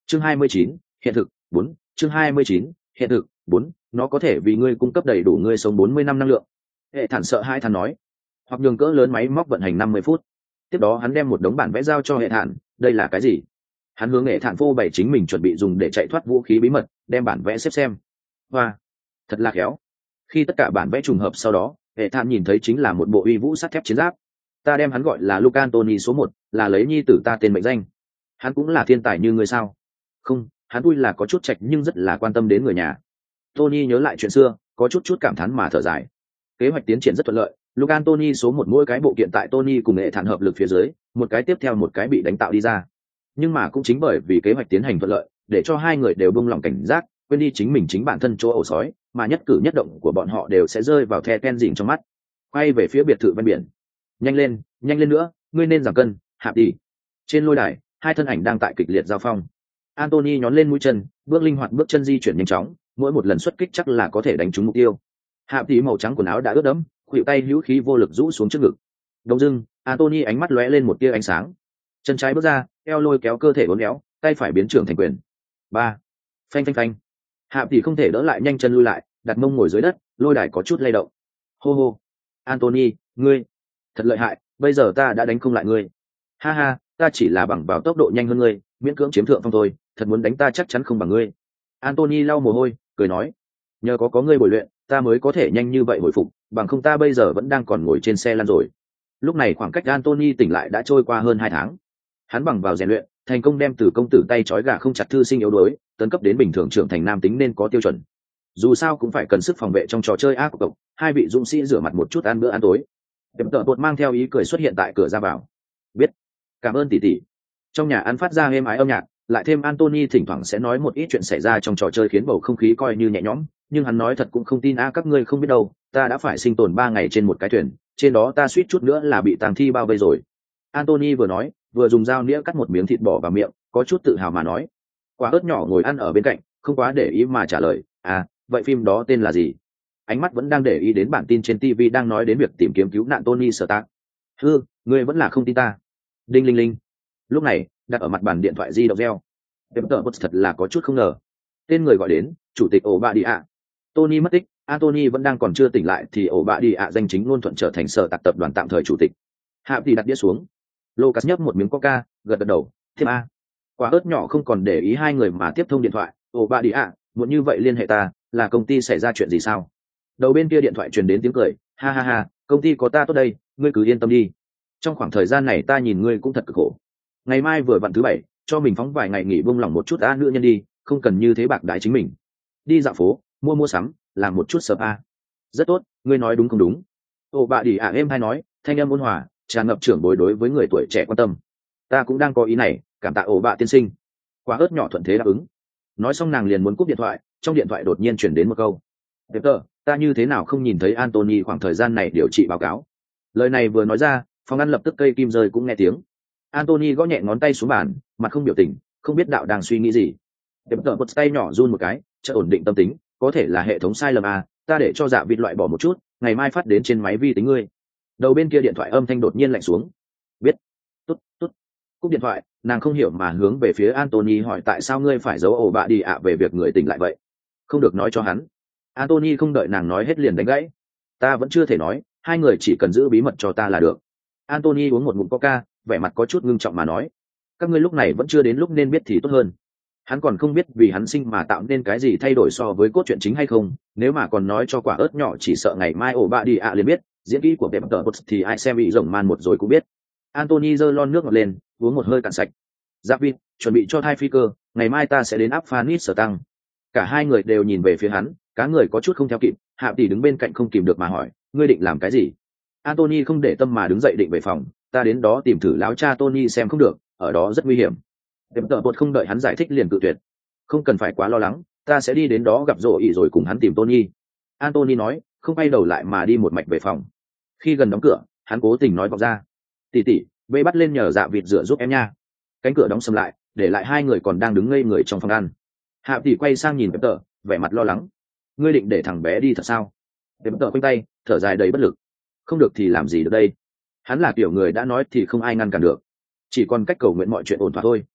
Chương 29, hiện thực 4. Chương 29, hiện thực 4. Nó có thể vì ngươi cung cấp đầy đủ ngươi sống 40 năm năng lượng. Hệ thản sợ hai thản nói. Hoặc nhường cỡ lớn máy móc vận hành 50 phút. Tiếp đó hắn đem một đống bản vẽ giao cho hệ thản. Đây là cái gì? Hắn hướng hệ thản phô bày chính mình chuẩn bị dùng để chạy thoát vũ khí bí mật, đem bản vẽ xếp xem. Hoa, thật là khéo. Khi tất cả bản vẽ trùng hợp sau đó, hệ thản nhìn thấy chính là một bộ uy vũ sắt thép chiến giáp. Ta đem hắn gọi là Luca Antony số 1, là lấy nhi tử ta tên mệnh danh. Hắn cũng là thiên tài như ngươi sao? Không, hắn tuy là có chút trạch nhưng rất là quan tâm đến người nhà. Tony nhớ lại chuyện xưa, có chút cảm thán mà thở dài. Kế hoạch tiến triển rất thuận lợi, Luca Antony số 1 mỗi cái bộ kiện tại Tony cùng hệ thản hợp lực phía dưới, một cái tiếp theo một cái bị đánh tạo đi ra. Nhưng mà cũng chính bởi vì kế hoạch tiến hành thuận lợi, để cho hai người đều buông lòng cảnh giác, quên đi chính mình chính bản thân chỗ ổ sói, mà nhất cử nhất động của bọn họ đều sẽ rơi vào the ken dỉn trong mắt. Quay về phía biệt thự ven biển. Nhanh lên nữa, ngươi nên giảm cân, hạp đi. Trên lôi đài, hai thân ảnh đang tại kịch liệt giao phong. Anthony nhón lên mũi chân, bước linh hoạt bước chân di chuyển nhanh chóng, mỗi một lần xuất kích chắc là có thể đánh trúng mục tiêu. Hạp tí màu trắng quần áo đã ướt đẫm, khuỷu tay hữu khí vô lực rũ xuống trước ngực. Đông dưng, Anthony ánh mắt lóe lên một tia ánh sáng. Chân trái bước ra, eo lôi kéo cơ thể uốn éo, tay phải biến trưởng thành quyền. 3. Phanh phanh phanh. Hạp tí không thể đỡ lại, nhanh chân lui lại, đặt mông ngồi dưới đất, lôi đài có chút lay động. Hô hô. Anthony, ngươi thật lợi hại, bây giờ ta đã đánh không lại ngươi. Ha ha, ta chỉ là bằng vào tốc độ nhanh hơn ngươi, miễn cưỡng chiếm thượng phong thôi, thật muốn đánh ta chắc chắn không bằng ngươi. Anthony lau mồ hôi, cười nói, nhờ có ngươi bồi luyện, ta mới có thể nhanh như vậy hồi phục, bằng không ta bây giờ vẫn đang còn ngồi trên xe lăn rồi. Lúc này khoảng cách Anthony tỉnh lại đã trôi qua hơn 2 tháng. Hắn bằng vào rèn luyện, thành công đem từ công tử tay trói gà không chặt thư sinh yếu đuối, tấn cấp đến bình thường trưởng thành nam tính nên có tiêu chuẩn. Dù sao cũng phải cần sức phòng vệ trong trò chơi ác của cậu, hai vị dũng sĩ rửa mặt một chút ăn bữa ăn tối. Tiệm tợ bột mang theo ý cười xuất hiện tại cửa ra vào. Biết, cảm ơn tỷ tỷ. Trong nhà ăn phát ra êm ái âm nhạc, lại thêm Anthony thỉnh thoảng sẽ nói một ít chuyện xảy ra trong trò chơi khiến bầu không khí coi như nhẹ nhõm, nhưng hắn nói thật cũng không tin các ngươi không biết đâu, ta đã phải sinh tồn 3 ngày trên một cái thuyền, trên đó ta suýt chút nữa là bị tang thi bao vây rồi. Anthony vừa nói, vừa dùng dao nĩa cắt một miếng thịt bò vào miệng, có chút tự hào mà nói. Quả ớt nhỏ ngồi ăn ở bên cạnh, không quá để ý mà trả lời, vậy phim đó tên là gì? Ánh mắt vẫn đang để ý đến bản tin trên TV đang nói đến việc tìm kiếm cứu nạn Tony Stark. Ngươi vẫn là không tin ta. Đinh linh linh. Lúc này, đặt ở mặt bàn điện thoại di động reo. Tiệm tợ thật là có chút không ngờ. Tên người gọi đến, chủ tịch ổ bạ đi ạ. Tony mất tích, Anthony vẫn đang còn chưa tỉnh lại thì ổ bạ đi ạ danh chính ngôn thuận trở thành sở tạc tập đoàn tạm thời chủ tịch. Hạ thì đặt đĩa xuống. Lucas nhấp một miếng coca, gật đầu, tiếp a. Quả ớt nhỏ không còn để ý hai người mà tiếp thông điện thoại. Ổ bạ đi ạ, muốn như vậy liên hệ ta, là công ty xảy ra chuyện gì sao? Đầu bên kia điện thoại truyền đến tiếng cười, ha ha ha, công ty có ta tốt đây, ngươi cứ yên tâm đi. Trong khoảng thời gian này ta nhìn ngươi cũng thật cực khổ. Ngày mai vừa vặn thứ 7, cho mình phóng vài ngày nghỉ buông lỏng một chút nữ nhân đi, không cần như thế bạc đái chính mình. Đi dạo phố, mua sắm, làm một chút spa. Rất tốt, ngươi nói đúng không đúng? Ồ bạ đi em hay nói, thanh âm ôn hòa, tràn ngập trưởng bối đối với người tuổi trẻ quan tâm. Ta cũng đang có ý này, cảm tạ ổ bạ tiên sinh. Quả ớt nhỏ thuận thế đáp ứng. Nói xong nàng liền muốn cúp điện thoại, trong điện thoại đột nhiên chuyển đến một câu. Peter, ta như thế nào không nhìn thấy Anthony khoảng thời gian này điều trị báo cáo. Lời này vừa nói ra, phòng ăn lập tức cây kim rơi cũng nghe tiếng. Anthony gõ nhẹ ngón tay xuống bàn, mặt không biểu tình, không biết đạo đang suy nghĩ gì. Peter bật tay nhỏ run một cái, chợt ổn định tâm tính, có thể là hệ thống sai lầm ta để cho dạ vịt loại bỏ một chút, ngày mai phát đến trên máy vi tính ngươi. Đầu bên kia điện thoại âm thanh đột nhiên lạnh xuống. Biết. Tốt. Cúp điện thoại, nàng không hiểu mà hướng về phía Anthony hỏi tại sao ngươi phải giấu ổ bạ đi về việc người tỉnh lại vậy. Không được nói cho hắn. Anthony không đợi nàng nói hết liền đánh gãy. Ta vẫn chưa thể nói, hai người chỉ cần giữ bí mật cho ta là được. Anthony uống một ngụm coca, vẻ mặt có chút ngưng trọng mà nói. Các ngươi lúc này vẫn chưa đến lúc nên biết thì tốt hơn. Hắn còn không biết vì hắn sinh mà tạo nên cái gì thay đổi so với cốt truyện chính hay không, nếu mà còn nói cho quả ớt nhỏ chỉ sợ ngày mai ổ bạ đi liền biết, diễn kỹ của Pepper thì ai xem bị rồng man một rồi cũng biết. Anthony giơ lon nước ngọt lên, uống một hơi cạn sạch. Giáp vịt, chuẩn bị cho thai phi cơ, ngày mai ta sẽ đến áp Phanis sở tăng. Cả hai người đều nhìn về phía hắn, cá người có chút không theo kịp, Hạ tỷ đứng bên cạnh không kìm được mà hỏi, ngươi định làm cái gì? Anthony không để tâm mà đứng dậy định về phòng, ta đến đó tìm thử láo cha Tony xem không được, ở đó rất nguy hiểm. Tiệm tợ bột không đợi hắn giải thích liền cự tuyệt. Không cần phải quá lo lắng, ta sẽ đi đến đó gặp rộ ỉ rồi cùng hắn tìm Tony. Anthony nói, không quay đầu lại mà đi một mạch về phòng. Khi gần đóng cửa, hắn cố tình nói vọng ra, tỷ, vây bắt lên nhờ dạ vịt rửa giúp em nha. Cánh cửa đóng sầm lại, để lại hai người còn đang đứng ngây người trong phòng ăn. Hạ tỷ quay sang nhìn Peter, vẻ mặt lo lắng. Ngươi định để thằng bé đi thật sao? Peter quanh tay, thở dài đầy bất lực. Không được thì làm gì được đây? Hắn là kiểu người đã nói thì không ai ngăn cản được. Chỉ còn cách cầu nguyện mọi chuyện ổn thỏa thôi.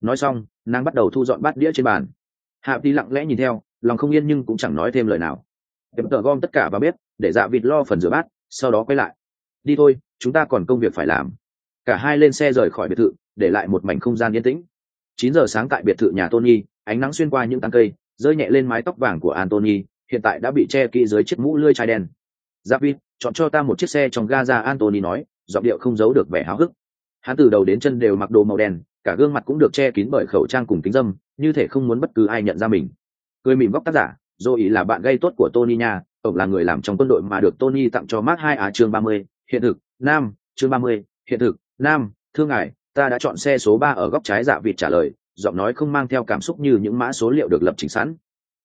Nói xong nàng bắt đầu thu dọn bát đĩa trên bàn. Hạ đi lặng lẽ nhìn theo, lòng không yên nhưng cũng chẳng nói thêm lời nào. Em tờ gom tất cả vào bếp để dạ vịt lo phần rửa bát, sau đó quay lại. Đi thôi, chúng ta còn công việc phải làm. Cả hai lên xe rời khỏi biệt thự, để lại một mảnh không gian yên tĩnh. 9 giờ sáng tại biệt thự nhà Tony, ánh nắng xuyên qua những tán cây rơi nhẹ lên mái tóc vàng của Anthony, hiện tại đã bị che kỹ dưới chiếc mũ lưỡi chai đen. Dạ vịt, chọn cho ta một chiếc xe trong Gaza, Anthony nói, giọng điệu không giấu được vẻ háo hức. Hắn từ đầu đến chân đều mặc đồ màu đen, cả gương mặt cũng được che kín bởi khẩu trang cùng kính râm, như thể không muốn bất cứ ai nhận ra mình. Cười mỉm góc tác giả, Joey là bạn gây tốt của Tony nha, ông là người làm trong quân đội mà được Tony tặng cho Mark 2 chương 30, hiện thực, nam, chương 30, hiện thực, nam, thưa ngài, ta đã chọn xe số 3 ở góc trái. Dạ vịt trả lời, giọng nói không mang theo cảm xúc như những mã số liệu được lập trình sẵn.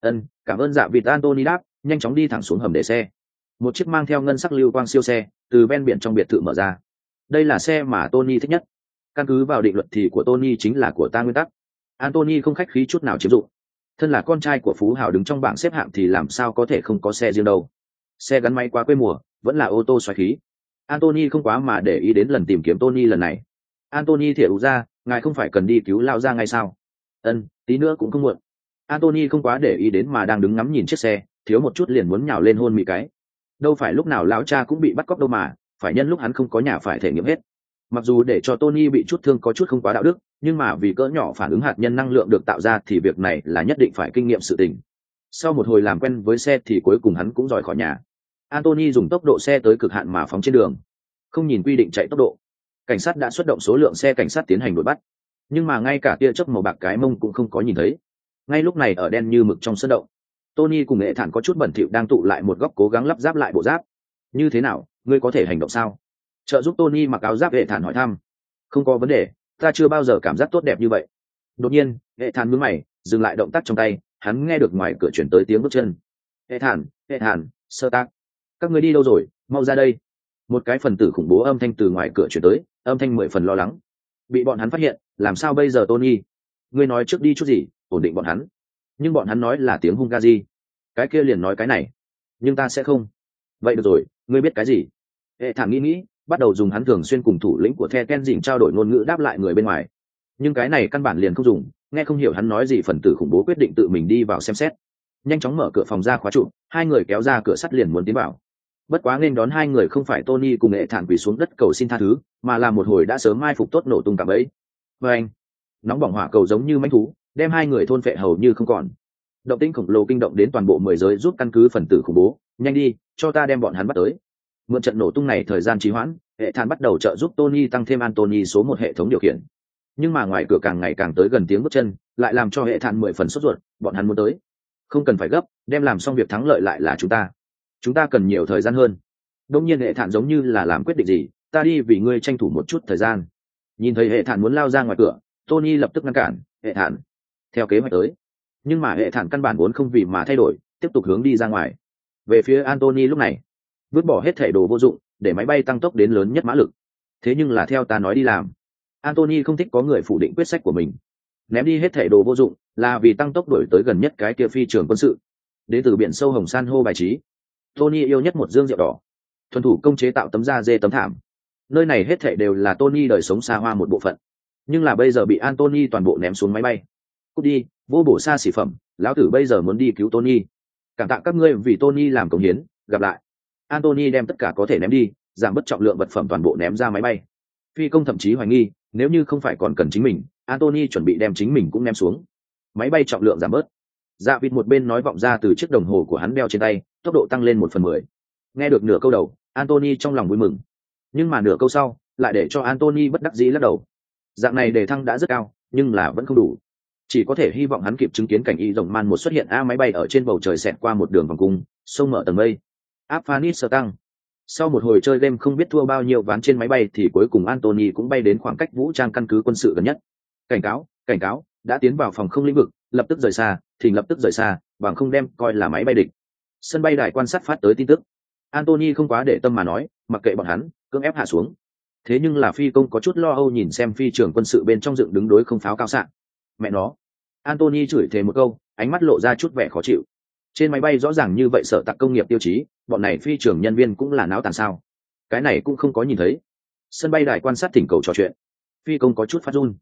Cảm ơn. Dạ vịt Anthony đáp, nhanh chóng đi thẳng xuống hầm để xe. Một chiếc mang theo ngân sắc lưu quang siêu xe từ ven biển trong biệt thự mở ra. Đây là xe mà Tony thích nhất. Căn cứ vào định luật thì của Tony chính là của ta nguyên tắc. Anthony không khách khí chút nào chiếm dụng. Thân là con trai của phú hào đứng trong bảng xếp hạng thì làm sao có thể không có xe riêng đâu. Xe gắn máy quá quê mùa, vẫn là ô tô xoáy khí. Anthony không quá mà để ý đến lần tìm kiếm Tony lần này. Anthony thỉa ra, ngài không phải cần đi cứu lao ra ngay sao? Tí nữa cũng không muộn. Anthony không quá để ý đến mà đang đứng ngắm nhìn chiếc xe, thiếu một chút liền muốn nhào lên hôn mị cái. Đâu phải lúc nào lão cha cũng bị bắt cóc đâu mà, phải nhân lúc hắn không có nhà phải thể nghiệm hết. Mặc dù để cho Tony bị chút thương có chút không quá đạo đức, nhưng mà vì cỡ nhỏ phản ứng hạt nhân năng lượng được tạo ra thì việc này là nhất định phải kinh nghiệm sự tình. Sau một hồi làm quen với xe thì cuối cùng hắn cũng rời khỏi nhà. Anthony dùng tốc độ xe tới cực hạn mà phóng trên đường, không nhìn quy định chạy tốc độ. Cảnh sát đã xuất động số lượng xe cảnh sát tiến hành đuổi bắt, nhưng mà ngay cả tia chớp màu bạc cái mông cũng không có nhìn thấy. Ngay lúc này ở đen như mực trong sân động, Tony cùng nghệ thản có chút bẩn thỉu đang tụ lại một góc cố gắng lắp ráp lại bộ giáp. Như thế nào, ngươi có thể hành động sao? Trợ giúp Tony mặc áo giáp, nghệ thản hỏi thăm. Không có vấn đề, ta chưa bao giờ cảm giác tốt đẹp như vậy. Đột nhiên nghệ thản nhướng mày, dừng lại động tác trong tay. Hắn nghe được ngoài cửa chuyển tới tiếng bước chân. Nghệ thản, sơ tác, các ngươi đi đâu rồi, mau ra đây. Một cái phần tử khủng bố âm thanh từ ngoài cửa chuyển tới, âm thanh 10 phần lo lắng. Bị bọn hắn phát hiện, làm sao bây giờ Tony? Ngươi nói trước đi chút gì, ổn định bọn hắn. Nhưng bọn hắn nói là tiếng Hungary. Cái kia liền nói cái này. Nhưng ta sẽ không. Vậy được rồi, ngươi biết cái gì? Hệ thản nghĩ, bắt đầu dùng hắn thường xuyên cùng thủ lĩnh của The Ken Dình trao đổi ngôn ngữ đáp lại người bên ngoài. Nhưng cái này căn bản liền không dùng, nghe không hiểu hắn nói gì. Phần tử khủng bố quyết định tự mình đi vào xem xét. Nhanh chóng mở cửa phòng ra khóa trụ, hai người kéo ra cửa sắt liền muốn tiến vào. Bất quá nên đón hai người không phải Tony cùng nghệ thản quỳ xuống đất cầu xin tha thứ, mà là một hồi đã sớm mai phục tốt nổ tung cả bẫy. Và anh, nóng bỏng hỏa cầu giống như mãnh thú, đem hai người thôn phệ hầu như không còn. Động tĩnh khổng lồ kinh động đến toàn bộ 10 giới giúp căn cứ phần tử khủng bố. Nhanh đi, cho ta đem bọn hắn bắt tới. Mượn trận nổ tung này thời gian trì hoãn, hệ thản bắt đầu trợ giúp Tony tăng thêm Anthony số 1 hệ thống điều khiển. Nhưng mà ngoài cửa càng ngày càng tới gần tiếng bước chân, lại làm cho hệ thản 10 phần sốt ruột. Bọn hắn muốn tới, không cần phải gấp, đem làm xong việc thắng lợi lại là chúng ta cần nhiều thời gian hơn. Đông nhiên hệ thản giống như là làm quyết định gì, ta đi vì ngươi tranh thủ một chút thời gian. Nhìn thấy hệ thản muốn lao ra ngoài cửa, Tony lập tức ngăn cản. Hệ thản, theo kế hoạch tới. Nhưng mà hệ thản căn bản vốn không vì mà thay đổi, tiếp tục hướng đi ra ngoài. Về phía Anthony lúc này, vứt bỏ hết thể đồ vô dụng, để máy bay tăng tốc đến lớn nhất mã lực. Thế nhưng là theo ta nói đi làm. Anthony không thích có người phủ định quyết sách của mình. Ném đi hết thể đồ vô dụng là vì tăng tốc đuổi tới gần nhất cái kia phi trường quân sự. Đến từ biển sâu hồng san hô bài trí. Tony yêu nhất một dương rượu đỏ, thuần thủ công chế tạo tấm da dê tấm thảm. Nơi này hết thảy đều là Tony đời sống xa hoa một bộ phận, nhưng là bây giờ bị Anthony toàn bộ ném xuống máy bay. Cút đi, vô bổ xa xỉ phẩm, lão tử bây giờ muốn đi cứu Tony. Cảm tạ các ngươi vì Tony làm công hiến, gặp lại. Anthony đem tất cả có thể ném đi, giảm bớt trọng lượng vật phẩm toàn bộ ném ra máy bay. Phi công thậm chí hoài nghi, nếu như không phải còn cần chính mình, Anthony chuẩn bị đem chính mình cũng ném xuống. Máy bay trọng lượng giảm bớt. Dạ vịt một bên nói vọng ra từ chiếc đồng hồ của hắn đeo trên tay, tốc độ tăng lên 1/10. Nghe được nửa câu đầu, Anthony trong lòng vui mừng, nhưng mà nửa câu sau lại để cho Anthony bất đắc dĩ lắc đầu. Dạng này đề thăng đã rất cao, nhưng là vẫn không đủ, chỉ có thể hy vọng hắn kịp chứng kiến cảnh y rồng man một xuất hiện. Máy bay ở trên bầu trời xẹt qua một đường vòng cung, sông mở tầng mây. Afghanistan tăng. Sau một hồi chơi game không biết thua bao nhiêu ván trên máy bay thì cuối cùng Anthony cũng bay đến khoảng cách vũ trang căn cứ quân sự gần nhất. Cảnh cáo, đã tiến vào phòng không lĩnh vực, lập tức rời xa, lập tức rời xa, bằng không đem coi là máy bay địch. Sân bay đài quan sát phát tới tin tức. Anthony không quá để tâm mà nói, mặc kệ bọn hắn, cưỡng ép hạ xuống. Thế nhưng là phi công có chút lo âu nhìn xem phi trường quân sự bên trong dựng đứng đối không pháo cao xạ. Mẹ nó. Anthony chửi thề một câu, ánh mắt lộ ra chút vẻ khó chịu. Trên máy bay rõ ràng như vậy sở tạc công nghiệp tiêu chí, bọn này phi trường nhân viên cũng là náo tàn sao? Cái này cũng không có nhìn thấy. Sân bay đài quan sát thỉnh cầu trò chuyện. Phi công có chút phát run.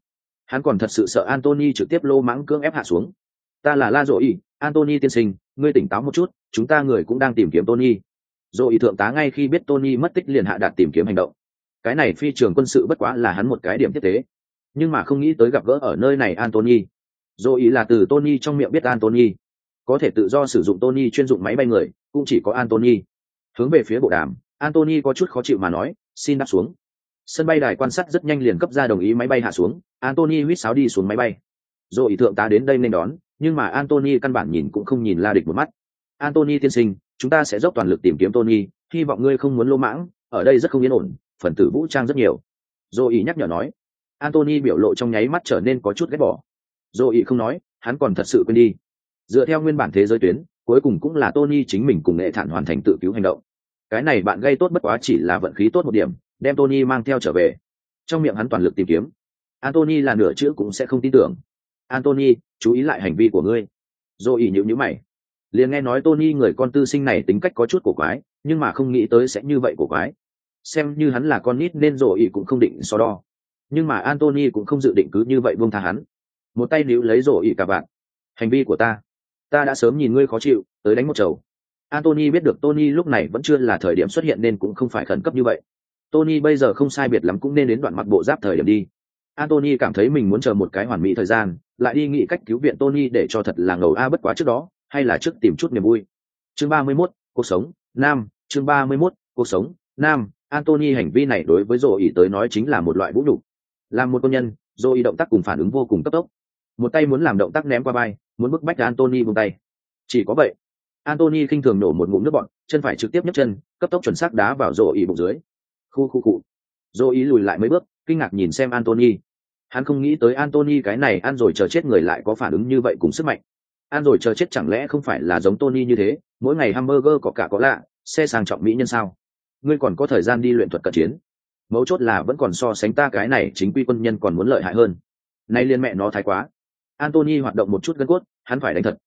Hắn còn thật sự sợ Anthony trực tiếp lô mãng cưỡng ép hạ xuống. Ta là La Dỗ ý, Anthony tiên sinh, ngươi tỉnh táo một chút, chúng ta người cũng đang tìm kiếm Tony. Dỗ ý thượng tá ngay khi biết Tony mất tích liền hạ đạt tìm kiếm hành động. Cái này phi trường quân sự bất quá là hắn một cái điểm tiếp tế, nhưng mà không nghĩ tới gặp gỡ ở nơi này Anthony. Dỗ ý là từ Tony trong miệng biết Anthony, có thể tự do sử dụng Tony chuyên dụng máy bay người, cũng chỉ có Anthony. Hướng về phía bộ đàm, Anthony có chút khó chịu mà nói, xin đáp xuống. Sân bay đài quan sát rất nhanh liền cấp ra đồng ý máy bay hạ xuống. Anthony huýt sáo đi xuống máy bay. Rồi thượng tá đến đây nên đón, nhưng mà Anthony căn bản nhìn cũng không nhìn La Địch một mắt. Anthony tiên sinh, chúng ta sẽ dốc toàn lực tìm kiếm Tony, hy vọng ngươi không muốn lô mãng, ở đây rất không yên ổn, phần tử vũ trang rất nhiều. Rồi nhắc nhở nói. Anthony biểu lộ trong nháy mắt trở nên có chút ghét bỏ. Rồi không nói, hắn còn thật sự quên đi. Dựa theo nguyên bản thế giới tuyến, cuối cùng cũng là Tony chính mình cùng nghệ thản hoàn thành tự cứu hành động. Cái này bạn gây tốt bất quá chỉ là vận khí tốt một điểm, đem Tony mang theo trở về. Trong miệng hắn toàn lực tìm kiếm. Anthony là nửa chữ cũng sẽ không tin tưởng. Anthony, chú ý lại hành vi của ngươi. Rồi nhíu mày. Liền nghe nói Tony người con tư sinh này tính cách có chút cổ quái, nhưng mà không nghĩ tới sẽ như vậy cổ quái. Xem như hắn là con nít nên rồi cũng không định so đo. Nhưng mà Anthony cũng không dự định cứ như vậy buông tha hắn. Một tay níu lấy rồi cả bạn. Hành vi của ta đã sớm nhìn ngươi khó chịu, tới đánh một chầu. Anthony biết được Tony lúc này vẫn chưa là thời điểm xuất hiện nên cũng không phải khẩn cấp như vậy. Tony bây giờ không sai biệt lắm cũng nên đến đoạn mặc bộ giáp thời điểm đi. Anthony cảm thấy mình muốn chờ một cái hoàn mỹ thời gian, lại đi nghĩ cách cứu viện Tony để cho thật là ngầu bất quá trước đó, hay là trước tìm chút niềm vui. Chương 31, cuộc sống, nam, chương 31, cuộc sống, nam, Anthony hành vi này đối với Zoe tới nói chính là một loại vũ nhục. Làm một quân nhân, Zoe động tác cùng phản ứng vô cùng cấp tốc. Một tay muốn làm động tác ném qua vai, muốn bức bách Anthony buông tay. Chỉ có vậy, Anthony khinh thường nổ một ngụm nước bọt, chân phải trực tiếp nhấc chân, cấp tốc chuẩn xác đá vào Zoe bụng dưới. Khu. Zoe lùi lại mấy bước, kinh ngạc nhìn xem Anthony. Hắn không nghĩ tới Anthony cái này ăn rồi chờ chết người lại có phản ứng như vậy cùng sức mạnh. Ăn rồi chờ chết chẳng lẽ không phải là giống Tony như thế, mỗi ngày hamburger có cả có lạ, xe sang trọng mỹ nhân sao? Ngươi còn có thời gian đi luyện thuật cận chiến. Mấu chốt là vẫn còn so sánh ta cái này chính quy quân nhân còn muốn lợi hại hơn. Nay liên mẹ nó thái quá. Anthony hoạt động một chút gân cốt, hắn phải đánh thật.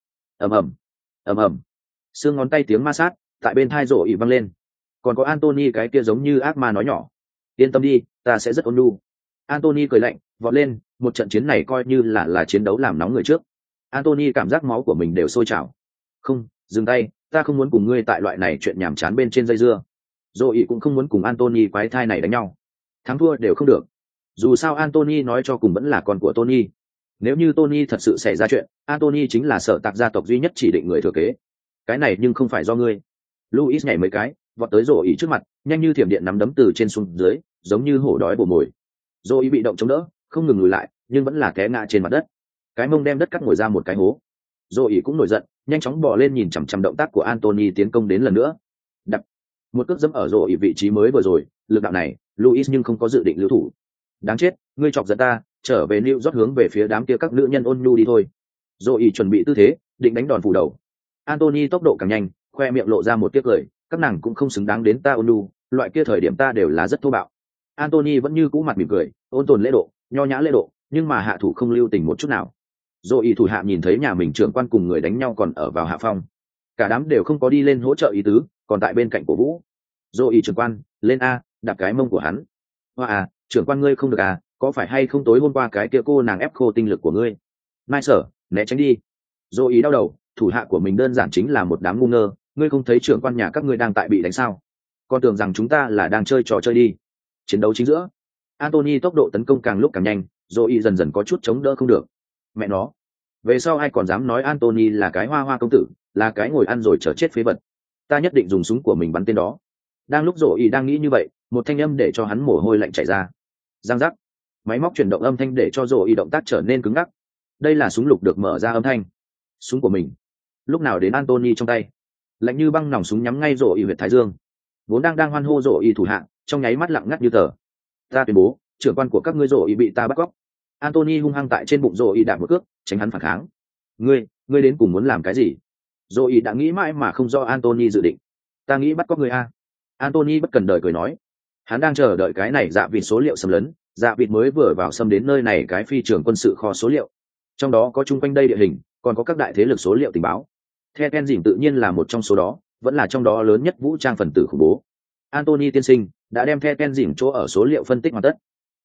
ầm. Xương ngón tay tiếng ma sát tại bên thai rổ ỉ văng lên. Còn có Anthony cái kia giống như ác ma nói nhỏ. Yên tâm đi, ta sẽ rất ôn nhu. Anthony cười lạnh, vọt lên, một trận chiến này coi như là chiến đấu làm nóng người trước. Anthony cảm giác máu của mình đều sôi trào. Không, dừng tay, ta không muốn cùng ngươi tại loại này chuyện nhảm chán bên trên dây dưa. Rồi cũng không muốn cùng Anthony quái thai này đánh nhau. Thắng thua đều không được. Dù sao Anthony nói cho cùng vẫn là con của Tony. Nếu như Tony thật sự xảy ra chuyện, Anthony chính là sở tạc gia tộc duy nhất chỉ định người thừa kế. Cái này nhưng không phải do ngươi. Louis nhảy mấy cái, vọt tới Rồi trước mặt, nhanh như thiểm điện nắm đấm từ trên xuống dưới, giống như hổ đói bổ mồi. Rồi bị động chống đỡ, không ngừng lùi lại, nhưng vẫn là té ngã trên mặt đất. Cái mông đem đất cắt ngồi ra một cái hố. Rồi cũng nổi giận, nhanh chóng bò lên nhìn chằm chằm động tác của Anthony tiến công đến lần nữa. Đập một cước dẫm ở Rồi vị trí mới vừa rồi, lực đạo này, Louis nhưng không có dự định lưu thủ. Đáng chết, ngươi chọc giận ta, trở về New York hướng về phía đám kia các nữ nhân ôn nhu đi thôi. Rồi chuẩn bị tư thế, định đánh đòn phủ đầu. Anthony tốc độ càng nhanh, khoe miệng lộ ra một tiếc cười, các nàng cũng không xứng đáng đến ta ôn nhu, loại kia thời điểm ta đều là rất thô bạo. Anthony vẫn như cũ mặt mỉm cười, ôn tồn lễ độ, nho nhã lễ độ, nhưng mà hạ thủ không lưu tình một chút nào. Rồi thủ hạ nhìn thấy nhà mình trưởng quan cùng người đánh nhau còn ở vào hạ phong, cả đám đều không có đi lên hỗ trợ ý tứ, còn tại bên cạnh cổ vũ. Rồi trưởng quan, lên a, đạp cái mông của hắn. Hoa trưởng quan ngươi không được à, có phải hay không tối hôm qua cái kia cô nàng ép khô tinh lực của ngươi? Mai sở, né tránh đi. Rồi đau đầu, thủ hạ của mình đơn giản chính là một đám ngu ngơ, ngươi không thấy trưởng quan nhà các ngươi đang tại bị đánh sao? Con tưởng rằng chúng ta là đang chơi trò chơi đi. Chiến đấu chính giữa, Anthony tốc độ tấn công càng lúc càng nhanh, rồi dần dần có chút chống đỡ không được. Mẹ nó, về sau ai còn dám nói Anthony là cái hoa hoa công tử, là cái ngồi ăn rồi chờ chết phế vật. Ta nhất định dùng súng của mình bắn tên đó. Đang lúc rồi đang nghĩ như vậy, một thanh âm để cho hắn mồ hôi lạnh chảy ra. Giang giác, máy móc chuyển động âm thanh để cho rồi động tác trở nên cứng ngắc. Đây là súng lục được mở ra âm thanh. Súng của mình lúc nào đến Anthony trong tay, lạnh như băng nòng súng nhắm ngay rồi huyệt thái dương. Vốn đang hoan hô rồi thủ hạ, trong nháy mắt lặng ngắt như tờ. Ta tuyên bố, trưởng quan của các ngươi rồi bị ta bắt cóc. Anthony hung hăng tại trên bụng rồi đạp một cước, tránh hắn phản kháng. Ngươi đến cùng muốn làm cái gì? Rồi đã nghĩ mãi mà không do Anthony dự định. Ta nghĩ bắt cóc ngươi a. Anthony bất cần đời cười nói. Hắn đang chờ đợi cái này dạ vịt số liệu xâm lấn, dạ vịt mới vừa vào xâm đến nơi này cái phi trường quân sự kho số liệu. Trong đó có chung quanh đây địa hình, còn có các đại thế lực số liệu tình báo. The Kenzin tự nhiên là một trong số đó, vẫn là trong đó lớn nhất vũ trang phần tử khủng bố. Anthony tiên sinh đã đem The Kenzin chỗ ở số liệu phân tích hoàn tất.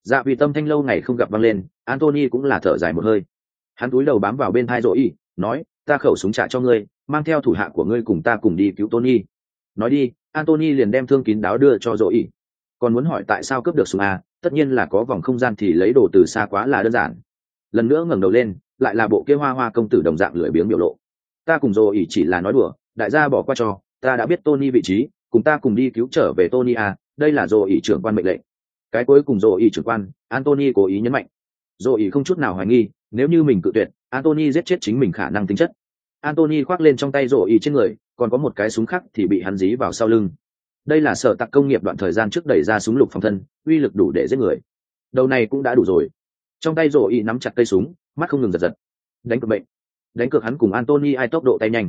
Dạ vì tâm thanh lâu ngày không gặp vang lên, Anthony cũng là thở dài một hơi. Hắn cúi đầu bám vào bên thai Zoe, nói, ta khẩu súng trả cho ngươi, mang theo thủ hạ của ngươi cùng ta cùng đi cứu Tony. Nói đi, Anthony liền đem thương kín đáo đưa cho Zoe. Còn muốn hỏi tại sao cướp được súng à? Tất nhiên là có vòng không gian thì lấy đồ từ xa quá là đơn giản. Lần nữa ngẩng đầu lên, lại là bộ kia hoa hoa công tử đồng dạng lười biếng biểu lộ. Ta cùng Zoe chỉ là nói đùa, đại gia bỏ qua cho, ta đã biết Tony vị trí, cùng ta cùng đi cứu trở về Tony à, đây là Zoe trưởng quan mệnh lệnh. Cái cuối cùng Zoe trưởng quan, Anthony cố ý nhấn mạnh. Zoe không chút nào hoài nghi, nếu như mình cự tuyệt, Anthony giết chết chính mình khả năng tính chất. Anthony khoác lên trong tay Zoe trên người, còn có một cái súng khác thì bị hắn dí vào sau lưng. Đây là sở tạc công nghiệp đoạn thời gian trước đẩy ra súng lục phòng thân, uy lực đủ để giết người. Đầu này cũng đã đủ rồi. Trong tay Zoe nắm chặt cây súng, mắt không ngừng giật giật. Đánh cược bệnh. Đánh cược hắn cùng Anthony ai tốc độ tay nhanh.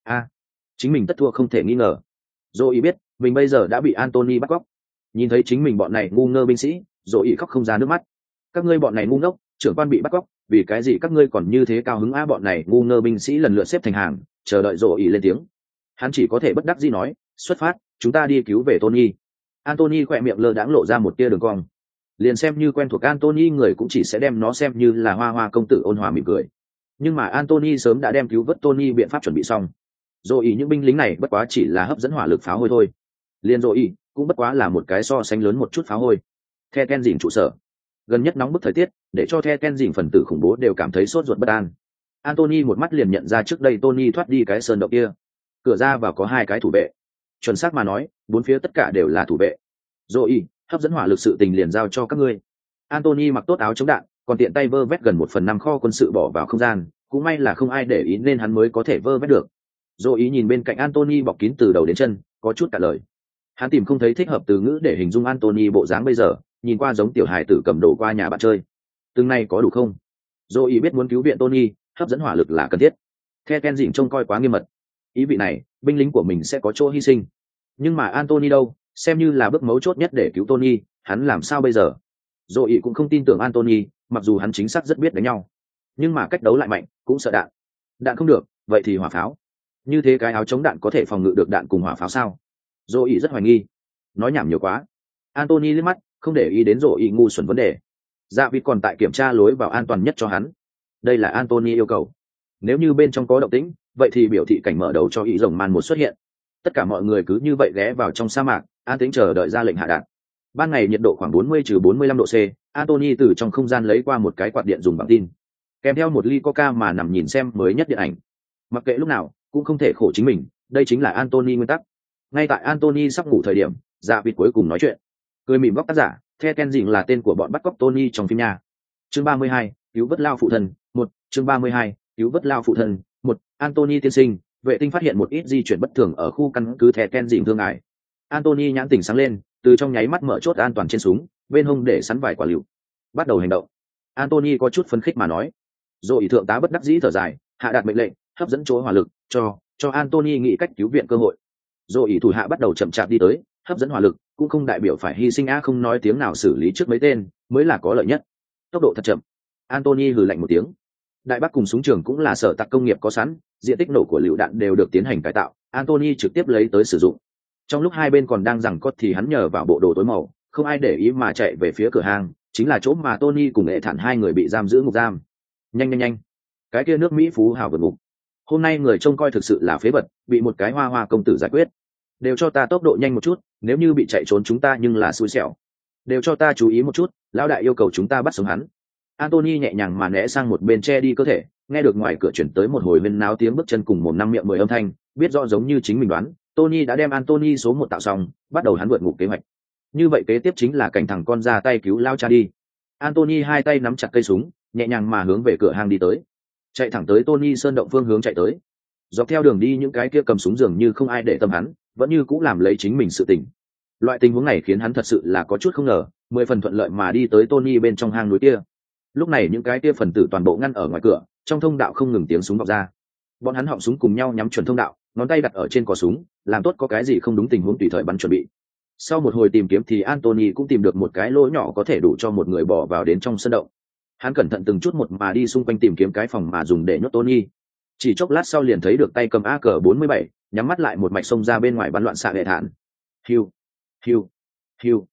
Chính mình tất thua không thể nghi ngờ. Zoe biết, mình bây giờ đã bị Anthony bắt cóc. Nhìn thấy chính mình bọn này ngu ngơ binh sĩ, Zoe khóc không ra nước mắt. Các ngươi bọn này ngu ngốc, trưởng quan bị bắt cóc, vì cái gì các ngươi còn như thế cao hứng bọn này ngu ngơ binh sĩ lần lượt xếp thành hàng, chờ đợi Zoe lên tiếng. Hắn chỉ có thể bất đắc dĩ nói, xuất phát, chúng ta đi cứu về Tony. Anthony khỏe miệng lơ đãng lộ ra một tia đường cong. Liền xem như quen thuộc Anthony, người cũng chỉ sẽ đem nó xem như là hoa hoa công tử ôn hòa mỉm cười. Nhưng mà Anthony sớm đã đem cứu vớt Tony biện pháp chuẩn bị xong. Rồi những binh lính này bất quá chỉ là hấp dẫn hỏa lực pháo hôi thôi. Liền rồi cũng bất quá là một cái so sánh lớn một chút pháo hôi. The Ken dình trụ sở. Gần nhất nóng bức thời tiết, để cho The Ken dình phần tử khủng bố đều cảm thấy sốt ruột bất an. Anthony một mắt liền nhận ra trước đây Tony thoát đi cái sơn động kia. Cửa ra vào có 2 cái thủ vệ. Chuẩn xác mà nói, 4 phía tất cả đều là thủ vệ. Rồi hấp dẫn hỏa lực sự tình liền giao cho các ngươi. Anthony mặc tốt áo chống đạn, còn tiện tay vơ vét gần 1/5 kho quân sự bỏ vào không gian, cũng may là không ai để ý nên hắn mới có thể vơ vét được. Rồi nhìn bên cạnh Anthony bọc kín từ đầu đến chân, có chút cả lời. Hắn tìm không thấy thích hợp từ ngữ để hình dung Anthony bộ dáng bây giờ, nhìn qua giống tiểu hài tử cầm đồ qua nhà bạn chơi. Từng này có đủ không? Rồi biết muốn cứu viện Tony, hấp dẫn hỏa lực là cần thiết. The Ken dình trông coi quá nghiêm mật. Ý vị này, binh lính của mình sẽ có chỗ hy sinh. Nhưng mà Anthony đâu, xem như là bước mấu chốt nhất để cứu Tony, hắn làm sao bây giờ? Rồi cũng không tin tưởng Anthony, mặc dù hắn chính xác rất biết đánh nhau. Nhưng mà cách đấu lại mạnh, cũng sợ đạn. Đạn không được, vậy thì hỏa pháo. Như thế cái áo chống đạn có thể phòng ngự được đạn cùng hỏa pháo sao? Rồi rất hoài nghi. Nói nhảm nhiều quá. Anthony liếc mắt, không để ý đến rồi ngu xuẩn vấn đề. Dạ vịt còn tại kiểm tra lối vào an toàn nhất cho hắn. Đây là Anthony yêu cầu. Nếu như bên trong có động tĩnh, vậy thì biểu thị cảnh mở đầu cho ý rồng man một xuất hiện. Tất cả mọi người cứ như vậy ghé vào trong sa mạc, an tĩnh chờ đợi ra lệnh hạ đạn. Ban ngày nhiệt độ khoảng 40-45 độ C, Anthony từ trong không gian lấy qua một cái quạt điện dùng bằng tin, kèm theo một ly coca mà nằm nhìn xem mới nhất điện ảnh. Mặc kệ lúc nào, cũng không thể khổ chính mình, đây chính là Anthony nguyên tắc. Ngay tại Anthony sắp ngủ thời điểm, Dạ vịt cuối cùng nói chuyện. Cười mỉm góc tác giả, The Ken dình là tên của bọn bắt cóc Tony trong phim nhà. Chương 32, cứu vớt lao phụ thân, 1, chương 32, cứu vớt lao phụ thân, 1, Anthony tiên sinh, vệ tinh phát hiện một ít di chuyển bất thường ở khu căn cứ The Ken dình thương ngại. Anthony nhãn tỉnh sáng lên, từ trong nháy mắt mở chốt an toàn trên súng, bên hông để sẵn vài quả lựu. Bắt đầu hành động. Anthony có chút phấn khích mà nói. Rồi thượng tá bất đắc dĩ thở dài, hạ đạt mệnh lệnh, hấp dẫn chỗ hỏa lực, cho Anthony nghĩ cách cứu viện cơ hội. Rồi thủ hạ bắt đầu chậm chạp đi tới, hấp dẫn hỏa lực cũng không đại biểu phải hy sinh không nói tiếng nào xử lý trước mấy tên mới là có lợi nhất. Tốc độ thật chậm. Anthony hừ lạnh một tiếng. Đại Bắc cùng súng trường cũng là sở tạc công nghiệp có sẵn, diện tích nổ của lựu đạn đều được tiến hành cải tạo, Anthony trực tiếp lấy tới sử dụng. Trong lúc hai bên còn đang giằng cốt thì hắn nhờ vào bộ đồ tối màu, không ai để ý mà chạy về phía cửa hàng, chính là chỗ mà Tony cùng Nghệ Thản hai người bị giam giữ ngục giam. Nhanh, cái kia nước Mỹ phú hào vượt ngục. Hôm nay người trông coi thực sự là phế vật, bị một cái hoa hoa công tử giải quyết. Đều cho ta tốc độ nhanh một chút, nếu như bị chạy trốn chúng ta nhưng là xui xẻo. Đều cho ta chú ý một chút, lão đại yêu cầu chúng ta bắt sống hắn. Anthony nhẹ nhàng mà né sang một bên che đi cơ thể, nghe được ngoài cửa chuyển tới một hồi huyên náo tiếng bước chân cùng mồm năm miệng mười âm thanh, biết rõ giống như chính mình đoán, Tony đã đem Anthony số 1 tạo xong, bắt đầu hắn vượt ngục kế hoạch. Như vậy kế tiếp chính là cảnh thằng con ra tay cứu lao cha đi. Anthony hai tay nắm chặt cây súng, nhẹ nhàng mà hướng về cửa hàng đi tới, chạy thẳng tới Tony sơn động phương hướng chạy tới. Dọc theo đường đi những cái kia cầm súng dường như không ai để tâm hắn, vẫn như cũng làm lấy chính mình sự tình. Loại tình huống này khiến hắn thật sự là có chút không ngờ, 10 phần thuận lợi mà đi tới Tony bên trong hang núi kia. Lúc này những cái kia phần tử toàn bộ ngăn ở ngoài cửa, trong thông đạo không ngừng tiếng súng vọng ra. Bọn hắn họng súng cùng nhau nhắm chuẩn thông đạo, ngón tay đặt ở trên cò súng, làm tốt có cái gì không đúng tình huống tùy thời bắn chuẩn bị. Sau một hồi tìm kiếm thì Anthony cũng tìm được một cái lỗ nhỏ có thể đủ cho một người bỏ vào đến trong sân động. Hắn cẩn thận từng chút một mà đi xung quanh tìm kiếm cái phòng mà dùng để nhốt Tony. Chỉ chốc lát sau liền thấy được tay cầm AK-47, nhắm mắt lại một mạch xông ra bên ngoài bắn loạn xạ Nghệ Thản. Hiu.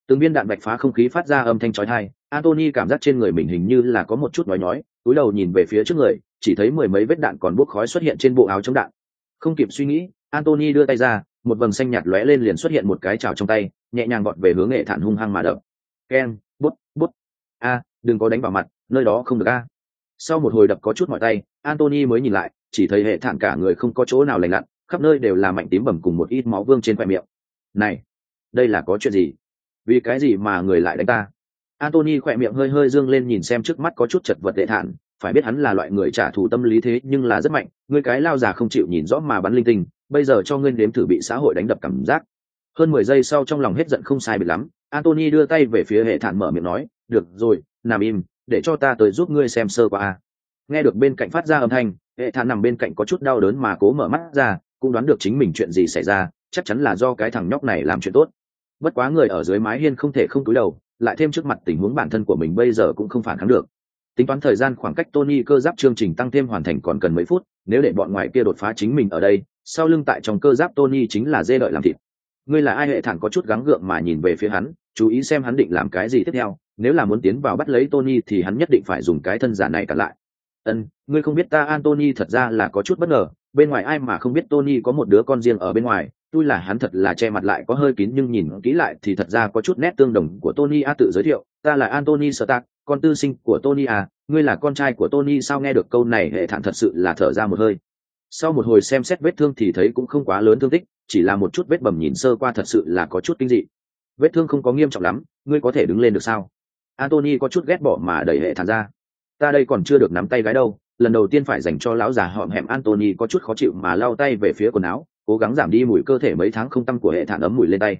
từng viên đạn bạch phá không khí phát ra âm thanh chói tai. Anthony cảm giác trên người mình hình như là có một chút nhói, cúi đầu nhìn về phía trước người, chỉ thấy mười mấy vết đạn còn bốc khói xuất hiện trên bộ áo chống đạn. Không kịp suy nghĩ, Anthony đưa tay ra, một vầng xanh nhạt lóe lên liền xuất hiện một cái chảo trong tay, nhẹ nhàng vọt về hướng Hệ Thản hung hăng mà đập. Ken, bút, bút. A, đừng có đánh vào mặt, nơi đó không được a. Sau một hồi đập có chút mỏi tay, Anthony mới nhìn lại, chỉ thấy Hệ Thản cả người không có chỗ nào lành lặn, khắp nơi đều là mạnh tím bầm cùng một ít máu vương trên khóe miệng. Này, đây là có chuyện gì? Vì cái gì mà người lại đánh ta? Anthony khỏe miệng hơi hơi dương lên nhìn xem trước mắt có chút chật vật Hệ Thản, phải biết hắn là loại người trả thù tâm lý thế nhưng là rất mạnh, ngươi cái lao già không chịu nhìn rõ mà bắn linh tinh, bây giờ cho ngươi nếm thử bị xã hội đánh đập cảm giác. Hơn 10 giây sau trong lòng hết giận không sai biệt lắm, Anthony đưa tay về phía Hệ Thản mở miệng nói, được rồi, nằm im, để cho ta tới giúp ngươi xem sơ qua. Nghe được bên cạnh phát ra âm thanh, Hệ Thản nằm bên cạnh có chút đau đớn mà cố mở mắt ra, cũng đoán được chính mình chuyện gì xảy ra, chắc chắn là do cái thằng nhóc này làm chuyện tốt. Bất quá người ở dưới mái hiên không thể không cúi đầu, lại thêm trước mặt tình huống bản thân của mình bây giờ cũng không phản kháng được. Tính toán thời gian khoảng cách Tony cơ giáp chương trình tăng thêm hoàn thành còn cần mấy phút, nếu để bọn ngoài kia đột phá chính mình ở đây, sau lưng tại trong cơ giáp Tony chính là dê đợi làm thịt. Ngươi là ai? Hệ Thản có chút gắng gượng mà nhìn về phía hắn, chú ý xem hắn định làm cái gì tiếp theo, nếu là muốn tiến vào bắt lấy Tony thì hắn nhất định phải dùng cái thân giả này cản lại. Ngươi không biết ta Anthony thật ra là có chút bất ngờ, bên ngoài ai mà không biết Tony có một đứa con riêng ở bên ngoài, tuy là hắn thật là che mặt lại có hơi kín nhưng nhìn kỹ lại thì thật ra có chút nét tương đồng của Tony. Tự giới thiệu, ta là Anthony Stark, con tư sinh của Tony. Ngươi là con trai của Tony sao? Nghe được câu này Hệ Thản thật sự là thở ra một hơi. Sau một hồi xem xét vết thương thì thấy cũng không quá lớn thương tích, chỉ là một chút vết bầm nhìn sơ qua thật sự là có chút kinh dị. Vết thương không có nghiêm trọng lắm, ngươi có thể đứng lên được sao? Anthony có chút ghét bỏ mà đẩy Hệ Thản ra. Ta đây còn chưa được nắm tay gái đâu, lần đầu tiên phải dành cho lão già hõm hẹm. Anthony có chút khó chịu mà lau tay về phía quần áo, cố gắng giảm đi mùi cơ thể mấy tháng không tăm của Hệ Thản ấm mùi lên tay.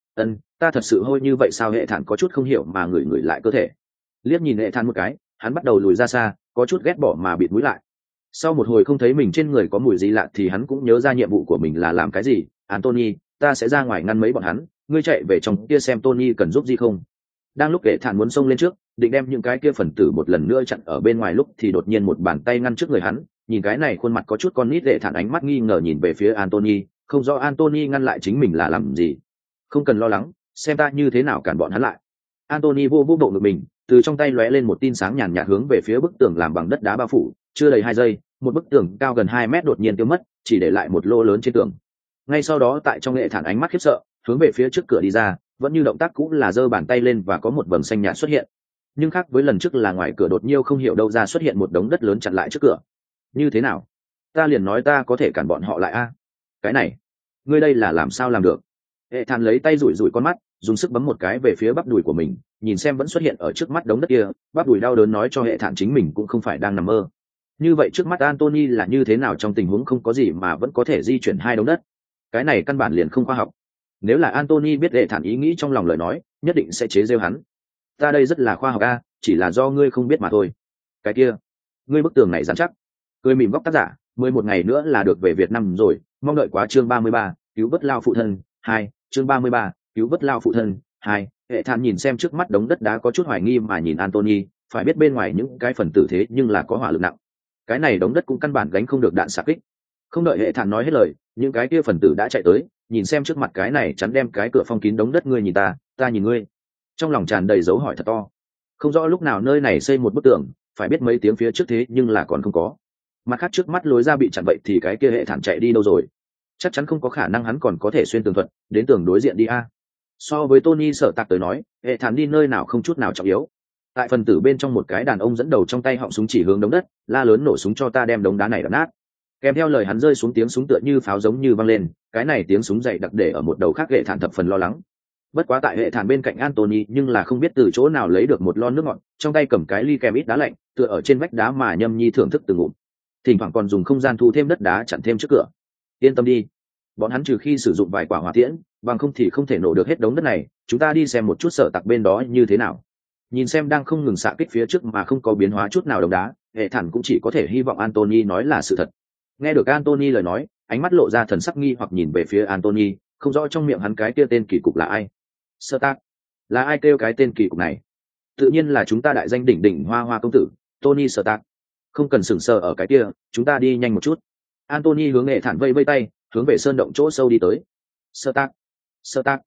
Ta thật sự hôi như vậy sao? Hệ Thản có chút không hiểu mà ngửi lại cơ thể, liếc nhìn Hệ Thản một cái, hắn bắt đầu lùi ra xa, có chút ghét bỏ mà bịt mũi lại. Sau một hồi không thấy mình trên người có mùi gì lạ thì hắn cũng nhớ ra nhiệm vụ của mình là làm cái gì. Anthony, ta sẽ ra ngoài ngăn mấy bọn hắn, ngươi chạy về trong kia xem Tony cần giúp gì không. Đang lúc Hệ Thản muốn xông lên trước định đem những cái kia phần tử một lần nữa chặn ở bên ngoài lúc thì đột nhiên một bàn tay ngăn trước người hắn. Nhìn cái này khuôn mặt có chút con nít, Hệ Thản ánh mắt nghi ngờ nhìn về phía Anthony, không rõ Anthony ngăn lại chính mình là làm gì. Không cần lo lắng, xem ta như thế nào cản bọn hắn lại. Anthony vô bộ ngực mình, từ trong tay lóe lên một tia sáng nhàn nhạt hướng về phía bức tường làm bằng đất đá bao phủ. Chưa đầy 2 giây, một bức tường cao gần 2 mét đột nhiên tiêu mất, chỉ để lại một lỗ lớn trên tường. Ngay sau đó tại trong Hệ Thản ánh mắt khiếp sợ, hướng về phía trước cửa đi ra, vẫn như động tác cũng là giơ bàn tay lên và có một vầng xanh nhạt xuất hiện. Nhưng khác với lần trước là ngoài cửa đột nhiên không hiểu đâu ra xuất hiện một đống đất lớn chặn lại trước cửa. Như thế nào? Ta liền nói ta có thể cản bọn họ lại a. Cái này, ngươi đây là làm sao làm được? Hệ Thản lấy tay rủi con mắt, dùng sức bấm một cái về phía bắp đùi của mình, nhìn xem vẫn xuất hiện ở trước mắt đống đất kia, bắp đùi đau đớn nói cho Hệ Thản chính mình cũng không phải đang nằm mơ. Như vậy trước mắt Anthony là như thế nào trong tình huống không có gì mà vẫn có thể di chuyển 2 đống đất? Cái này căn bản liền không khoa học. Nếu là Anthony biết Hệ Thản ý nghĩ trong lòng lời nói, nhất định sẽ chế giễu hắn. Ta đây rất là khoa học a, chỉ là do ngươi không biết mà thôi. Cái kia, ngươi bức tường này dán chắc. Cười mỉm góc tác giả, 11 ngày nữa là được về Việt Nam rồi, mong đợi quá. Chương 33, cứu vớt lao phụ thân 2, chương 33, cứu vớt lao phụ thân 2. Hệ Thản nhìn xem trước mắt đống đất đá có chút hoài nghi mà nhìn Anthony, phải biết bên ngoài những cái phần tử thế nhưng là có hỏa lực nặng. Cái này đống đất cũng căn bản gánh không được đạn xạ kích. Không đợi Hệ Thản nói hết lời, những cái kia phần tử đã chạy tới, nhìn xem trước mặt cái này chắn đem cái cửa phong kín đống đất, ngươi nhìn ta, ta nhìn ngươi, trong lòng tràn đầy dấu hỏi thật to. Không rõ lúc nào nơi này xây một bức tường, phải biết mấy tiếng phía trước thế nhưng là còn không có. Mặt khác trước mắt lối ra bị chặn vậy thì cái kia Hệ Thản chạy đi đâu rồi? Chắc chắn không có khả năng hắn còn có thể xuyên tường thuật đến tường đối diện đi a. So với Tony Sở Tạc tới nói, Hệ Thản đi nơi nào không chút nào trọng yếu. Tại phần tử bên trong một cái đàn ông dẫn đầu trong tay họng súng chỉ hướng đống đất, la lớn nổ súng cho ta đem đống đá này đập nát. Kèm theo lời hắn rơi xuống tiếng súng tựa như pháo giống như vang lên, cái này tiếng súng dậy đặc để ở một đầu khác Hệ Thản thập phần lo lắng. Bất quá tại Hệ Thản bên cạnh Anthony nhưng là không biết từ chỗ nào lấy được một lon nước ngọt, trong tay cầm cái ly kèm ít đá lạnh, tựa ở trên vách đá mà nhâm nhi thưởng thức từng ngụm. Thỉnh thoảng còn dùng không gian thu thêm đất đá chặn thêm trước cửa. Yên tâm đi, bọn hắn trừ khi sử dụng vài quả hỏa tiễn, bằng không thì không thể nổ được hết đống đất này. Chúng ta đi xem một chút Sở Tạc bên đó như thế nào. Nhìn xem đang không ngừng xạ kích phía trước mà không có biến hóa chút nào đống đá, Hệ Thản cũng chỉ có thể hy vọng Anthony nói là sự thật. Nghe được Anthony lời nói, ánh mắt lộ ra thần sắc nghi hoặc nhìn về phía Anthony, không rõ trong miệng hắn cái kia tên kỳ cục là ai. Sở Tạc? Là ai kêu cái tên kỳ cục này? Tự nhiên là chúng ta đại danh đỉnh đỉnh hoa hoa công tử, Tony Sở Tạc. Không cần sừng sờ ở cái kia, chúng ta đi nhanh một chút. Anthony hướng Hệ Thản vây vây tay, hướng về sơn động chỗ sâu đi tới. Sở Tạc, Sở Tạc.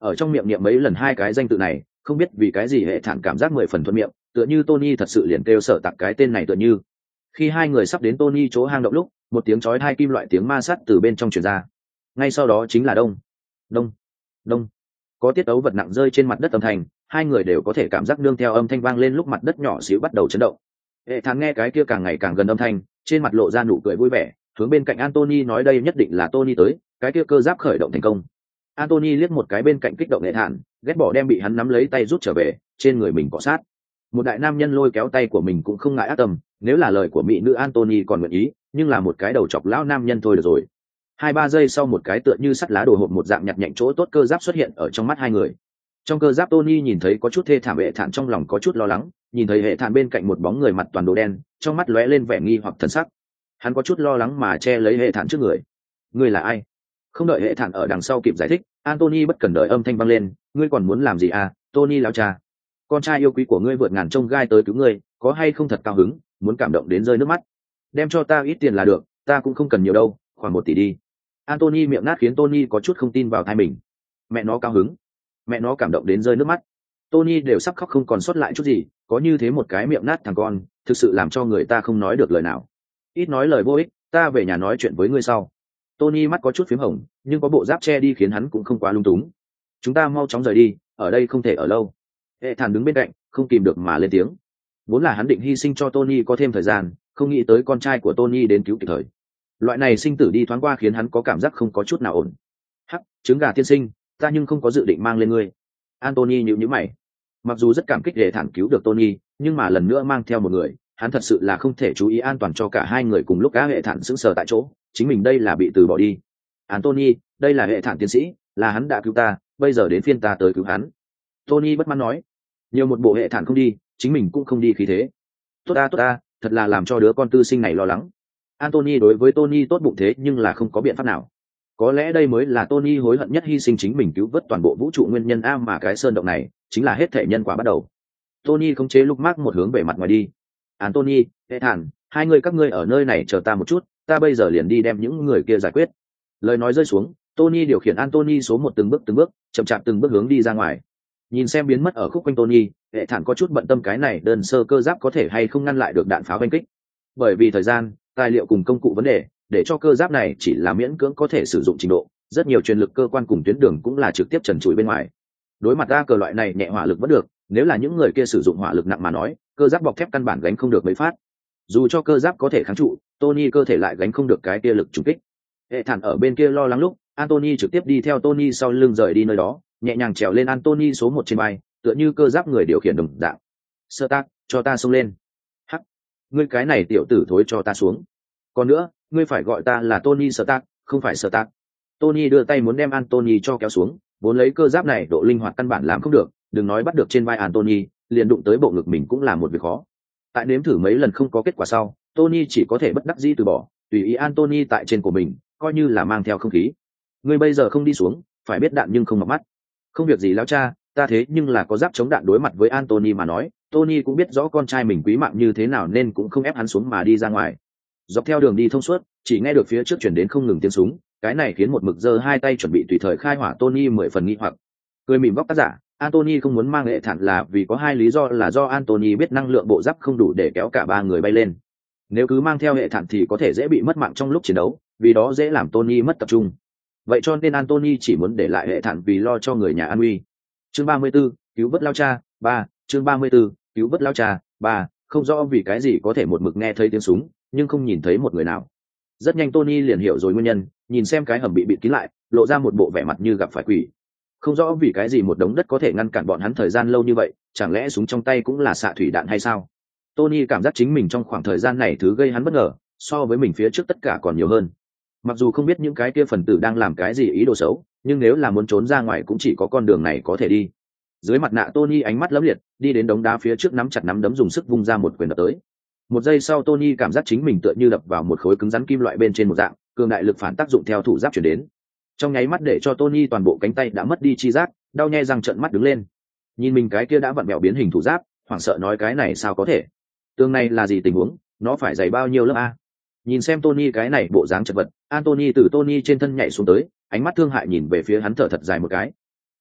ở trong miệng niệm mấy lần hai cái danh tự này, không biết vì cái gì hệ thản cảm giác 10 phần thuận miệng, tựa như Tony thật sự liền kêu sở tạc cái tên này tựa như. Khi hai người sắp đến Tony chỗ hang động lúc, một tiếng chói tai kim loại tiếng ma sắt từ bên trong truyền ra. Ngay sau đó chính là đông, đông, đông, có tiết ấu vật nặng rơi trên mặt đất âm thanh, hai người đều có thể cảm giác nương theo âm thanh vang lên lúc mặt đất nhỏ xíu bắt đầu chấn động. Hệ thản nghe cái kia càng ngày càng gần âm thanh, trên mặt lộ ra nụ cười vui vẻ, hướng bên cạnh Anthony nói đây nhất định là Tony tới, cái kia cơ giáp khởi động thành công. Anthony liếc một cái bên cạnh kích động Hệ thản, ghét bỏ đem bị hắn nắm lấy tay rút trở về, trên người mình cọ sát. Một đại nam nhân lôi kéo tay của mình cũng không ngại ác tâm, nếu là lời của mỹ nữ Anthony còn nguyện ý, nhưng là một cái đầu chọc lão nam nhân thôi được rồi. 2-3 giây sau một cái tựa như sắt lá đồ hộp một dạng nhặt nhạnh chỗ tốt cơ giáp xuất hiện ở trong mắt hai người. Trong cơ giáp Tony nhìn thấy có chút thê thảm, Hệ thản trong lòng có chút lo lắng, nhìn thấy Hệ thản bên cạnh một bóng người mặt toàn đồ đen, trong mắt lóe lên vẻ nghi hoặc thần sắc. Hắn có chút lo lắng mà che lấy Hệ thản trước người. Ngươi là ai? Không đợi Hệ thản ở đằng sau kịp giải thích, Anthony bất cần đợi âm thanh vang lên, ngươi còn muốn làm gì à, Tony lão cha? Con trai yêu quý của ngươi vượt ngàn chông gai tới cứu ngươi, có hay không thật cao hứng, muốn cảm động đến rơi nước mắt. Đem cho ta ít tiền là được, ta cũng không cần nhiều đâu, khoảng 1 tỷ đi. Anthony miệng nát khiến Tony có chút không tin vào tai mình. Mẹ nó cao hứng, mẹ nó cảm động đến rơi nước mắt. Tony đều sắp khóc không còn sót lại chút gì, có như thế một cái miệng nát thằng con, thực sự làm cho người ta không nói được lời nào. Ít nói lời vô ích, ta về nhà nói chuyện với ngươi sau. Tony mắt có chút phím hồng, nhưng có bộ giáp che đi khiến hắn cũng không quá lung túng. Chúng ta mau chóng rời đi, ở đây không thể ở lâu. Hệ thản đứng bên cạnh, không kìm được mà lên tiếng. Vốn là hắn định hy sinh cho Tony có thêm thời gian, không nghĩ tới con trai của Tony đến cứu kịp thời. Loại này sinh tử đi thoáng qua khiến hắn có cảm giác không có chút nào ổn. Hắc, trứng gà tiên sinh, ta nhưng không có dự định mang lên ngươi. Anthony nhíu nhíu mày. Mặc dù rất cảm kích để thản cứu được Tony, nhưng mà lần nữa mang theo một người, hắn thật sự là không thể chú ý an toàn cho cả hai người cùng lúc. Cả Hệ thản sững sờ tại chỗ, chính mình đây là bị từ bỏ đi. Anthony, đây là Hệ thản tiến sĩ, là hắn đã cứu ta, bây giờ đến phiên ta tới cứu hắn. Tony bất mãn nói. Nhiều một bộ Hệ thản không đi, chính mình cũng không đi khí thế. Tốt ta, thật là làm cho đứa con tư sinh này lo lắng. Anthony đối với Tony tốt bụng thế nhưng là không có biện pháp nào. Có lẽ đây mới là Tony hối hận nhất hy sinh chính mình cứu vớt toàn bộ vũ trụ nguyên nhân a mà cái sơn động này chính là hết thể nhân quả bắt đầu. Tony khống chế lúc mác một hướng về mặt ngoài đi. Anthony, Hệ thản, hai người các ngươi ở nơi này chờ ta một chút, ta bây giờ liền đi đem những người kia giải quyết. Lời nói rơi xuống, Tony điều khiển Anthony số 1 từng bước, chậm chạp từng bước hướng đi ra ngoài. Nhìn xem biến mất ở khúc quanh Tony, Hệ thản có chút bận tâm cái này đơn sơ cơ giáp có thể hay không ngăn lại được đạn pháo oanh kích. Bởi vì thời gian, tài liệu cùng công cụ vấn đề, để cho cơ giáp này chỉ là miễn cưỡng có thể sử dụng trình độ, rất nhiều truyền lực cơ quan cùng tuyến đường cũng là trực tiếp trần trụi bên ngoài. Đối mặt ra cờ loại này nhẹ hỏa lực vẫn được, nếu là những người kia sử dụng hỏa lực nặng mà nói, cơ giáp bọc thép căn bản gánh không được mấy phát. Dù cho cơ giáp có thể kháng trụ, Tony cơ thể lại gánh không được cái kia lực trùng kích. Hệ thản ở bên kia lo lắng lúc, Anthony trực tiếp đi theo Tony sau lưng rời đi nơi đó, nhẹ nhàng trèo lên Anthony số 1 trên bay, tựa như cơ giáp người điều khiển đồng dạng. Sơ tác, cho ta xông lên. Hắc, ngươi cái này tiểu tử thối cho ta xuống. Còn nữa, ngươi phải gọi ta là Tony Stark, không phải Stark. Tony đưa tay muốn đem Anthony cho kéo xuống, vốn lấy cơ giáp này độ linh hoạt căn bản làm không được, đừng nói bắt được trên vai Anthony, liền đụng tới bộ ngực mình cũng là một việc khó. Tại nếm thử mấy lần không có kết quả sau, Tony chỉ có thể bất đắc dĩ từ bỏ, tùy ý Anthony tại trên của mình, coi như là mang theo không khí. Ngươi bây giờ không đi xuống, phải biết đạn nhưng không mặc mắt. Không việc gì lão cha, ta thế nhưng là có giáp chống đạn. Đối mặt với Anthony mà nói, Tony cũng biết rõ con trai mình quý mạng như thế nào nên cũng không ép hắn xuống mà đi ra ngoài. Dọc theo đường đi thông suốt, chỉ nghe được phía trước chuyển đến không ngừng tiếng súng, cái này khiến một mực giơ hai tay chuẩn bị tùy thời khai hỏa Tony 10 phần nghi hoặc. Cười mỉm góc tác giả, Anthony không muốn mang Hệ thản là vì có hai lý do, là do Anthony biết năng lượng bộ giáp không đủ để kéo cả ba người bay lên. Nếu cứ mang theo Hệ thản thì có thể dễ bị mất mạng trong lúc chiến đấu, vì đó dễ làm Tony mất tập trung. Vậy cho nên Anthony chỉ muốn để lại Hệ thản vì lo cho người nhà an nguy. Chương 34, cứu vớt lao cha 3. Chương 34, cứu vớt lao cha 3. Không rõ vì cái gì có thể một mực nghe thấy tiếng súng, nhưng không nhìn thấy một người nào. Rất nhanh Tony liền hiểu rồi nguyên nhân, nhìn xem cái hầm bị bịt kín lại, lộ ra một bộ vẻ mặt như gặp phải quỷ. Không rõ vì cái gì một đống đất có thể ngăn cản bọn hắn thời gian lâu như vậy, chẳng lẽ súng trong tay cũng là xạ thủy đạn hay sao? Tony cảm giác chính mình trong khoảng thời gian này thứ gây hắn bất ngờ, so với mình phía trước tất cả còn nhiều hơn. Mặc dù không biết những cái kia phần tử đang làm cái gì ý đồ xấu, nhưng nếu là muốn trốn ra ngoài cũng chỉ có con đường này có thể đi. Dưới mặt nạ Tony ánh mắt lấm liệt, đi đến đống đá phía trước nắm chặt nắm đấm dùng sức vung ra một quyền đập tới. Một giây sau Tony cảm giác chính mình tựa như đập vào một khối cứng rắn kim loại bên trên một dạng, cường đại lực phản tác dụng theo thủ giáp chuyển đến. Trong nháy mắt để cho Tony toàn bộ cánh tay đã mất đi chi giác, đau nhe răng trợn mắt đứng lên. Nhìn mình cái kia đã vặn vẹo biến hình thủ giáp, hoảng sợ nói cái này sao có thể? Tương này là gì tình huống, nó phải dày bao nhiêu lớp a? Nhìn xem Tony cái này bộ dáng chật vật, Anthony từ Tony trên thân nhảy xuống tới, ánh mắt thương hại nhìn về phía hắn, thở thật dài một cái.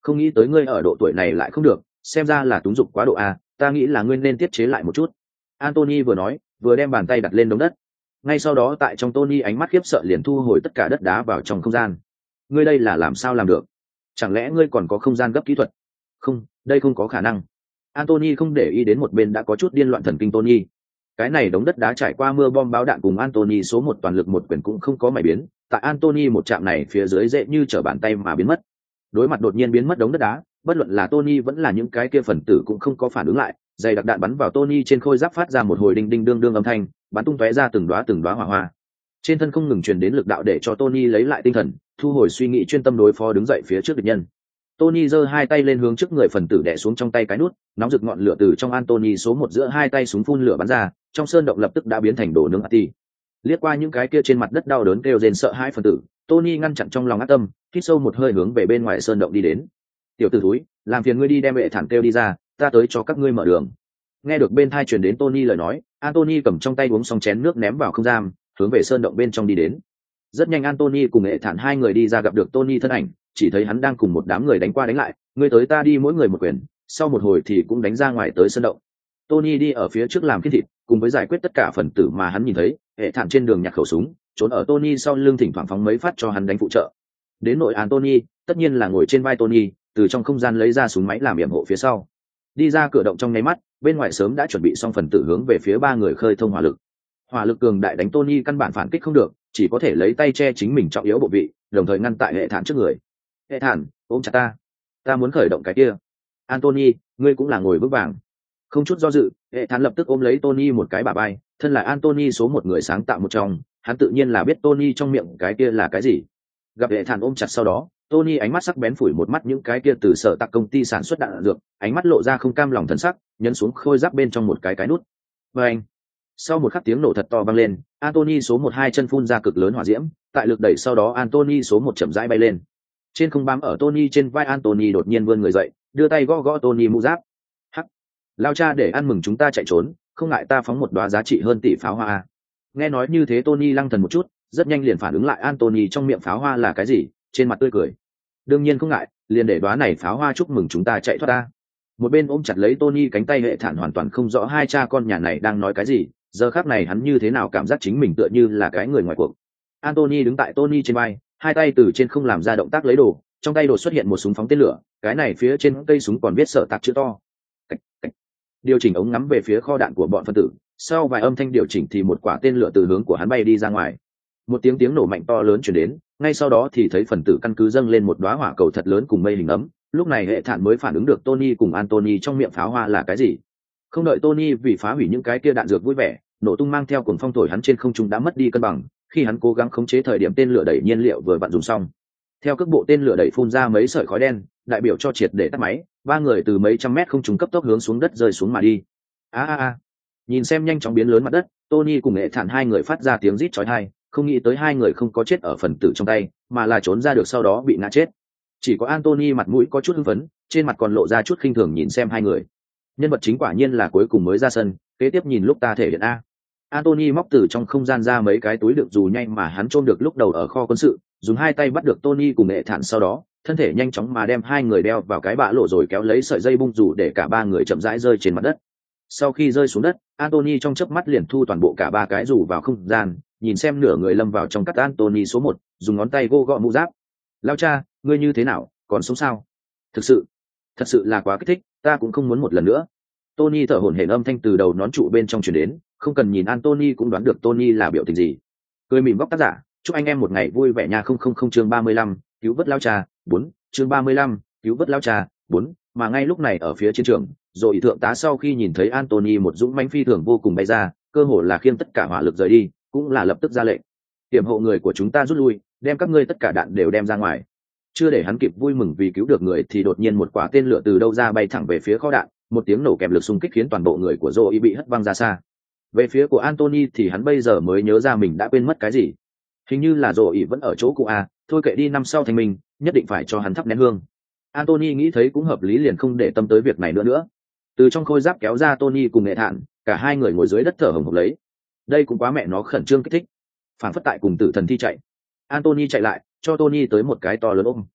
Không nghĩ tới ngươi ở độ tuổi này lại không được, xem ra là túng dục quá độ a, ta nghĩ là ngươi nên tiết chế lại một chút. Anthony vừa nói vừa đem bàn tay đặt lên đống đất. Ngay sau đó tại trong Tony ánh mắt khiếp sợ liền thu hồi tất cả đất đá vào trong không gian. Ngươi đây là làm sao làm được? Chẳng lẽ ngươi còn có không gian gấp kỹ thuật? Không, đây không có khả năng. Anthony không để ý đến một bên đã có chút điên loạn thần kinh Tony. Cái này đống đất đá trải qua mưa bom báo đạn cùng Anthony số một toàn lực một quyền cũng không có mảy biến, tại Anthony một chạm này phía dưới dễ như trở bàn tay mà biến mất. Đối mặt đột nhiên biến mất đống đất đá, bất luận là Tony vẫn là những cái kia phần tử cũng không có phản ứng lại, dày đặc đạn bắn vào Tony trên khôi giáp phát ra một hồi đinh đinh đương đương âm thanh, bắn tung tóe ra từng đóa hỏa hoa. Trên thân không ngừng truyền đến lực đạo để cho Tony lấy lại tinh thần, thu hồi suy nghĩ chuyên tâm đối phó đứng dậy phía trước địch nhân. Tony giơ hai tay lên hướng trước người phần tử đè xuống trong tay cái nút, nóng rực ngọn lửa từ trong Anthony số một giữa hai tay súng phun lửa bắn ra, trong sơn động lập tức đã biến thành đồ nướng ati. Liếc qua những cái kia trên mặt đất đau đớn kêu rên sợ hãi phần tử, Tony ngăn chặn trong lòng ác tâm, hít sâu một hơi hướng về bên ngoài sơn động đi đến. Tiểu tử thúi, làm phiền ngươi đi đem vệ thản kêu đi ra, ta tới cho các ngươi mở đường. Nghe được bên tai truyền đến Tony lời nói, Anthony cầm trong tay uống xong chén nước ném vào không gian, hướng về sơn động bên trong đi đến. Rất nhanh Anthony cùng vệ thản hai người đi ra gặp được Tony thân ảnh, chỉ thấy hắn đang cùng một đám người đánh qua đánh lại, ngươi tới ta đi mỗi người một quyền, sau một hồi thì cũng đánh ra ngoài tới sơn động. Tony đi ở phía trước làm kiên thịt, cùng với giải quyết tất cả phần tử mà hắn nhìn thấy, hệ thản trên đường nhặt khẩu súng, trốn ở Tony sau lưng thỉnh thoảng phóng mấy phát cho hắn đánh phụ trợ. Đến nội Anthony, tất nhiên là ngồi trên vai Tony, từ trong không gian lấy ra súng máy làm yểm hộ phía sau. Đi ra cửa động trong nháy mắt, bên ngoài sớm đã chuẩn bị xong phần tử hướng về phía ba người khơi thông hỏa lực. Hỏa lực cường đại đánh Tony căn bản phản kích không được, chỉ có thể lấy tay che chính mình trọng yếu bộ vị, đồng thời ngăn tại hệ thản trước người. Hệ thản, ôm chặt ta muốn khởi động cái kia. Anthony, ngươi cũng là ngồi vững vàng. Không chút do dự, hệ thản lập tức ôm lấy Tony một cái bả vai, thân là Anthony số một người sáng tạo một trong, hắn tự nhiên là biết Tony trong miệng cái kia là cái gì. Gặp hệ thản ôm chặt sau đó, Tony ánh mắt sắc bén phủi một mắt những cái kia từ sở tạc công ty sản xuất đạn dược, ánh mắt lộ ra không cam lòng thần sắc, nhấn xuống khôi giáp bên trong một cái nút. Và anh, sau một khắc tiếng nổ thật to vang lên, Anthony số một hai chân phun ra cực lớn hỏa diễm, tại lực đẩy sau đó Anthony số một chậm rãi bay lên. Trên không bám ở Tony trên vai Anthony đột nhiên vươn người dậy, đưa tay gõ Tony mũ giáp. Hắc, lao cha để ăn mừng chúng ta chạy trốn, không ngại ta phóng một đóa giá trị hơn tỷ pháo hoa. Nghe nói như thế Tony lăng thần một chút, rất nhanh liền phản ứng lại Anthony trong miệng pháo hoa là cái gì, trên mặt tươi cười. Đương nhiên không ngại, liền để đóa này pháo hoa chúc mừng chúng ta chạy thoát ta. Một bên ôm chặt lấy Tony cánh tay hệ thản hoàn toàn không rõ hai cha con nhà này đang nói cái gì, giờ khắc này hắn như thế nào cảm giác chính mình tựa như là cái người ngoài cuộc. Anthony đứng tại Tony trên vai, hai tay từ trên không làm ra động tác lấy đồ, trong tay đột xuất hiện một súng phóng tên lửa, cái này phía trên cây súng còn viết sở tạc chữ to. Cách, cách. Điều chỉnh ống ngắm về phía kho đạn của bọn phân tử, sau vài âm thanh điều chỉnh thì một quả tên lửa từ hướng của hắn bay đi ra ngoài. Một tiếng nổ mạnh to lớn truyền đến, ngay sau đó thì thấy phần tử căn cứ dâng lên một đóa hỏa cầu thật lớn cùng mây hình ấm, lúc này hệ thản mới phản ứng được Tony cùng Anthony trong miệng pháo hoa là cái gì. Không đợi Tony vì phá hủy những cái kia đạn dược vui vẻ, nổ tung mang theo cuồng phong thổi hắn trên không trung đã mất đi cân bằng, khi hắn cố gắng khống chế thời điểm tên lửa đẩy nhiên liệu vừa vặn dùng xong. Theo cước bộ tên lửa đẩy phun ra mấy sợi khói đen, đại biểu cho triệt để tắt máy, ba người từ mấy trăm mét không trung cấp tốc hướng xuống đất rơi xuống mà đi. Nhìn xem nhanh chóng biến lớn mặt đất, Tony cùng hệ thản hai người phát ra tiếng rít chói tai, không nghĩ tới hai người không có chết ở phần tử trong tay, mà là trốn ra được sau đó bị ngã chết. Chỉ có Anthony mặt mũi có chút hưng phấn, trên mặt còn lộ ra chút khinh thường nhìn xem hai người. Nhân vật chính quả nhiên là cuối cùng mới ra sân, kế tiếp nhìn lúc ta thể hiện a. Anthony móc từ trong không gian ra mấy cái túi đựng dù nhanh mà hắn chôn được lúc đầu ở kho quân sự, dùng hai tay bắt được Tony cùng hệ thản sau đó, thân thể nhanh chóng mà đem hai người đeo vào cái bã lộ rồi kéo lấy sợi dây bung dù để cả ba người chậm rãi rơi trên mặt đất. Sau khi rơi xuống đất, Anthony trong chớp mắt liền thu toàn bộ cả ba cái dù vào không gian, nhìn xem nửa người lâm vào trong cắt Anthony số một, dùng ngón tay gõ mũ giáp. Lao cha, ngươi như thế nào, còn sống sao? Thật sự là quá kích thích, ta cũng không muốn một lần nữa. Tony thở hổn hển âm thanh từ đầu nón trụ bên trong truyền đến, không cần nhìn Anthony cũng đoán được Tony là biểu tình gì. Cười mỉm góc tác giả, chúc anh em một ngày vui vẻ nha. 000 chương 35, cứu vớt lao cha 4, chương 35, cứu vớt lao cha 4, mà ngay lúc này ở phía chiến trường, rồi thượng tá sau khi nhìn thấy Anthony một dũng mãnh phi thường vô cùng bay ra, cơ hồ là khiêng tất cả hỏa lực rời đi, cũng là lập tức ra lệnh. Tiềm hộ người của chúng ta rút lui, đem các ngươi tất cả đạn đều đem ra ngoài. Chưa để hắn kịp vui mừng vì cứu được người thì đột nhiên một quả tên lửa từ đâu ra bay thẳng về phía kho đạn, một tiếng nổ kèm lực xung kích khiến toàn bộ người của Joey bị hất văng ra xa. Về phía của Anthony thì hắn bây giờ mới nhớ ra mình đã quên mất cái gì. Hình như là Joey vẫn ở chỗ cụ a, thôi kệ đi, năm sau thành mình, nhất định phải cho hắn thắp nén hương. Anthony nghĩ thấy cũng hợp lý liền không để tâm tới việc này nữa. Từ trong khôi giáp kéo ra Tony cùng nghệ thản, cả hai người ngồi dưới đất thở hổn hển lấy. Đây cũng quá mẹ nó khẩn trương kích thích. Phản phất tại cùng tử thần thi chạy. Anthony chạy lại, cho Tony tới một cái to lớn ôm.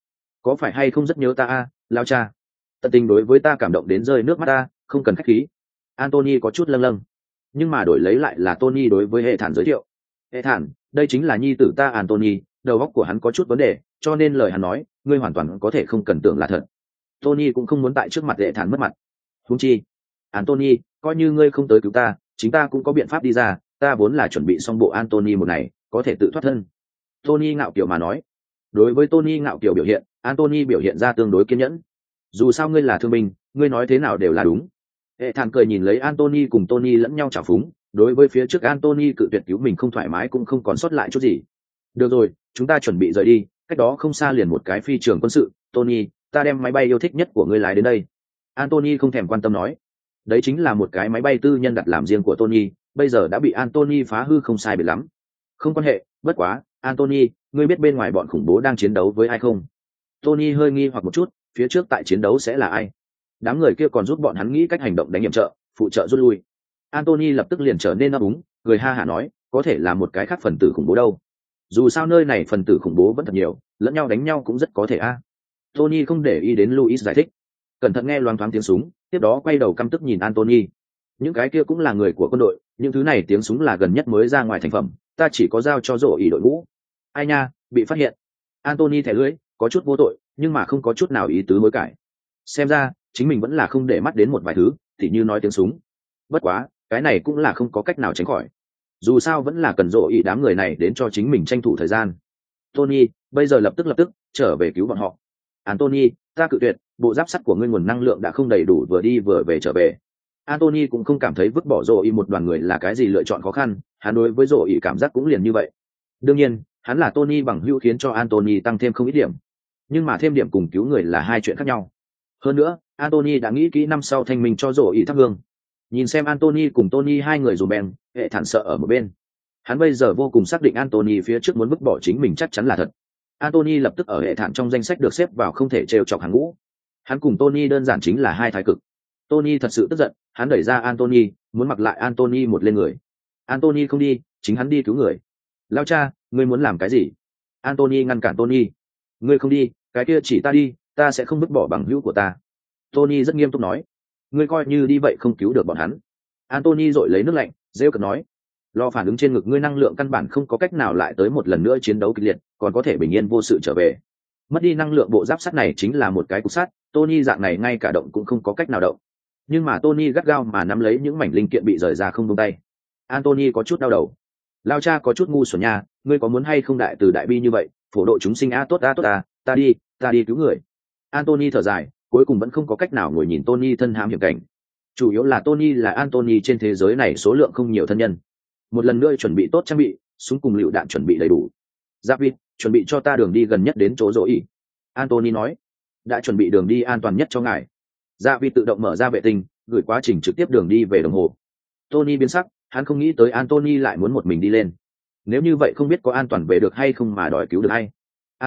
có phải hay không rất nhớ ta a, lao cha? Tận tình đối với ta cảm động đến rơi nước mắt ta, không cần khách khí. Anthony có chút lâng lâng, nhưng mà đổi lấy lại là Tony đối với hệ thản giới thiệu. Hệ thản, đây chính là nhi tử ta Anthony, đầu óc của hắn có chút vấn đề, cho nên lời hắn nói, ngươi hoàn toàn có thể không cần tưởng là thật. Tony cũng không muốn tại trước mặt hệ thản mất mặt. Huống chi, Anthony, coi như ngươi không tới cứu ta, chính ta cũng có biện pháp đi ra, ta vốn là chuẩn bị xong bộ Anthony một này, có thể tự thoát thân. Tony ngạo kiểu mà nói. Đối với Tony ngạo kiểu biểu hiện, Anthony biểu hiện ra tương đối kiên nhẫn. Dù sao ngươi là thương binh, ngươi nói thế nào đều là đúng. Hệ thản cười nhìn lấy Anthony cùng Tony lẫn nhau chảo phúng, đối với phía trước Anthony cự tuyệt cứu mình không thoải mái cũng không còn sót lại chút gì. Được rồi, chúng ta chuẩn bị rời đi, cách đó không xa liền một cái phi trường quân sự. Tony, ta đem máy bay yêu thích nhất của ngươi lái đến đây. Anthony không thèm quan tâm nói. Đấy chính là một cái máy bay tư nhân đặt làm riêng của Tony, bây giờ đã bị Anthony phá hư không sai biệt lắm. Không quan hệ, bất quá, Anthony, ngươi biết bên ngoài bọn khủng bố đang chiến đấu với ai không? Tony hơi nghi hoặc một chút, phía trước tại chiến đấu sẽ là ai? Đám người kia còn giúp bọn hắn nghĩ cách hành động đánh nhiệm trợ, phụ trợ rút lui. Anthony lập tức liền trở nên ấp úng, người ha hả nói, có thể là một cái khác phần tử khủng bố đâu. Dù sao nơi này phần tử khủng bố vẫn thật nhiều, lẫn nhau đánh nhau cũng rất có thể a. Tony không để ý đến Louis giải thích, cẩn thận nghe loáng thoáng tiếng súng, tiếp đó quay đầu căm tức nhìn Anthony. Những cái kia cũng là người của quân đội, những thứ này tiếng súng là gần nhất mới ra ngoài thành phẩm, ta chỉ có giao cho rổ ý đội ngũ. Ai nha, bị phát hiện. Anthony thẻ lưỡi, có chút vô tội, nhưng mà không có chút nào ý tứ hối cải. Xem ra, chính mình vẫn là không để mắt đến một vài thứ, tỉ như nói tiếng súng. Bất quá, cái này cũng là không có cách nào tránh khỏi. Dù sao vẫn là cần rổ ý đám người này đến cho chính mình tranh thủ thời gian. Tony, bây giờ lập tức trở về cứu bọn họ. Anthony, ta cự tuyệt, bộ giáp sắt của ngươi nguồn năng lượng đã không đầy đủ vừa đi vừa về trở về. Anthony cũng không cảm thấy vứt bỏ rổ ý một đoàn người là cái gì lựa chọn khó khăn, hắn đối với rổ ý cảm giác cũng liền như vậy. Đương nhiên, hắn là Tony bằng hữu khiến cho Anthony tăng thêm không ít điểm. Nhưng mà thêm điểm cùng cứu người là hai chuyện khác nhau. Hơn nữa, Anthony đã nghĩ kỹ năm sau thanh minh cho rổ ý thắp hương. Nhìn xem Anthony cùng Tony hai người dùm bèn, hệ thản sợ ở một bên. Hắn bây giờ vô cùng xác định Anthony phía trước muốn vứt bỏ chính mình chắc chắn là thật. Anthony lập tức ở hệ thản trong danh sách được xếp vào không thể trêu chọc hàng ngũ. Hắn cùng Tony đơn giản chính là hai thái cực. Tony thật sự tức giận, hắn đẩy ra Anthony, muốn mặc lại Anthony một lên người. Anthony không đi, chính hắn đi cứu người. Lao cha, ngươi muốn làm cái gì? Anthony ngăn cản Tony. Ngươi không đi, cái kia chỉ ta đi, ta sẽ không vứt bỏ bằng hữu của ta. Tony rất nghiêm túc nói. Ngươi coi như đi vậy không cứu được bọn hắn. Anthony dội lấy nước lạnh, rêu cợt nói. Lo phản ứng trên ngực ngươi năng lượng căn bản không có cách nào lại tới một lần nữa chiến đấu kịch liệt, còn có thể bình yên vô sự trở về. Mất đi năng lượng bộ giáp sắt này chính là một cái cục sắt, Tony dạng này ngay cả động cũng không có cách nào động. Nhưng mà Tony gắt gao mà nắm lấy những mảnh linh kiện bị rời ra không buông tay. Anthony có chút đau đầu. Lao cha có chút ngu xuẩn nha, ngươi có muốn hay không đại từ đại bi như vậy, phổ độ chúng sinh tốt ta đi cứu người. Anthony thở dài, cuối cùng vẫn không có cách nào ngồi nhìn Tony thân hãm hiểm cảnh. Chủ yếu là Tony là Anthony trên thế giới này số lượng không nhiều thân nhân. Một lần nữa chuẩn bị tốt trang bị, súng cùng lựu đạn chuẩn bị đầy đủ. David, chuẩn bị cho ta đường đi gần nhất đến chỗ rỗ ỉ. Anthony nói, đã chuẩn bị đường đi an toàn nhất cho ngài. David tự động mở ra vệ tinh, gửi quá trình trực tiếp đường đi về đồng hồ. Tony biến sắc, hắn không nghĩ tới Anthony lại muốn một mình đi lên. Nếu như vậy không biết có an toàn về được hay không mà đòi cứu được hay.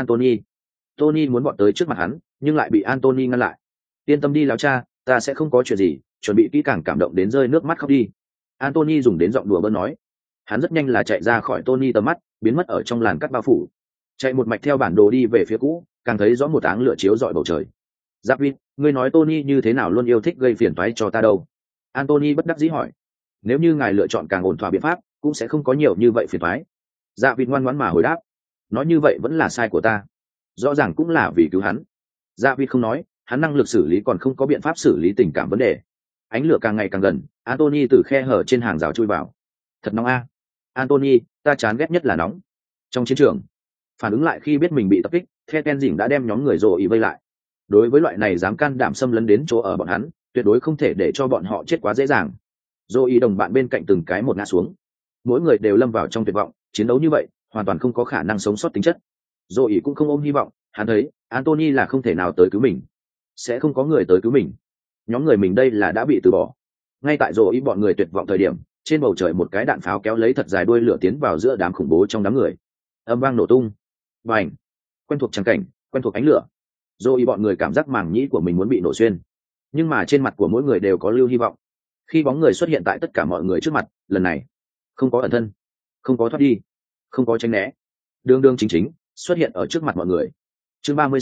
Tony muốn bọn tới trước mặt hắn, nhưng lại bị Anthony ngăn lại. Yên tâm đi lão cha, ta sẽ không có chuyện gì, chuẩn bị kỹ càng cảm động đến rơi nước mắt khóc đi. Anthony dùng đến giọng đùa bỡn nói. Hắn rất nhanh là chạy ra khỏi Tony tầm mắt, biến mất ở trong làn cát bao phủ. Chạy một mạch theo bản đồ đi về phía cũ, càng thấy rõ một áng lửa chiếu rọi bầu trời. David, ngươi nói Tony như thế nào luôn yêu thích gây phiền toái cho ta đâu? Anthony bất đắc dĩ hỏi. Nếu như ngài lựa chọn càng ổn thỏa biện pháp, cũng sẽ không có nhiều như vậy phiền toái. David ngoan ngoãn mà hồi đáp. Nói như vậy vẫn là sai của ta. Rõ ràng cũng là vì cứu hắn. David không nói, hắn năng lực xử lý còn không có biện pháp xử lý tình cảm vấn đề. Ánh lửa càng ngày càng gần, Anthony từ khe hở trên hàng rào chui vào. Thật nóng a. Anthony, ta chán ghét nhất là nóng. Trong chiến trường, phản ứng lại khi biết mình bị tập kích, The Ken Dĩnh đã đem nhóm người rồ ý vây lại. Đối với loại này dám can đảm xâm lấn đến chỗ ở bọn hắn, tuyệt đối không thể để cho bọn họ chết quá dễ dàng. Rồ ý đồng bạn bên cạnh từng cái một ngã xuống. Mỗi người đều lâm vào trong tuyệt vọng, chiến đấu như vậy, hoàn toàn không có khả năng sống sót tính chất. Rồ ý cũng không ôm hy vọng, hắn thấy Anthony là không thể nào tới cứu mình, sẽ không có người tới cứu mình. Nhóm người mình đây là đã bị từ bỏ. Ngay tại rồ ý bọn người tuyệt vọng thời điểm, trên bầu trời một cái đạn pháo kéo lấy thật dài đuôi lửa tiến vào giữa đám khủng bố trong đám người. Âm vang nổ tung, bành, quen thuộc tràng cảnh, quen thuộc ánh lửa. Rồi bọn người cảm giác màng nhĩ của mình muốn bị nổ xuyên, nhưng mà trên mặt của mỗi người đều có lưu hy vọng. Khi bóng người xuất hiện tại tất cả mọi người trước mặt, lần này không có ẩn thân, không có thoát đi, không có tránh né, đương đương chính chính xuất hiện ở trước mặt mọi người. Chương 36,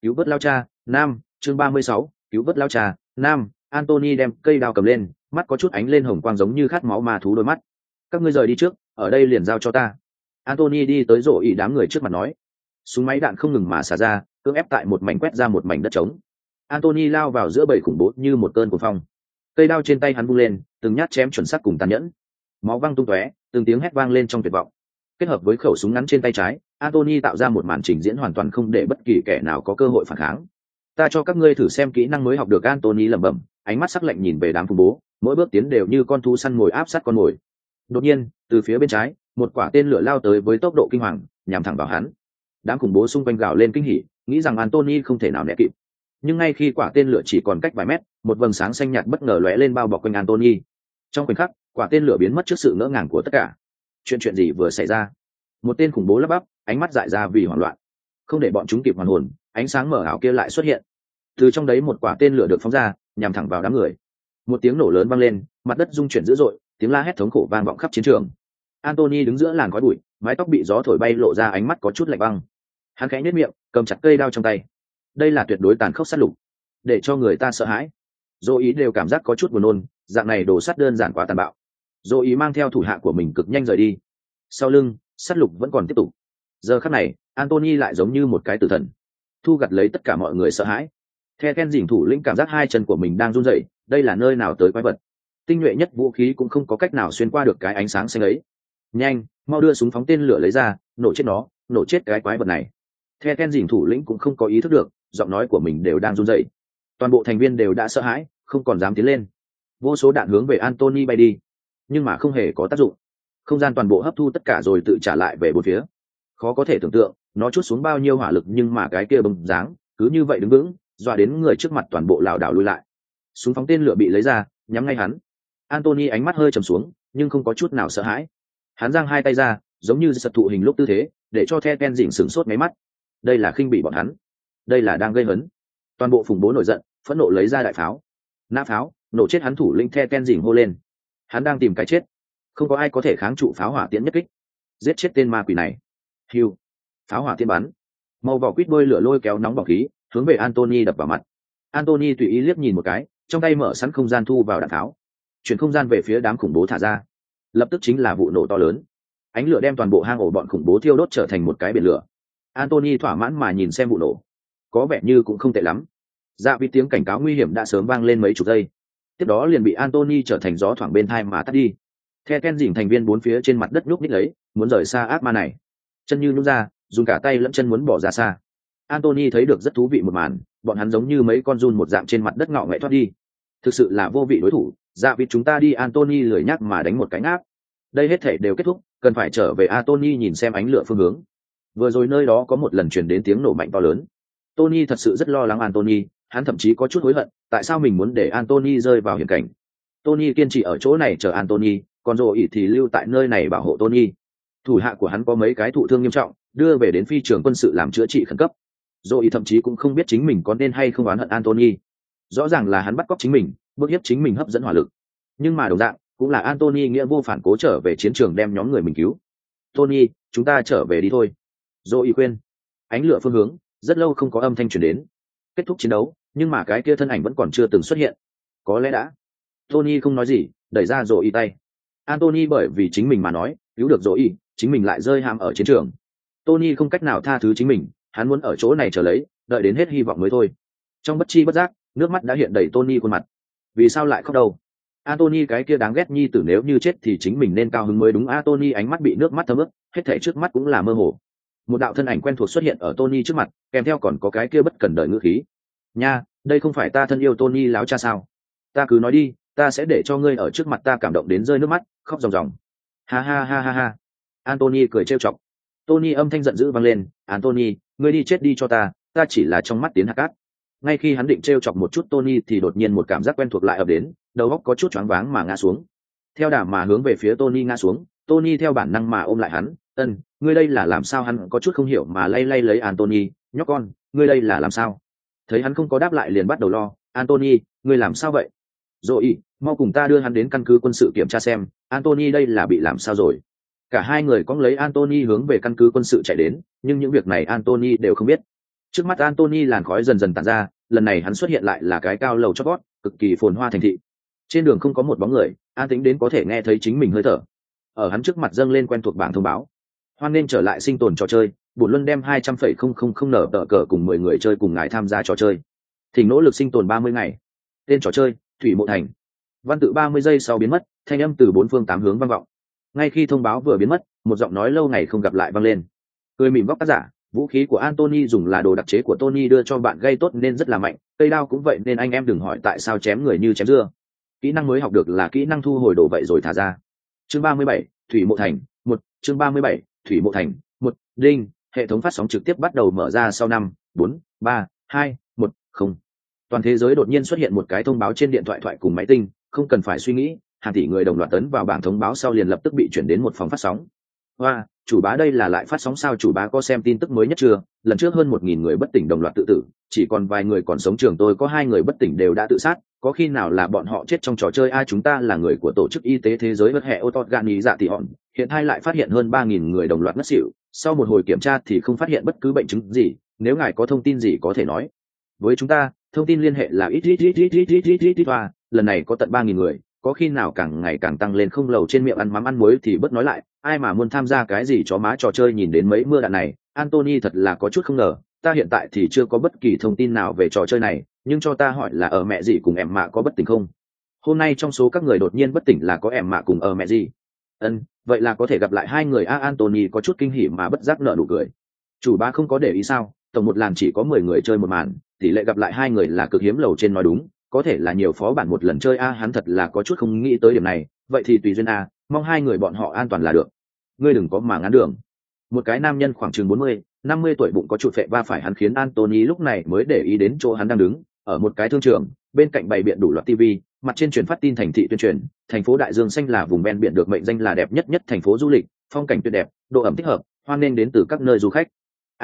cứu vớt lao cha nam. Chương 36, cứu vớt lao cha nam. Anthony đem cây đao cầm lên, mắt có chút ánh lên hồng quang giống như khát máu ma thú đôi mắt. Các ngươi rời đi trước, ở đây liền giao cho ta. Anthony đi tới rộ ỉ đám người trước mặt nói. Súng máy đạn không ngừng mà xả ra, cưỡng ép tại một mảnh quét ra một mảnh đất trống. Anthony lao vào giữa bầy khủng bố như một cơn cuồng phong. Cây đao trên tay hắn vung lên, từng nhát chém chuẩn xác cùng tàn nhẫn. Máu văng tung tóe, từng tiếng hét vang lên trong tuyệt vọng. Kết hợp với khẩu súng ngắn trên tay trái, Anthony tạo ra một màn trình diễn hoàn toàn không để bất kỳ kẻ nào có cơ hội phản kháng. Ta cho các ngươi thử xem kỹ năng mới học được. Anthony lẩm bẩm, ánh mắt sắc lạnh nhìn về đám khủng bố, mỗi bước tiến đều như con thú săn ngồi áp sát con mồi. Đột nhiên, từ phía bên trái, một quả tên lửa lao tới với tốc độ kinh hoàng, nhắm thẳng vào hắn. Đám khủng bố xung quanh gào lên kinh hỉ, nghĩ rằng Anthony không thể nào né kịp. Nhưng ngay khi quả tên lửa chỉ còn cách vài mét, một vầng sáng xanh nhạt bất ngờ lóe lên bao bọc quanh Anthony. Trong khoảnh khắc, quả tên lửa biến mất trước sự ngỡ ngàng của tất cả. Chuyện gì vừa xảy ra? Một tên khủng bố lắp bắp, ánh mắt dại ra vì hoảng loạn. Không để bọn chúng kịp hoàn hồn, ánh sáng mờ ảo kia lại xuất hiện. Từ trong đấy một quả tên lửa được phóng ra, nhằm thẳng vào đám người. Một tiếng nổ lớn vang lên, mặt đất rung chuyển dữ dội, tiếng la hét thống khổ vang vọng khắp chiến trường. Anthony đứng giữa làn khói bụi, mái tóc bị gió thổi bay lộ ra ánh mắt có chút lạnh băng. Hắn khẽ nhếch miệng, cầm chặt cây đao trong tay. Đây là tuyệt đối tàn khốc sát lục, để cho người ta sợ hãi. Dô ý đều cảm giác có chút buồn nôn, dạng này đồ sắt đơn giản quá tàn bạo. Dô ý mang theo thủ hạ của mình cực nhanh rời đi. Sau lưng, sát lục vẫn còn tiếp tục. Giờ khắc này, Anthony lại giống như một cái tử thần, thu gặt lấy tất cả mọi người sợ hãi. The Ken dình thủ lĩnh cảm giác hai chân của mình đang run rẩy, đây là nơi nào tới quái vật? Tinh nhuệ nhất vũ khí cũng không có cách nào xuyên qua được cái ánh sáng xanh ấy. Nhanh, mau đưa súng phóng tên lửa lấy ra, nổ chết nó, nổ chết cái quái vật này. The Ken dình thủ lĩnh cũng không có ý thức được, giọng nói của mình đều đang run rẩy. Toàn bộ thành viên đều đã sợ hãi, không còn dám tiến lên. Vô số đạn hướng về Anthony bay đi, nhưng mà không hề có tác dụng. Không gian toàn bộ hấp thu tất cả rồi tự trả lại về bốn phía. Khó có thể tưởng tượng, nó trút xuống bao nhiêu hỏa lực, nhưng mà cái kia bóng dáng cứ như vậy đứng vững, dọa đến người trước mặt toàn bộ lảo đảo lùi lại. Súng phóng tên lửa bị lấy ra, nhắm ngay hắn. Anthony ánh mắt hơi trầm xuống, nhưng không có chút nào sợ hãi. Hắn giang hai tay ra, giống như sật thụ hình lúc tư thế, để cho The Ken dình sửng sốt mấy mắt. Đây là khinh bỉ bọn hắn, đây là đang gây hấn. Toàn bộ phùng bố nổi giận, phẫn nộ lấy ra đại pháo, nã pháo, nổ chết hắn thủ lĩnh. The Ken dình hô lên. Hắn đang tìm cái chết, không có ai có thể kháng trụ pháo hỏa tiễn nhất kích. Giết chết tên ma quỷ này. Hiu, pháo hỏa tiễn bắn, màu vỏ quýt đôi lửa lôi kéo nóng bỏng khí, hướng về Anthony đập vào mặt. Anthony tùy ý liếc nhìn một cái, trong tay mở sẵn không gian thu vào đạn pháo, chuyển không gian về phía đám khủng bố thả ra. Lập tức chính là vụ nổ to lớn, ánh lửa đem toàn bộ hang ổ bọn khủng bố thiêu đốt trở thành một cái biển lửa. Anthony thỏa mãn mà nhìn xem vụ nổ, có vẻ như cũng không tệ lắm. Dạ vì tiếng cảnh cáo nguy hiểm đã sớm vang lên mấy chục giây, tiếp đó liền bị Anthony trở thành gió thoảng bên tai mà tắt đi. The Ken dình thành viên bốn phía trên mặt đất nhúc nhích lấy, muốn rời xa ác ma này. Chân như nhún ra, dùng cả tay lẫn chân muốn bỏ ra xa. Anthony thấy được rất thú vị một màn, bọn hắn giống như mấy con giun một dạng trên mặt đất ngọ nghệ thoát đi. Thực sự là vô vị đối thủ. Dạ vì chúng ta đi. Anthony lười nhắc mà đánh một cái ngáp. Đây hết thể đều kết thúc, cần phải trở về. Anthony nhìn xem ánh lửa phương hướng. Vừa rồi nơi đó có một lần truyền đến tiếng nổ mạnh to lớn. Tony thật sự rất lo lắng Anthony, hắn thậm chí có chút hối hận, tại sao mình muốn để Anthony rơi vào hiểm cảnh. Tony kiên trì ở chỗ này chờ Anthony, còn Joey thì lưu tại nơi này bảo hộ Tony. Thủ hạ của hắn có mấy cái thụ thương nghiêm trọng, đưa về đến phi trường quân sự làm chữa trị khẩn cấp. Joey thậm chí cũng không biết chính mình có nên hay không oán hận Anthony. Rõ ràng là hắn bắt cóc chính mình, bức hiếp chính mình hấp dẫn hỏa lực. Nhưng mà đồng dạng, cũng là Anthony nghĩa vô phản cố trở về chiến trường đem nhóm người mình cứu. Tony, chúng ta trở về đi thôi. Joey khuyên. Ánh lửa phương hướng, rất lâu không có âm thanh truyền đến. Kết thúc chiến đấu, nhưng mà cái kia thân ảnh vẫn còn chưa từng xuất hiện. Có lẽ đã. Tony không nói gì, đẩy ra Joey tay. Anthony bởi vì chính mình mà nói, cứu được Joey, chính mình lại rơi hãm ở chiến trường. Tony không cách nào tha thứ chính mình, hắn muốn ở chỗ này chờ lấy, đợi đến hết hy vọng mới thôi. Trong bất chi bất giác, nước mắt đã hiện đầy Tony khuôn mặt. Vì sao lại khóc đâu? Anthony cái kia đáng ghét nhi tử nếu như chết thì chính mình nên cao hứng mới đúng. Tony ánh mắt bị nước mắt thấm ướt, hết thảy trước mắt cũng là mơ hồ. Một đạo thân ảnh quen thuộc xuất hiện ở Tony trước mặt, kèm theo còn có cái kia bất cần đời ngữ khí. Nha, đây không phải ta thân yêu Tony láo cha sao? Ta cứ nói đi, ta sẽ để cho ngươi ở trước mặt ta cảm động đến rơi nước mắt, khóc ròng ròng. Ha ha ha ha ha. Anthony cười trêu chọc. Tony âm thanh giận dữ vang lên. Anthony, ngươi đi chết đi cho ta chỉ là trong mắt tiến hạt cát. Ngay khi hắn định trêu chọc một chút Tony thì đột nhiên một cảm giác quen thuộc lại ập đến, đầu óc có chút choáng váng mà ngã xuống. Theo đà mà hướng về phía Tony ngã xuống, Tony theo bản năng mà ôm lại hắn. Ngươi đây là làm sao? Hắn có chút không hiểu mà lay lay lấy Anthony. Nhóc con, ngươi đây là làm sao? Thấy hắn không có đáp lại liền bắt đầu lo. Anthony, ngươi làm sao vậy? Rồi, mau cùng ta đưa hắn đến căn cứ quân sự kiểm tra xem. Anthony đây là bị làm sao rồi? Cả hai người cõng lấy Anthony hướng về căn cứ quân sự chạy đến, nhưng những việc này Anthony đều không biết. Trước mắt Anthony làn khói dần dần tản ra, lần này hắn xuất hiện lại là cái cao lầu chót vót, cực kỳ phồn hoa thành thị. Trên đường không có một bóng người, an tĩnh đến có thể nghe thấy chính mình hơi thở. Ở hắn trước mặt dâng lên quen thuộc bảng thông báo. Hoan nên trở lại sinh tồn trò chơi, bổn luân đem 200,000 nở tờ cờ cùng 10 người chơi cùng ngài tham gia trò chơi. Thỉnh nỗ lực sinh tồn 30 ngày. Tên trò chơi: Thủy Mộ Thành. Văn tự 30 giây sau biến mất, thanh âm từ bốn phương tám hướng vang vọng. Ngay khi thông báo vừa biến mất, một giọng nói lâu ngày không gặp lại vang lên. Cười mỉm góc tác giả, vũ khí của Anthony dùng là đồ đặc chế của Tony đưa cho bạn gây tốt nên rất là mạnh, cây đao cũng vậy nên anh em đừng hỏi tại sao chém người như chém dưa. Kỹ năng mới học được là kỹ năng thu hồi đồ vậy rồi thả ra. Chương 37, Thủy Mộ Thành 1, chương 37, Thủy Mộ Thành 1, đinh, hệ thống phát sóng trực tiếp bắt đầu mở ra sau 5, 4, 3, 2, 1, 0. Toàn thế giới đột nhiên xuất hiện một cái thông báo trên điện thoại thoại cùng máy tinh, không cần phải suy nghĩ, hàng tỷ người đồng loạt tấn vào bảng thông báo sau liền lập tức bị chuyển đến một phòng phát sóng. Hoa, chủ bá đây là lại phát sóng sao? Chủ bá có xem tin tức mới nhất chưa? Lần trước hơn 1.000 người bất tỉnh đồng loạt tự tử, chỉ còn vài người còn sống, trường tôi có 2 người bất tỉnh đều đã tự sát, có khi nào là bọn họ chết trong trò chơi? Ai, chúng ta là người của tổ chức y tế thế giới bất hệ Ototgani dạ thì hòn, hiện tại lại phát hiện hơn 3.000 người đồng loạt ngất xỉu, sau một hồi kiểm tra thì không phát hiện bất cứ bệnh chứng gì, nếu ngài có thông tin gì có thể nói với chúng ta, thông tin liên hệ là ít và lần này có tận 3.000 người, có khi nào càng ngày càng tăng lên không? Lầu trên miệng ăn mắm ăn muối thì bớt nói lại, ai mà muốn tham gia cái gì chó má trò chơi? Nhìn đến mấy mưa đạn này, Anthony thật là có chút không ngờ, ta hiện tại thì chưa có bất kỳ thông tin nào về trò chơi này, nhưng cho ta hỏi là ở mẹ gì cùng em mạ có bất tỉnh không? Hôm nay trong số các người đột nhiên bất tỉnh là có em mạ cùng ở mẹ gì? Vậy là có thể gặp lại 2 người. Anthony có chút kinh hỉ mà bất giác nở nụ cười. Chủ bá không có để ý sao? Tổng một làn chỉ có 10 người chơi một màn, tỷ lệ gặp lại 2 người là cực hiếm. Lầu trên nói đúng, có thể là nhiều phó bản một lần chơi. Hắn thật là có chút không nghĩ tới điểm này, vậy thì tùy duyên. Mong 2 người bọn họ an toàn là được. Ngươi đừng có mà ngán đường. Một cái nam nhân khoảng chừng 40-50 tuổi, bụng có chuột phệ va phải hắn, khiến Anthony lúc này mới để ý đến chỗ hắn đang đứng, ở một cái thương trường, bên cạnh bày biện đủ loại TV, mặt trên truyền phát tin thành thị tuyên truyền, thành phố Đại Dương Xanh là vùng ven biển được mệnh danh là đẹp nhất thành phố du lịch, phong cảnh tuyệt đẹp, độ ẩm thích hợp, hoan nghênh đến từ các nơi du khách.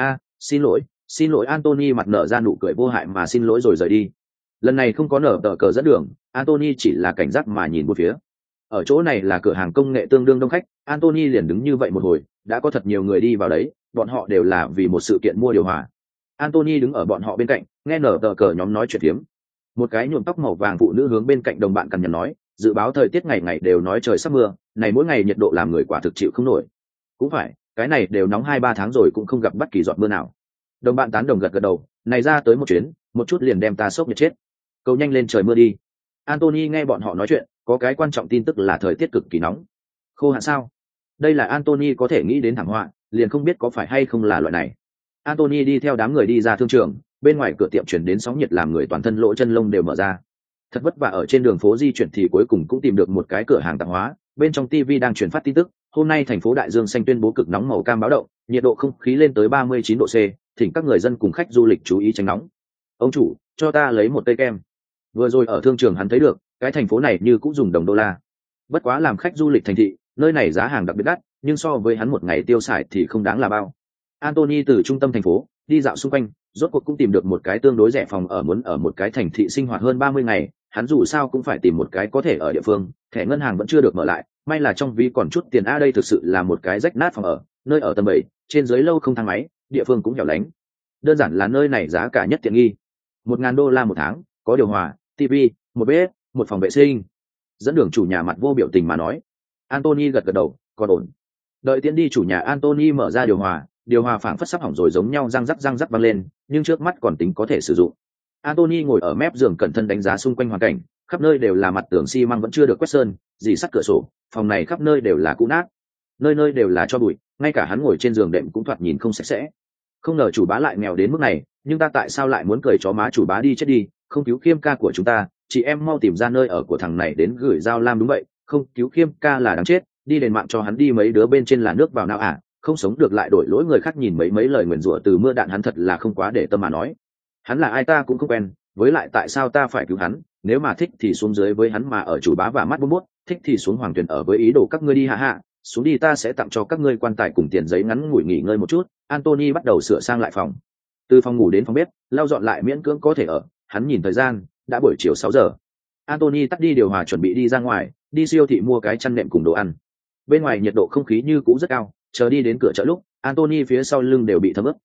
Xin lỗi. Anthony mặt nở ra nụ cười vô hại mà xin lỗi rồi rời đi. Lần này không có nở tờ cờ dẫn đường, Anthony chỉ là cảnh giác mà nhìn bốn phía. Ở chỗ này là cửa hàng công nghệ tương đương đông khách, Anthony liền đứng như vậy một hồi, đã có thật nhiều người đi vào đấy, bọn họ đều là vì một sự kiện mua điều hòa. Anthony đứng ở bọn họ bên cạnh, nghe nở tờ cờ nhóm nói chuyện phiếm. Một cái nhuộm tóc màu vàng phụ nữ hướng bên cạnh đồng bạn cằn nhằn nói, dự báo thời tiết ngày ngày đều nói trời sắp mưa, này mỗi ngày nhiệt độ làm người quả thực chịu không nổi. Cũng phải, cái này đều nóng 2-3 tháng rồi cũng không gặp bất kỳ giọt mưa nào. Đồng bạn tán đồng gật gật đầu, này ra tới một chuyến, một chút liền đem ta sốc nhiệt chết. Cầu nhanh lên trời mưa đi. Anthony nghe bọn họ nói chuyện, có cái quan trọng tin tức là thời tiết cực kỳ nóng. Khô hạn sao? Đây là Anthony có thể nghĩ đến thảm họa, liền không biết có phải hay không là loại này. Anthony đi theo đám người đi ra thương trường, bên ngoài cửa tiệm chuyển đến sóng nhiệt làm người toàn thân lỗ chân lông đều mở ra. Thật vất vả ở trên đường phố di chuyển thì cuối cùng cũng tìm được một cái cửa hàng tạp hóa, bên trong TV đang truyền phát tin tức, hôm nay thành phố Đại Dương Xanh tuyên bố cực nóng màu cam báo động, nhiệt độ không khí lên tới 39 độ C, thỉnh các người dân cùng khách du lịch chú ý tránh nóng. Ông chủ, cho ta lấy một cây kem. Vừa rồi ở thương trường hắn thấy được, cái thành phố này như cũng dùng đồng đô la. Bất quá làm khách du lịch thành thị, nơi này giá hàng đặc biệt đắt, nhưng so với hắn một ngày tiêu xài thì không đáng là bao. Anthony từ trung tâm thành phố đi dạo xung quanh, rốt cuộc cũng tìm được một cái tương đối rẻ phòng ở. Muốn ở một cái thành thị sinh hoạt hơn 30 ngày, hắn dù sao cũng phải tìm một cái có thể ở địa phương. Thẻ ngân hàng vẫn chưa được mở lại, may là trong ví còn chút tiền. Đây thực sự là một cái rách nát phòng ở, nơi ở tầng 7, trên dưới lâu không thang máy, địa phương cũng hẻo lánh. Đơn giản là nơi này giá cả nhất tiện nghi, $1.000 một tháng, có điều hòa, TV, một bếp, một phòng vệ sinh. Dẫn đường chủ nhà mặt vô biểu tình mà nói. Anthony gật gật đầu, còn ổn. Đợi tiễn đi chủ nhà, Anthony mở ra điều hòa phảng phất sắp hỏng rồi giống nhau, răng rắc vang lên, nhưng trước mắt còn tính có thể sử dụng. Anthony ngồi ở mép giường cẩn thận đánh giá xung quanh hoàn cảnh, khắp nơi đều là mặt tường xi măng vẫn chưa được quét sơn, dì sắt cửa sổ, phòng này khắp nơi đều là cũ nát, nơi nơi đều là tro bụi, ngay cả hắn ngồi trên giường đệm cũng thoạt nhìn không sạch sẽ. Không ngờ chủ bá lại nghèo đến mức này, nhưng ta tại sao lại muốn cười chó má chủ bá đi chết đi, không cứu Khiêm ca của chúng ta, chị em mau tìm ra nơi ở của thằng này đến gửi giao lam. Đúng vậy, không cứu Khiêm ca là đáng chết, đi đền mạng cho hắn đi. Mấy đứa bên trên là nước vào não không sống được lại đổi lỗi người khác. Nhìn mấy lời nguyền rủa từ mưa đạn, hắn thật là không quá để tâm mà nói. Hắn là ai ta cũng không quen, với lại tại sao ta phải cứu hắn? Nếu mà thích thì xuống dưới với hắn mà ở. Chủ bá và mắt bút, thích thì xuống Hoàng Tuyền ở với ý đồ các ngươi đi hạ xuống đi, ta sẽ tặng cho các ngươi quan tài cùng tiền giấy, ngắn ngủi nghỉ ngơi một chút. Anthony bắt đầu sửa sang lại phòng, từ phòng ngủ đến phòng bếp, lau dọn lại miễn cưỡng có thể ở. Hắn nhìn thời gian, đã buổi chiều 6 giờ. Anthony tắt đi điều hòa chuẩn bị đi ra ngoài, đi siêu thị mua cái chăn nệm cùng đồ ăn. Bên ngoài nhiệt độ không khí như cũ rất cao, chờ đi đến cửa chợ lúc Anthony phía sau lưng đều bị thấm ướt.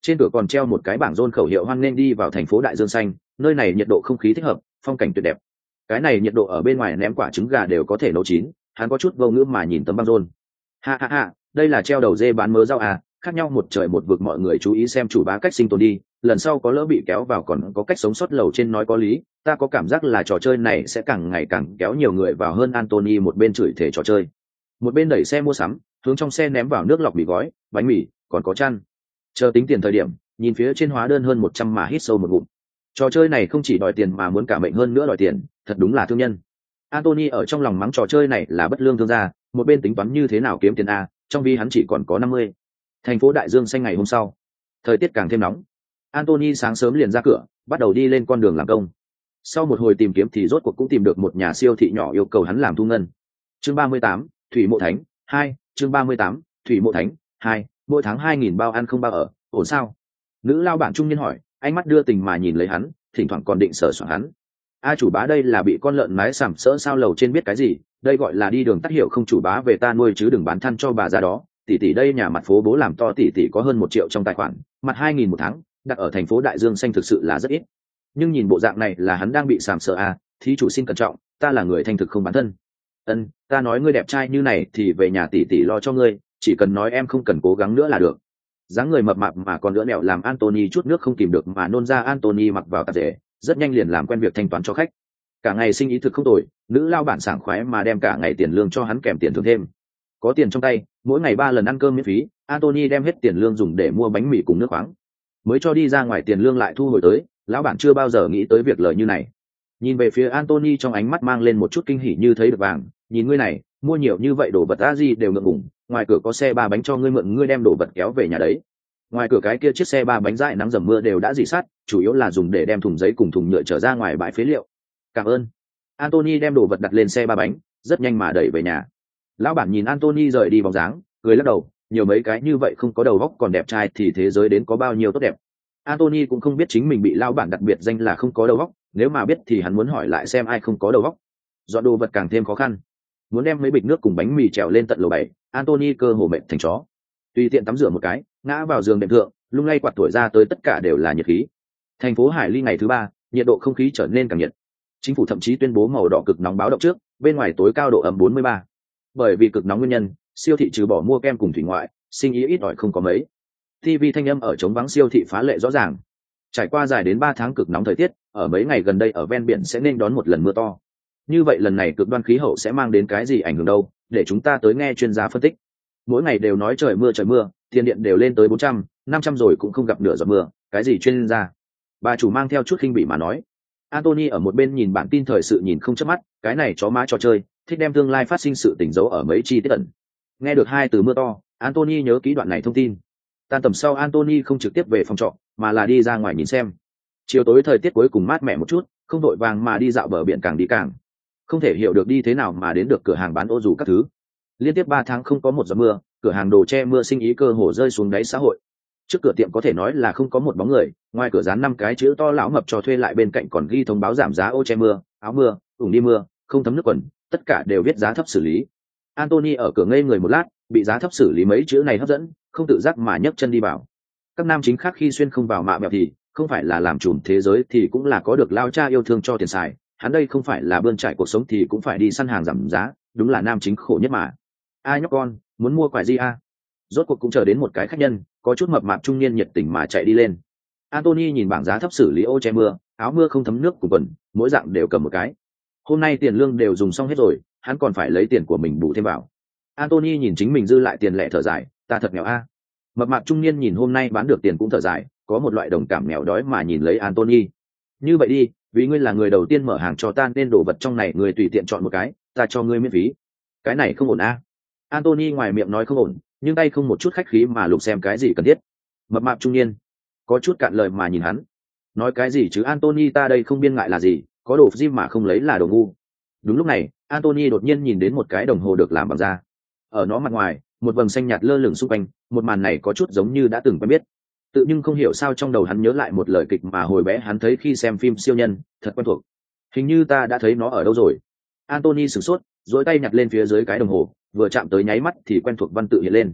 Trên cửa còn treo một cái bảng rôn khẩu hiệu hoan nghênh đi vào thành phố Đại Dương xanh, nơi này nhiệt độ không khí thích hợp, phong cảnh tuyệt đẹp. Cái này nhiệt độ ở bên ngoài ném quả trứng gà đều có thể nấu chín, hắn có chút vô ngữ mà nhìn tấm băng rôn. Ha ha ha, đây là treo đầu dê bán mớ rau à, khác nhau một trời một vực, mọi người chú ý xem chủ bá cách sinh tồn đi, lần sau có lỡ bị kéo vào còn có cách sống sót lầu trên nói có lý. Ta có cảm giác là trò chơi này sẽ càng ngày càng kéo nhiều người vào hơn. Anthony một bên chửi thề trò chơi, một bên đẩy xe mua sắm, hướng trong xe ném vào nước lọc mì gói, bánh mì, còn có chăn. Chờ tính tiền thời điểm, nhìn phía trên hóa đơn hơn 100 mà hít sâu một ngụm. Trò chơi này không chỉ đòi tiền mà muốn cả mệnh hơn nữa đòi tiền, thật đúng là thương nhân. Anthony ở trong lòng mắng trò chơi này là bất lương thương gia, một bên tính toán như thế nào kiếm tiền a, trong vì hắn chỉ còn có 50. Thành phố Đại Dương xanh ngày hôm sau, thời tiết càng thêm nóng. Anthony sáng sớm liền ra cửa, bắt đầu đi lên con đường làm công. Sau một hồi tìm kiếm thì rốt cuộc cũng tìm được một nhà siêu thị nhỏ yêu cầu hắn làm thu ngân. Chương 38, Thủy Mộ Thánh 2, chương 38, Thủy Mộ Thánh 2, mỗi tháng 2000 bao ăn không bao ở, ổn sao? Nữ lao bản trung niên hỏi, ánh mắt đưa tình mà nhìn lấy hắn, thỉnh thoảng còn định sờ soạng hắn. A chủ bá, đây là bị con lợn mái sàm sỡ sao lầu trên biết cái gì, đây gọi là đi đường tắt hiểu không chủ bá, về ta nuôi chứ đừng bán than cho bà già đó. Tỷ tỷ đây nhà mặt phố bố làm to, tỷ tỷ có hơn 1 triệu trong tài khoản, mặt 2000 một tháng, đặt ở thành phố Đại Dương xanh thực sự là rất ít. Nhưng nhìn bộ dạng này là hắn đang bị sàm sỡ à, thí chủ xin cẩn trọng, ta là người thanh thực không bán thân. Ân, ta nói ngươi đẹp trai như này thì về nhà tỷ tỷ lo cho ngươi, chỉ cần nói em không cần cố gắng nữa là được. Dáng người mập mạp mà còn lưỡi mẹo làm Anthony chút nước không kìm được mà nôn ra. Anthony mặc vào tạp dề, rất nhanh liền làm quen việc thanh toán cho khách. Cả ngày sinh ý thực không tồi, nữ lao bản sảng khoái mà đem cả ngày tiền lương cho hắn kèm tiền thưởng thêm. Có tiền trong tay, mỗi ngày 3 lần ăn cơm miễn phí, Anthony đem hết tiền lương dùng để mua bánh mì cùng nước khoáng. Mới cho đi ra ngoài tiền lương lại thu hồi tới, lão bản chưa bao giờ nghĩ tới việc lời như này. Nhìn về phía Anthony trong ánh mắt mang lên một chút kinh hỉ như thấy được vàng, nhìn ngươi này, mua nhiều như vậy đồ vật a gì đều ngượng ngùng, ngoài cửa có xe 3 bánh cho ngươi mượn, ngươi đem đồ vật kéo về nhà đấy. Ngoài cửa cái kia chiếc xe 3 bánh dại nắng dầm mưa đều đã rỉ sắt, chủ yếu là dùng để đem thùng giấy cùng thùng nhựa trở ra ngoài bãi phế liệu. Cảm ơn. Anthony đem đồ vật đặt lên xe 3 bánh, rất nhanh mà đẩy về nhà. Lão bản nhìn Anthony rời đi bóng dáng, cười lắc đầu, nhiều mấy cái như vậy không có đầu óc còn đẹp trai thì thế giới đến có bao nhiêu tốt đẹp. Anthony cũng không biết chính mình bị lão bản đặc biệt danh là không có đầu óc, nếu mà biết thì hắn muốn hỏi lại xem ai không có đầu óc. Dọn đồ vật càng thêm khó khăn, muốn đem mấy bịch nước cùng bánh mì trèo lên tận lầu 7, Anthony cơ hồ mệt thành chó. Tùy tiện tắm rửa một cái, ngã vào giường đệm thượng, lung lay quạt tuổi ra tới tất cả đều là nhiệt khí. Thành phố Hải Ly ngày thứ 3, nhiệt độ không khí trở nên càng nhiệt. Chính phủ thậm chí tuyên bố màu đỏ cực nóng báo động trước, bên ngoài tối cao độ ẩm 43. Bởi vì cực nóng nguyên nhân, siêu thị trừ bỏ mua kem cùng thủy ngoại, sinh ý ít ỏi không có mấy. TV thanh âm ở trống vắng siêu thị phá lệ rõ ràng. Trải qua dài đến 3 tháng cực nóng thời tiết, ở mấy ngày gần đây ở ven biển sẽ nên đón một lần mưa to. Như vậy lần này cực đoan khí hậu sẽ mang đến cái gì ảnh hưởng đâu, để chúng ta tới nghe chuyên gia phân tích. Mỗi ngày đều nói trời mưa, tiền điện đều lên tới 400, 500 rồi cũng không gặp nửa giọt mưa, cái gì chuyên gia? Bà chủ mang theo chút khinh bỉ mà nói. Anthony ở một bên nhìn bản tin thời sự nhìn không chớp mắt, cái này chó má trò chơi, thích đem tương lai phát sinh sự tình giấu ở mấy chi tiết ẩn. Nghe được 2 từ mưa to, Anthony nhớ kỹ đoạn này thông tin. Tan tầm sau Anthony không trực tiếp về phòng trọ, mà là đi ra ngoài nhìn xem. Chiều tối thời tiết cuối cùng mát mẻ một chút, không đội vàng mà đi dạo bờ biển càng đi càng. Không thể hiểu được đi thế nào mà đến được cửa hàng bán ô dù các thứ. Liên tiếp 3 tháng không có một giọt mưa, cửa hàng đồ che mưa sinh ý cơ hồ rơi xuống đáy xã hội. Trước cửa tiệm có thể nói là không có một bóng người, ngoài cửa dán 5 cái chữ to lão mập cho thuê, lại bên cạnh còn ghi thông báo giảm giá ô che mưa, áo mưa, ủng đi mưa, không thấm nước quần, tất cả đều viết giá thấp xử lý. Anthony ở cửa ngây người một lát, bị giá thấp xử lý mấy chữ này hấp dẫn, không tự giác mà nhấc chân đi vào. Các nam chính khác khi xuyên không vào mạ mẹo thì không phải là làm trùm thế giới thì cũng là có được lao cha yêu thương cho tiền xài, hắn đây không phải là bươn trải cuộc sống thì cũng phải đi săn hàng giảm giá, đúng là nam chính khổ nhất mà. Ai nhóc con, muốn mua quải gì a? Rốt cuộc cũng chờ đến một cái khách nhân, có chút mập mạp trung niên nhiệt tình mà chạy đi lên. Anthony nhìn bảng giá thấp xử lý ô che mưa, áo mưa không thấm nước cùng quần, mỗi dạng đều cầm một cái. Hôm nay tiền lương đều dùng xong hết rồi, hắn còn phải lấy tiền của mình bù thêm vào. Anthony nhìn chính mình dư lại tiền lẻ thở dài, ta thật nghèo a. Mập mạp trung niên nhìn hôm nay bán được tiền cũng thở dài, có một loại đồng cảm nghèo đói mà nhìn lấy Anthony. Như vậy đi, vì ngươi là người đầu tiên mở hàng cho ta nên đồ vật trong này ngươi tùy tiện chọn một cái, ta cho ngươi miễn phí. Cái này không ổn a. Anthony ngoài miệng nói không ổn, nhưng tay không một chút khách khí mà lục xem cái gì cần thiết. Mập mạp trung niên có chút cạn lời mà nhìn hắn, nói cái gì chứ Anthony, ta đây không biên ngại là gì, có đồ gym mà không lấy là đồ ngu. Đúng lúc này Anthony đột nhiên nhìn đến một cái đồng hồ được làm bằng da, ở nó mặt ngoài một vầng xanh nhạt lơ lửng xung quanh. Một màn này có chút giống như đã từng quen biết, tự nhưng không hiểu sao trong đầu hắn nhớ lại một lời kịch mà hồi bé hắn thấy khi xem phim siêu nhân, thật quen thuộc, hình như ta đã thấy nó ở đâu rồi. Anthony sửng sốt, duỗi tay nhặt lên phía dưới cái đồng hồ, vừa chạm tới nháy mắt thì quen thuộc văn tự hiện lên.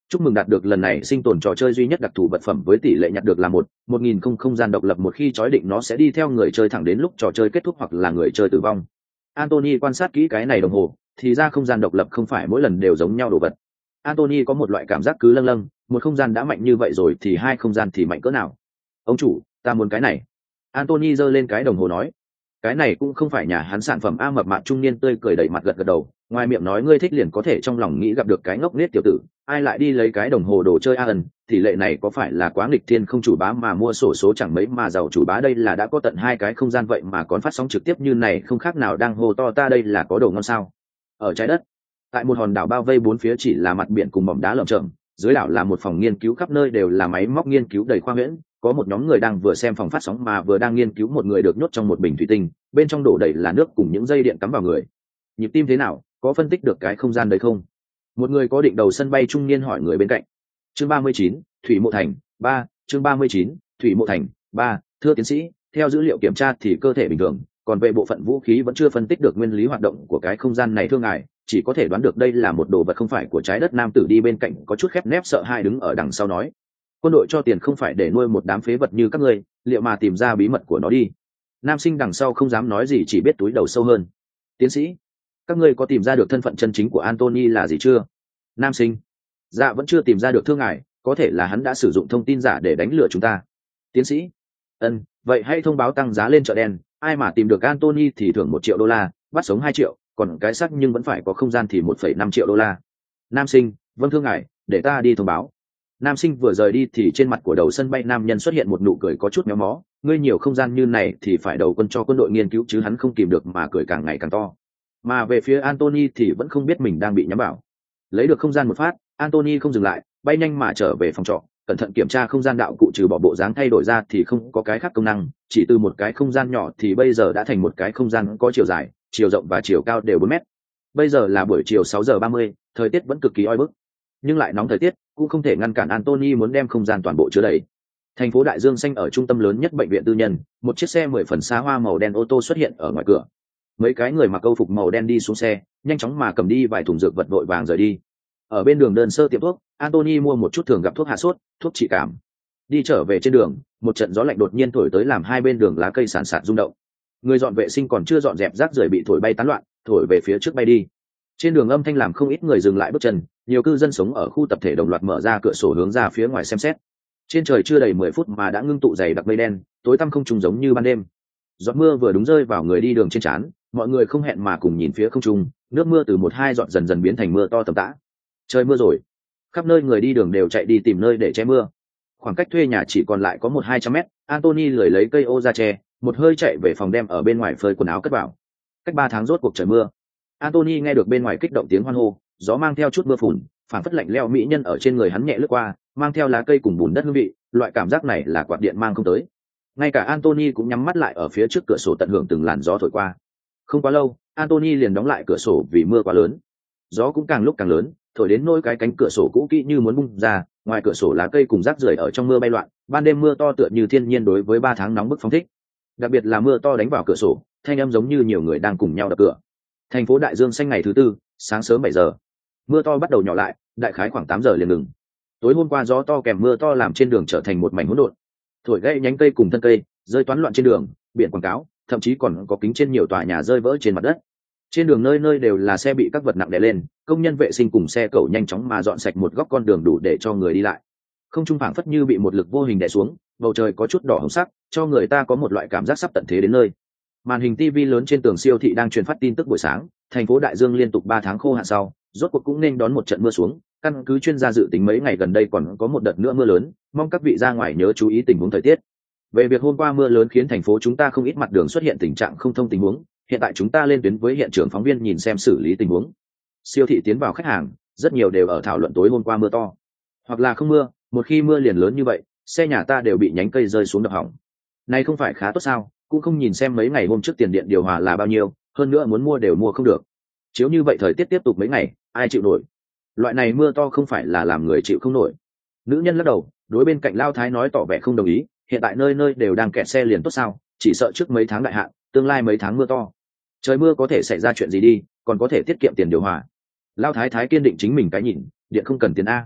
chúc mừng đạt được lần này sinh tồn trò chơi duy nhất đặc thù vật phẩm với tỷ lệ nhặt được là 1.000 không gian độc lập, một khi chói định nó sẽ đi theo người chơi thẳng đến lúc trò chơi kết thúc hoặc là người chơi tử vong. Anthony quan sát kỹ cái này đồng hồ, thì ra không gian độc lập không phải mỗi lần đều giống nhau đồ vật. Anthony có một loại cảm giác cứ lâng lâng, một không gian đã mạnh như vậy rồi thì hai không gian thì mạnh cỡ nào. Ông chủ, ta muốn cái này. Anthony giơ lên cái đồng hồ nói. Cái này cũng không phải nhà hắn sản phẩm a. Mập mạp trung niên tươi cười đẩy mặt gật gật đầu, ngoài miệng nói ngươi thích liền có thể, trong lòng nghĩ gặp được cái ngốc nết tiểu tử, ai lại đi lấy cái đồng hồ đồ chơi a. Tỷ lệ này có phải là quá nghịch thiên không? Chủ bá mà mua sổ số chẳng mấy mà giàu chủ bá đây là đã có tận hai cái không gian vậy mà còn phát sóng trực tiếp như này, không khác nào đang hô to ta đây là có đồ ngon sao. Ở trái đất, tại một hòn đảo bao vây bốn phía chỉ là mặt biển cùng mỏm đá lởm chởm, dưới đảo là một phòng nghiên cứu, khắp nơi đều là máy móc nghiên cứu đầy khoa huyễn. Có một nhóm người đang vừa xem phòng phát sóng mà vừa đang nghiên cứu một người được nhốt trong một bình thủy tinh, bên trong đổ đầy là nước cùng những dây điện cắm vào người. Nhịp tim thế nào, có phân tích được cái không gian đấy không? Một người có định đầu sân bay trung niên hỏi người bên cạnh. Chương 39, Thủy Mộ Thành 3. Chương 39, Thủy Mộ Thành 3. Thưa tiến sĩ, theo dữ liệu kiểm tra thì cơ thể bình thường, còn về bộ phận vũ khí vẫn chưa phân tích được nguyên lý hoạt động của cái không gian này. Thưa ngài, chỉ có thể đoán được đây là một đồ vật không phải của trái đất. Nam tử đi bên cạnh có chút khép nép sợ hãi đứng ở đằng sau nói. Quân đội cho tiền không phải để nuôi một đám phế vật như các ngươi, liệu mà tìm ra bí mật của nó đi. Nam sinh đằng sau không dám nói gì, chỉ biết túi đầu sâu hơn. Tiến sĩ, các ngươi có tìm ra được thân phận chân chính của Anthony là gì chưa? Nam sinh, dạ vẫn chưa tìm ra được thưa ngài, có thể là hắn đã sử dụng thông tin giả để đánh lừa chúng ta. Tiến sĩ, vậy hãy thông báo tăng giá lên chợ đen, ai mà tìm được Anthony thì thưởng $1 triệu, bắt sống 2 triệu, còn cái xác nhưng vẫn phải có không gian thì $1,5 triệu. Nam sinh, vâng thưa ngài, để ta đi thông báo. Nam sinh vừa rời đi thì trên mặt của đầu sân bay nam nhân xuất hiện một nụ cười có chút méo mó. Ngươi nhiều không gian như này thì phải đầu quân cho quân đội nghiên cứu chứ. Hắn không kìm được mà cười càng ngày càng to. Mà về phía Anthony thì vẫn không biết mình đang bị nhắm vào. Lấy được không gian một phát, Anthony không dừng lại, bay nhanh mà trở về phòng trọ, cẩn thận kiểm tra không gian đạo cụ, trừ bỏ bộ dáng thay đổi ra thì không có cái khác công năng, chỉ từ một cái không gian nhỏ thì bây giờ đã thành một cái không gian có chiều dài, chiều rộng và chiều cao đều 4 mét. Bây giờ là buổi chiều 6:30, thời tiết vẫn cực kỳ oi bức, nhưng lại nóng thời tiết cũng không thể ngăn cản Anthony muốn đem không gian toàn bộ chứa đầy. Thành phố Đại Dương Xanh ở trung tâm lớn nhất bệnh viện tư nhân, một chiếc xe 10 phần xa hoa màu đen ô tô xuất hiện ở ngoài cửa. Mấy cái người mặc câu phục màu đen đi xuống xe, nhanh chóng mà cầm đi vài thùng dược vật vội vàng rời đi. Ở bên đường đơn sơ tiệm thuốc, Anthony mua một chút thường gặp thuốc hạ sốt, thuốc trị cảm. Đi trở về trên đường, một trận gió lạnh đột nhiên thổi tới làm hai bên đường lá cây sàn sạt rung động. Người dọn vệ sinh còn chưa dọn dẹp rác rưởi bị thổi bay tán loạn, thổi về phía trước bay đi. Trên đường âm thanh làm không ít người dừng lại bước chân, nhiều cư dân sống ở khu tập thể đồng loạt mở ra cửa sổ hướng ra phía ngoài xem xét. Trên trời chưa đầy 10 phút mà đã ngưng tụ dày đặc mây đen, tối tăm không trùng giống như ban đêm. Giọt mưa vừa đúng rơi vào người đi đường trên trán, mọi người không hẹn mà cùng nhìn phía không trung, nước mưa từ 1-2 giọt dần dần biến thành mưa to tầm tã. Trời mưa rồi. Khắp nơi người đi đường đều chạy đi tìm nơi để che mưa. Khoảng cách thuê nhà chỉ còn lại có 100-200 mét, Anthony lười lấy cây ô ra che, một hơi chạy về phòng đem ở bên ngoài phơi quần áo cất vào. Cách 3 tháng rốt cuộc trời mưa. Anthony nghe được bên ngoài kích động tiếng hoan hô, gió mang theo chút mưa phùn, phảng phất lạnh lẽo mỹ nhân ở trên người hắn nhẹ lướt qua, mang theo lá cây cùng bùn đất hương vị, loại cảm giác này là quạt điện mang không tới. Ngay cả Anthony cũng nhắm mắt lại ở phía trước cửa sổ tận hưởng từng làn gió thổi qua. Không quá lâu, Anthony liền đóng lại cửa sổ vì mưa quá lớn. Gió cũng càng lúc càng lớn, thổi đến nỗi cái cánh cửa sổ cũ kỹ như muốn bung ra, ngoài cửa sổ lá cây cùng rác rưởi ở trong mưa bay loạn, ban đêm mưa to tựa như thiên nhiên đối với 3 tháng nóng bức phóng thích. Đặc biệt là mưa to đánh vào cửa sổ, thanh âm giống như nhiều người đang cùng nhau đập cửa. Thành phố Đại Dương Xanh ngày thứ tư, sáng sớm 7 giờ. Mưa to bắt đầu nhỏ lại, đại khái khoảng 8 giờ liền ngừng. Tối hôm qua gió to kèm mưa to làm trên đường trở thành một mảnh hỗn độn. Thổi gãy nhánh cây cùng thân cây, rơi toán loạn trên đường, biển quảng cáo, thậm chí còn có kính trên nhiều tòa nhà rơi vỡ trên mặt đất. Trên đường nơi nơi đều là xe bị các vật nặng đè lên, công nhân vệ sinh cùng xe cẩu nhanh chóng mà dọn sạch một góc con đường đủ để cho người đi lại. Không trung phảng phất như bị một lực vô hình đè xuống, bầu trời có chút đỏ hồng sắc, cho người ta có một loại cảm giác sắp tận thế đến nơi. Màn hình TV lớn trên tường siêu thị đang truyền phát tin tức buổi sáng, thành phố Đại Dương liên tục 3 tháng khô hạn sau, rốt cuộc cũng nên đón một trận mưa xuống. Căn cứ chuyên gia dự tính mấy ngày gần đây còn có một đợt nữa mưa lớn, mong các vị ra ngoài nhớ chú ý tình huống thời tiết. Về việc hôm qua mưa lớn khiến thành phố chúng ta không ít mặt đường xuất hiện tình trạng không thông tình huống, hiện tại chúng ta lên tuyến với hiện trường phóng viên nhìn xem xử lý tình huống. Siêu thị tiến vào khách hàng, rất nhiều đều ở thảo luận tối hôm qua mưa to, hoặc là không mưa, một khi mưa liền lớn như vậy, xe nhà ta đều bị nhánh cây rơi xuống đập hỏng. Này không phải khá tốt sao, cũng không nhìn xem mấy ngày hôm trước tiền điện điều hòa là bao nhiêu, hơn nữa muốn mua đều mua không được. Chiếu như vậy thời tiết tiếp tục mấy ngày, ai chịu nổi? Loại này mưa to không phải là làm người chịu không nổi. Nữ nhân lắc đầu, đối bên cạnh Lao Thái nói tỏ vẻ không đồng ý, hiện tại nơi nơi đều đang kẹt xe liền tốt sao, chỉ sợ trước mấy tháng đại hạn, tương lai mấy tháng mưa to. Trời mưa có thể xảy ra chuyện gì đi, còn có thể tiết kiệm tiền điều hòa. Lao Thái Thái kiên định chính mình cái nhìn, điện không cần tiền A.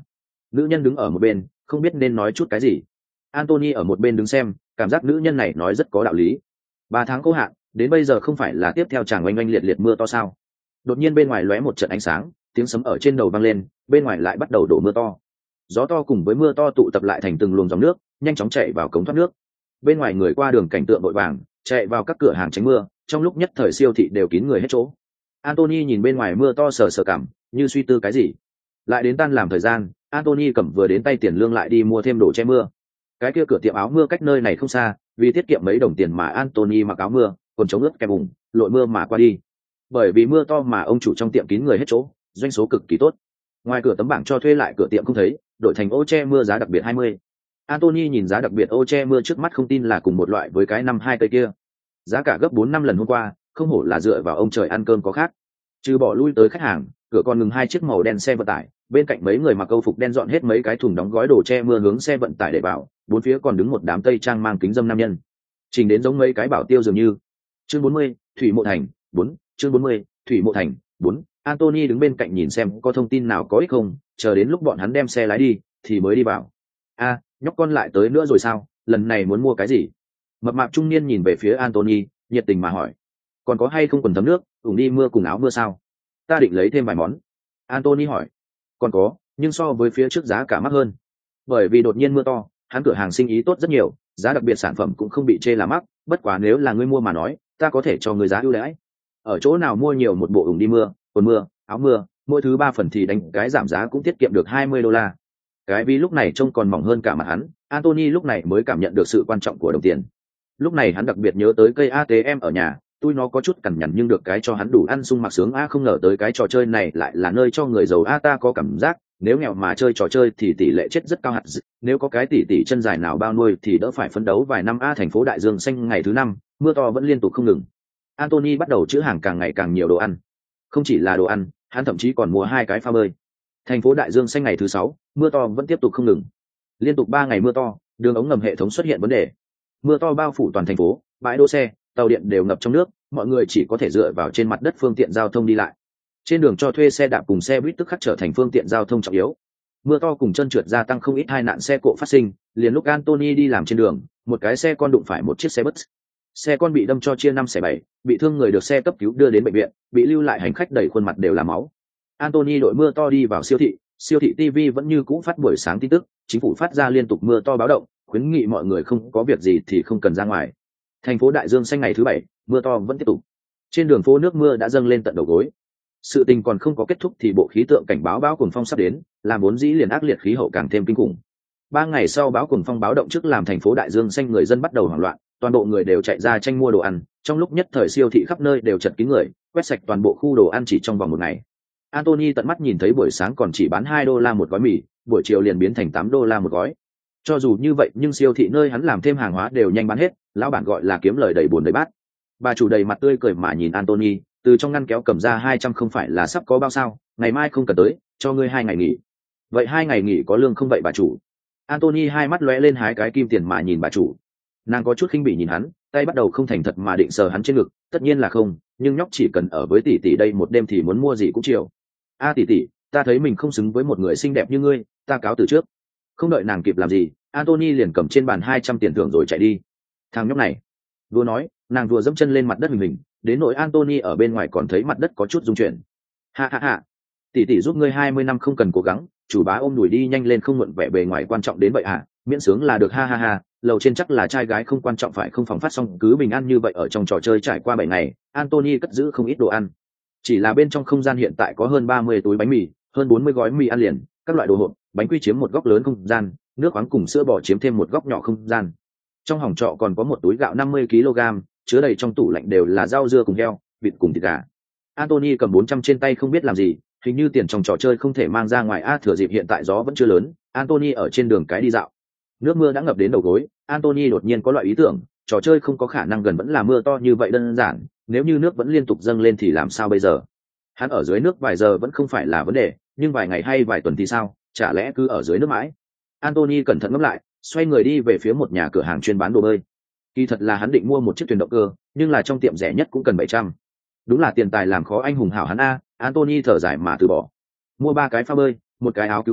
Nữ nhân đứng ở một bên không biết nên nói chút cái gì. Anthony ở một bên đứng xem, cảm giác nữ nhân này nói rất có đạo lý. 3 tháng cố hạn, đến bây giờ không phải là tiếp theo chàng oanh oanh liệt liệt mưa to sao? Đột nhiên bên ngoài lóe một trận ánh sáng, tiếng sấm ở trên đầu vang lên, bên ngoài lại bắt đầu đổ mưa to. Gió to cùng với mưa to tụ tập lại thành từng luồng dòng nước, nhanh chóng chạy vào cống thoát nước. Bên ngoài người qua đường cảnh tượng vội vàng, chạy vào các cửa hàng tránh mưa, trong lúc nhất thời siêu thị đều kín người hết chỗ. Anthony nhìn bên ngoài mưa to sờ sờ cảm, như suy tư cái gì. Lại đến tan làm thời gian, Anthony cầm vừa đến tay tiền lương lại đi mua thêm đồ che mưa. Cái kia cửa tiệm áo mưa cách nơi này không xa, vì tiết kiệm mấy đồng tiền mà Anthony mặc áo mưa, còn chống ướt kèm bùng, lội mưa mà qua đi. Bởi vì mưa to mà ông chủ trong tiệm kín người hết chỗ, doanh số cực kỳ tốt. Ngoài cửa tấm bảng cho thuê lại cửa tiệm không thấy, đổi thành ô che mưa giá đặc biệt 20. Anthony nhìn giá đặc biệt ô che mưa trước mắt không tin là cùng một loại với cái 5-2 cây kia. Giá cả gấp 4-5 lần hôm qua, không hổ là dựa vào ông trời ăn cơm có khác. Trừ bỏ lui tới khách hàng, cửa còn ngừng 2 chiếc màu đen xe vận tải, bên cạnh mấy người mặc câu phục đen dọn hết mấy cái thùng đóng gói đồ che mưa hướng xe vận tải để vào, bốn phía còn đứng một đám tây trang mang kính dâm nam nhân. Trình đến giống mấy cái bảo tiêu dường như. Chương 40, Thủy Mộ Thành, 4, chương 40, Thủy Mộ Thành, 4. Anthony đứng bên cạnh nhìn xem có thông tin nào có ích không, chờ đến lúc bọn hắn đem xe lái đi thì mới đi vào. A, nhóc con lại tới nữa rồi sao, lần này muốn mua cái gì? Mập mạp trung niên nhìn về phía Anthony, nhiệt tình mà hỏi. Còn có hay không quần thấm nước, ủng đi mưa cùng áo mưa sao? Ta định lấy thêm vài món. Anthony hỏi. Còn có, nhưng so với phía trước giá cả mắc hơn. Bởi vì đột nhiên mưa to, hắn cửa hàng sinh ý tốt rất nhiều, giá đặc biệt sản phẩm cũng không bị chê là mắc, bất quá nếu là ngươi mua mà nói, ta có thể cho ngươi giá ưu đãi. Ở chỗ nào mua nhiều một bộ ủng đi mưa, quần mưa, áo mưa, mỗi thứ 3 phần thì đánh cái giảm giá cũng tiết kiệm được $20. Cái vì lúc này trông còn mỏng hơn cả mặt hắn, Anthony lúc này mới cảm nhận được sự quan trọng của đồng tiền. Lúc này hắn đặc biệt nhớ tới cây ATM ở nhà, tôi nó có chút cằn nhằn nhưng được cái cho hắn đủ ăn sung mặc sướng. Không ngờ tới cái trò chơi này lại là nơi cho người giàu. Ta có cảm giác nếu nghèo mà chơi trò chơi thì tỷ lệ chết rất cao hạt. Nếu có cái tỷ chân dài nào bao nuôi thì đỡ phải phấn đấu vài năm. Thành phố Đại Dương xanh ngày thứ 5, mưa to vẫn liên tục không ngừng. Anthony bắt đầu trữ hàng càng ngày càng nhiều đồ ăn. Không chỉ là đồ ăn, hắn thậm chí còn mua 2 cái phao bơi. Thành phố Đại Dương xanh ngày thứ 6, mưa to vẫn tiếp tục không ngừng. Liên tục 3 ngày mưa to, đường ống ngầm hệ thống xuất hiện vấn đề. Mưa to bao phủ toàn thành phố, bãi đỗ xe, tàu điện đều ngập trong nước, mọi người chỉ có thể dựa vào trên mặt đất phương tiện giao thông đi lại. Trên đường cho thuê xe đạp cùng xe buýt tức khắc trở thành phương tiện giao thông trọng yếu. Mưa to cùng chân trượt gia tăng không ít tai nạn xe cộ phát sinh, liền lúc Anthony đi làm trên đường, một cái xe con đụng phải một chiếc xe bus. Xe con bị đâm cho chia 5 xẻ 7, bị thương người được xe cấp cứu đưa đến bệnh viện, bị lưu lại hành khách đẩy khuôn mặt đều là máu. Anthony đội mưa to đi vào siêu thị TV vẫn như cũ phát buổi sáng tin tức, chính phủ phát ra liên tục mưa to báo động, khuyến nghị mọi người không có việc gì thì không cần ra ngoài. Thành phố Đại Dương xanh ngày thứ 7, mưa to vẫn tiếp tục. Trên đường phố nước mưa đã dâng lên tận đầu gối. Sự tình còn không có kết thúc thì bộ khí tượng cảnh báo bão cuồng phong sắp đến, làm vốn dĩ liền ác liệt khí hậu càng thêm kinh khủng. 3 ngày sau bão cuồng phong báo động trước làm thành phố Đại Dương xanh người dân bắt đầu hoảng loạn, toàn bộ người đều chạy ra tranh mua đồ ăn, trong lúc nhất thời siêu thị khắp nơi đều chật kín người, quét sạch toàn bộ khu đồ ăn chỉ trong vòng 1 ngày. Anthony tận mắt nhìn thấy buổi sáng còn chỉ bán $2 một gói mì, buổi chiều liền biến thành $8 một gói. Cho dù như vậy nhưng siêu thị nơi hắn làm thêm hàng hóa đều nhanh bán hết, lão bản gọi là kiếm lời đầy buồn đầy bát. Bà chủ đầy mặt tươi cười mà nhìn Anthony, từ trong ngăn kéo cầm ra 200 không phải là sắp có bao sao, ngày mai không cần tới, cho ngươi 2 ngày nghỉ. Vậy 2 ngày nghỉ có lương không vậy bà chủ? Anthony hai mắt lóe lên hái cái kim tiền mà nhìn bà chủ. Nàng có chút khinh bỉ nhìn hắn, tay bắt đầu không thành thật mà định sờ hắn trên ngực, tất nhiên là không, nhưng nhóc chỉ cần ở với tỷ tỷ đây một đêm thì muốn mua gì cũng chiều. Tỷ tỷ, ta thấy mình không xứng với một người xinh đẹp như ngươi, ta cáo từ trước. Không đợi nàng kịp làm gì, Anthony liền cầm trên bàn 200 tiền thưởng rồi chạy đi. Thằng nhóc này, vừa nói, nàng vừa dẫm chân lên mặt đất mình, đến nỗi Anthony ở bên ngoài còn thấy mặt đất có chút rung chuyển. Ha, tỷ tỷ giúp ngươi 20 năm không cần cố gắng, chủ bá ôm đùi đi nhanh lên không muộn vẻ bề ngoài quan trọng đến vậy hả? Miễn sướng là được ha, lầu trên chắc là trai gái không quan trọng phải không phòng phát xong cứ bình an như vậy. Ở trong trò chơi trải qua 7 ngày, Anthony cất giữ không ít đồ ăn. Chỉ là bên trong không gian hiện tại có hơn 30 túi bánh mì, hơn 40 gói mì ăn liền, các loại đồ hộp, bánh quy chiếm một góc lớn không gian, nước khoáng cùng sữa bò chiếm thêm một góc nhỏ không gian. Trong phòng trọ còn có một túi gạo 50 kg, chứa đầy trong tủ lạnh đều là rau dưa cùng heo, vịt cùng thịt gà. Anthony cầm 400 trên tay không biết làm gì, hình như tiền trong trò chơi không thể mang ra ngoài. Thừa dịp hiện tại gió vẫn chưa lớn, Anthony ở trên đường cái đi dạo. Nước mưa đã ngập đến đầu gối, Anthony đột nhiên có loại ý tưởng, trò chơi không có khả năng gần vẫn là mưa to như vậy đơn giản, nếu như nước vẫn liên tục dâng lên thì làm sao bây giờ? Hắn ở dưới nước vài giờ vẫn không phải là vấn đề, nhưng vài ngày hay vài tuần thì sao, chả lẽ cứ ở dưới nước mãi? Anthony cẩn thận ngẫm lại, xoay người đi về phía một nhà cửa hàng chuyên bán đồ bơi. Kỳ thật là hắn định mua một chiếc thuyền động cơ, nhưng là trong tiệm rẻ nhất cũng cần 700. Đúng là tiền tài làm khó anh hùng hảo hắn. Anthony thở dài mà từ bỏ. Mua 3 cái phao bơi, một cái áo cứu sinh,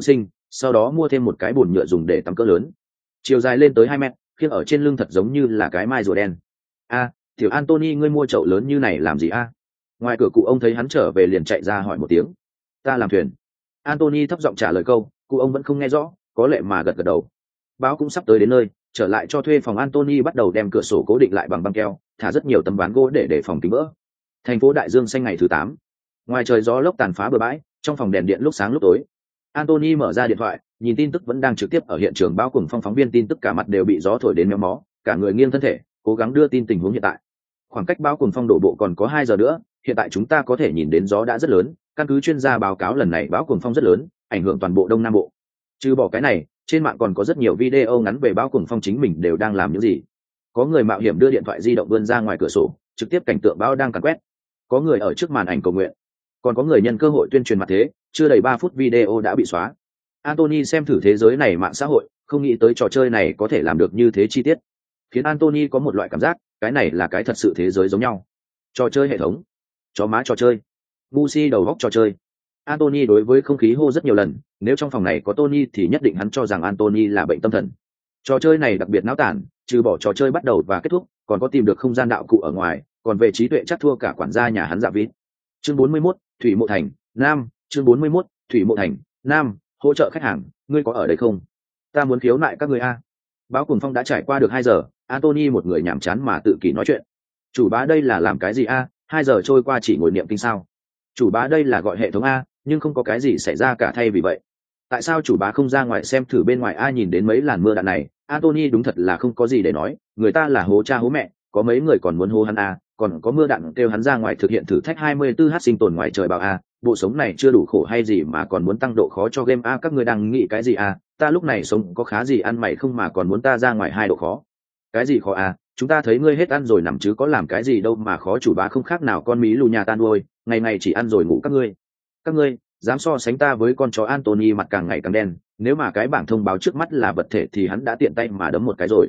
sau đó mua thêm một cái bồn nhựa dùng để tắm cỡ lớn, chiều dài lên tới 2 mét, khiêng ở trên lưng thật giống như là cái mai rùa đen. Tiểu Anthony, ngươi mua chậu lớn như này làm gì a? Ngoài cửa cụ ông thấy hắn trở về liền chạy ra hỏi một tiếng. Ta làm thuyền. Anthony thấp giọng trả lời câu, cụ ông vẫn không nghe rõ, có lệ mà gật gật đầu. Báo cũng sắp tới đến nơi, trở lại cho thuê phòng, Anthony bắt đầu đem cửa sổ cố định lại bằng băng keo, thả rất nhiều tấm ván gỗ để đề phòng kính vỡ. Thành phố Đại Dương xanh ngày thứ 8. Ngoài trời gió lốc tàn phá bừa bãi, trong phòng đèn điện lúc sáng lúc tối. Anthony mở ra điện thoại, nhìn tin tức vẫn đang trực tiếp ở hiện trường. Báo cùng phóng viên tin tức cả mặt đều bị gió thổi đến méo mó, cả người nghiêng thân thể, cố gắng đưa tin tình huống hiện tại. Khoảng cách bão cùng phong đổ bộ còn có 2 giờ nữa, hiện tại chúng ta có thể nhìn đến gió đã rất lớn, căn cứ chuyên gia báo cáo lần này bão cuồng phong rất lớn, ảnh hưởng toàn bộ Đông Nam Bộ. Trừ bỏ cái này, trên mạng còn có rất nhiều video ngắn về bão cuồng phong chính mình đều đang làm những gì. Có người mạo hiểm đưa điện thoại di động vươn ra ngoài cửa sổ, trực tiếp cảnh tượng bão đang càn quét. Có người ở trước màn ảnh cầu nguyện, còn có người nhân cơ hội tuyên truyền mặt thế, chưa đầy 3 phút video đã bị xóa. Anthony xem thử thế giới này mạng xã hội, không nghĩ tới trò chơi này có thể làm được như thế chi tiết, khiến Anthony có một loại cảm giác, cái này là cái thật sự thế giới giống nhau. Trò chơi hệ thống, chó má trò chơi, ngu si đầu góc trò chơi. Anthony đối với không khí hô rất nhiều lần, nếu trong phòng này có Tony thì nhất định hắn cho rằng Anthony là bệnh tâm thần. Trò chơi này đặc biệt náo tản, trừ bỏ trò chơi bắt đầu và kết thúc, còn có tìm được không gian đạo cụ ở ngoài, còn về trí tuệ chắc thua cả quản gia nhà hắn Dạ Vít. Chương 41, Thủy Mộ Thành, Nam. Chương 41, Thủy Mộ Thành, Nam. Hỗ trợ khách hàng, ngươi có ở đây không? Ta muốn khiếu nại các ngươi a. Báo cuồng phong đã trải qua được 2 giờ, Anthony một người nhàm chán mà tự kỷ nói chuyện. Chủ bá đây là làm cái gì a? 2 giờ trôi qua chỉ ngồi niệm kinh sao? Chủ bá đây là gọi hệ thống a, nhưng không có cái gì xảy ra cả thay vì vậy. Tại sao chủ bá không ra ngoài xem thử bên ngoài a? Nhìn đến mấy làn mưa đạn này, Anthony đúng thật là không có gì để nói, người ta là hố cha hố mẹ, có mấy người còn muốn hô hắn a, còn có mưa đạn kêu hắn ra ngoài thực hiện thử thách 24h sinh tồn ngoài trời bảo a, bộ sống này chưa đủ khổ hay gì mà còn muốn tăng độ khó cho game a? Các ngươi đang nghĩ cái gì a? Ta lúc này sống có khá gì ăn mày không mà còn muốn ta ra ngoài 2 độ khó? Cái gì khó a? Chúng ta thấy ngươi hết ăn rồi nằm chứ có làm cái gì đâu mà khó. Chủ bá không khác nào con mí lù nhà tan nuôi, ngày ngày chỉ ăn rồi ngủ. Các ngươi dám so sánh ta với con chó? Anthony mặt càng ngày càng đen, nếu mà cái bảng thông báo trước mắt là vật thể thì hắn đã tiện tay mà đấm một cái rồi.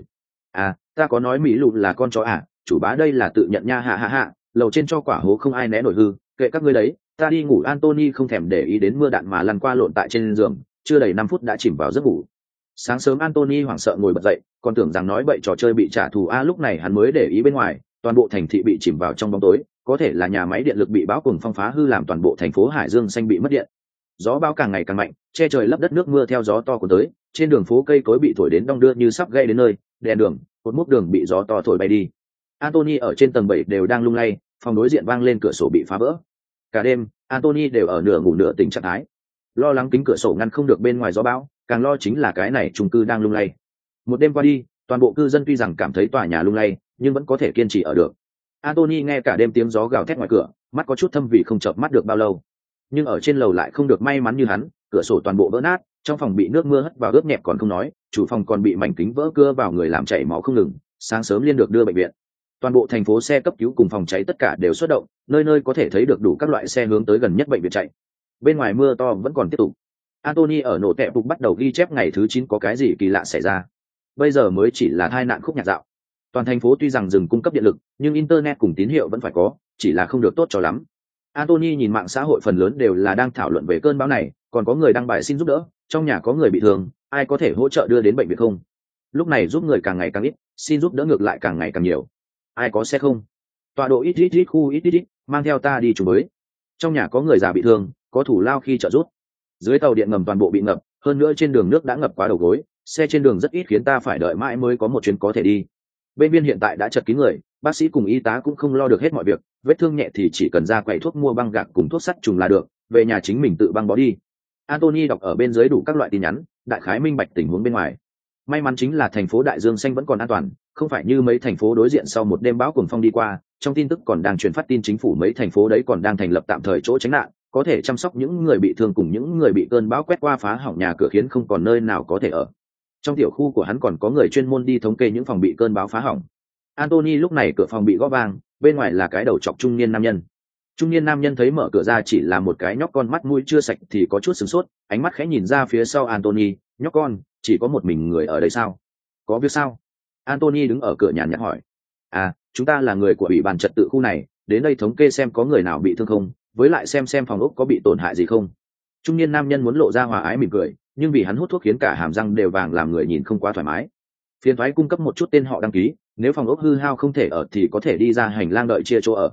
Ta có nói mỹ lù là con chó à? Chủ bá đây là tự nhận nha, hạ lầu trên cho quả hố không ai né nổi hư, kệ các ngươi đấy, ta đi ngủ. Anthony không thèm để ý đến mưa đạn mà lăn qua lộn tại trên giường, chưa đầy 5 phút đã chìm vào giấc ngủ. Sáng sớm Anthony hoảng sợ ngồi bật dậy, còn tưởng rằng nói bậy trò chơi bị trả thù lúc này hắn mới để ý bên ngoài, toàn bộ thành thị bị chìm vào trong bóng tối, có thể là nhà máy điện lực bị bão cuồng phong phá hư làm toàn bộ thành phố Hải Dương xanh bị mất điện. Gió bão càng ngày càng mạnh, che trời lấp đất, nước mưa theo gió to cuốn tới, trên đường phố cây cối bị thổi đến đong đưa như sắp gây đến nơi, đèn đường, cột mốc đường bị gió to thổi bay đi. Anthony ở trên tầng 7 đều đang lung lay, phòng đối diện vang lên cửa sổ bị phá vỡ. Cả đêm, Anthony đều ở nửa ngủ nửa tỉnh trạng thái, lo lắng kính cửa sổ ngăn không được bên ngoài gió bão, càng lo chính là cái này chung cư đang lung lay. Một đêm qua đi, toàn bộ cư dân tuy rằng cảm thấy tòa nhà lung lay, nhưng vẫn có thể kiên trì ở được. Anthony nghe cả đêm tiếng gió gào thét ngoài cửa, mắt có chút thâm vì không chợp mắt được bao lâu. Nhưng ở trên lầu lại không được may mắn như hắn, cửa sổ toàn bộ vỡ nát, trong phòng bị nước mưa hất vào ướt nhẹp còn không nói, chủ phòng còn bị mảnh kính vỡ cưa vào người làm chảy máu không ngừng, sáng sớm liên được đưa bệnh viện. Toàn bộ thành phố xe cấp cứu cùng phòng cháy tất cả đều xuất động, nơi nơi có thể thấy được đủ các loại xe hướng tới gần nhất bệnh viện chạy. Bên ngoài mưa to vẫn còn tiếp tục. Anthony ở nổ tẹp phục bắt đầu ghi chép ngày thứ 9 có cái gì kỳ lạ xảy ra. Bây giờ mới chỉ là tai nạn khúc nhạc dạo. Toàn thành phố tuy rằng dừng cung cấp điện lực, nhưng internet cùng tín hiệu vẫn phải có, chỉ là không được tốt cho lắm. Anthony nhìn mạng xã hội phần lớn đều là đang thảo luận về cơn bão này, còn có người đăng bài xin giúp đỡ, trong nhà có người bị thương, ai có thể hỗ trợ đưa đến bệnh viện không? Lúc này giúp người càng ngày càng ít, xin giúp đỡ ngược lại càng ngày càng nhiều. Ai có xe không? Tọa độ ít khu ít, mang theo ta đi chung với. Trong nhà có người già bị thương, có thủ lao khi trợ giúp. Dưới tàu điện ngầm toàn bộ bị ngập, hơn nữa trên đường nước đã ngập quá đầu gối, xe trên đường rất ít khiến ta phải đợi mãi mới có một chuyến có thể đi. Bên viên hiện tại đã chật kín người, bác sĩ cùng y tá cũng không lo được hết mọi việc, vết thương nhẹ thì chỉ cần ra quầy thuốc mua băng gạc cùng thuốc sắt trùng là được, về nhà chính mình tự băng bó đi. Anthony đọc ở bên dưới đủ các loại tin nhắn, đại khái minh bạch tình huống bên ngoài. May mắn chính là thành phố Đại Dương xanh vẫn còn an toàn, không phải như mấy thành phố đối diện sau một đêm bão cuồng phong đi qua, trong tin tức còn đang truyền phát tin chính phủ mấy thành phố đấy còn đang thành lập tạm thời chỗ tránh nạn, có thể chăm sóc những người bị thương cùng những người bị cơn bão quét qua phá hỏng nhà cửa khiến không còn nơi nào có thể ở. Trong tiểu khu của hắn còn có người chuyên môn đi thống kê những phòng bị cơn bão phá hỏng. Anthony lúc này cửa phòng bị gõ vang, bên ngoài là cái đầu chọc trung niên nam nhân. Trung niên nam nhân thấy mở cửa ra chỉ là một cái nhóc con mắt mũi chưa sạch thì có chút sửng sốt, ánh mắt khẽ nhìn ra phía sau Anthony, nhóc con, chỉ có một mình người ở đây sao? Có việc sao? Anthony đứng ở cửa nhàn nhạt hỏi. Chúng ta là người của ủy ban trật tự khu này, đến đây thống kê xem có người nào bị thương không, với lại xem phòng ốc có bị tổn hại gì không. Trung niên nam nhân muốn lộ ra hòa ái mỉm cười, nhưng vì hắn hút thuốc khiến cả hàm răng đều vàng làm người nhìn không quá thoải mái. Phiền thoái cung cấp một chút tên họ đăng ký, nếu phòng ốc hư hao không thể ở thì có thể đi ra hành lang đợi chia chỗ ở.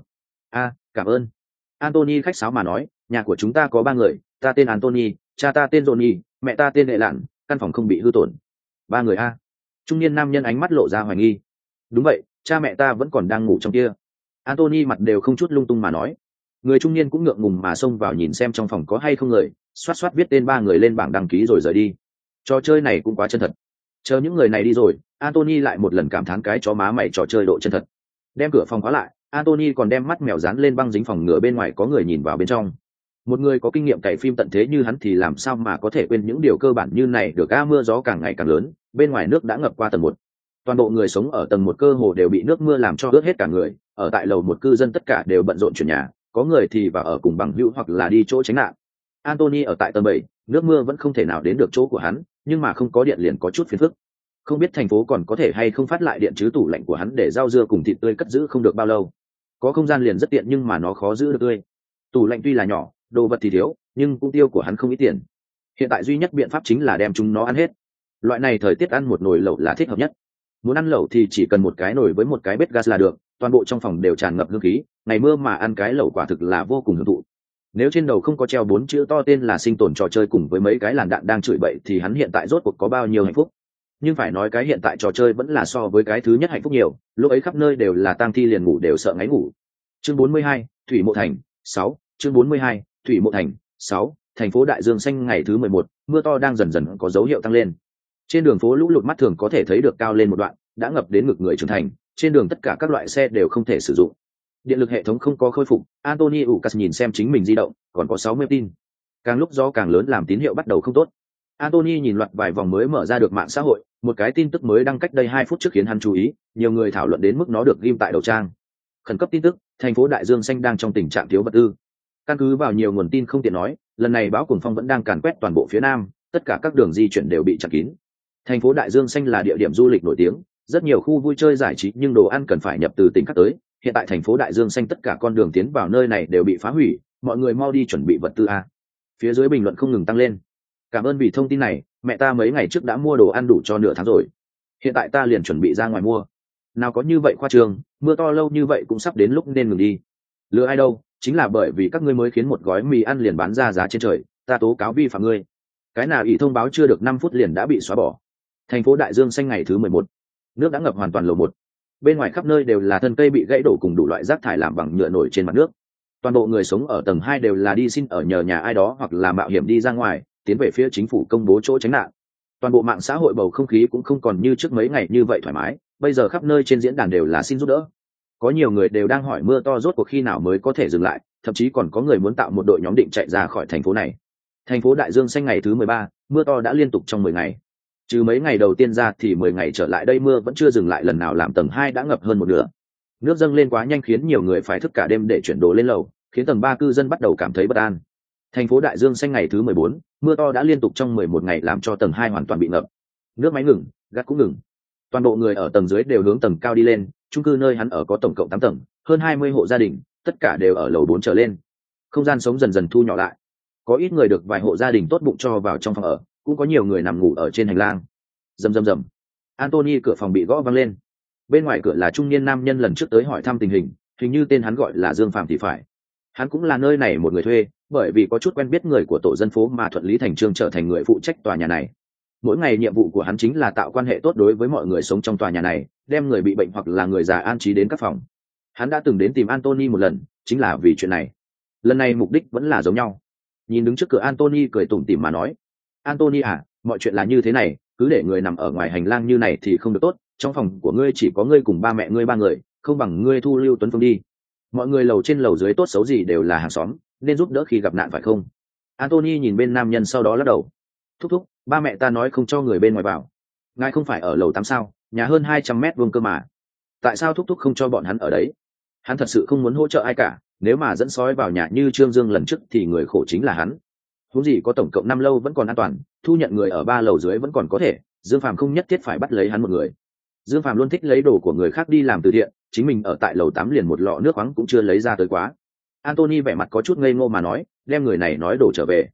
Cảm ơn. Anthony khách sáo mà nói, nhà của chúng ta có 3 người, ta tên Anthony, cha ta tên Johnny, mẹ ta tên Lệ Lạn, căn phòng không bị hư tổn. 3 người a? Trung niên nam nhân ánh mắt lộ ra hoài nghi. Đúng vậy, cha mẹ ta vẫn còn đang ngủ trong kia. Anthony mặt đều không chút lung tung mà nói. Người trung niên cũng ngượng ngùng mà xông vào nhìn xem trong phòng có hay không người, xoát xoát viết tên 3 người lên bảng đăng ký rồi rời đi. Trò chơi này cũng quá chân thật. Chờ những người này đi rồi, Anthony lại một lần cảm thán cái chó má mày trò chơi độ chân thật. Đem cửa phòng khóa lại, Anthony còn đem mắt mèo dán lên băng dính phòng ngừa bên ngoài có người nhìn vào bên trong. Một người có kinh nghiệm cày phim tận thế như hắn thì làm sao mà có thể quên những điều cơ bản như này được. Mưa gió càng ngày càng lớn, bên ngoài nước đã ngập qua tầng 1. Toàn bộ người sống ở tầng 1 cơ hồ đều bị nước mưa làm cho ướt hết cả người, ở tại lầu 1 cư dân tất cả đều bận rộn chuyển nhà, có người thì vào ở cùng bằng hữu hoặc là đi chỗ tránh nạn. Anthony ở tại tầng 7, nước mưa vẫn không thể nào đến được chỗ của hắn, nhưng mà không có điện liền có chút phiền phức. Không biết thành phố còn có thể hay không phát lại điện chứ tủ lạnh của hắn để rau dưa cùng thịt tươi cất giữ không được bao lâu. Có không gian liền rất tiện nhưng mà nó khó giữ được tươi. Tủ lạnh tuy là nhỏ, đồ vật thì thiếu, nhưng cũng tiêu của hắn không ít tiền. Hiện tại duy nhất biện pháp chính là đem chúng nó ăn hết. Loại này thời tiết ăn một nồi lẩu là thích hợp nhất. Muốn ăn lẩu thì chỉ cần một cái nồi với một cái bếp gas là được, toàn bộ trong phòng đều tràn ngập hương khí, ngày mưa mà ăn cái lẩu quả thực là vô cùng hưởng thụ. Nếu trên đầu không có treo 4 chữ to tên là sinh tồn trò chơi cùng với mấy cái làn đạn đang chửi bậy thì hắn hiện tại rốt cuộc có bao nhiêu hạnh phúc. Nhưng phải nói cái hiện tại trò chơi vẫn là so với cái thứ nhất hạnh phúc nhiều, lúc ấy khắp nơi đều là tang thi liền ngủ đều sợ ngáy ngủ. Chương 42, Thủy Mộ Thành 6. Chương 42, Thủy Mộ Thành 6. Thành phố Đại Dương Xanh ngày thứ 11, mưa to đang dần dần có dấu hiệu tăng lên. Trên đường phố lũ lụt mắt thường có thể thấy được cao lên một đoạn, đã ngập đến ngực người trưởng thành, trên đường tất cả các loại xe đều không thể sử dụng. Điện lực hệ thống không có khôi phục, Anthony Ucas nhìn xem chính mình di động, còn có 60 tin. Càng lúc gió càng lớn làm tín hiệu bắt đầu không tốt. Anthony nhìn loạt vài vòng mới mở ra được mạng xã hội, một cái tin tức mới đăng cách đây 2 phút trước khiến hắn chú ý, nhiều người thảo luận đến mức nó được ghim tại đầu trang. Khẩn cấp tin tức, thành phố Đại Dương Xanh đang trong tình trạng thiếu vật tư. Căn cứ vào nhiều nguồn tin không tiện nói, lần này bão cuồng phong vẫn đang càn quét toàn bộ phía nam, tất cả các đường di chuyển đều bị chặn kín. Thành phố Đại Dương Xanh là địa điểm du lịch nổi tiếng, rất nhiều khu vui chơi giải trí nhưng đồ ăn cần phải nhập từ tỉnh khác tới. Hiện tại thành phố Đại Dương Xanh tất cả con đường tiến vào nơi này đều bị phá hủy, mọi người mau đi chuẩn bị vật tư a. Phía dưới bình luận không ngừng tăng lên. Cảm ơn vì thông tin này, mẹ ta mấy ngày trước đã mua đồ ăn đủ cho nửa tháng rồi. Hiện tại ta liền chuẩn bị ra ngoài mua. Nào có như vậy khoa trương, mưa to lâu như vậy cũng sắp đến lúc nên ngừng đi. Lừa ai đâu, chính là bởi vì các ngươi mới khiến một gói mì ăn liền bán ra giá trên trời, ta tố cáo vi phạm ngươi. Cái nào ỷ thông báo chưa được 5 phút liền đã bị xóa bỏ. Thành phố Đại Dương Xanh ngày thứ 11, nước đã ngập hoàn toàn lầu 1. Bên ngoài khắp nơi đều là thân cây bị gãy đổ cùng đủ loại rác thải làm bằng nhựa nổi trên mặt nước. Toàn bộ người sống ở tầng 2 đều là đi xin ở nhờ nhà ai đó hoặc là mạo hiểm đi ra ngoài, tiến về phía chính phủ công bố chỗ tránh nạn. Toàn bộ mạng xã hội bầu không khí cũng không còn như trước mấy ngày như vậy thoải mái, bây giờ khắp nơi trên diễn đàn đều là xin giúp đỡ. Có nhiều người đều đang hỏi mưa to rốt cuộc khi nào mới có thể dừng lại, thậm chí còn có người muốn tạo một đội nhóm định chạy ra khỏi thành phố này. Thành phố Đại Dương Xanh ngày thứ 13, mưa to đã liên tục trong 10 ngày. Trừ mấy ngày đầu tiên ra thì 10 ngày trở lại đây mưa vẫn chưa dừng lại lần nào làm tầng 2 đã ngập hơn một nửa. Nước dâng lên quá nhanh khiến nhiều người phải thức cả đêm để chuyển đồ lên lầu, khiến tầng 3 cư dân bắt đầu cảm thấy bất an. Thành phố Đại Dương Xanh ngày thứ 14, mưa to đã liên tục trong 11 ngày làm cho tầng 2 hoàn toàn bị ngập. Nước máy ngừng, gác cũng ngừng. Toàn bộ người ở tầng dưới đều hướng tầng cao đi lên, chung cư nơi hắn ở có tổng cộng 8 tầng, hơn 20 hộ gia đình, tất cả đều ở lầu 4 trở lên. Không gian sống dần dần thu nhỏ lại. Có ít người được vài hộ gia đình tốt bụng cho vào trong phòng ở, cũng có nhiều người nằm ngủ ở trên hành lang. Rầm rầm rầm. Anthony cửa phòng bị gõ vang lên. Bên ngoài cửa là trung niên nam nhân lần trước tới hỏi thăm tình hình, hình như tên hắn gọi là Dương Phạm thì phải. Hắn cũng là nơi này một người thuê, bởi vì có chút quen biết người của tổ dân phố mà thuận lý thành trương trở thành người phụ trách tòa nhà này. Mỗi ngày nhiệm vụ của hắn chính là tạo quan hệ tốt đối với mọi người sống trong tòa nhà này, đem người bị bệnh hoặc là người già an trí đến các phòng. Hắn đã từng đến tìm Anthony một lần, chính là vì chuyện này. Lần này mục đích vẫn là giống nhau. Nhìn đứng trước cửa Anthony cười tủm tỉm mà nói: "Anthony à, mọi chuyện là như thế này, cứ để người nằm ở ngoài hành lang như này thì không được tốt, trong phòng của ngươi chỉ có ngươi cùng ba mẹ ngươi 3 người, không bằng ngươi thu Lưu Tuấn Phương đi. Mọi người lầu trên lầu dưới tốt xấu gì đều là hàng xóm, nên giúp đỡ khi gặp nạn phải không?" Anthony nhìn bên nam nhân sau đó lắc đầu: "Thúc thúc, ba mẹ ta nói không cho người bên ngoài vào. Ngài không phải ở lầu 8 sao, nhà hơn 200 mét vuông cơ mà. Tại sao thúc thúc không cho bọn hắn ở đấy?" Hắn thật sự không muốn hỗ trợ ai cả, nếu mà dẫn sói vào nhà như Trương Dương lần trước thì người khổ chính là hắn. Huống gì có tổng cộng 5 lâu vẫn còn an toàn, thu nhận người ở 3 lầu dưới vẫn còn có thể, Dương Phàm không nhất thiết phải bắt lấy hắn một người. Dương Phàm luôn thích lấy đồ của người khác đi làm từ thiện, chính mình ở tại lầu 8 liền một lọ nước khoáng cũng chưa lấy ra tới quá. Anthony vẻ mặt có chút ngây ngô mà nói, đem người này nói đổ trở về.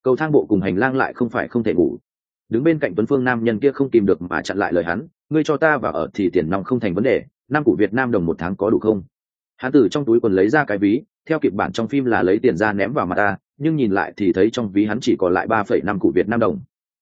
cầu thang bộ cùng hành lang lại không phải không thể ngủ. Đứng bên cạnh Tuấn Phương nam nhân kia không tìm được mà chặn lại lời hắn, ngươi cho ta vào ở thì tiền nong không thành vấn đề, 5 củ Việt Nam đồng một tháng có đủ không? Hắn từ trong túi quần lấy ra cái ví, theo kịp bản trong phim là lấy tiền ra ném vào mặt ta, nhưng nhìn lại thì thấy trong ví hắn chỉ còn lại 3,5 củ Việt Nam đồng.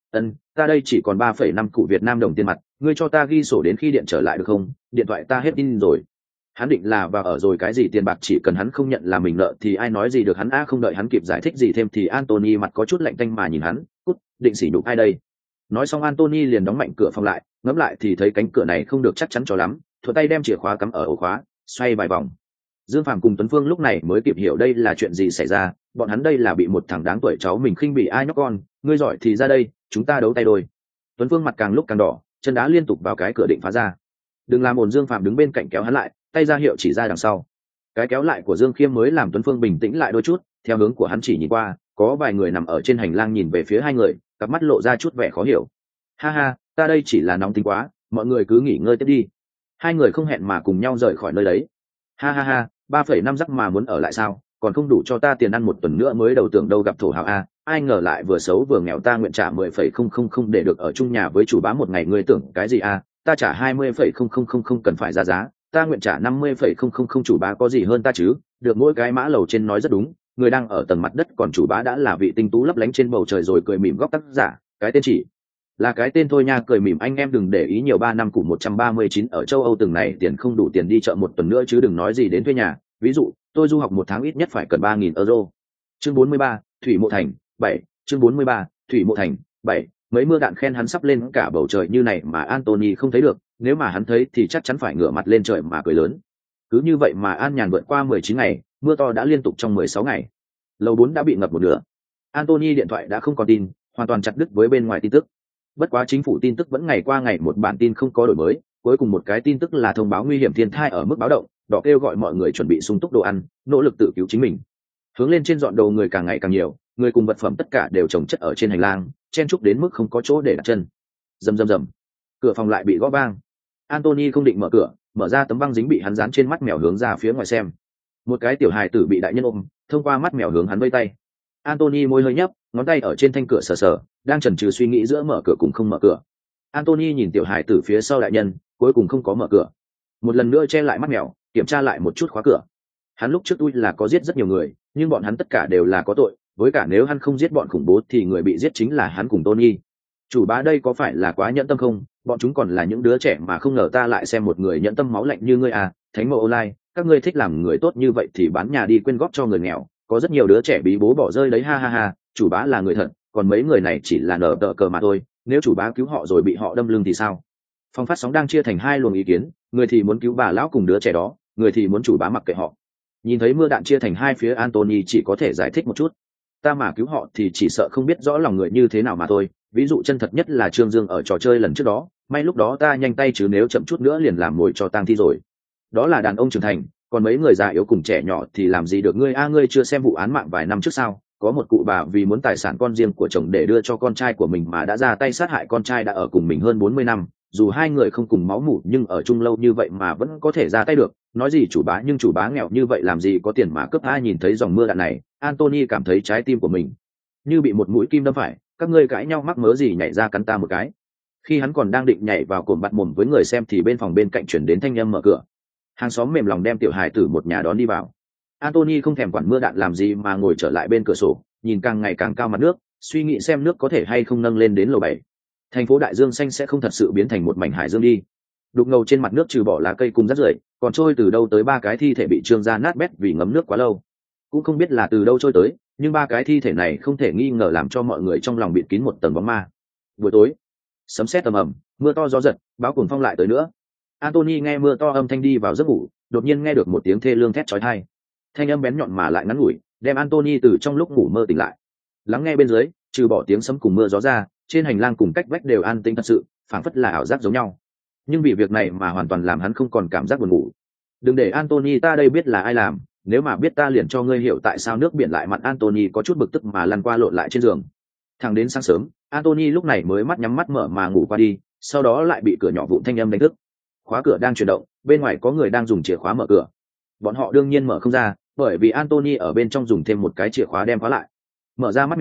Ta đây chỉ còn 3,5 củ Việt Nam đồng tiền mặt, ngươi cho ta ghi sổ đến khi điện trở lại được không? Điện thoại ta hết pin rồi. Hắn định là vào ở rồi cái gì tiền bạc chỉ cần hắn không nhận là mình nợ thì ai nói gì được hắn. Không đợi hắn kịp giải thích gì thêm thì Anthony mặt có chút lạnh tanh mà nhìn hắn, cút, định sỉ nhục ai đây? Nói xong Anthony liền đóng mạnh cửa phòng lại, ngẫm lại thì thấy cánh cửa này không được chắc chắn cho lắm, thuận tay đem chìa khóa cắm ở ổ khóa, xoay vài vòng. Dương Phàm cùng Tuấn Phương lúc này mới kịp hiểu đây là chuyện gì xảy ra, bọn hắn đây là bị một thằng đáng tuổi cháu mình khinh bỉ. Ai nhóc con, ngươi giỏi thì ra đây, chúng ta đấu tay đôi. Tuấn Phương mặt càng lúc càng đỏ, chân đá liên tục vào cái cửa định phá ra. Đừng làm ồn. Dương Phàm đứng bên cạnh kéo hắn lại, tay ra hiệu chỉ ra đằng sau. Cái kéo lại của Dương Khiêm mới làm Tuấn Phương bình tĩnh lại đôi chút, theo hướng của hắn chỉ nhìn qua, có vài người nằm ở trên hành lang nhìn về phía hai người, cặp mắt lộ ra chút vẻ khó hiểu. Ha ha, ta đây chỉ là nóng tính quá, mọi người cứ nghỉ ngơi tiếp đi. Hai người không hẹn mà cùng nhau rời khỏi nơi đấy. Ha ha ha, 3,5 giắc mà muốn ở lại sao, còn không đủ cho ta tiền ăn một tuần nữa mới đầu tưởng đâu gặp thổ hào a. Ai ngờ lại vừa xấu vừa nghèo, ta nguyện trả 10,000 để được ở chung nhà với chủ bá một ngày. Ngươi tưởng cái gì a? Ta trả 20,000 cần phải ra giá, ta nguyện trả 50,000. Chủ bá có gì hơn ta chứ? Được mỗi cái mã lầu trên nói rất đúng, người đang ở tầng mặt đất, còn chủ bá đã là vị tinh tú lấp lánh trên bầu trời rồi. Cười mỉm góc tác giả, cái tên chỉ là cái tên thôi nha. Cười mỉm anh em đừng để ý nhiều. 3 năm củ 139 ở châu Âu từng này tiền không đủ tiền đi chợ một tuần nữa chứ đừng nói gì đến thuê nhà. Ví dụ tôi du học một tháng ít nhất phải cần 3.000 euro. Chương 43, Thủy Mộ Thành 7. Chương 43, Thủy Mộ Thành 7. Mấy mưa đạn khen hắn sắp lên cả bầu trời như này mà Anthony không thấy được, nếu mà hắn thấy thì chắc chắn phải ngửa mặt lên trời mà cười lớn. Cứ như vậy mà an nhàn vượt qua 19 ngày, mưa to đã liên tục trong 16 ngày. Lầu 4 đã bị ngập một nửa. Anthony điện thoại đã không còn tin, hoàn toàn chặt đứt với bên ngoài tin tức. Bất quá chính phủ tin tức vẫn ngày qua ngày một bản tin không có đổi mới, cuối cùng một cái tin tức là thông báo nguy hiểm thiên tai ở mức báo động, đỏ kêu gọi mọi người chuẩn bị sung túc đồ ăn, nỗ lực tự cứu chính mình. Hướng lên trên dọn đồ người càng ngày càng nhiều, người cùng vật phẩm tất cả đều chồng chất ở trên hành lang, chen chúc đến mức không có chỗ để đặt chân. Rầm rầm rầm, cửa phòng lại bị gõ vang. Anthony không định mở cửa, mở ra tấm băng dính bị hắn dán trên mắt mèo hướng ra phía ngoài xem. Một cái tiểu hài tử bị đại nhân ôm, thông qua mắt mèo hướng hắn vây tay. Anthony môi hơi nhấp, ngón tay ở trên thanh cửa sờ sờ, đang chần chừ suy nghĩ giữa mở cửa cùng không mở cửa. Anthony nhìn tiểu hài tử phía sau đại nhân, cuối cùng không có mở cửa. Một lần nữa che lại mắt mèo, kiểm tra lại một chút khóa cửa. Hắn lúc trước là có giết rất nhiều người, nhưng bọn hắn tất cả đều là có tội, với cả nếu hắn không giết bọn khủng bố thì người bị giết chính là hắn cùng Tony. Chủ bá đây có phải là quá nhẫn tâm không? Bọn chúng còn là những đứa trẻ mà không ngờ ta lại xem một người nhẫn tâm máu lạnh như ngươi à. Thánh mẫu online, các ngươi thích làm người tốt như vậy thì bán nhà đi quyên góp cho người nghèo, có rất nhiều đứa trẻ bí bố bỏ rơi đấy. Ha ha ha, chủ bá là người thật, còn mấy người này chỉ là nở tờ cờ mà thôi, nếu chủ bá cứu họ rồi bị họ đâm lưng thì sao? Phòng phát sóng đang chia thành hai luồng ý kiến, người thì muốn cứu bà lão cùng đứa trẻ đó, người thì muốn chủ bá mặc kệ họ. Nhìn thấy mưa đạn chia thành hai phía, Anthony chỉ có thể giải thích một chút. Ta mà cứu họ thì chỉ sợ không biết rõ lòng người như thế nào mà thôi. Ví dụ chân thật nhất là Trương Dương ở trò chơi lần trước đó, may lúc đó ta nhanh tay chứ nếu chậm chút nữa liền làm mồi cho tang thi rồi. Đó là đàn ông trưởng thành, còn mấy người già yếu cùng trẻ nhỏ thì làm gì được. Ngươi ngươi chưa xem vụ án mạng vài năm trước sao? Có một cụ bà vì muốn tài sản con riêng của chồng để đưa cho con trai của mình mà đã ra tay sát hại con trai đã ở cùng mình hơn 40 năm. Dù hai người không cùng máu mủ nhưng ở chung lâu như vậy mà vẫn có thể ra tay được. Nói gì chủ bá, nhưng chủ bá nghèo như vậy làm gì có tiền mà cướp. Ai nhìn thấy dòng mưa đạn này, Anthony cảm thấy trái tim của mình như bị một mũi kim đâm phải. Các ngươi cãi nhau mắc mớ gì nhảy ra cắn ta một cái. Khi hắn còn đang định nhảy vào cồn bặt mồm với người xem thì bên phòng bên cạnh chuyển đến thanh âm mở cửa. Hàng xóm mềm lòng đem tiểu hài tử một nhà đón đi vào. Anthony không thèm quản mưa đạn làm gì mà ngồi trở lại bên cửa sổ, nhìn càng ngày càng cao mặt nước, suy nghĩ xem nước có thể hay không nâng lên đến lầu 7. Thành phố đại dương xanh sẽ không thật sự biến thành một mảnh hải dương đi. Đục ngầu trên mặt nước trừ bỏ lá cây cùng rác rưởi, còn trôi từ đâu tới 3 cái thi thể bị trương ra nát bét vì ngấm nước quá lâu. Cũng không biết là từ đâu trôi tới, nhưng 3 cái thi thể này không thể nghi ngờ làm cho mọi người trong lòng bịt kín một tầng bóng ma. Buổi tối, sấm sét ầm ầm, mưa to gió giật, báo cuồng phong lại tới nữa. Anthony nghe mưa to âm thanh đi vào giấc ngủ, đột nhiên nghe được một tiếng thê lương thét chói tai. Thanh âm bén nhọn mà lại ngắn ngủi, đem Anthony từ trong lúc ngủ mơ tỉnh lại. Lắng nghe bên dưới, trừ bỏ tiếng sấm cùng mưa gió ra, trên hành lang cùng cách vách đều an tĩnh thật sự, phảng phất là ảo giác giống nhau. Nhưng vì việc này mà hoàn toàn làm hắn không còn cảm giác buồn ngủ. Đừng để Anthony, ta đây biết là ai làm, nếu mà biết ta liền cho ngươi hiểu tại sao nước biển lại mặn. Anthony có chút bực tức mà lăn qua lộn lại trên giường. Thẳng đến sáng sớm, Anthony lúc này mới mắt nhắm mắt mở mà ngủ qua đi, sau đó lại bị cửa nhỏ vụn thanh âm đánh thức. Khóa cửa đang chuyển động, bên ngoài có người đang dùng chìa khóa mở cửa. Bọn họ đương nhiên mở không ra, bởi vì Anthony ở bên trong dùng thêm một cái chìa khóa đem khóa lại. Mở ra mắt mèo,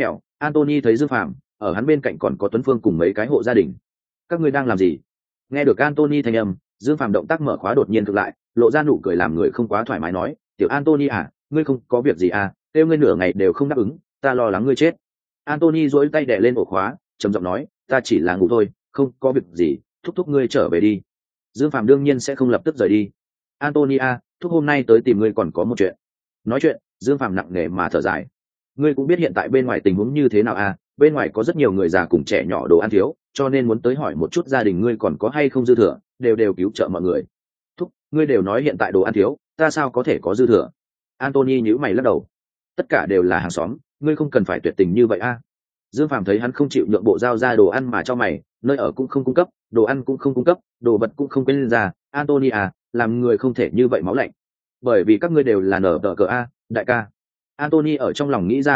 Anthony thấy Dương Phàm, ở hắn bên cạnh còn có Tuấn Phương cùng mấy cái hộ gia đình. Các ngươi đang làm gì? Nghe được Anthony thanh âm, Dương Phàm động tác mở khóa đột nhiên cực lại, lộ ra nụ cười làm người không quá thoải mái nói, "Tiểu Anthony à, ngươi không có việc gì à? Kêu ngươi nửa ngày đều không đáp ứng, ta lo lắng ngươi chết." Anthony duỗi tay đè lên ổ khóa, trầm giọng nói, "Ta chỉ là ngủ thôi, không có việc gì, thúc thúc ngươi trở về đi." Dương Phàm đương nhiên sẽ không lập tức rời đi. "Anthony à, thúc hôm nay tới tìm ngươi còn có một chuyện." Nói chuyện, Dương Phàm nặng nề mà thở dài. "Ngươi cũng biết hiện tại bên ngoài tình huống như thế nào à, bên ngoài có rất nhiều người già cùng trẻ nhỏ đồ ăn thiếu, cho nên muốn tới hỏi một chút gia đình ngươi còn có hay không dư thừa, đều cứu trợ mọi người." "Thúc, ngươi đều nói hiện tại đồ ăn thiếu, ta sao có thể có dư thừa?" Anthony nhíu mày lắc đầu. "Tất cả đều là hàng xóm, ngươi không cần phải tuyệt tình như vậy a." Dương Phàm thấy hắn không chịu nhượng bộ giao ra đồ ăn mà cho mày, nơi ở cũng không cung cấp, đồ ăn cũng không cung cấp, đồ vật cũng không quên ra, "Anthony à, làm người không thể như vậy máu lạnh. Bởi vì các ngươi đều là nở tờ cờ a, đại ca." Anthony ở trong lòng nghĩ ra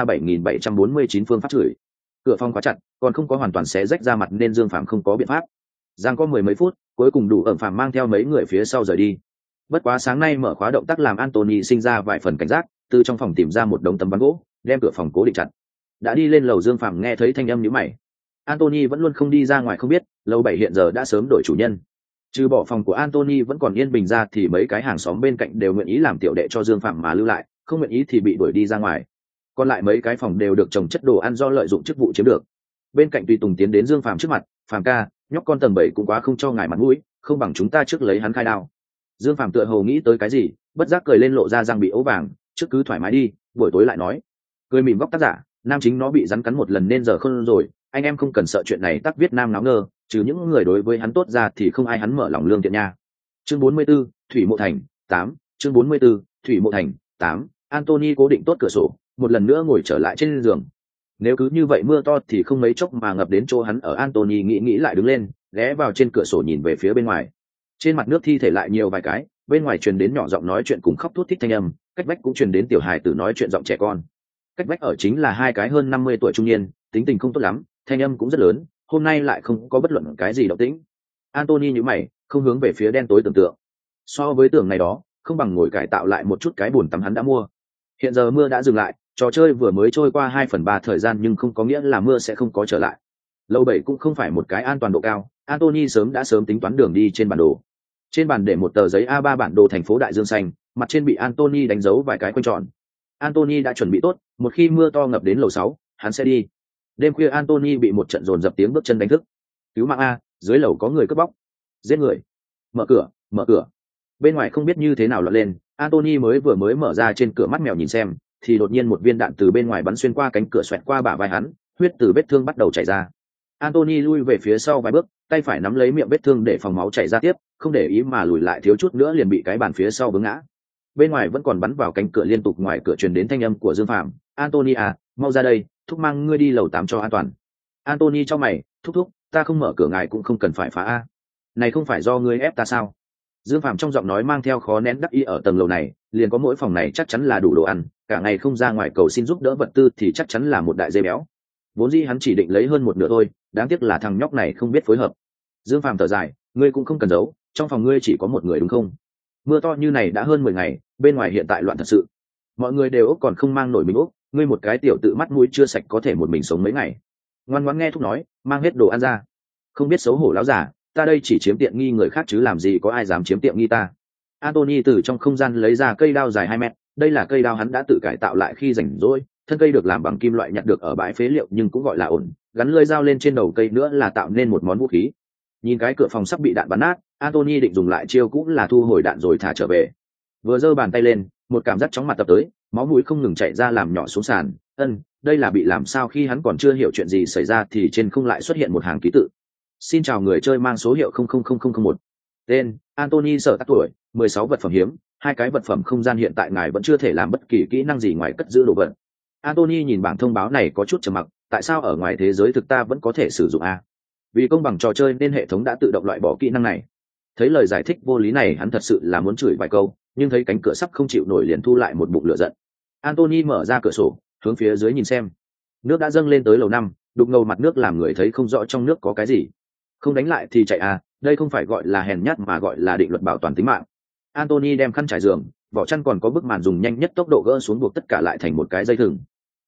7749 phương pháp chửi. Cửa phòng khóa chặt, còn không có hoàn toàn xé rách ra mặt nên Dương Phàm không có biện pháp. Giang có mười mấy phút, cuối cùng đủ ẩn Phàm mang theo mấy người phía sau rời đi. Bất quá sáng nay mở khóa động tác làm Anthony sinh ra vài phần cảnh giác, từ trong phòng tìm ra một đống tấm ván gỗ, đem cửa phòng cố định chặt. Đã đi lên lầu, Dương Phàm nghe thấy thanh âm nhíu mày. Anthony vẫn luôn không đi ra ngoài không biết, lầu 7 hiện giờ đã sớm đổi chủ nhân. Trừ bỏ phòng của Anthony vẫn còn yên bình ra thì mấy cái hàng xóm bên cạnh đều nguyện ý làm tiểu đệ cho Dương Phàm mà lưu lại, không nguyện ý thì bị đuổi đi ra ngoài. Còn lại mấy cái phòng đều được trồng chất đồ ăn do lợi dụng chức vụ chiếm được. Bên cạnh Tùy Tùng tiến đến Dương Phàm trước mặt, "Phàm ca, nhóc con tầng 7 cũng quá không cho ngài mặt mũi, không bằng chúng ta trước lấy hắn khai đao." Dương Phàm tựa hồ nghĩ tới cái gì, bất giác cười lên lộ ra răng bị ố vàng, "Trước cứ thoải mái đi, buổi tối lại nói." Cười mỉm góc tác giả, nam chính nó bị rắn cắn một lần nên giờ không rồi, anh em không cần sợ chuyện này tác viết nam náo ngơ, trừ những người đối với hắn tốt ra thì không ai hắn mở lòng lương thiện nha. Chương 44, Thủy Mộ Thành 8, chương 44, Thủy Mộ Thành 8. Anthony cố định tốt cửa sổ, một lần nữa ngồi trở lại trên giường. Nếu cứ như vậy mưa to thì không mấy chốc mà ngập đến chỗ hắn ở. Anthony nghĩ lại đứng lên, ghé vào trên cửa sổ nhìn về phía bên ngoài. Trên mặt nước thi thể lại nhiều vài cái, bên ngoài truyền đến nhỏ giọng nói chuyện cùng khóc thút thít thanh âm, cách vách cũng truyền đến tiểu hài tử nói chuyện giọng trẻ con. Cách vách ở chính là hai cái hơn 50 tuổi trung niên, tính tình không tốt lắm, thanh âm cũng rất lớn, hôm nay lại không có bất luận cái gì động tĩnh. Anthony nhíu mày, không hướng về phía đen tối tưởng tượng. So với tưởng này đó, không bằng ngồi cải tạo lại một chút cái bồn tắm hắn đã mua. Hiện giờ mưa đã dừng lại, trò chơi vừa mới trôi qua 2/3 thời gian nhưng không có nghĩa là mưa sẽ không có trở lại. Lầu 7 cũng không phải một cái an toàn độ cao, Anthony sớm tính toán đường đi trên bản đồ. Trên bàn để một tờ giấy A3 bản đồ thành phố Đại Dương xanh, mặt trên bị Anthony đánh dấu vài cái quanh tròn. Anthony đã chuẩn bị tốt, một khi mưa to ngập đến lầu 6, hắn sẽ đi. Đêm khuya Anthony bị một trận dồn dập tiếng bước chân đánh thức. "Cứu mạng a, dưới lầu có người cướp bóc." "Giết người." Mở cửa." Bên ngoài không biết như thế nào lọt lên, Anthony vừa mới mở ra trên cửa mắt mèo nhìn xem, thì đột nhiên một viên đạn từ bên ngoài bắn xuyên qua cánh cửa xoẹt qua bả vai hắn, huyết từ vết thương bắt đầu chảy ra. Anthony lui về phía sau vài bước, tay phải nắm lấy miệng vết thương để phòng máu chảy ra tiếp, không để ý mà lùi lại thiếu chút nữa liền bị cái bàn phía sau vướng ngã. Bên ngoài vẫn còn bắn vào cánh cửa liên tục, ngoài cửa truyền đến thanh âm của Dương Phàm, "Anthony à, mau ra đây, thúc mang ngươi đi lầu 8 cho an toàn." Anthony cho mày, "Thúc, ta không mở cửa ngài cũng không cần phải phá a. Này không phải do ngươi ép ta sao?" Dương Phàm trong giọng nói mang theo khó nén đắc ý, ở tầng lầu này, liền có mỗi phòng này chắc chắn là đủ đồ ăn, cả ngày không ra ngoài cầu xin giúp đỡ vật tư thì chắc chắn là một đại dê béo. Vốn dĩ hắn chỉ định lấy hơn một nửa thôi, đáng tiếc là thằng nhóc này không biết phối hợp. Dương Phàm thở dài, "Ngươi cũng không cần giấu, trong phòng ngươi chỉ có một người đúng không? Mưa to như này đã hơn 10 ngày, bên ngoài hiện tại loạn thật sự. Mọi người đều ốc còn không mang nổi mình ốc, ngươi một cái tiểu tự mắt mũi chưa sạch có thể một mình sống mấy ngày." Ngoan ngoãn nghe thúc nói, mang hết đồ ăn ra. "Không biết xấu hổ láo giả, ta đây chỉ chiếm tiện nghi người khác chứ làm gì có ai dám chiếm tiện nghi ta." Anthony từ trong không gian lấy ra cây đao dài 2 mét, đây là cây đao hắn đã tự cải tạo lại khi rảnh rỗi, thân cây được làm bằng kim loại nhặt được ở bãi phế liệu nhưng cũng gọi là ổn, gắn lưỡi dao lên trên đầu cây nữa là tạo nên một món vũ khí. Nhìn cái cửa phòng sắp bị đạn bắn nát, Anthony định dùng lại chiêu cũ là thu hồi đạn rồi thả trở về. Vừa giơ bàn tay lên, một cảm giác chóng mặt tập tới, máu mũi không ngừng chảy ra làm nhỏ xuống sàn. Đây là bị làm sao? Khi hắn còn chưa hiểu chuyện gì xảy ra thì trên không lại xuất hiện một hàng ký tự. "Xin chào người chơi mang số hiệu 000001. Tên: Anthony, sở tác tuổi: 16, vật phẩm hiếm, 2 cái vật phẩm không gian, hiện tại ngài vẫn chưa thể làm bất kỳ kỹ năng gì ngoài cất giữ đồ vật." Anthony nhìn bảng thông báo này có chút trầm mặc, tại sao ở ngoài thế giới thực ta vẫn có thể sử dụng a? Vì công bằng trò chơi nên hệ thống đã tự động loại bỏ kỹ năng này. Thấy lời giải thích vô lý này, hắn thật sự là muốn chửi vài câu, nhưng thấy cánh cửa sắp không chịu nổi liền thu lại một bụng lửa giận. Anthony mở ra cửa sổ, hướng phía dưới nhìn xem. Nước đã dâng lên tới lầu 5, đục ngầu mặt nước làm người thấy không rõ trong nước có cái gì. Không đánh lại thì chạy à, đây không phải gọi là hèn nhát mà gọi là định luật bảo toàn tính mạng. Anthony đem khăn trải giường, vỏ chăn còn có bức màn dùng nhanh nhất tốc độ gỡ xuống, buộc tất cả lại thành một cái dây thừng.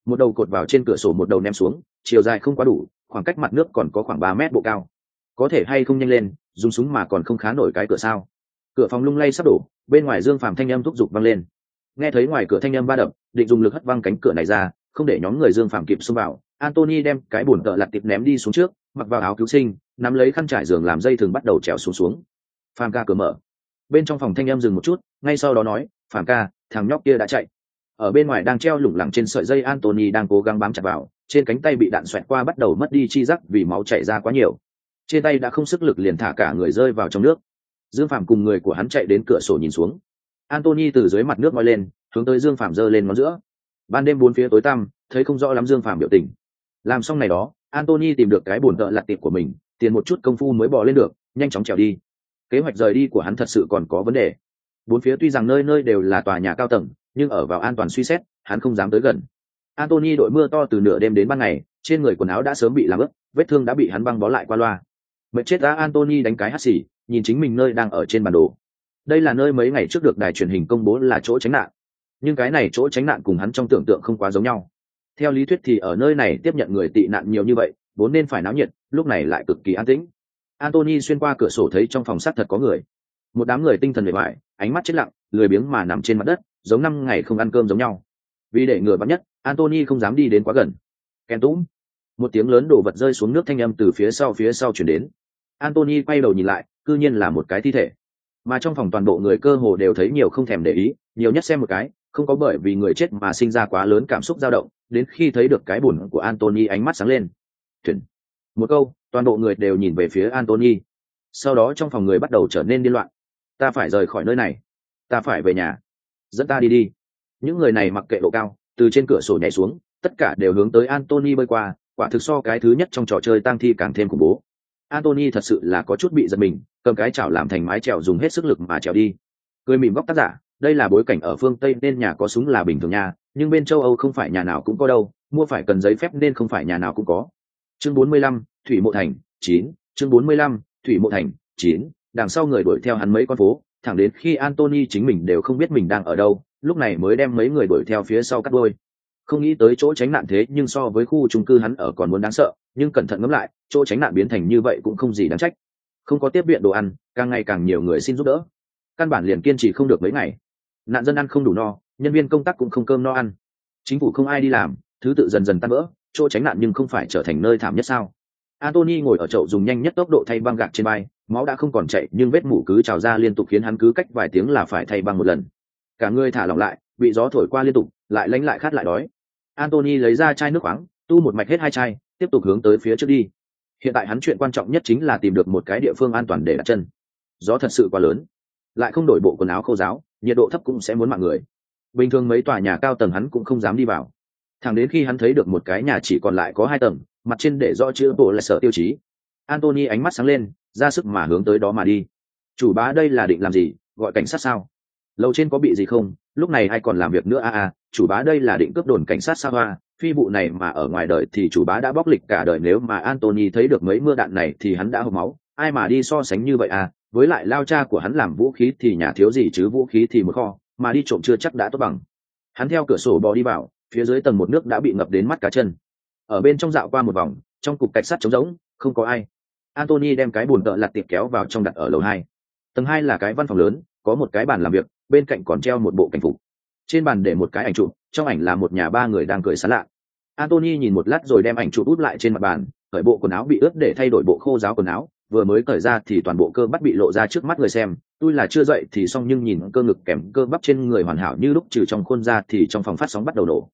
một đầu cột vào trên cửa sổ, một đầu ném xuống, chiều dài không quá đủ, khoảng cách mặt nước còn có khoảng 3 mét bộ cao. Có thể hay không nhanh lên, dùng súng mà còn không khá nổi cái cửa sao? Cửa phòng lung lay sắp đổ, bên ngoài Dương Phàm thanh âm thúc giục vang lên. Nghe thấy ngoài cửa thanh âm ba đập, định dùng lực hất văng cánh cửa này ra, không để nhóm người Dương Phàm kịp xông vào. Anthony đem cái bồn tợ lặt tiệp ném đi xuống trước, mặc vào áo cứu sinh, nắm lấy khăn trải giường làm dây thừng bắt đầu trèo xuống. Phàm ca cửa mở. Bên trong phòng thanh âm dừng một chút, ngay sau đó nói, Phàm ca, thằng nhóc kia đã chạy. Ở bên ngoài đang treo lủng lẳng trên sợi dây Anthony đang cố gắng bám chặt vào, trên cánh tay bị đạn xoẹt qua bắt đầu mất đi chi giác vì máu chảy ra quá nhiều. Trên tay đã không sức lực liền thả cả người rơi vào trong nước. Dương Phàm cùng người của hắn chạy đến cửa sổ nhìn xuống. Anthony từ dưới mặt nước ngoi lên, hướng tới Dương Phàm giơ lên ngón giữa. Ban đêm bốn phía tối tăm, thấy không rõ lắm Dương Phàm biểu tình. Làm xong này đó, Anthony tìm được cái bồn tợ lặt tiệp của mình, tiền một chút công phu mới bò lên được, nhanh chóng trèo đi. Kế hoạch rời đi của hắn thật sự còn có vấn đề. Bốn phía tuy rằng nơi nơi đều là tòa nhà cao tầng, nhưng ở vào an toàn suy xét, hắn không dám tới gần. Anthony đội mưa to từ nửa đêm đến ban ngày, trên người quần áo đã sớm bị làm ướt, vết thương đã bị hắn băng bó lại qua loa. Mệt chết ra Anthony đánh cái hắt xì, nhìn chính mình nơi đang ở trên bản đồ. Đây là nơi mấy ngày trước được đài truyền hình công bố là chỗ tránh nạn, nhưng cái này chỗ tránh nạn cùng hắn trong tưởng tượng không quá giống nhau. Theo lý thuyết thì ở nơi này tiếp nhận người tị nạn nhiều như vậy, vốn nên phải náo nhiệt, lúc này lại cực kỳ an tĩnh. Anthony xuyên qua cửa sổ thấy trong phòng xác thật có người. Một đám người tinh thần mệt mỏi, ánh mắt chết lặng, lười biếng mà nằm trên mặt đất, giống 5 ngày không ăn cơm giống nhau. Vì để ngừa vắn nhất, Anthony không dám đi đến quá gần. Kèn túm. Một tiếng lớn đổ vật rơi xuống nước thanh âm từ phía sau chuyển đến. Anthony quay đầu nhìn lại, cư nhiên là một cái thi thể. Mà trong phòng toàn bộ người cơ hồ đều thấy nhiều không thèm để ý, nhiều nhất xem một cái, không có bởi vì người chết mà sinh ra quá lớn cảm xúc dao động, đến khi thấy được cái bùn của Anthony ánh mắt sáng lên. Thuyền. Một câu, toàn bộ người đều nhìn về phía Anthony. Sau đó trong phòng người bắt đầu trở nên điên loạn. Ta phải rời khỏi nơi này, ta phải về nhà, dẫn ta đi. Những người này mặc kệ độ cao, từ trên cửa sổ nhảy xuống, tất cả đều hướng tới Anthony bơi qua, quả thực so cái thứ nhất trong trò chơi tang thi càng thêm khủng bố. Anthony thật sự là có chút bị giật mình, cầm cái chảo làm thành mái chèo dùng hết sức lực mà chèo đi. Cười mỉm góc tác giả, đây là bối cảnh ở phương Tây nên nhà có súng là bình thường nha, nhưng bên châu Âu không phải nhà nào cũng có đâu, mua phải cần giấy phép nên không phải nhà nào cũng có. Chương 45, Thủy Mộ Thành 9, chương 45, Thủy Mộ Thành 9, đằng sau người đuổi theo hắn mấy con phố, thẳng đến khi Anthony chính mình đều không biết mình đang ở đâu, lúc này mới đem mấy người đuổi theo phía sau cắt đuôi. Không nghĩ tới chỗ tránh nạn thế nhưng so với khu chung cư hắn ở còn muốn đáng sợ, nhưng cẩn thận ngẫm lại, chỗ tránh nạn biến thành như vậy cũng không gì đáng trách. Không có tiếp viện đồ ăn, càng ngày càng nhiều người xin giúp đỡ, căn bản liền kiên trì không được mấy ngày. Nạn dân ăn không đủ no, nhân viên công tác cũng không cơm no ăn, chính phủ không ai đi làm, thứ tự dần dần tan vỡ, chỗ tránh nạn nhưng không phải trở thành nơi thảm nhất sao? Anthony ngồi ở chậu dùng nhanh nhất tốc độ thay băng gạc trên vai, máu đã không còn chảy nhưng vết mủ cứ trào ra liên tục khiến hắn cứ cách vài tiếng là phải thay băng một lần. Cả người thả lỏng lại, bị gió thổi qua liên tục, lại lánh lại khát lại đói. Anthony lấy ra chai nước khoáng, tu một mạch hết 2 chai, tiếp tục hướng tới phía trước đi. Hiện tại hắn chuyện quan trọng nhất chính là tìm được một cái địa phương an toàn để đặt chân. Gió thật sự quá lớn, lại không đổi bộ quần áo khô ráo, nhiệt độ thấp cũng sẽ muốn mạng người. Bình thường mấy tòa nhà cao tầng hắn cũng không dám đi vào. Thẳng đến khi hắn thấy được một cái nhà chỉ còn lại có 2 tầng, mặt trên để rõ chữ bộ là sở tiêu chí. Anthony ánh mắt sáng lên, ra sức mà hướng tới đó mà đi. Chủ bá đây là định làm gì, gọi cảnh sát sao? Lầu trên có bị gì không? Lúc này ai còn làm việc nữa chủ bá đây là định cướp đồn cảnh sát sao phi vụ này mà ở ngoài đời thì chủ bá đã bóc lịch cả đời, nếu mà Anthony thấy được mấy mưa đạn này thì hắn đã hộc máu, ai mà đi so sánh như vậy với lại lao cha của hắn làm vũ khí thì nhà thiếu gì chứ, vũ khí thì một kho, mà đi trộm chưa chắc đã tốt bằng. Hắn theo cửa sổ bò đi vào, phía dưới tầng 1 nước đã bị ngập đến mắt cá chân. Ở bên trong dạo qua một vòng, trong cục cảnh sát trống rỗng, không có ai. Anthony đem cái bồn tợ lặt tiệp kéo vào trong đặt ở lầu 2. Tầng 2 là cái văn phòng lớn, có một cái bàn làm việc, bên cạnh còn treo một bộ cảnh phục. Trên bàn để một cái ảnh chụp, trong ảnh là một nhà 3 người đang cười sảng lạ. Anthony nhìn một lát rồi đem ảnh chụp úp lại trên mặt bàn, cởi bộ quần áo bị ướt để thay đổi bộ khô ráo quần áo, vừa mới cởi ra thì toàn bộ cơ bắp bị lộ ra trước mắt người xem. Tôi là chưa dậy thì xong, nhưng nhìn cơ ngực kèm cơ bắp trên người hoàn hảo như lúc trừ trong khuôn ra thì trong phòng phát sóng bắt đầu nổ.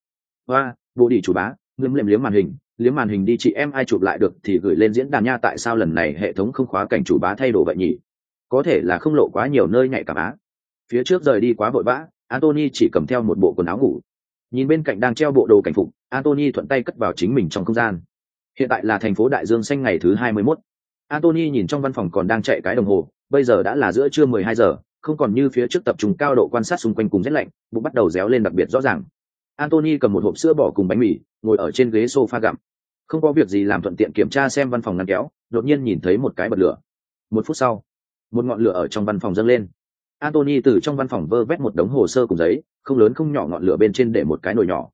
Bộ đỉ chủ bá, liếm màn hình đi, chị em ai chụp lại được thì gửi lên diễn đàn nha. Tại sao lần này hệ thống không khóa cảnh chủ bá thay đồ vậy nhỉ? Có thể là không lộ quá nhiều nơi nhạy cảm Phía trước rời đi quá vội vã, Anthony chỉ cầm theo một bộ quần áo ngủ. Nhìn bên cạnh đang treo bộ đồ cảnh phục, Anthony thuận tay cất vào chính mình trong không gian. Hiện tại là thành phố Đại Dương xanh ngày thứ 21. Anthony nhìn trong văn phòng còn đang chạy cái đồng hồ, bây giờ đã là giữa trưa 12 giờ, không còn như phía trước tập trung cao độ quan sát xung quanh cùng rét lạnh, bụng bắt đầu réo lên đặc biệt rõ ràng. Anthony cầm một hộp sữa bò cùng bánh mì, ngồi ở trên ghế sofa gặm. Không có việc gì làm, thuận tiện kiểm tra xem văn phòng ngăn kéo, đột nhiên nhìn thấy một cái bật lửa. 1 phút sau, một ngọn lửa ở trong văn phòng dâng lên. Anthony từ trong văn phòng vơ vét một đống hồ sơ cùng giấy, không lớn không nhỏ, ngọn lửa bên trên để một cái nồi nhỏ.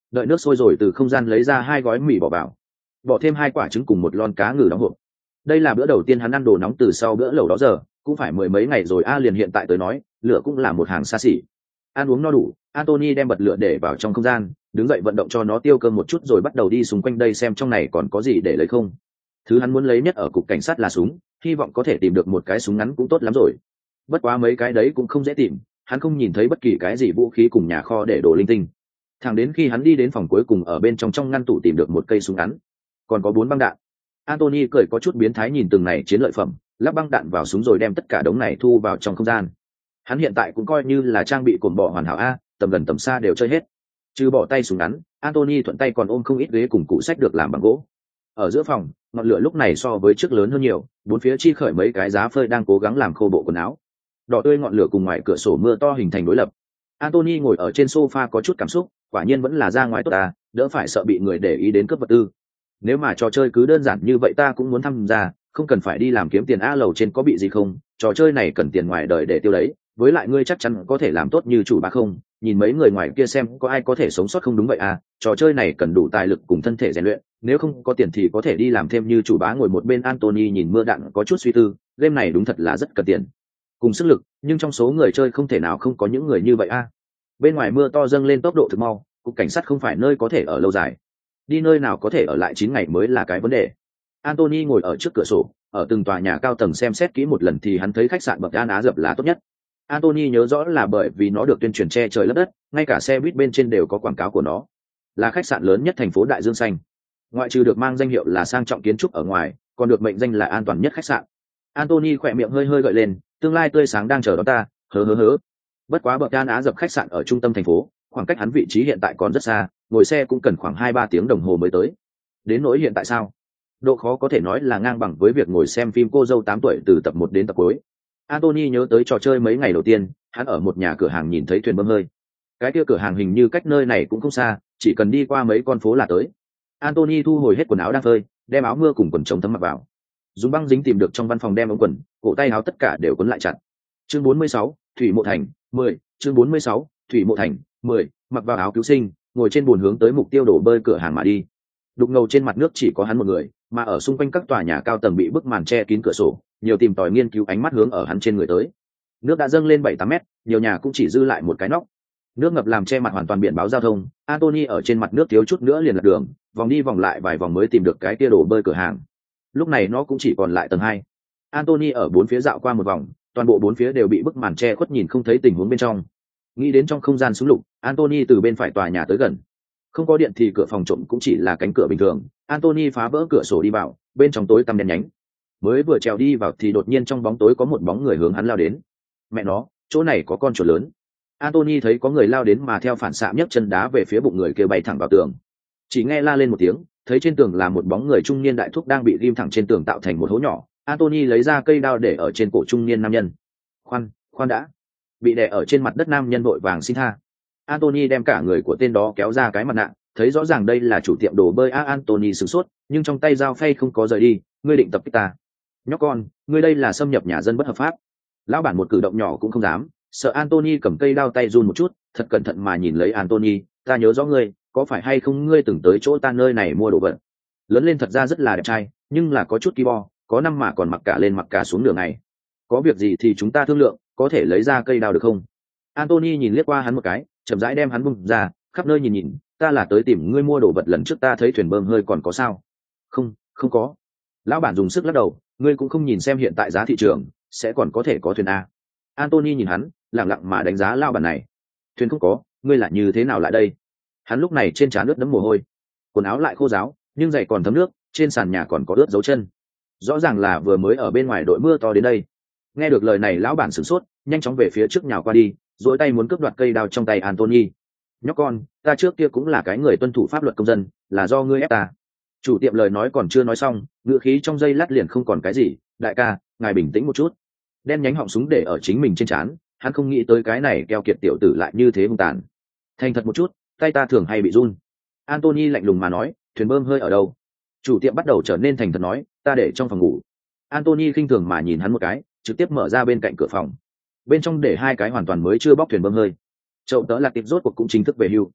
đợi nước sôi rồi từ không gian lấy ra 2 gói mì bỏ vào, bỏ thêm 2 quả trứng cùng một lon cá ngừ đóng hộp. Đây là bữa đầu tiên hắn ăn đồ nóng từ sau bữa lẩu đó giờ, cũng phải mười mấy ngày rồi liền hiện tại tới nói, lửa cũng là một hàng xa xỉ. Ăn uống no đủ, Anthony đem bật lửa để vào trong không gian, đứng dậy vận động cho nó tiêu cơm một chút rồi bắt đầu đi xung quanh đây xem trong này còn có gì để lấy không. Thứ hắn muốn lấy nhất ở cục cảnh sát là súng, hy vọng có thể tìm được một cái súng ngắn cũng tốt lắm rồi. Bất quá mấy cái đấy cũng không dễ tìm, hắn không nhìn thấy bất kỳ cái gì vũ khí cùng nhà kho để đồ linh tinh. Thẳng đến khi hắn đi đến phòng cuối cùng ở bên trong ngăn tủ tìm được một cây súng ngắn, còn có 4 băng đạn. Anthony cười có chút biến thái nhìn từng này chiến lợi phẩm, lắp băng đạn vào súng rồi đem tất cả đống này thu vào trong không gian. Hắn hiện tại cũng coi như là trang bị cồn bỏ hoàn hảo a, tầm gần tầm xa đều chơi hết. Trừ bỏ tay súng ngắn, Anthony thuận tay còn ôm không ít ghế cùng cụ sách được làm bằng gỗ. Ở giữa phòng, ngọn lửa lúc này so với trước lớn hơn nhiều, bốn phía chi khởi mấy cái giá phơi đang cố gắng làm khô bộ quần áo. Đỏ tươi ngọn lửa cùng ngoài cửa sổ mưa to hình thành đối lập. Anthony ngồi ở trên sofa có chút cảm xúc, quả nhiên vẫn là ra ngoài tốt ta, đỡ phải sợ bị người để ý đến cướp vật tư. Nếu mà trò chơi cứ đơn giản như vậy ta cũng muốn tham gia, không cần phải đi làm kiếm tiền a. Lầu trên có bị gì không? Trò chơi này cần tiền ngoài đời để tiêu đấy, với lại ngươi chắc chắn có thể làm tốt như chủ bá không? Nhìn mấy người ngoài kia xem có ai có thể sống sót không? Đúng vậy à, trò chơi này cần đủ tài lực cùng thân thể rèn luyện, nếu không có tiền thì có thể đi làm thêm như chủ bá. Ngồi một bên Anthony nhìn mưa đạn có chút suy tư, game này đúng thật là rất cần tiền cùng sức lực, nhưng trong số người chơi không thể nào không có những người như vậy a. Bên ngoài mưa to dâng lên tốc độ thực mau, cục cảnh sát không phải nơi có thể ở lâu dài, đi nơi nào có thể ở lại 9 ngày mới là cái vấn đề. Anthony ngồi ở trước cửa sổ, ở từng tòa nhà cao tầng xem xét kỹ một lần thì hắn thấy khách sạn bậc An Á Dập là tốt nhất. Anthony nhớ rõ là bởi vì nó được tuyên truyền che trời lấp đất, ngay cả xe buýt bên trên đều có quảng cáo của nó, là khách sạn lớn nhất thành phố Đại Dương Xanh. Ngoại trừ được mang danh hiệu là sang trọng kiến trúc ở ngoài, còn được mệnh danh là an toàn nhất khách sạn. Anthony khỏe miệng hơi hơi gợi lên, tương lai tươi sáng đang chờ đón ta, hớ hớ hớ. Bất quá bậc An Á Dập khách sạn ở trung tâm thành phố, khoảng cách hắn vị trí hiện tại còn rất xa, ngồi xe cũng cần khoảng 2-3 tiếng đồng hồ mới tới. Đến nỗi hiện tại sao? Độ khó có thể nói là ngang bằng với việc ngồi xem phim Cô dâu 8 tuổi từ tập 1 đến tập cuối. Anthony nhớ tới trò chơi mấy ngày đầu tiên, hắn ở một nhà cửa hàng nhìn thấy thuyền bơm hơi. Cái kia cửa hàng hình như cách nơi này cũng không xa, chỉ cần đi qua mấy con phố là tới. Anthony thu hồi hết quần áo đang phơi, đem áo mưa cùng quần chống thấm mặc vào. Dùng băng dính tìm được trong văn phòng đem ống quần, cổ tay áo tất cả đều quấn lại chặt. Chương 46, Thủy Mộ Thành, 10, chương 46, Thủy Mộ Thành, 10, mặc vào áo cứu sinh, ngồi trên bồn hướng tới mục tiêu đổ bơi cửa hàng mà đi. Đục ngầu trên mặt nước chỉ có hắn một người, mà ở xung quanh các tòa nhà cao tầng bị bức màn che kín cửa sổ, nhiều tìm tòi nghiên cứu ánh mắt hướng ở hắn trên người tới. Nước đã dâng lên 7-8 mét, nhiều nhà cũng chỉ dư lại một cái nóc. Nước ngập làm che mặt hoàn toàn biển báo giao thông. Anthony ở trên mặt nước thiếu chút nữa liền lật đường, vòng đi vòng lại vài vòng mới tìm được cái kia đổ bơi cửa hàng. Lúc này nó cũng chỉ còn lại tầng 2. Anthony ở bốn phía dạo qua một vòng, toàn bộ bốn phía đều bị bức màn che khuất nhìn không thấy tình huống bên trong. Nghĩ đến trong không gian súng lục, Anthony từ bên phải tòa nhà tới gần. Không có điện thì cửa phòng trộm cũng chỉ là cánh cửa bình thường. Anthony phá vỡ cửa sổ đi vào, bên trong tối tăm đen nhánh. Mới vừa trèo đi vào thì đột nhiên trong bóng tối có một bóng người hướng hắn lao đến. Mẹ nó, chỗ này có con chuột lớn. Anthony thấy có người lao đến mà theo phản xạ nhấc chân đá về phía bụng người kia bay thẳng vào tường. Chỉ nghe la lên một tiếng, thấy trên tường là một bóng người trung niên đại thúc đang bị ghim thẳng trên tường tạo thành một hố nhỏ. Anthony lấy ra cây đao để ở trên cổ trung niên nam nhân. Khoan đã. Bị đè ở trên mặt đất nam nhân vội vàng xin tha. Anthony đem cả người của tên đó kéo ra cái mặt nạ, thấy rõ ràng đây là chủ tiệm đồ bơi. Anthony sửng sốt, nhưng trong tay dao phay không có rời đi. Ngươi định tập kích ta? Nhóc con, ngươi đây là xâm nhập nhà dân bất hợp pháp. Lão bản một cử động nhỏ cũng không dám, sợ Anthony cầm cây đao tay run một chút, thật cẩn thận mà nhìn lấy Anthony. Ta nhớ rõ ngươi, có phải hay không ngươi từng tới chỗ ta nơi này mua đồ vật? Lớn lên thật ra rất là đẹp trai, nhưng là có chút ki bo, có năm mà còn mặc cả lên mặc cả xuống đường này. Có việc gì thì chúng ta thương lượng, có thể lấy ra cây đao được không? Anthony nhìn liếc qua hắn một cái, chậm rãi đem hắn bung ra, khắp nơi nhìn, ta là tới tìm ngươi mua đồ vật, lần trước ta thấy thuyền bơm hơi còn có sao? Không có. Lão bản dùng sức lắc đầu, ngươi cũng không nhìn xem hiện tại giá thị trường, sẽ còn có thể có thuyền a. Anthony nhìn hắn, lặng lặng mà đánh giá lão bản này. Thuyền không có, ngươi là như thế nào lại đây? Hắn lúc này trên trán ướt đẫm mồ hôi, quần áo lại khô ráo, nhưng giày còn thấm nước, trên sàn nhà còn có ướt dấu chân. Rõ ràng là vừa mới ở bên ngoài đội mưa to đến đây. Nghe được lời này lão bản sửng sốt, nhanh chóng về phía trước nhào qua đi, duỗi tay muốn cướp đoạt cây đao trong tay Anthony. Nhóc con, ta trước kia cũng là cái người tuân thủ pháp luật công dân, là do ngươi ép ta. Chủ tiệm lời nói còn chưa nói xong, ngữ khí trong giây lát liền không còn cái gì. Đại ca, ngài bình tĩnh một chút. Đen nhánh họng súng để ở chính mình trên trán, hắn không nghĩ tới cái này keo kiệt tiểu tử lại như thế hung tàn. Thành thật một chút, tay ta thường hay bị run. Anthony lạnh lùng mà nói, thuyền bơm hơi ở đâu? Chủ tiệm bắt đầu trở nên thành thật nói, ta để trong phòng ngủ. Anthony khinh thường mà nhìn hắn một cái, trực tiếp mở ra bên cạnh cửa phòng. Bên trong để 2 cái hoàn toàn mới chưa bóc thuyền bơm hơi. Chậu tớ là tịp rốt cuộc cũng chính thức về hưu.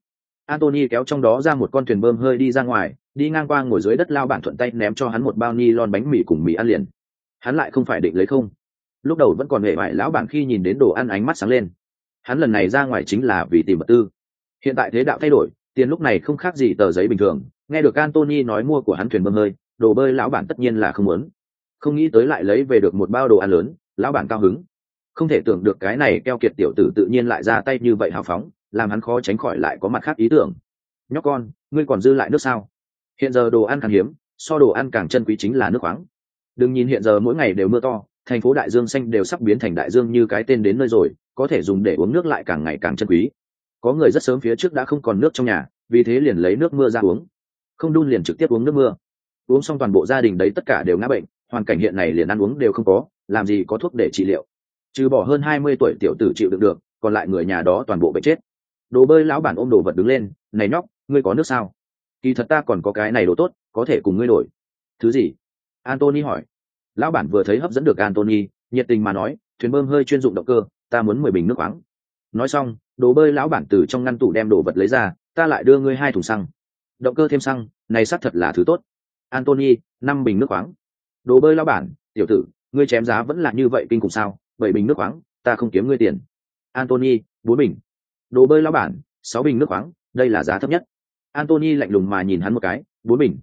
Anthony kéo trong đó ra một con thuyền bơm hơi đi ra ngoài, đi ngang qua ngồi dưới đất lao bản thuận tay ném cho hắn một bao ni lon bánh mì cùng mì ăn liền. Hắn lại không phải định lấy không. Lúc đầu vẫn còn hề bại lão bản khi nhìn đến đồ ăn ánh mắt sáng lên. Hắn lần này ra ngoài chính là vì tìm vật tư. Hiện tại thế đạo thay đổi, tiền lúc này không khác gì tờ giấy bình thường. Nghe được Anthony nói mua của hắn thuyền bơm hơi, đồ bơi lão bản tất nhiên là không muốn. Không nghĩ tới lại lấy về được một bao đồ ăn lớn, lão bản cao hứng. Không thể tưởng được cái này keo kiệt tiểu tử tự nhiên lại ra tay như vậy hào phóng, làm hắn khó tránh khỏi lại có mặt khác ý tưởng. Nhóc con, ngươi còn dư lại nước sao? Hiện giờ đồ ăn càng hiếm, so đồ ăn càng chân quý chính là nước khoáng. Đừng nhìn hiện giờ mỗi ngày đều mưa to, thành phố Đại Dương xanh đều sắp biến thành Đại Dương như cái tên đến nơi rồi, có thể dùng để uống nước lại càng ngày càng chân quý. Có người rất sớm phía trước đã không còn nước trong nhà, vì thế liền lấy nước mưa ra uống. Không đun liền trực tiếp uống nước mưa. Uống xong toàn bộ gia đình đấy tất cả đều ngã bệnh, hoàn cảnh hiện này liền ăn uống đều không có, làm gì có thuốc để trị liệu. Trừ bỏ hơn 20 tuổi tiểu tử chịu đựng được, còn lại người nhà đó toàn bộ bệnh chết. Đồ bơi lão bản ôm đồ vật đứng lên, này nhóc, ngươi có nước sao? Kỳ thật ta còn có cái này đồ tốt, có thể cùng ngươi đổi. Thứ gì? Anthony hỏi. Lão bản vừa thấy hấp dẫn được Anthony, nhiệt tình mà nói, thuyền bơm hơi chuyên dụng động cơ, ta muốn 10 bình nước khoáng. Nói xong, đồ bơi lão bản từ trong ngăn tủ đem đồ vật lấy ra, ta lại đưa ngươi 2 thùng xăng. Động cơ thêm xăng, này xác thật là thứ tốt. Anthony, 5 bình nước khoáng. Đồ bơi lão bản, tiểu tử, ngươi chém giá vẫn là như vậy kinh khủng sao? 7 bình nước khoáng, ta không kiếm ngươi tiền. Anthony, 4 bình. Đồ bơi lão bản, 6 bình nước khoáng, đây là giá thấp nhất. Anthony lạnh lùng mà nhìn hắn một cái, 4 bình.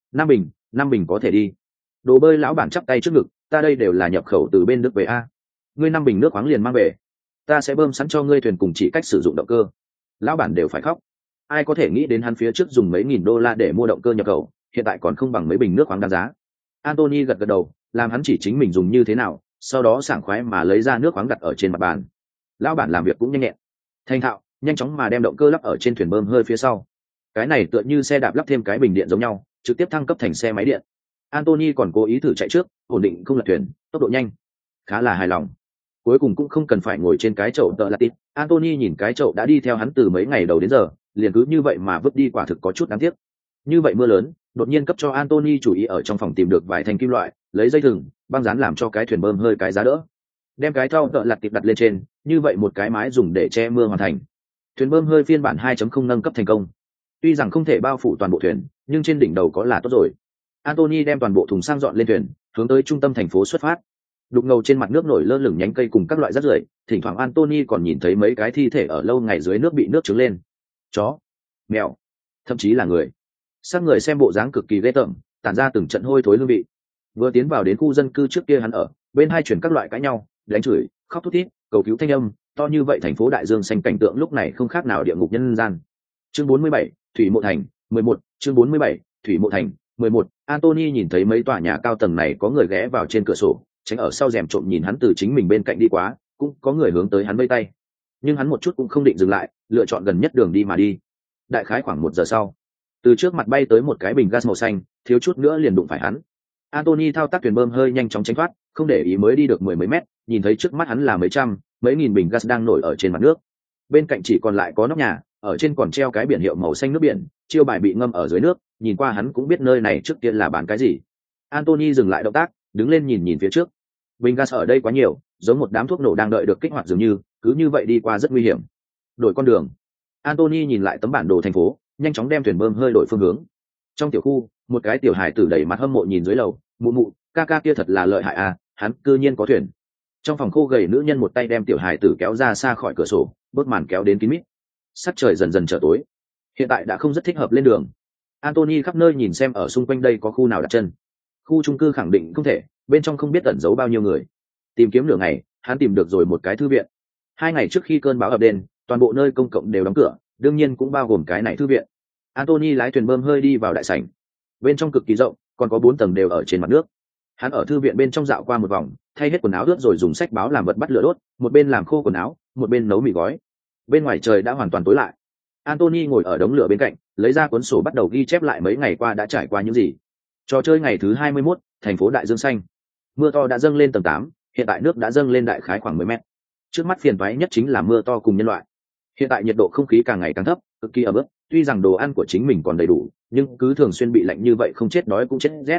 5 bình có thể đi. Đồ bơi lão bản chắp tay trước ngực, ta đây đều là nhập khẩu từ bên Đức về a. Ngươi 5 bình nước khoáng liền mang về, ta sẽ bơm sẵn cho ngươi thuyền cùng chỉ cách sử dụng động cơ. Lão bản đều phải khóc. Ai có thể nghĩ đến hắn phía trước dùng mấy nghìn đô la để mua động cơ nhập khẩu, hiện tại còn không bằng mấy bình nước khoáng đáng giá. Anthony gật gật đầu, làm hắn chỉ chính mình dùng như thế nào, sau đó sảng khoái mà lấy ra nước khoáng đặt ở trên mặt bàn. Lão bản làm việc cũng nhanh nhẹn, thành thạo, nhanh chóng mà đem động cơ lắp ở trên thuyền bơm hơi phía sau. Cái này tựa như xe đạp lắp thêm cái bình điện giống nhau, trực tiếp thăng cấp thành xe máy điện. Anthony còn cố ý thử chạy trước, ổn định không lật thuyền, tốc độ nhanh, khá là hài lòng. Cuối cùng cũng không cần phải ngồi trên cái chậu tợ lặt tít. Anthony nhìn cái chậu đã đi theo hắn từ mấy ngày đầu đến giờ, liền cứ như vậy mà vứt đi, quả thực có chút đáng tiếc. Như vậy mưa lớn, đột nhiên cấp cho Anthony chủ ý ở trong phòng tìm được vài thanh kim loại, lấy dây thừng, băng dán làm cho cái thuyền bơm hơi cái giá đỡ. Đem cái thau tợ lặt tít đặt lên trên, như vậy một cái mái dùng để che mưa hoàn thành. Thuyền bơm hơi phiên bản 2.0 nâng cấp thành công. Tuy rằng không thể bao phủ toàn bộ thuyền, nhưng trên đỉnh đầu có là tốt rồi. Anthony đem toàn bộ thùng xăng dọn lên thuyền, hướng tới trung tâm thành phố xuất phát. Đục ngầu trên mặt nước nổi lơ lửng nhánh cây cùng các loại rác rưởi, thỉnh thoảng Anthony còn nhìn thấy mấy cái thi thể ở lâu ngày dưới nước bị nước trứng lên. Chó, mèo, thậm chí là người. Xác người xem bộ dáng cực kỳ ghê tởm, tản ra từng trận hôi thối hương vị. Vừa tiến vào đến khu dân cư trước kia hắn ở, bên hai chuyển các loại cãi nhau, đánh chửi, khóc thút thít, cầu cứu thanh âm, to như vậy thành phố Đại Dương xanh cảnh tượng lúc này không khác nào địa ngục nhân gian. Chương 47, Thủy Mộ Thành, 11, chương 47, Thủy Mộ Thành, 11. Anthony nhìn thấy mấy tòa nhà cao tầng này có người ghé vào trên cửa sổ, tránh ở sau rèm trộm nhìn hắn từ chính mình bên cạnh đi quá, cũng có người hướng tới hắn vây tay. Nhưng hắn một chút cũng không định dừng lại, lựa chọn gần nhất đường đi mà đi. Đại khái khoảng 1 giờ sau, từ trước mặt bay tới một cái bình gas màu xanh, thiếu chút nữa liền đụng phải hắn. Anthony thao tác thuyền bơm hơi nhanh chóng tránh thoát, không để ý mới đi được 10 mấy mét, nhìn thấy trước mắt hắn là mấy trăm, mấy nghìn bình gas đang nổi ở trên mặt nước. Bên cạnh chỉ còn lại có nóc nhà, ở trên còn treo cái biển hiệu màu xanh nước biển, chiêu bài bị ngâm ở dưới nước, nhìn qua hắn cũng biết nơi này trước tiên là bán cái gì. Anthony dừng lại động tác, đứng lên nhìn phía trước. Bình gas ở đây quá nhiều, giống một đám thuốc nổ đang đợi được kích hoạt dường như, cứ như vậy đi qua rất nguy hiểm. Đổi con đường. Anthony nhìn lại tấm bản đồ thành phố, nhanh chóng đem thuyền bơm hơi đổi phương hướng. Trong tiểu khu, một cái tiểu hài tử đầy mặt hâm mộ nhìn dưới lầu, mụ mụ, ca ca kia thật là lợi hại à, hắn cư nhiên có thuyền. Trong phòng khô gầy nữ nhân một tay đem tiểu hài tử kéo ra xa khỏi cửa sổ, bớt màn kéo đến kín mít. Sắc trời dần dần trở tối, hiện tại đã không rất thích hợp lên đường. Anthony khắp nơi nhìn xem ở xung quanh đây có khu nào đặt chân. Khu chung cư khẳng định không thể, bên trong không biết ẩn giấu bao nhiêu người. Tìm kiếm nửa ngày, hắn tìm được rồi một cái thư viện. 2 ngày trước khi cơn bão ập đến, toàn bộ nơi công cộng đều đóng cửa, đương nhiên cũng bao gồm cái này thư viện. Anthony lái thuyền bơm hơi đi vào đại sảnh. Bên trong cực kỳ rộng, còn có 4 tầng đều ở trên mặt nước. Hắn ở thư viện bên trong dạo qua một vòng, thay hết quần áo ướt rồi dùng sách báo làm vật bắt lửa đốt, một bên làm khô quần áo, một bên nấu mì gói. Bên ngoài trời đã hoàn toàn tối lại. Anthony ngồi ở đống lửa bên cạnh, lấy ra cuốn sổ bắt đầu ghi chép lại mấy ngày qua đã trải qua những gì. Trò chơi ngày thứ 21, thành phố Đại Dương xanh. Mưa to đã dâng lên tầng 8, hiện tại nước đã dâng lên đại khái khoảng 10 mét. Trước mắt phiền toái nhất chính là mưa to cùng nhân loại. Hiện tại nhiệt độ không khí càng ngày càng thấp, cực kỳ ẩm ướt, tuy rằng đồ ăn của chính mình còn đầy đủ, nhưng cứ thường xuyên bị lạnh như vậy không chết đói cũng chết rét.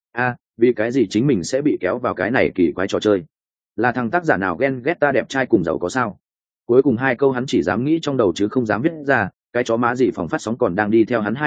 Vì cái gì chính mình sẽ bị kéo vào cái này kỳ quái trò chơi? Là thằng tác giả nào ghen ghét ta đẹp trai cùng giàu có sao? Cuối cùng 2 câu hắn chỉ dám nghĩ trong đầu chứ không dám viết ra, cái chó má gì phòng phát sóng còn đang đi theo hắn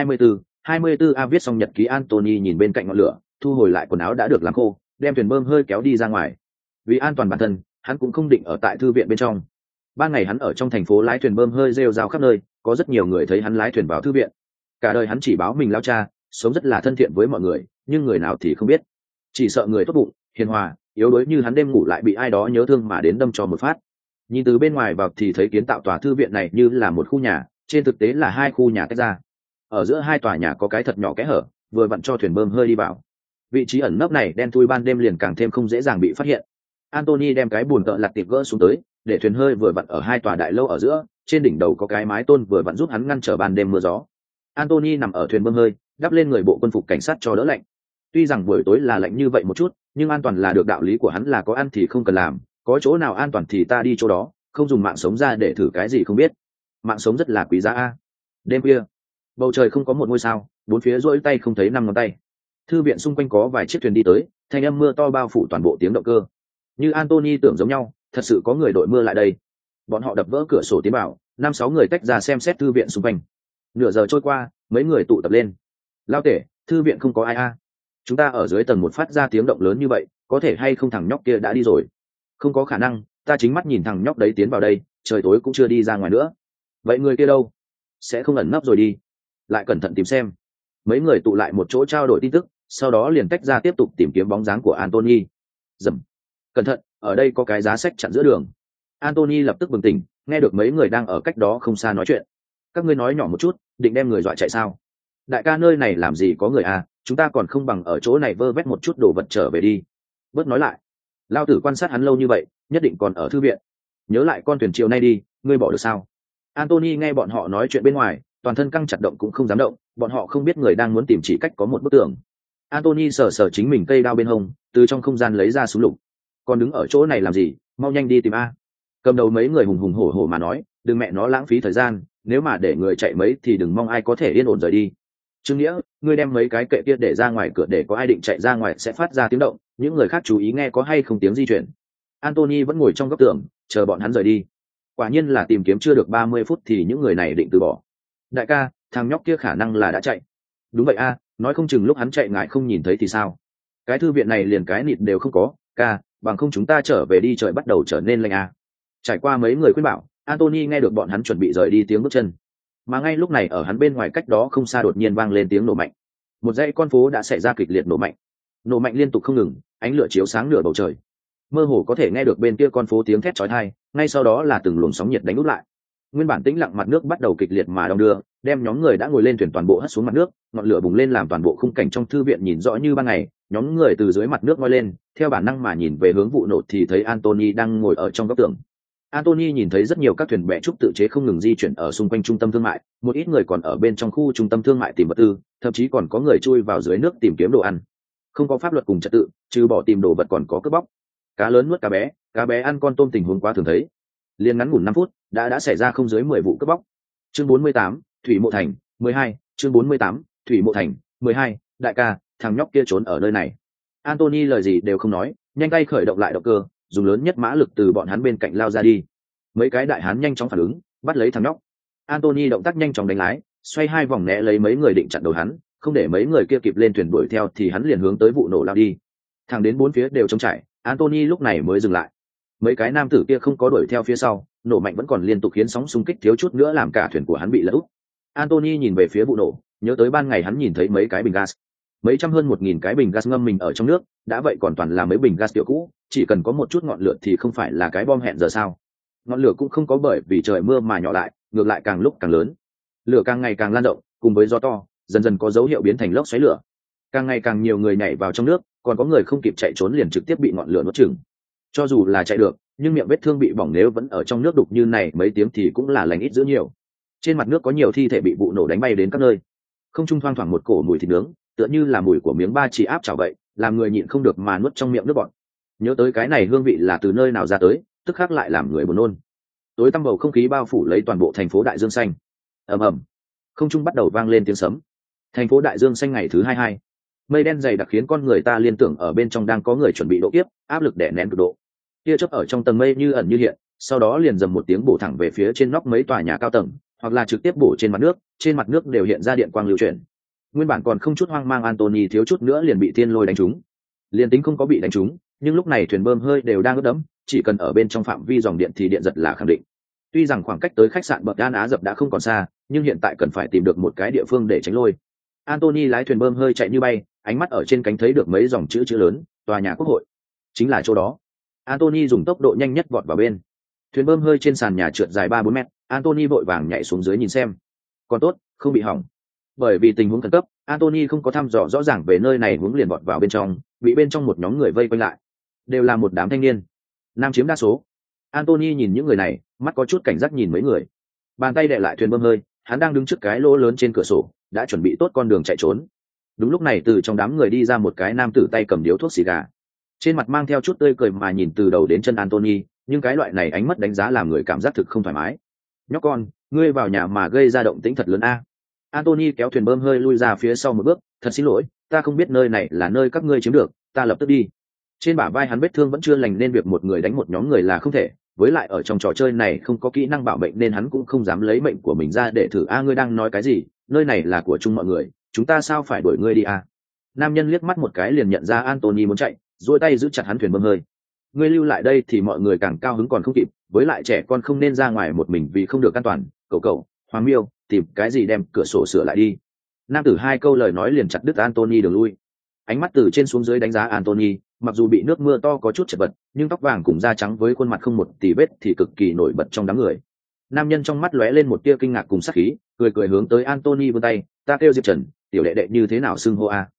24 a viết xong nhật ký. Anthony nhìn bên cạnh ngọn lửa, thu hồi lại quần áo đã được làm khô, đem thuyền bơm hơi kéo đi ra ngoài. Vì an toàn bản thân, hắn cũng không định ở tại thư viện bên trong. Ban ngày hắn ở trong thành phố lái thuyền bơm hơi rêu rao khắp nơi, có rất nhiều người thấy hắn lái thuyền vào thư viện. Cả đời hắn chỉ báo mình lao cha, sống rất là thân thiện với mọi người, nhưng người nào thì không biết. Chỉ sợ người tốt bụng, hiền hòa, yếu đuối như hắn đêm ngủ lại bị ai đó nhớ thương mà đến đâm cho một phát. Nhìn từ bên ngoài vào thì thấy kiến tạo tòa thư viện này như là một khu nhà, trên thực tế là hai khu nhà tách ra. Ở giữa hai tòa nhà có cái thật nhỏ kẽ hở, vừa vặn cho thuyền bơm hơi đi vào. Vị trí ẩn nấp này đen thui ban đêm liền càng thêm không dễ dàng bị phát hiện. Anthony đem cái bùn cỡ lặt tiệp gỡ xuống tới, để thuyền hơi vừa vặn ở hai tòa đại lâu ở giữa, trên đỉnh đầu có cái mái tôn vừa vặn giúp hắn ngăn trở ban đêm mưa gió. Anthony nằm ở thuyền bơm hơi, đắp lên người bộ quân phục cảnh sát cho đỡ lạnh. Tuy rằng buổi tối là lạnh như vậy một chút, nhưng an toàn là được, đạo lý của hắn là có ăn thì không cần làm, có chỗ nào an toàn thì ta đi chỗ đó, không dùng mạng sống ra để thử cái gì không biết. Mạng sống rất là quý giá a. Đêm khuya, bầu trời không có một ngôi sao, bốn phía rỗi tay không thấy năm ngón tay. Thư viện xung quanh có vài chiếc thuyền đi tới, thanh âm mưa to bao phủ toàn bộ tiếng động cơ. Như Anthony tưởng giống nhau, thật sự có người đội mưa lại đây. Bọn họ đập vỡ cửa sổ tiến vào, 5-6 người tách ra xem xét thư viện xung quanh. Nửa giờ trôi qua, mấy người tụ tập lên. Lao tể, thư viện không có ai a. Chúng ta ở dưới tầng một phát ra tiếng động lớn như vậy, có thể hay không thằng nhóc kia đã đi rồi? Không có khả năng, ta chính mắt nhìn thằng nhóc đấy tiến vào đây, trời tối cũng chưa đi ra ngoài nữa. Vậy người kia đâu? Sẽ không ẩn nấp rồi đi. Lại cẩn thận tìm xem. Mấy người tụ lại một chỗ trao đổi tin tức, sau đó liền tách ra tiếp tục tìm kiếm bóng dáng của Anthony. Dầm. Cẩn thận, ở đây có cái giá sách chặn giữa đường. Anthony lập tức bừng tỉnh, nghe được mấy người đang ở cách đó không xa nói chuyện. Các ngươi nói nhỏ một chút, định đem người dọa chạy sao? Đại ca, nơi này làm gì có người à, chúng ta còn không bằng ở chỗ này vơ vét một chút đồ vật trở về đi. Bớt nói lại. Lao tử quan sát hắn lâu như vậy, nhất định còn ở thư viện. Nhớ lại con thuyền chiều nay đi, ngươi bỏ được sao? Anthony nghe bọn họ nói chuyện bên ngoài, toàn thân căng chặt động cũng không dám động, bọn họ không biết người đang muốn tìm chỉ cách có một bức tường. Anthony sờ sờ chính mình cây đao bên hông, từ trong không gian lấy ra súng lục. Còn đứng ở chỗ này làm gì, mau nhanh đi tìm a. Cầm đầu mấy người hùng hùng hổ hổ mà nói, đừng mẹ nó lãng phí thời gian, nếu mà để người chạy mấy thì đừng mong ai có thể yên ổn rời đi. Trương Nghĩa, ngươi đem mấy cái kệ kia để ra ngoài cửa, để có ai định chạy ra ngoài sẽ phát ra tiếng động, những người khác chú ý nghe có hay không tiếng di chuyển. Anthony vẫn ngồi trong góc tường, chờ bọn hắn rời đi. Quả nhiên là tìm kiếm chưa được 30 phút thì những người này định từ bỏ. Đại ca, thằng nhóc kia khả năng là đã chạy. Đúng vậy a, nói không chừng lúc hắn chạy ngại không nhìn thấy thì sao? Cái thư viện này liền cái nịt đều không có, ca, bằng không chúng ta trở về đi, trời bắt đầu trở nên lạnh a. Trải qua mấy người khuyên bảo, Anthony nghe được bọn hắn chuẩn bị rời đi tiếng bước chân. Mà ngay lúc này ở hắn bên ngoài cách đó không xa đột nhiên vang lên tiếng nổ mạnh. Một dãy con phố đã xảy ra kịch liệt nổ mạnh. Nổ mạnh liên tục không ngừng, ánh lửa chiếu sáng nửa bầu trời. Mơ hồ có thể nghe được bên kia con phố tiếng thét chói tai, ngay sau đó là từng luồng sóng nhiệt đánh úp lại. Nguyên bản tĩnh lặng mặt nước bắt đầu kịch liệt mà đong đưa, đem nhóm người đã ngồi lên thuyền toàn bộ hất xuống mặt nước, ngọn lửa bùng lên làm toàn bộ khung cảnh trong thư viện nhìn rõ như ban ngày. Nhóm người từ dưới mặt nước ngoi lên, theo bản năng mà nhìn về hướng vụ nổ thì thấy Anthony đang ngồi ở trong góc tường. Anthony nhìn thấy rất nhiều các thuyền bè trúc tự chế không ngừng di chuyển ở xung quanh trung tâm thương mại, một ít người còn ở bên trong khu trung tâm thương mại tìm vật tư, thậm chí còn có người chui vào dưới nước tìm kiếm đồ ăn. Không có pháp luật cùng trật tự, trừ bỏ tìm đồ vật còn có cướp bóc. Cá lớn nuốt cá bé ăn con tôm, tình huống quá thường thấy. Liên ngắn ngủn 5 phút, đã xảy ra không dưới 10 vụ cướp bóc. Chương 48, Thủy Mộ Thành, 12, chương 48, Thủy Mộ Thành, 12, đại ca, thằng nhóc kia trốn ở nơi này. Anthony lời gì đều không nói, nhanh tay khởi động lại động cơ, dùng lớn nhất mã lực từ bọn hắn bên cạnh lao ra đi. Mấy cái đại hán nhanh chóng phản ứng, bắt lấy thằng nhóc. Anthony động tác nhanh chóng đánh lái, xoay 2 vòng né lấy mấy người định chặn đầu hắn, không để mấy người kia kịp lên thuyền đuổi theo thì hắn liền hướng tới vụ nổ lao đi. Thẳng đến 4 phía đều trống trải, Anthony lúc này mới dừng lại. Mấy cái nam tử kia không có đuổi theo phía sau, nổ mạnh vẫn còn liên tục khiến sóng xung kích thiếu chút nữa làm cả thuyền của hắn bị lật úp. Anthony nhìn về phía vụ nổ, nhớ tới ban ngày hắn nhìn thấy mấy cái bình gas, mấy trăm hơn 1000 cái bình gas ngâm mình ở trong nước, đã vậy còn toàn là mấy bình gas tiểu cũ, chỉ cần có một chút ngọn lửa thì không phải là cái bom hẹn giờ sao? Ngọn lửa cũng không có bởi vì trời mưa mà nhỏ lại, ngược lại càng lúc càng lớn. Lửa càng ngày càng lan rộng, cùng với gió to, dần dần có dấu hiệu biến thành lốc xoáy lửa. Càng ngày càng nhiều người nhảy vào trong nước, còn có người không kịp chạy trốn liền trực tiếp bị ngọn lửa nuốt chửng. Cho dù là chạy được, nhưng miệng vết thương bị bỏng nếu vẫn ở trong nước đục như này mấy tiếng thì cũng là lành ít dữ nhiều. Trên mặt nước có nhiều thi thể bị vụ nổ đánh bay đến các nơi. Không trung thoang thoảng một cổ mùi thịt nướng, tựa như là mùi của miếng ba chỉ áp chảo vậy, làm người nhịn không được mà nuốt trong miệng nước bọt. Nhớ tới cái này hương vị là từ nơi nào ra tới, tức khắc lại làm người buồn nôn. Tối tăm bầu không khí bao phủ lấy toàn bộ thành phố Đại Dương xanh. Ầm ầm, không trung bắt đầu vang lên tiếng sấm. Thành phố Đại Dương xanh ngày thứ 22. Mây đen dày đặc khiến con người ta liên tưởng ở bên trong đang có người chuẩn bị độ kiếp, áp lực đè nén cực độ. Tia chớp ở trong tầng mây như ẩn như hiện, sau đó liền dầm một tiếng bổ thẳng về phía trên nóc mấy tòa nhà cao tầng, hoặc là trực tiếp bổ trên mặt nước đều hiện ra điện quang lưu chuyển. Nguyên bản còn không chút hoang mang Anthony thiếu chút nữa liền bị thiên lôi đánh trúng. Liền tính không có bị đánh trúng, nhưng lúc này thuyền bơm hơi đều đang ướt đẫm, chỉ cần ở bên trong phạm vi dòng điện thì điện giật là khẳng định. Tuy rằng khoảng cách tới khách sạn bậc An Á Dập đã không còn xa, nhưng hiện tại cần phải tìm được một cái địa phương để tránh lôi. Anthony lái thuyền bơm hơi chạy như bay, ánh mắt ở trên cánh thấy được mấy dòng chữ lớn, tòa nhà quốc hội. Chính là chỗ đó. Anthony dùng tốc độ nhanh nhất vọt vào bên. Thuyền bơm hơi trên sàn nhà trượt dài 3-4 mét, Anthony vội vàng nhảy xuống dưới nhìn xem. Còn tốt, không bị hỏng. Bởi vì tình huống khẩn cấp, Anthony không có thăm dò rõ ràng về nơi này, hướng liền vọt vào bên trong, bị bên trong một nhóm người vây quanh lại. Đều là một đám thanh niên, nam chiếm đa số. Anthony nhìn những người này, mắt có chút cảnh giác nhìn mấy người. Bàn tay đè lại thuyền bơm hơi, hắn đang đứng trước cái lỗ lớn trên cửa sổ, đã chuẩn bị tốt con đường chạy trốn. Đúng lúc này từ trong đám người đi ra một cái nam tử tay cầm điếu thuốc xì gà, trên mặt mang theo chút tươi cười mà nhìn từ đầu đến chân Anthony, nhưng cái loại này ánh mắt đánh giá làm người cảm giác thực không thoải mái. Nhóc con, ngươi vào nhà mà gây ra động tĩnh thật lớn a. Anthony kéo thuyền bơm hơi lui ra phía sau một bước, thật xin lỗi, ta không biết nơi này là nơi các ngươi chiếm được, ta lập tức đi. Trên bả vai hắn vết thương vẫn chưa lành nên việc một người đánh một nhóm người là không thể, với lại ở trong trò chơi này không có kỹ năng bảo mệnh nên hắn cũng không dám lấy mệnh của mình ra để thử. Ngươi đang nói cái gì? Nơi này là của chung mọi người, chúng ta sao phải đuổi ngươi đi a? Nam nhân liếc mắt một cái liền nhận ra Anthony muốn chạy, duỗi tay giữ chặt hắn thuyền bơm hơi. Ngươi lưu lại đây thì mọi người càng cao hứng còn không kịp, với lại trẻ con không nên ra ngoài một mình vì không được an toàn. Cậu Hoàng Miêu, tìm cái gì đem cửa sổ sửa lại đi. Nam tử hai câu lời nói liền chặt đứt Anthony đường lui. Ánh mắt từ trên xuống dưới đánh giá Anthony, mặc dù bị nước mưa to có chút chật vật, nhưng tóc vàng cùng da trắng với khuôn mặt không một tì vết thì cực kỳ nổi bật trong đám người. Nam nhân trong mắt lóe lên một tia kinh ngạc cùng sát khí, cười hướng tới Anthony vươn tay, ta kêu Diệp Trần, tiểu đệ đệ như thế nào xưng hô a?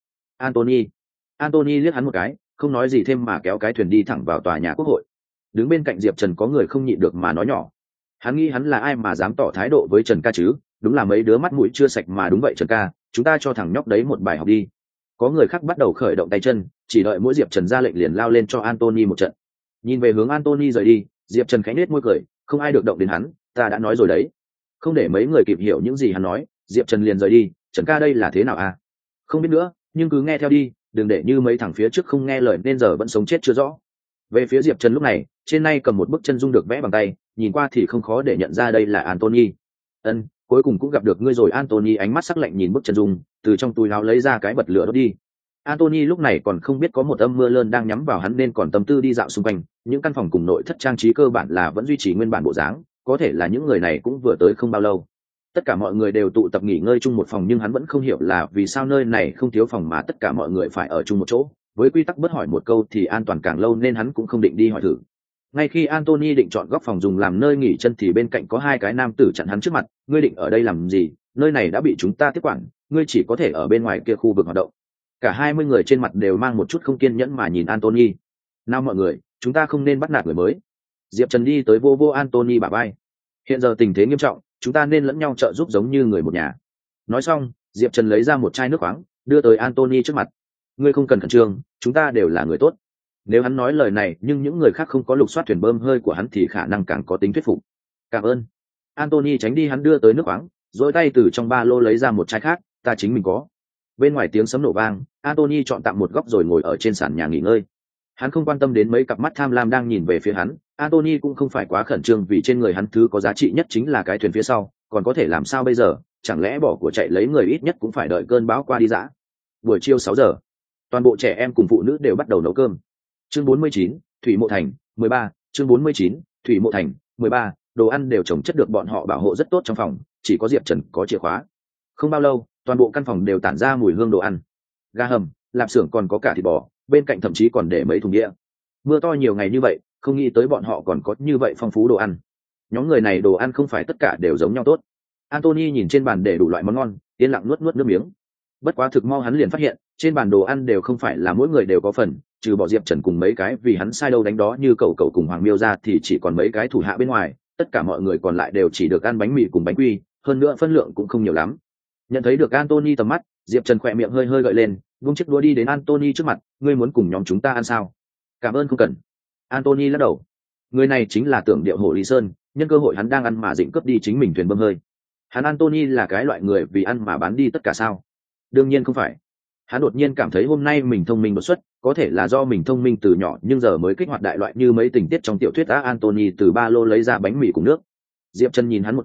Anthony liếc hắn một cái, không nói gì thêm mà kéo cái thuyền đi thẳng vào tòa nhà quốc hội. Đứng bên cạnh Diệp Trần có người không nhịn được mà nói nhỏ, hắn nghĩ hắn là ai mà dám tỏ thái độ với Trần ca chứ, đúng là mấy đứa mắt mũi chưa sạch mà. Đúng vậy Trần ca, chúng ta cho thằng nhóc đấy một bài học đi. Có người khác bắt đầu khởi động tay chân, chỉ đợi mỗi Diệp Trần ra lệnh liền lao lên cho Anthony một trận. Nhìn về hướng Anthony rời đi, Diệp Trần khẽ nết môi cười, không ai được động đến hắn, ta đã nói rồi đấy. Không để mấy người kịp hiểu những gì hắn nói, Diệp Trần liền rời đi. Trần ca đây là thế nào à? Không biết nữa, nhưng cứ nghe theo đi, đừng để như mấy thằng phía trước không nghe lời nên giờ vẫn sống chết chưa rõ. Về phía Diệp Trần lúc này, trên nay cầm một bức chân dung được vẽ bằng tay, nhìn qua thì không khó để nhận ra đây là Anthony. Cuối cùng cũng gặp được ngươi rồi. Anthony ánh mắt sắc lạnh nhìn bức chân dung, từ trong túi áo lấy ra cái bật lửa đốt đi. Anthony lúc này còn không biết có một âm mưa lớn đang nhắm vào hắn nên còn tâm tư đi dạo xung quanh. Những căn phòng cùng nội thất trang trí cơ bản là vẫn duy trì nguyên bản bộ dáng, có thể là những người này cũng vừa tới không bao lâu. Tất cả mọi người đều tụ tập nghỉ ngơi chung một phòng, nhưng hắn vẫn không hiểu là vì sao nơi này không thiếu phòng mà tất cả mọi người phải ở chung một chỗ. Với quy tắc bớt hỏi một câu thì an toàn càng lâu nên hắn cũng không định đi hỏi thử. Ngay khi Anthony định chọn góc phòng dùng làm nơi nghỉ chân thì bên cạnh có hai cái nam tử chặn hắn trước mặt. Ngươi định ở đây làm gì? Nơi này đã bị chúng ta tiếp quản, ngươi chỉ có thể ở bên ngoài kia khu vực hoạt động. Cả 20 người trên mặt đều mang một chút không kiên nhẫn mà nhìn Anthony. Nào mọi người, chúng ta không nên bắt nạt người mới. Diệp Trần đi tới vô Anthony bả vai. Hiện giờ tình thế nghiêm trọng, chúng ta nên lẫn nhau trợ giúp giống như người một nhà. Nói xong, Diệp Trần lấy ra một chai nước khoáng, đưa tới Anthony trước mặt. Ngươi không cần khẩn trương, chúng ta đều là người tốt. Nếu hắn nói lời này nhưng những người khác không có lục soát thuyền bơm hơi của hắn thì khả năng càng có tính thuyết phục. Cảm ơn. Anthony tránh đi hắn đưa tới nước khoáng, rồi tay từ trong ba lô lấy ra một chai khác, ta chính mình có. Bên ngoài tiếng sấm nổ vang, Anthony chọn tạm một góc rồi ngồi ở trên sàn nhà nghỉ ngơi. Hắn không quan tâm đến mấy cặp mắt tham lam đang nhìn về phía hắn. Anthony cũng không phải quá khẩn trương vì trên người hắn thứ có giá trị nhất chính là cái thuyền phía sau, còn có thể làm sao bây giờ, chẳng lẽ bỏ của chạy lấy người ít nhất cũng phải đợi cơn bão qua đi dã. Buổi chiều 6 giờ, toàn bộ trẻ em cùng phụ nữ đều bắt đầu nấu cơm. Chương 49, Thủy Mộ Thành, 13, chương 49, Thủy Mộ Thành, 13, đồ ăn đều trồng chất được bọn họ bảo hộ rất tốt trong phòng, chỉ có Diệp Trần có chìa khóa. Không bao lâu, toàn bộ căn phòng đều tản ra mùi hương đồ ăn. Gà hầm, lạp xưởng còn có cả thịt bò, bên cạnh thậm chí còn để mấy thùng đĩa. Mưa to nhiều ngày như vậy, không nghĩ tới bọn họ còn có như vậy phong phú đồ ăn. Nhóm người này đồ ăn không phải tất cả đều giống nhau tốt. Anthony nhìn trên bàn để đủ loại món ngon, yên lặng nuốt nước miếng. Bất quá thực mau hắn liền phát hiện, trên bàn đồ ăn đều không phải là mỗi người đều có phần, trừ bỏ Diệp Trần cùng mấy cái vì hắn sai đâu đánh đó như cậu cùng Hoàng Miêu ra thì chỉ còn mấy cái thủ hạ bên ngoài, tất cả mọi người còn lại đều chỉ được ăn bánh mì cùng bánh quy, hơn nữa phân lượng cũng không nhiều lắm. Nhận thấy được Anthony tầm mắt, Diệp Trần khỏe miệng hơi gợi lên, vung chiếc đũa đi đến Anthony trước mặt, ngươi muốn cùng nhóm chúng ta ăn sao? Cảm ơn không cần. Anthony lắc đầu. Người này chính là Tưởng Điệu Hồ Lý Sơn, nhân cơ hội hắn đang ăn mà dịnh cướp đi chính mình thuyền bơm hơi. Hắn Anthony là cái loại người vì ăn mà bán đi tất cả sao? Đương nhiên không phải. Hắn đột nhiên cảm thấy hôm nay mình thông minh đột xuất, có thể là do mình thông minh từ nhỏ nhưng giờ mới kích hoạt đại loại như mấy tình tiết trong tiểu thuyết. Anthony từ ba lô lấy ra bánh mì cùng nước. Diệp Trần nhìn hắn một cái,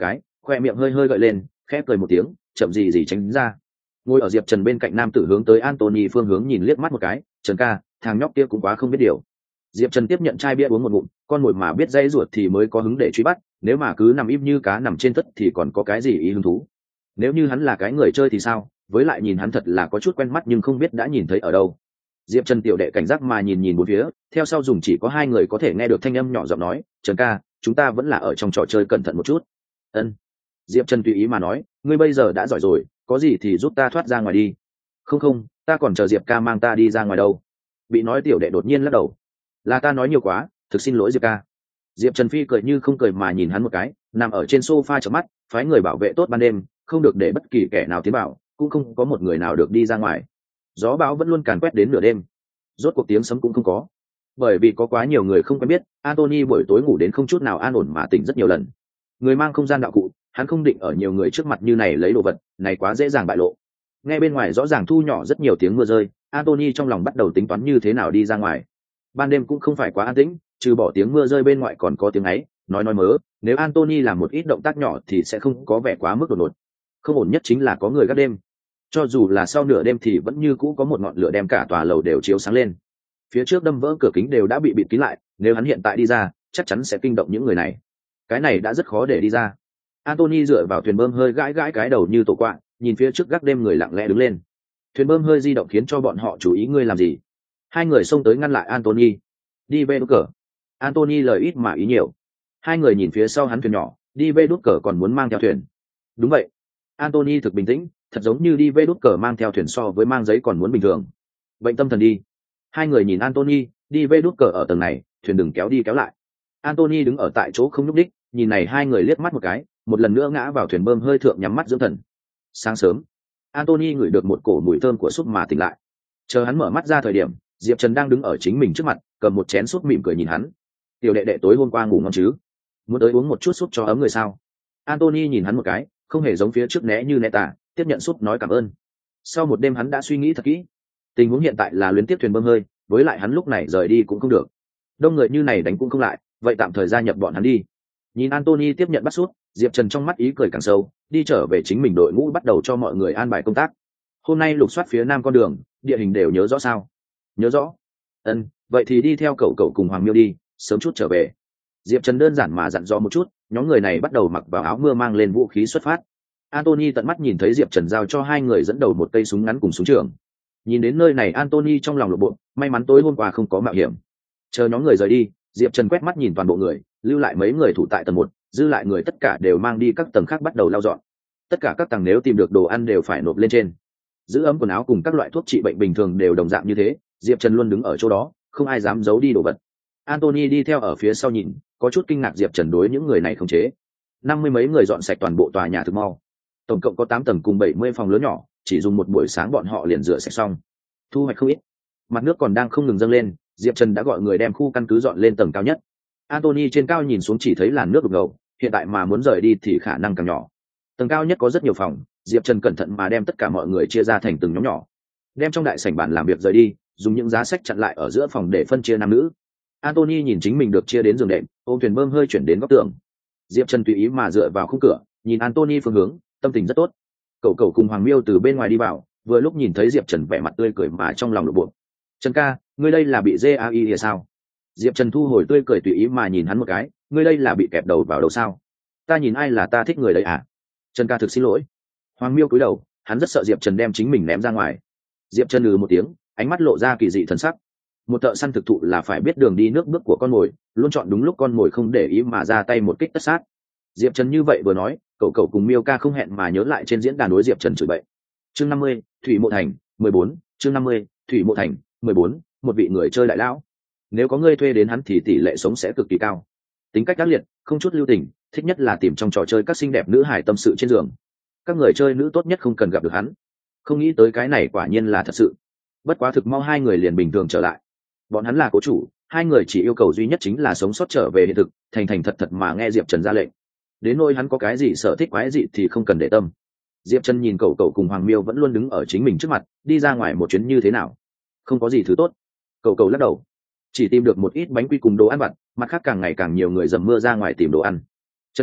khoe miệng hơi hơi gợi lên, khẽ cười một tiếng, chậm gì gì tránh ra. Ngồi ở Diệp Trần bên cạnh nam tử hướng tới Anthony phương hướng nhìn liếc mắt một cái, "Trần ca, thằng nhóc kia cũng quá không biết điều." Diệp Trần tiếp nhận chai bia uống một ngụm, con mồi mà biết dây ruột thì mới có hứng để truy bắt, nếu mà cứ nằm im như cá nằm trên tất thì còn có cái gì ý hứng thú. Nếu như hắn là cái người chơi thì sao, với lại nhìn hắn thật là có chút quen mắt nhưng không biết đã nhìn thấy ở đâu. Diệp Trần tiểu đệ cảnh giác mà nhìn nhìn bốn phía, theo sau dùng chỉ có hai người có thể nghe được thanh âm nhỏ giọng nói, "Trần ca, chúng ta vẫn là ở trong trò chơi cẩn thận một chút." Ân. Diệp Trần tùy ý mà nói, "Ngươi bây giờ đã giỏi rồi, có gì thì giúp ta thoát ra ngoài đi." "Không không, ta còn chờ Diệp ca mang ta đi ra ngoài đâu." Bị nói tiểu đệ đột nhiên lắc đầu, "Là ta nói nhiều quá, thực xin lỗi Diệp ca." Diệp Trần Phi cười như không cười mà nhìn hắn một cái, nằm ở trên sofa chớp mắt, phái người bảo vệ tốt ban đêm, không được để bất kỳ kẻ nào tiến vào, cũng không có một người nào được đi ra ngoài. Gió bão vẫn luôn càn quét đến nửa đêm, rốt cuộc tiếng sấm cũng không có, bởi vì có quá nhiều người không quen biết. Anthony buổi tối ngủ đến không chút nào an ổn mà tỉnh rất nhiều lần. Người mang không gian đạo cụ, hắn không định ở nhiều người trước mặt như này lấy đồ vật, này quá dễ dàng bại lộ. Nghe bên ngoài rõ ràng thu nhỏ rất nhiều tiếng mưa rơi, Anthony trong lòng bắt đầu tính toán như thế nào đi ra ngoài. Ban đêm cũng không phải quá an tĩnh, trừ bỏ tiếng mưa rơi bên ngoài còn có tiếng ấy, nói mớ, nếu Anthony làm một ít động tác nhỏ thì sẽ không có vẻ quá mức đột ngột. Không ổn nhất chính là có người gác đêm. Cho dù là sau nửa đêm thì vẫn như cũ có một ngọn lửa đem cả tòa lầu đều chiếu sáng lên. Phía trước đâm vỡ cửa kính đều đã bị bịt kín lại, nếu hắn hiện tại đi ra, chắc chắn sẽ kinh động những người này. Cái này đã rất khó để đi ra. Anthony dựa vào thuyền bơm hơi gãi gãi cái đầu như tổ quạ, nhìn phía trước gác đêm người lặng lẽ đứng lên. Thuyền bơm hơi di động khiến cho bọn họ chú ý ngươi làm gì. Hai người xông tới ngăn lại Anthony. Đi về đốt cờ. Anthony lời ít mà ý nhiều. Hai người nhìn phía sau hắn thuyền nhỏ, đi về đốt cờ còn muốn mang theo thuyền. Đúng vậy. Anthony thực bình tĩnh, thật giống như đi về đốt cờ mang theo thuyền so với mang giấy còn muốn bình thường. Bệnh tâm thần đi. Hai người nhìn Anthony, đi về đốt cờ ở tầng này, thuyền đừng kéo đi kéo lại. Anthony đứng ở tại chỗ không nhúc đích, nhìn này hai người liếc mắt một cái, một lần nữa ngã vào thuyền bơm hơi thượng nhắm mắt dưỡng thần. Sáng sớm, Anthony ngửi được một cổ mùi thơm của súp mà tỉnh lại. Chờ hắn mở mắt ra thời điểm, Diệp Trần đang đứng ở chính mình trước mặt, cầm một chén súp mỉm cười nhìn hắn. "Tiểu đệ đệ tối hôm qua ngủ ngon chứ? Muốn tới uống một chút súp cho ấm người sao?" Anthony nhìn hắn một cái, không hề giống phía trước né như né tả, tiếp nhận súp nói cảm ơn. Sau một đêm hắn đã suy nghĩ thật kỹ. Tình huống hiện tại là luyến tiếp thuyền bơm hơi, với lại hắn lúc này rời đi cũng không được. Đông người như này đánh cũng không lại, vậy tạm thời gia nhập bọn hắn đi. Nhìn Anthony tiếp nhận bắt súp, Diệp Trần trong mắt ý cười càng sâu, đi trở về chính mình đội ngũ bắt đầu cho mọi người an bài công tác. Hôm nay lục soát phía nam con đường, địa hình đều nhớ rõ sao? Nhớ rõ. Ân, vậy thì đi theo cậu cùng Hoàng Miêu đi, sớm chút trở về. Diệp Trần đơn giản mà dặn dò một chút, nhóm người này bắt đầu mặc vào áo mưa mang lên vũ khí xuất phát. Anthony tận mắt nhìn thấy Diệp Trần giao cho hai người dẫn đầu một cây súng ngắn cùng súng trường. Nhìn đến nơi này Anthony trong lòng lộn bộ, may mắn tối hôm qua không có mạo hiểm. Chờ nhóm người rời đi, Diệp Trần quét mắt nhìn toàn bộ người, lưu lại mấy người thủ tại tầng 1, dư lại người tất cả đều mang đi các tầng khác bắt đầu lau dọn. Tất cả các tầng nếu tìm được đồ ăn đều phải nộp lên trên. Giữ ấm quần áo cùng các loại thuốc trị bệnh bình thường đều đồng dạng như thế, Diệp Trần luôn đứng ở chỗ đó, không ai dám giấu đi đồ vật. Anthony đi theo ở phía sau nhìn, có chút kinh ngạc Diệp Trần đối những người này khống chế. 50 mấy người dọn sạch toàn bộ tòa nhà thực mau. Tổng cộng có 8 tầng cùng 70 phòng lớn nhỏ, chỉ dùng một buổi sáng bọn họ liền rửa sạch xong. Thu hoạch không ít. Mặt nước còn đang không ngừng dâng lên, Diệp Trần đã gọi người đem khu căn cứ dọn lên tầng cao nhất. Anthony trên cao nhìn xuống chỉ thấy làn nước đục ngầu, hiện tại mà muốn rời đi thì khả năng càng nhỏ. Tầng cao nhất có rất nhiều phòng, Diệp Trần cẩn thận mà đem tất cả mọi người chia ra thành từng nhóm nhỏ, đem trong đại sảnh bàn làm việc rời đi, dùng những giá sách chặn lại ở giữa phòng để phân chia nam nữ. Anthony nhìn chính mình được chia đến giường đệm, ôm thuyền bơm hơi chuyển đến góc tường. Diệp Trần tùy ý mà dựa vào khung cửa, nhìn Anthony phương hướng, tâm tình rất tốt. Cậu cùng Hoàng Miêu từ bên ngoài đi vào, vừa lúc nhìn thấy Diệp Trần vẻ mặt tươi cười mà trong lòng lộ bộ. "Trần ca, ngươi đây là bị GAI hay sao?" Diệp Trần thu hồi tươi cười tùy ý mà nhìn hắn một cái, "Ngươi đây là bị kẹp đầu vào đầu sao? Ta nhìn ai là ta thích người đấy à?" "Trần ca thực xin lỗi." Hoàng Miêu cúi đầu, hắn rất sợ Diệp Trần đem chính mình ném ra ngoài. Diệp Trần một tiếng, ánh mắt lộ ra kỳ dị thần sắc. Một thợ săn thực thụ là phải biết đường đi nước bước của con mồi, luôn chọn đúng lúc con mồi không để ý mà ra tay một kích tất sát. Diệp Trần như vậy vừa nói, cậu cùng Miêu ca không hẹn mà nhớ lại trên diễn đàn đối Diệp Trần chửi bậy. Chương 50, Thủy Mộ Thành, 14, chương 50, Thủy Mộ Thành, 14, một vị người chơi đại lão. Nếu có ngươi thuê đến hắn thì tỷ lệ sống sẽ cực kỳ cao. Tính cách ác liệt, không chút lưu tình, thích nhất là tìm trong trò chơi các xinh đẹp nữ hài tâm sự trên giường. Các người chơi nữ tốt nhất không cần gặp được hắn. Không nghĩ tới cái này quả nhiên là thật sự. Bất quá thực mau hai người liền bình thường trở lại. Bọn hắn là cố chủ, hai người chỉ yêu cầu duy nhất chính là sống sót trở về hiện thực, thành thật mà nghe Diệp Trần ra lệnh. Đến nỗi hắn có cái gì sở thích quái gì thì không cần để tâm. Diệp Trần nhìn cậu cùng Hoàng Miêu vẫn luôn đứng ở chính mình trước mặt, đi ra ngoài một chuyến như thế nào? Không có gì thứ tốt. Cậu lắc đầu, chỉ tìm được một ít bánh quy cùng đồ ăn vặt, mặt khác càng ngày càng nhiều người dầm mưa ra ngoài tìm đồ ăn. Trần ca,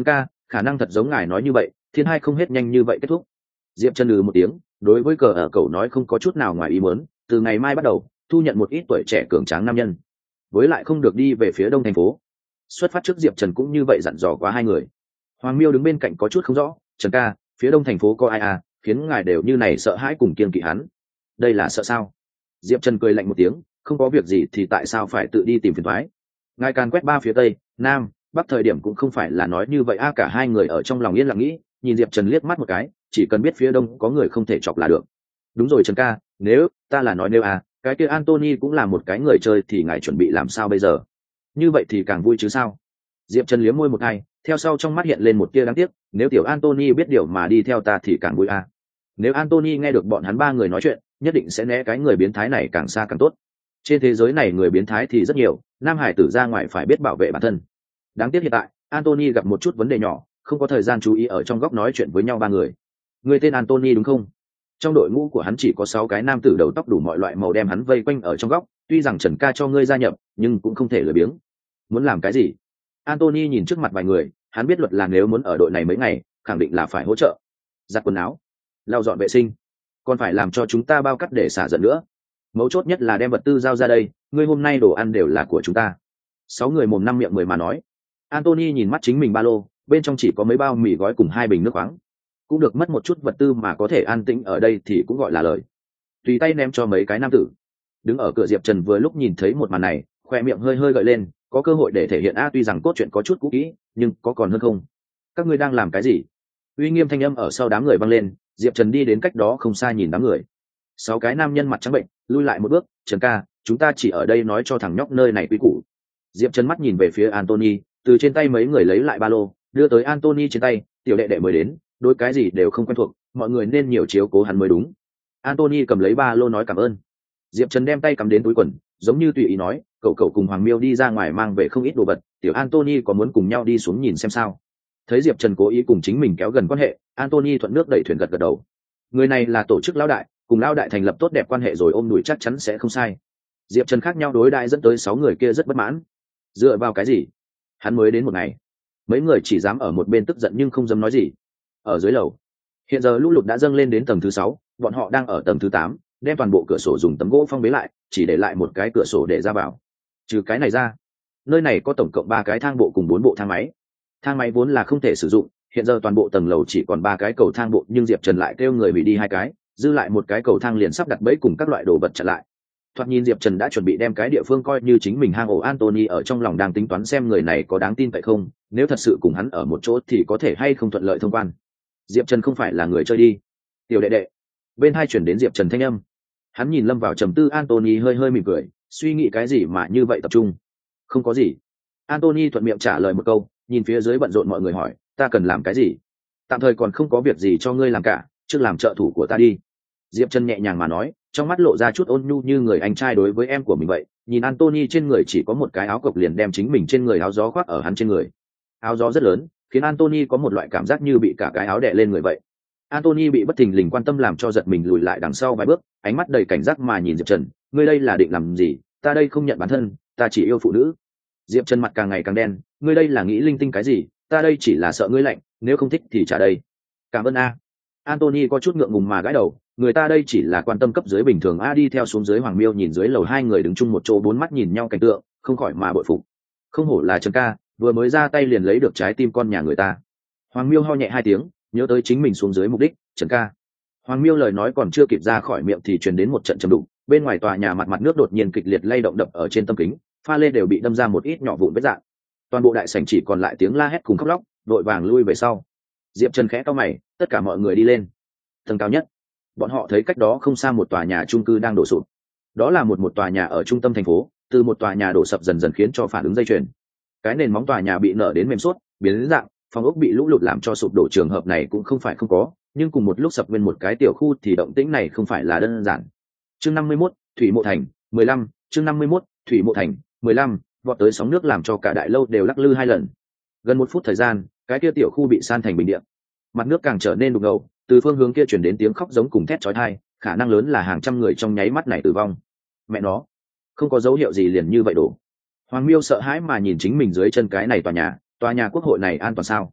khả năng thật giống ngài nói như vậy, thiên hai không hết nhanh như vậy kết thúc. Diệp Trần một tiếng, đối với cờ ở cậu nói không có chút nào ngoài ý muốn, từ ngày mai bắt đầu thu nhận một ít tuổi trẻ cường tráng nam nhân, với lại không được đi về phía đông thành phố. Xuất phát trước Diệp Trần cũng như vậy dặn dò quá hai người. Hoàng Miêu đứng bên cạnh có chút không rõ, Trần ca, phía đông thành phố có ai à, khiến ngài đều như này sợ hãi cùng kiêng kỵ hắn. Đây là sợ sao? Diệp Trần cười lạnh một tiếng, không có việc gì thì tại sao phải tự đi tìm phiền toái? Ngài càn quét ba phía tây, nam, bắc thời điểm cũng không phải là nói như vậy a. Cả hai người ở trong lòng yên lặng nghĩ, nhìn Diệp Trần liếc mắt một cái, chỉ cần biết phía đông có người không thể chọc là được. Đúng rồi Trần ca, nếu ta là nói nếu cái kia Anthony cũng là một cái người chơi thì ngài chuẩn bị làm sao bây giờ? Như vậy thì càng vui chứ sao? Diệp Trần liếm môi một cái, theo sau trong mắt hiện lên một tia đáng tiếc, nếu tiểu Anthony biết điều mà đi theo ta thì càng vui a. Nếu Anthony nghe được bọn hắn ba người nói chuyện, nhất định sẽ né cái người biến thái này càng xa càng tốt. Trên thế giới này người biến thái thì rất nhiều, nam hải tử ra ngoài phải biết bảo vệ bản thân. Đáng tiếc hiện tại Anthony gặp một chút vấn đề nhỏ, không có thời gian chú ý ở trong góc nói chuyện với nhau ba người. Người tên Anthony đúng không? Trong đội ngũ của hắn chỉ có 6 cái nam tử đầu tóc đủ mọi loại màu đem hắn vây quanh ở trong góc, tuy rằng Trần ca cho ngươi gia nhập nhưng cũng không thể lười biếng. Muốn làm cái gì? Anthony nhìn trước mặt vài người, hắn biết luật là nếu muốn ở đội này mấy ngày khẳng định là phải hỗ trợ giặt quần áo, lau dọn vệ sinh, còn phải làm cho chúng ta bao cắt để xả giận nữa. Mấu chốt nhất là đem vật tư giao ra đây, ngươi hôm nay đồ ăn đều là của chúng ta. 6 người mồm năm miệng 10 mà nói. Anthony nhìn mắt chính mình ba lô, bên trong chỉ có mấy bao mì gói cùng 2 bình nước khoáng, cũng được mất một chút vật tư mà có thể an tĩnh ở đây thì cũng gọi là lời. Tùy tay ném cho mấy cái nam tử. Đứng ở cửa Diệp Trần vừa lúc nhìn thấy một màn này, khoe miệng hơi hơi gợi lên, có cơ hội để thể hiện tuy rằng cốt truyện có chút cũ kỹ nhưng có còn hơn không. Các ngươi đang làm cái gì? Uy nghiêm thanh âm ở sau đám người vang lên. Diệp Trần đi đến cách đó không xa nhìn đám người. 6 cái nam nhân mặt trắng bệnh lui lại một bước. Trần ca, chúng ta chỉ ở đây nói cho thằng nhóc nơi này quý củ. Diệp Trần mắt nhìn về phía Anthony, từ trên tay mấy người lấy lại ba lô đưa tới Anthony trên tay. Tiểu đệ đệ mới đến, đối cái gì đều không quen thuộc, mọi người nên nhiều chiếu cố hắn mới đúng. Anthony cầm lấy ba lô nói cảm ơn. Diệp Trần đem tay cầm đến túi quần, giống như tùy ý nói, cậu cùng Hoàng Miêu đi ra ngoài mang về không ít đồ vật, tiểu Anthony có muốn cùng nhau đi xuống nhìn xem sao? Thấy Diệp Trần cố ý cùng chính mình kéo gần quan hệ, Anthony thuận nước đẩy thuyền gật gật đầu. Người này là tổ chức lão đại, cùng lão đại thành lập tốt đẹp quan hệ rồi ôm đùi chắc chắn sẽ không sai. Diệp Trần khác nhau đối đại dẫn tới 6 người kia rất bất mãn. Dựa vào cái gì? Hắn mới đến một ngày. Mấy người chỉ dám ở một bên tức giận nhưng không dám nói gì. Ở dưới lầu, hiện giờ lũ lụt đã dâng lên đến tầng thứ 6, bọn họ đang ở tầng thứ 8, đem toàn bộ cửa sổ dùng tấm gỗ phong bế lại, chỉ để lại một cái cửa sổ để ra vào. Trừ cái này ra, nơi này có tổng cộng 3 cái thang bộ cùng 4 bộ thang máy. Thang máy vốn là không thể sử dụng, hiện giờ toàn bộ tầng lầu chỉ còn 3 cái cầu thang bộ, nhưng Diệp Trần lại kêu người hủy đi 2 cái, dư lại một cái cầu thang liền sắp đặt bẫy cùng các loại đồ vật chặn lại. Thoạt nhìn Diệp Trần đã chuẩn bị đem cái địa phương coi như chính mình hang ổ. Anthony ở trong lòng đang tính toán xem người này có đáng tin vậy không, nếu thật sự cùng hắn ở một chỗ thì có thể hay không thuận lợi thông quan. Diệp Trần không phải là người chơi đi. Tiểu đệ đệ. Bên hai chuyển đến Diệp Trần thanh âm. Hắn nhìn lâm vào trầm tư. Anthony hơi hơi mỉm cười, suy nghĩ cái gì mà như vậy tập trung. Không có gì. Anthony thuận miệng trả lời một câu, nhìn phía dưới bận rộn mọi người hỏi, ta cần làm cái gì? Tạm thời còn không có việc gì cho ngươi làm cả, trước làm trợ thủ của ta đi. Diệp Trần nhẹ nhàng mà nói, trong mắt lộ ra chút ôn nhu như người anh trai đối với em của mình vậy. Nhìn Anthony trên người chỉ có một cái áo cộc liền đem chính mình trên người áo gió khoác ở hắn trên người. Áo gió rất lớn, khiến Anthony có một loại cảm giác như bị cả cái áo đè lên người vậy. Anthony bị bất thình lình quan tâm làm cho giật mình lùi lại đằng sau vài bước, ánh mắt đầy cảnh giác mà nhìn Diệp Trần, ngươi đây là định làm gì? Ta đây không nhận bản thân, ta chỉ yêu phụ nữ. Diệp Trần mặt càng ngày càng đen, ngươi đây là nghĩ linh tinh cái gì? Ta đây chỉ là sợ ngươi lạnh, nếu không thích thì trả đây. Cảm ơn a. Anthony có chút ngượng ngùng mà gãi đầu, người ta đây chỉ là quan tâm cấp dưới bình thường a. Đi theo xuống dưới. Hoàng Miêu nhìn dưới lầu 2 người đứng chung một chỗ, 4 mắt nhìn nhau cảnh tượng, không khỏi mà bội phục. Không hổ là Trần ca, vừa mới ra tay liền lấy được trái tim con nhà người ta. Hoàng Miêu ho nhẹ 2 tiếng, nhớ tới chính mình xuống dưới mục đích. Trần ca. Hoàng Miêu lời nói còn chưa kịp ra khỏi miệng thì truyền đến một trận trầm đục, bên ngoài tòa nhà mặt nước đột nhiên kịch liệt lay động, đập ở trên tâm kính, pha lê đều bị đâm ra một ít nhỏ vụn vết rạn. Toàn bộ đại sảnh chỉ còn lại tiếng la hét cùng khóc lóc, đội vàng lui về sau. Diệp Trần khẽ cau mày, tất cả mọi người đi lên tầng cao nhất. Bọn họ thấy cách đó không xa một tòa nhà chung cư đang đổ sụp. Đó là một tòa nhà ở trung tâm thành phố, từ một tòa nhà đổ sập dần dần khiến cho phản ứng dây chuyền. Cái nền móng tòa nhà bị nở đến mềm suốt, biến dạng, phòng ốc bị lũ lụt làm cho sụp đổ. Trường hợp này cũng không phải không có, nhưng cùng một lúc sập nguyên một cái tiểu khu thì động tĩnh này không phải là đơn giản. Chương 51, Thủy Mộ Thành, 15, chương 51, Thủy Mộ Thành, 15, vọt tới sóng nước làm cho cả đại lâu đều lắc lư 2 lần. Gần 1 phút thời gian, cái kia tiểu khu bị san thành bình địa. Mặt nước càng trở nên đục ngầu, từ phương hướng kia truyền đến tiếng khóc giống cùng thét chói tai, khả năng lớn là hàng trăm người trong nháy mắt này tử vong. Mẹ nó, không có dấu hiệu gì liền như vậy đổ. Hoàng Miêu sợ hãi mà nhìn chính mình dưới chân cái này tòa nhà quốc hội này an toàn sao?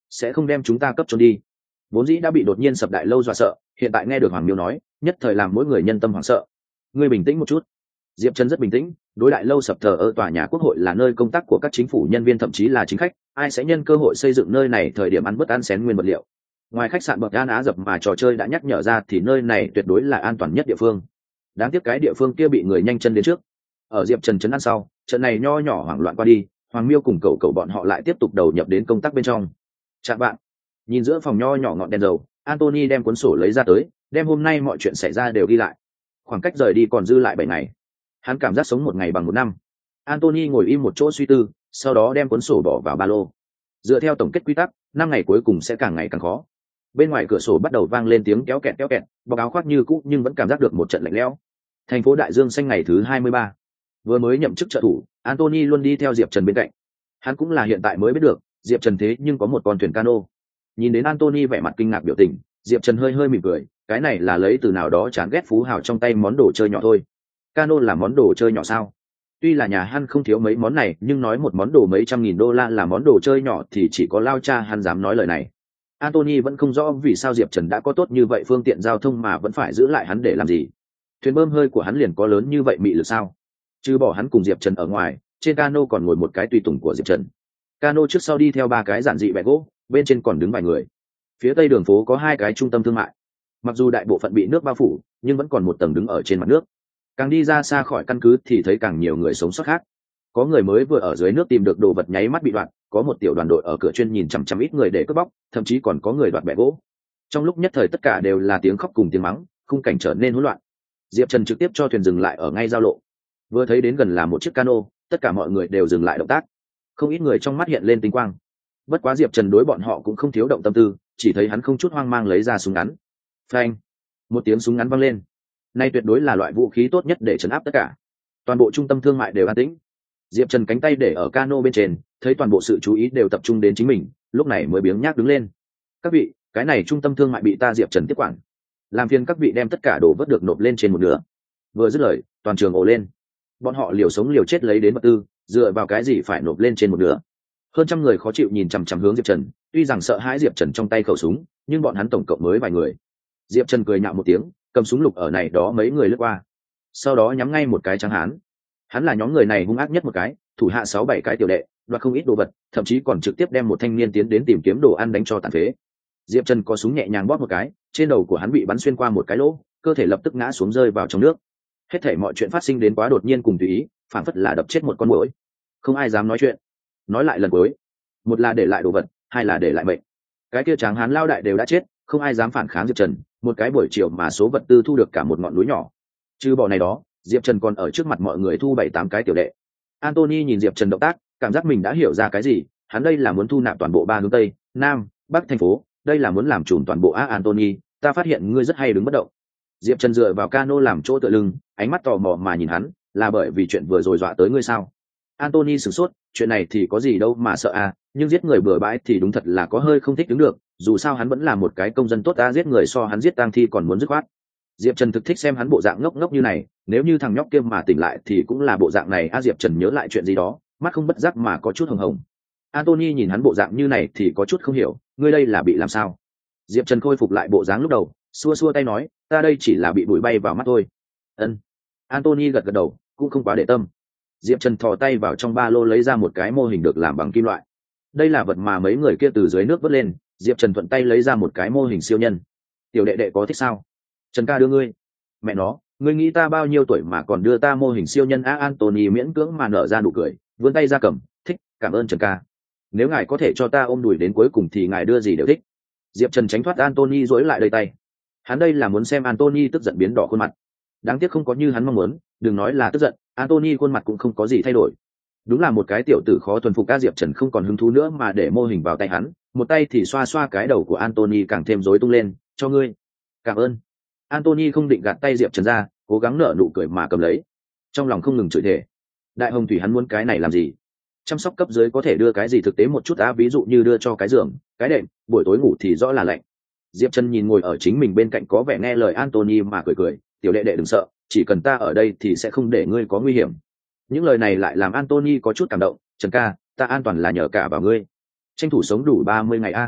sẽ không đem chúng ta cấp trốn đi. Vốn dĩ đã bị đột nhiên sập đại lâu dọa sợ, hiện tại nghe được Hoàng Miêu nói, nhất thời làm mỗi người nhân tâm hoảng sợ. Ngươi bình tĩnh một chút. Diệp Trần rất bình tĩnh, đối đại lâu sập thờ ở tòa nhà quốc hội là nơi công tác của các chính phủ nhân viên thậm chí là chính khách, ai sẽ nhân cơ hội xây dựng nơi này thời điểm ăn bớt ăn xén nguyên vật liệu. Ngoài khách sạn bậc An Á dập mà trò chơi đã nhắc nhở ra thì nơi này tuyệt đối là an toàn nhất địa phương. Đáng tiếc cái địa phương kia bị người nhanh chân đến trước. Ở Diệp Trần trấn ăn sau, trận này nho nhỏ hoảng loạn qua đi, Hoàng Miêu cùng cậu bọn họ lại tiếp tục đầu nhập đến công tác bên trong. Chạm bạn, nhìn giữa phòng nho nhỏ ngọn đèn dầu, Anthony đem cuốn sổ lấy ra tới, đem hôm nay mọi chuyện xảy ra đều ghi lại. Khoảng cách rời đi còn dư lại 7 ngày. Hắn cảm giác sống một ngày bằng một năm. Anthony ngồi im một chỗ suy tư, sau đó đem cuốn sổ bỏ vào ba lô. Dựa theo tổng kết quy tắc, 5 ngày cuối cùng sẽ càng ngày càng khó. Bên ngoài cửa sổ bắt đầu vang lên tiếng kéo kẹt, bọc áo khoác như cũ nhưng vẫn cảm giác được một trận lạnh lẽo. Thành phố Đại Dương xanh ngày thứ 23. Vừa mới nhậm chức trợ thủ, Anthony luôn đi theo Diệp Trần bên cạnh. Hắn cũng là hiện tại mới biết được, Diệp Trần thế nhưng có một con thuyền cano. Nhìn đến Anthony vẻ mặt kinh ngạc biểu tình, Diệp Trần hơi mỉm cười, cái này là lấy từ nào đó chán ghét phú hào trong tay món đồ chơi nhỏ thôi. Cano là món đồ chơi nhỏ sao? Tuy là nhà hắn không thiếu mấy món này, nhưng nói một món đồ mấy trăm nghìn đô la là món đồ chơi nhỏ thì chỉ có Lao Cha hắn dám nói lời này. Anthony vẫn không rõ vì sao Diệp Trần đã có tốt như vậy phương tiện giao thông mà vẫn phải giữ lại hắn để làm gì. Thuyền bơm hơi của hắn liền có lớn như vậy mị lực sao? Chứ bỏ hắn cùng Diệp Trần ở ngoài, trên cano còn ngồi một cái tùy tùng của Diệp Trần. Cano trước sau đi theo 3 cái giản dị bẹ gỗ, bên trên còn đứng vài người. Phía tây đường phố có 2 cái trung tâm thương mại. Mặc dù đại bộ phận bị nước bao phủ, nhưng vẫn còn một tầng đứng ở trên mặt nước. Càng đi ra xa khỏi căn cứ thì thấy càng nhiều người sống sót khác. Có người mới vừa ở dưới nước tìm được đồ vật nháy mắt bị đoạn, có một tiểu đoàn đội ở cửa chuyên nhìn chằm chằm ít người để cướp bóc, thậm chí còn có người đoạt bẹ gỗ. Trong lúc nhất thời tất cả đều là tiếng khóc cùng tiếng mắng, khung cảnh trở nên hỗn loạn. Diệp Trần trực tiếp cho thuyền dừng lại ở ngay giao lộ. Vừa thấy đến gần là một chiếc cano, tất cả mọi người đều dừng lại động tác. Không ít người trong mắt hiện lên tinh quang. Bất quá Diệp Trần đối bọn họ cũng không thiếu động tâm tư, chỉ thấy hắn không chút hoang mang lấy ra súng ngắn. Phanh! Một tiếng súng ngắn vang lên. Nay tuyệt đối là loại vũ khí tốt nhất để trấn áp tất cả. Toàn bộ trung tâm thương mại đều an tĩnh. Diệp Trần cánh tay để ở cano bên trên, thấy toàn bộ sự chú ý đều tập trung đến chính mình, lúc này mới biếng nhác đứng lên. Các vị, cái này trung tâm thương mại bị ta Diệp Trần tiếp quản. Làm phiền các vị đem tất cả đồ vớt được nộp lên trên một nửa. Vừa dứt lời, toàn trường ồ lên. Bọn họ liều sống liều chết lấy đến vật tư, dựa vào cái gì phải nộp lên trên một nửa? Hơn trăm người khó chịu nhìn chằm chằm hướng Diệp Trần, tuy rằng sợ hãi Diệp Trần trong tay khẩu súng, nhưng bọn hắn tổng cộng mới vài người. Diệp Trần cười nhạo một tiếng, cầm súng lục ở này đó mấy người lướt qua, sau đó nhắm ngay một cái trắng hán. Hắn là nhóm người này hung ác nhất một cái, thủ hạ 6-7 cái tiểu đệ, đoạt không ít đồ vật, thậm chí còn trực tiếp đem một thanh niên tiến đến tìm kiếm đồ ăn đánh cho tàn phế. Diệp Trần có súng nhẹ nhàng bóp một cái, trên đầu của hắn bị bắn xuyên qua một cái lỗ, cơ thể lập tức ngã xuống rơi vào trong nước. Hết thảy mọi chuyện phát sinh đến quá đột nhiên cùng tùy ý, phản phất là đập chết một con muỗi. Không ai dám nói chuyện. Nói lại lần cuối, một là để lại đồ vật, hai là để lại mệnh. Cái kia tráng hán lao đại đều đã chết, không ai dám phản kháng Diệp Trần, một cái buổi chiều mà số vật tư thu được cả một ngọn núi nhỏ. Trừ bỏ này đó, Diệp Trần còn ở trước mặt mọi người thu 7-8 cái tiểu đệ. Anthony nhìn Diệp Trần động tác, cảm giác mình đã hiểu ra cái gì, hắn đây là muốn thu nạp toàn bộ 3 hướng tây, nam, bắc thành phố, đây là muốn làm trùm toàn bộ Anthony, ta phát hiện ngươi rất hay đứng bất động. Diệp Trần dựa vào cano làm chỗ tựa lưng, ánh mắt tò mò mà nhìn hắn, là bởi vì chuyện vừa rồi dọa tới ngươi sao? Anthony sửng sốt, chuyện này thì có gì đâu mà sợ à, nhưng giết người bừa bãi thì đúng thật là có hơi không thích đứng được, dù sao hắn vẫn là một cái công dân tốt, ta giết người so hắn giết tang thi còn muốn dứt khoát. Diệp Trần thực thích xem hắn bộ dạng ngốc ngốc như này, nếu như thằng nhóc kia mà tỉnh lại thì cũng là bộ dạng này. Diệp Trần nhớ lại chuyện gì đó, mắt không bất giác mà có chút hồng hồng. Anthony nhìn hắn bộ dạng như này thì có chút không hiểu, ngươi đây là bị làm sao? Diệp Trần khôi phục lại bộ dáng lúc đầu, xua xua tay nói, ta đây chỉ là bị bụi bay vào mắt thôi. Ân. Anthony gật gật đầu, cũng không quá để tâm. Diệp Trần thò tay vào trong ba lô lấy ra một cái mô hình được làm bằng kim loại. Đây là vật mà mấy người kia từ dưới nước vớt lên, Diệp Trần thuận tay lấy ra một cái mô hình siêu nhân. Tiểu đệ đệ có thích sao? Trần ca đưa ngươi. Mẹ nó, ngươi nghĩ ta bao nhiêu tuổi mà còn đưa ta mô hình siêu nhân? Anthony miễn cưỡng mà nở ra nụ cười, vươn tay ra cầm, thích, cảm ơn Trần ca. Nếu ngài có thể cho ta ôm đùi đến cuối cùng thì ngài đưa gì đều thích. Diệp Trần tránh thoát Anthony duỗi lại đầy tay. Hắn đây là muốn xem Anthony tức giận biến đỏ khuôn mặt. Đáng tiếc không có như hắn mong muốn, đừng nói là tức giận, Anthony khuôn mặt cũng không có gì thay đổi. Đúng là một cái tiểu tử khó thuần phục. Diệp Trần không còn hứng thú nữa mà để mô hình vào tay hắn, một tay thì xoa xoa cái đầu của Anthony càng thêm rối tung lên, cho ngươi. Cảm ơn. Anthony không định gạt tay Diệp Trần ra, cố gắng nở nụ cười mà cầm lấy. Trong lòng không ngừng chửi thề. Đại hồng thủy hắn muốn cái này làm gì? Chăm sóc cấp dưới có thể đưa cái gì thực tế một chút ví dụ như đưa cho cái giường, cái đệm, buổi tối ngủ thì rõ là lạnh. Diệp Trần nhìn ngồi ở chính mình bên cạnh có vẻ nghe lời Anthony mà cười cười, tiểu đệ đệ đừng sợ, chỉ cần ta ở đây thì sẽ không để ngươi có nguy hiểm. Những lời này lại làm Anthony có chút cảm động, Trần ca, ta an toàn là nhờ cả vào ngươi. Tranh thủ sống đủ 30 ngày a.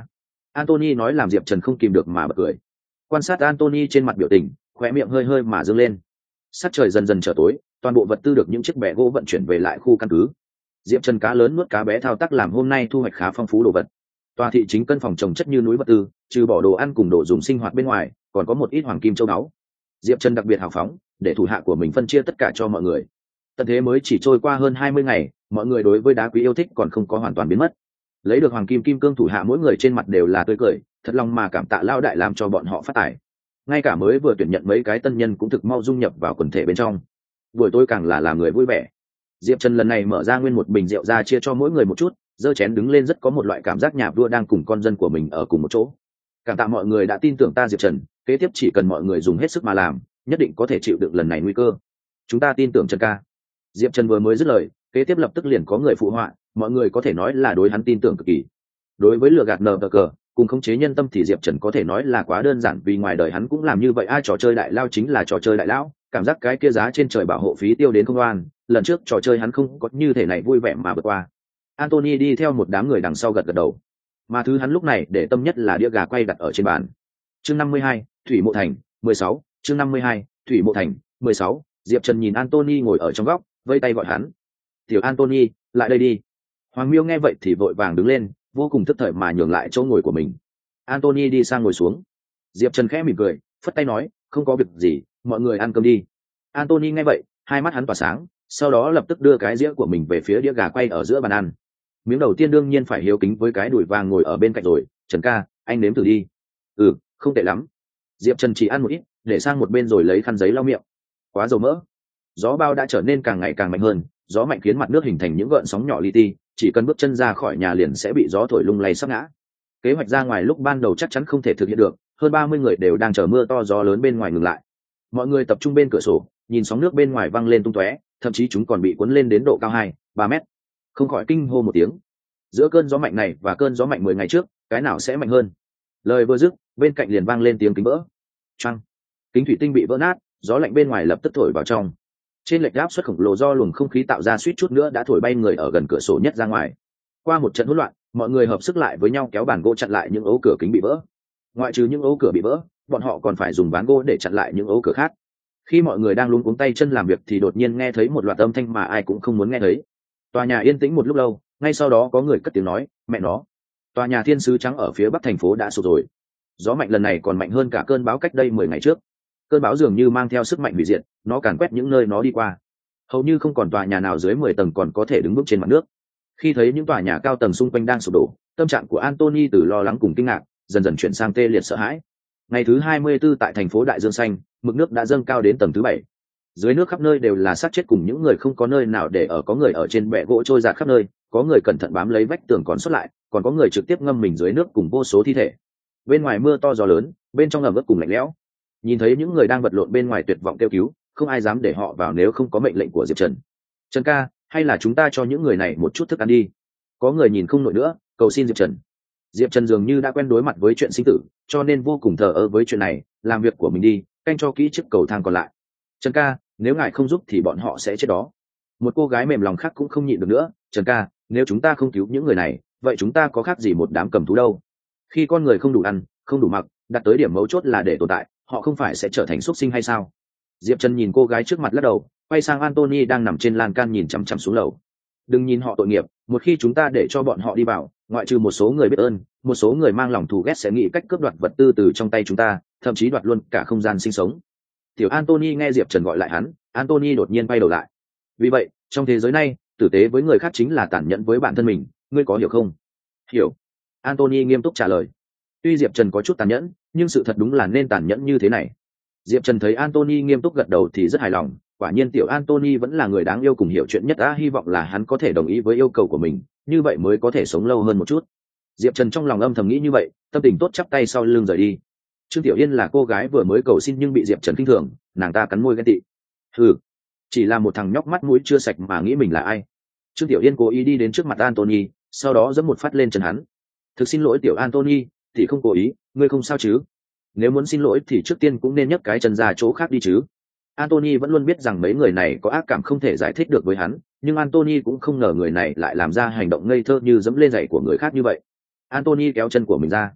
Anthony nói làm Diệp Trần không kìm được mà bật cười. Quan sát Anthony trên mặt biểu tình, khóe miệng hơi hơi mà dương lên. Sắc trời dần dần trở tối, toàn bộ vật tư được những chiếc bè gỗ vận chuyển về lại khu căn cứ. Diệp Trần cá lớn nuốt cá bé thao tác làm hôm nay thu hoạch khá phong phú đồ vật. Tòa thị chính cân phòng trồng chất như núi vật tư, trừ bỏ đồ ăn cùng đồ dùng sinh hoạt bên ngoài, còn có một ít hoàng kim châu báu. Diệp Trần đặc biệt hào phóng, để thủ hạ của mình phân chia tất cả cho mọi người. Tận thế mới chỉ trôi qua hơn 20 ngày, mọi người đối với đá quý yêu thích còn không có hoàn toàn biến mất. Lấy được hoàng kim kim cương thủ hạ mỗi người trên mặt đều là tươi cười, thật lòng mà cảm tạ lao đại làm cho bọn họ phát tài. Ngay cả mới vừa tuyển nhận mấy cái tân nhân cũng thực mau dung nhập vào quần thể bên trong. Buổi tối càng là làm người vui vẻ. Diệp Trần lần này mở ra nguyên một bình rượu ra chia cho mỗi người một chút, giơ chén đứng lên rất có một loại cảm giác nhà vua đang cùng con dân của mình ở cùng một chỗ. Cảm tạ mọi người đã tin tưởng ta Diệp Trần, kế tiếp chỉ cần mọi người dùng hết sức mà làm, nhất định có thể chịu đựng lần này nguy cơ. Chúng ta tin tưởng Trần ca. Diệp Trần vừa mới dứt lời, kế tiếp lập tức liền có người phụ họa, mọi người có thể nói là đối hắn tin tưởng cực kỳ. Đối với lừa gạt nờ cờ cùng khống chế nhân tâm thì Diệp Trần có thể nói là quá đơn giản, vì ngoài đời hắn cũng làm như vậy. Ai trò chơi đại lao chính là trò chơi đại lão, cảm giác cái kia giá trên trời bảo hộ phí tiêu đến không oan, lần trước trò chơi hắn không có như thể này vui vẻ mà vượt qua. Anthony đi theo một đám người đằng sau gật gật đầu, mà thứ hắn lúc này để tâm nhất là đĩa gà quay đặt ở trên bàn. Chương 52, Thủy Mộ Thành, 16, chương 52, Thủy Mộ Thành, 16. Diệp Trần nhìn Anthony ngồi ở trong góc, vây tay gọi hắn. "Tiểu Anthony, lại đây đi." Hoàng Miêu nghe vậy thì vội vàng đứng lên, vô cùng tức thời mà nhường lại chỗ ngồi của mình. Anthony đi sang ngồi xuống. Diệp Trần khẽ mỉm cười, phất tay nói, "Không có việc gì, mọi người ăn cơm đi." Anthony nghe vậy, hai mắt hắn tỏa sáng, sau đó lập tức đưa cái dĩa của mình về phía đĩa gà quay ở giữa bàn ăn. Miếng đầu tiên đương nhiên phải hiếu kính với cái đùi vàng ngồi ở bên cạnh rồi. "Trần ca, anh nếm thử đi." "Ừ, không tệ lắm." Diệp Trần chỉ ăn một ít, để sang một bên rồi lấy khăn giấy lau miệng. "Quá dầu mỡ." Gió bao đã trở nên càng ngày càng mạnh hơn, gió mạnh khiến mặt nước hình thành những gợn sóng nhỏ li ti, chỉ cần bước chân ra khỏi nhà liền sẽ bị gió thổi lung lay sắp ngã. Kế hoạch ra ngoài lúc ban đầu chắc chắn không thể thực hiện được, hơn 30 người đều đang chờ mưa to gió lớn bên ngoài ngừng lại. Mọi người tập trung bên cửa sổ, nhìn sóng nước bên ngoài văng lên tung tóe, thậm chí chúng còn bị cuốn lên đến độ cao 2-3 mét. Không khỏi kinh hô một tiếng. Giữa cơn gió mạnh này và cơn gió mạnh 10 ngày trước, cái nào sẽ mạnh hơn? Lời vừa dứt, bên cạnh liền vang lên tiếng kính vỡ. Choang. Kính thủy tinh bị vỡ nát, gió lạnh bên ngoài lập tức thổi vào trong. Trên lệch áp suất khổng lồ do luồng không khí tạo ra suýt chút nữa đã thổi bay người ở gần cửa sổ nhất ra ngoài. Qua một trận hỗn loạn, mọi người hợp sức lại với nhau kéo bàn gỗ chặn lại những ấu cửa kính bị vỡ. Ngoại trừ những ấu cửa bị vỡ, bọn họ còn phải dùng ván gỗ để chặn lại những ấu cửa khác. Khi mọi người đang luống cuống tay chân làm việc thì đột nhiên nghe thấy một loạt âm thanh mà ai cũng không muốn nghe thấy. Tòa nhà yên tĩnh một lúc lâu, ngay sau đó có người cất tiếng nói, "Mẹ nó, tòa nhà Thiên sứ trắng ở phía bắc thành phố đã sụp rồi." Gió mạnh lần này còn mạnh hơn cả cơn bão cách đây 10 ngày trước. Cơn bão dường như mang theo sức mạnh hủy diệt, nó càn quét những nơi nó đi qua. Hầu như không còn tòa nhà nào dưới 10 tầng còn có thể đứng vững trên mặt nước. Khi thấy những tòa nhà cao tầng xung quanh đang sụp đổ, tâm trạng của Anthony từ lo lắng cùng kinh ngạc dần dần chuyển sang tê liệt sợ hãi. Ngày thứ 24 tại thành phố Đại Dương Xanh, mực nước đã dâng cao đến tầng thứ 7. Dưới nước khắp nơi đều là xác chết cùng những người không có nơi nào để ở, có người ở trên bệ gỗ trôi dạt khắp nơi, có người cẩn thận bám lấy vách tường còn sót lại, còn có người trực tiếp ngâm mình dưới nước cùng vô số thi thể. Bên ngoài mưa to gió lớn, bên trong ẩm ướt cùng lạnh lẽo. Nhìn thấy những người đang vật lộn bên ngoài tuyệt vọng kêu cứu, không ai dám để họ vào nếu không có mệnh lệnh của Diệp Trần. "Trần ca, hay là chúng ta cho những người này một chút thức ăn đi." Có người nhìn không nổi nữa, cầu xin Diệp Trần. Diệp Trần dường như đã quen đối mặt với chuyện sinh tử, cho nên vô cùng thờ ơ với chuyện này, làm việc của mình đi, canh cho kỹ chiếc cầu thang còn lại. "Trần ca, nếu ngài không giúp thì bọn họ sẽ chết đó." Một cô gái mềm lòng khác cũng không nhịn được nữa, "Trần ca, nếu chúng ta không cứu những người này, vậy chúng ta có khác gì một đám cầm thú đâu. Khi con người không đủ ăn, không đủ mặc, đặt tới điểm mấu chốt là để tồn tại, họ không phải sẽ trở thành súc sinh hay sao?" Diệp Trần nhìn cô gái trước mặt lắc đầu, quay sang Anthony đang nằm trên lan can nhìn chằm chằm xuống lầu. "Đừng nhìn họ tội nghiệp, một khi chúng ta để cho bọn họ đi vào, ngoại trừ một số người biết ơn, một số người mang lòng thù ghét sẽ nghĩ cách cướp đoạt vật tư từ trong tay chúng ta, thậm chí đoạt luôn cả không gian sinh sống." Tiểu Anthony nghe Diệp Trần gọi lại hắn, Anthony đột nhiên quay đầu lại. "Vì vậy, trong thế giới này, tử tế với người khác chính là tàn nhẫn với bản thân mình, ngươi có hiểu không?" "Hiểu." Anthony nghiêm túc trả lời. Tuy Diệp Trần có chút tàn nhẫn, nhưng sự thật đúng là nên tàn nhẫn như thế này. Diệp Trần thấy Anthony nghiêm túc gật đầu thì rất hài lòng, quả nhiên tiểu Anthony vẫn là người đáng yêu cùng hiểu chuyện nhất. Hy vọng là hắn có thể đồng ý với yêu cầu của mình, như vậy mới có thể sống lâu hơn một chút. Diệp Trần trong lòng âm thầm nghĩ như vậy, tâm tình tốt chắp tay sau lưng rời đi. Trương Tiểu Yên là cô gái vừa mới cầu xin nhưng bị Diệp Trần khinh thường, nàng ta cắn môi ghen tị. "Hừ, chỉ là một thằng nhóc mắt mũi chưa sạch mà nghĩ mình là ai." Trương Tiểu Yên cố ý đi đến trước mặt Anthony, sau đó giẫm một phát lên chân hắn. "Thực xin lỗi tiểu Anthony, thì không cố ý, ngươi không sao chứ? Nếu muốn xin lỗi thì trước tiên cũng nên nhấc cái chân ra chỗ khác đi chứ." Anthony vẫn luôn biết rằng mấy người này có ác cảm không thể giải thích được với hắn, nhưng Anthony cũng không ngờ người này lại làm ra hành động ngây thơ như giẫm lên giày của người khác như vậy. Anthony kéo chân của mình ra.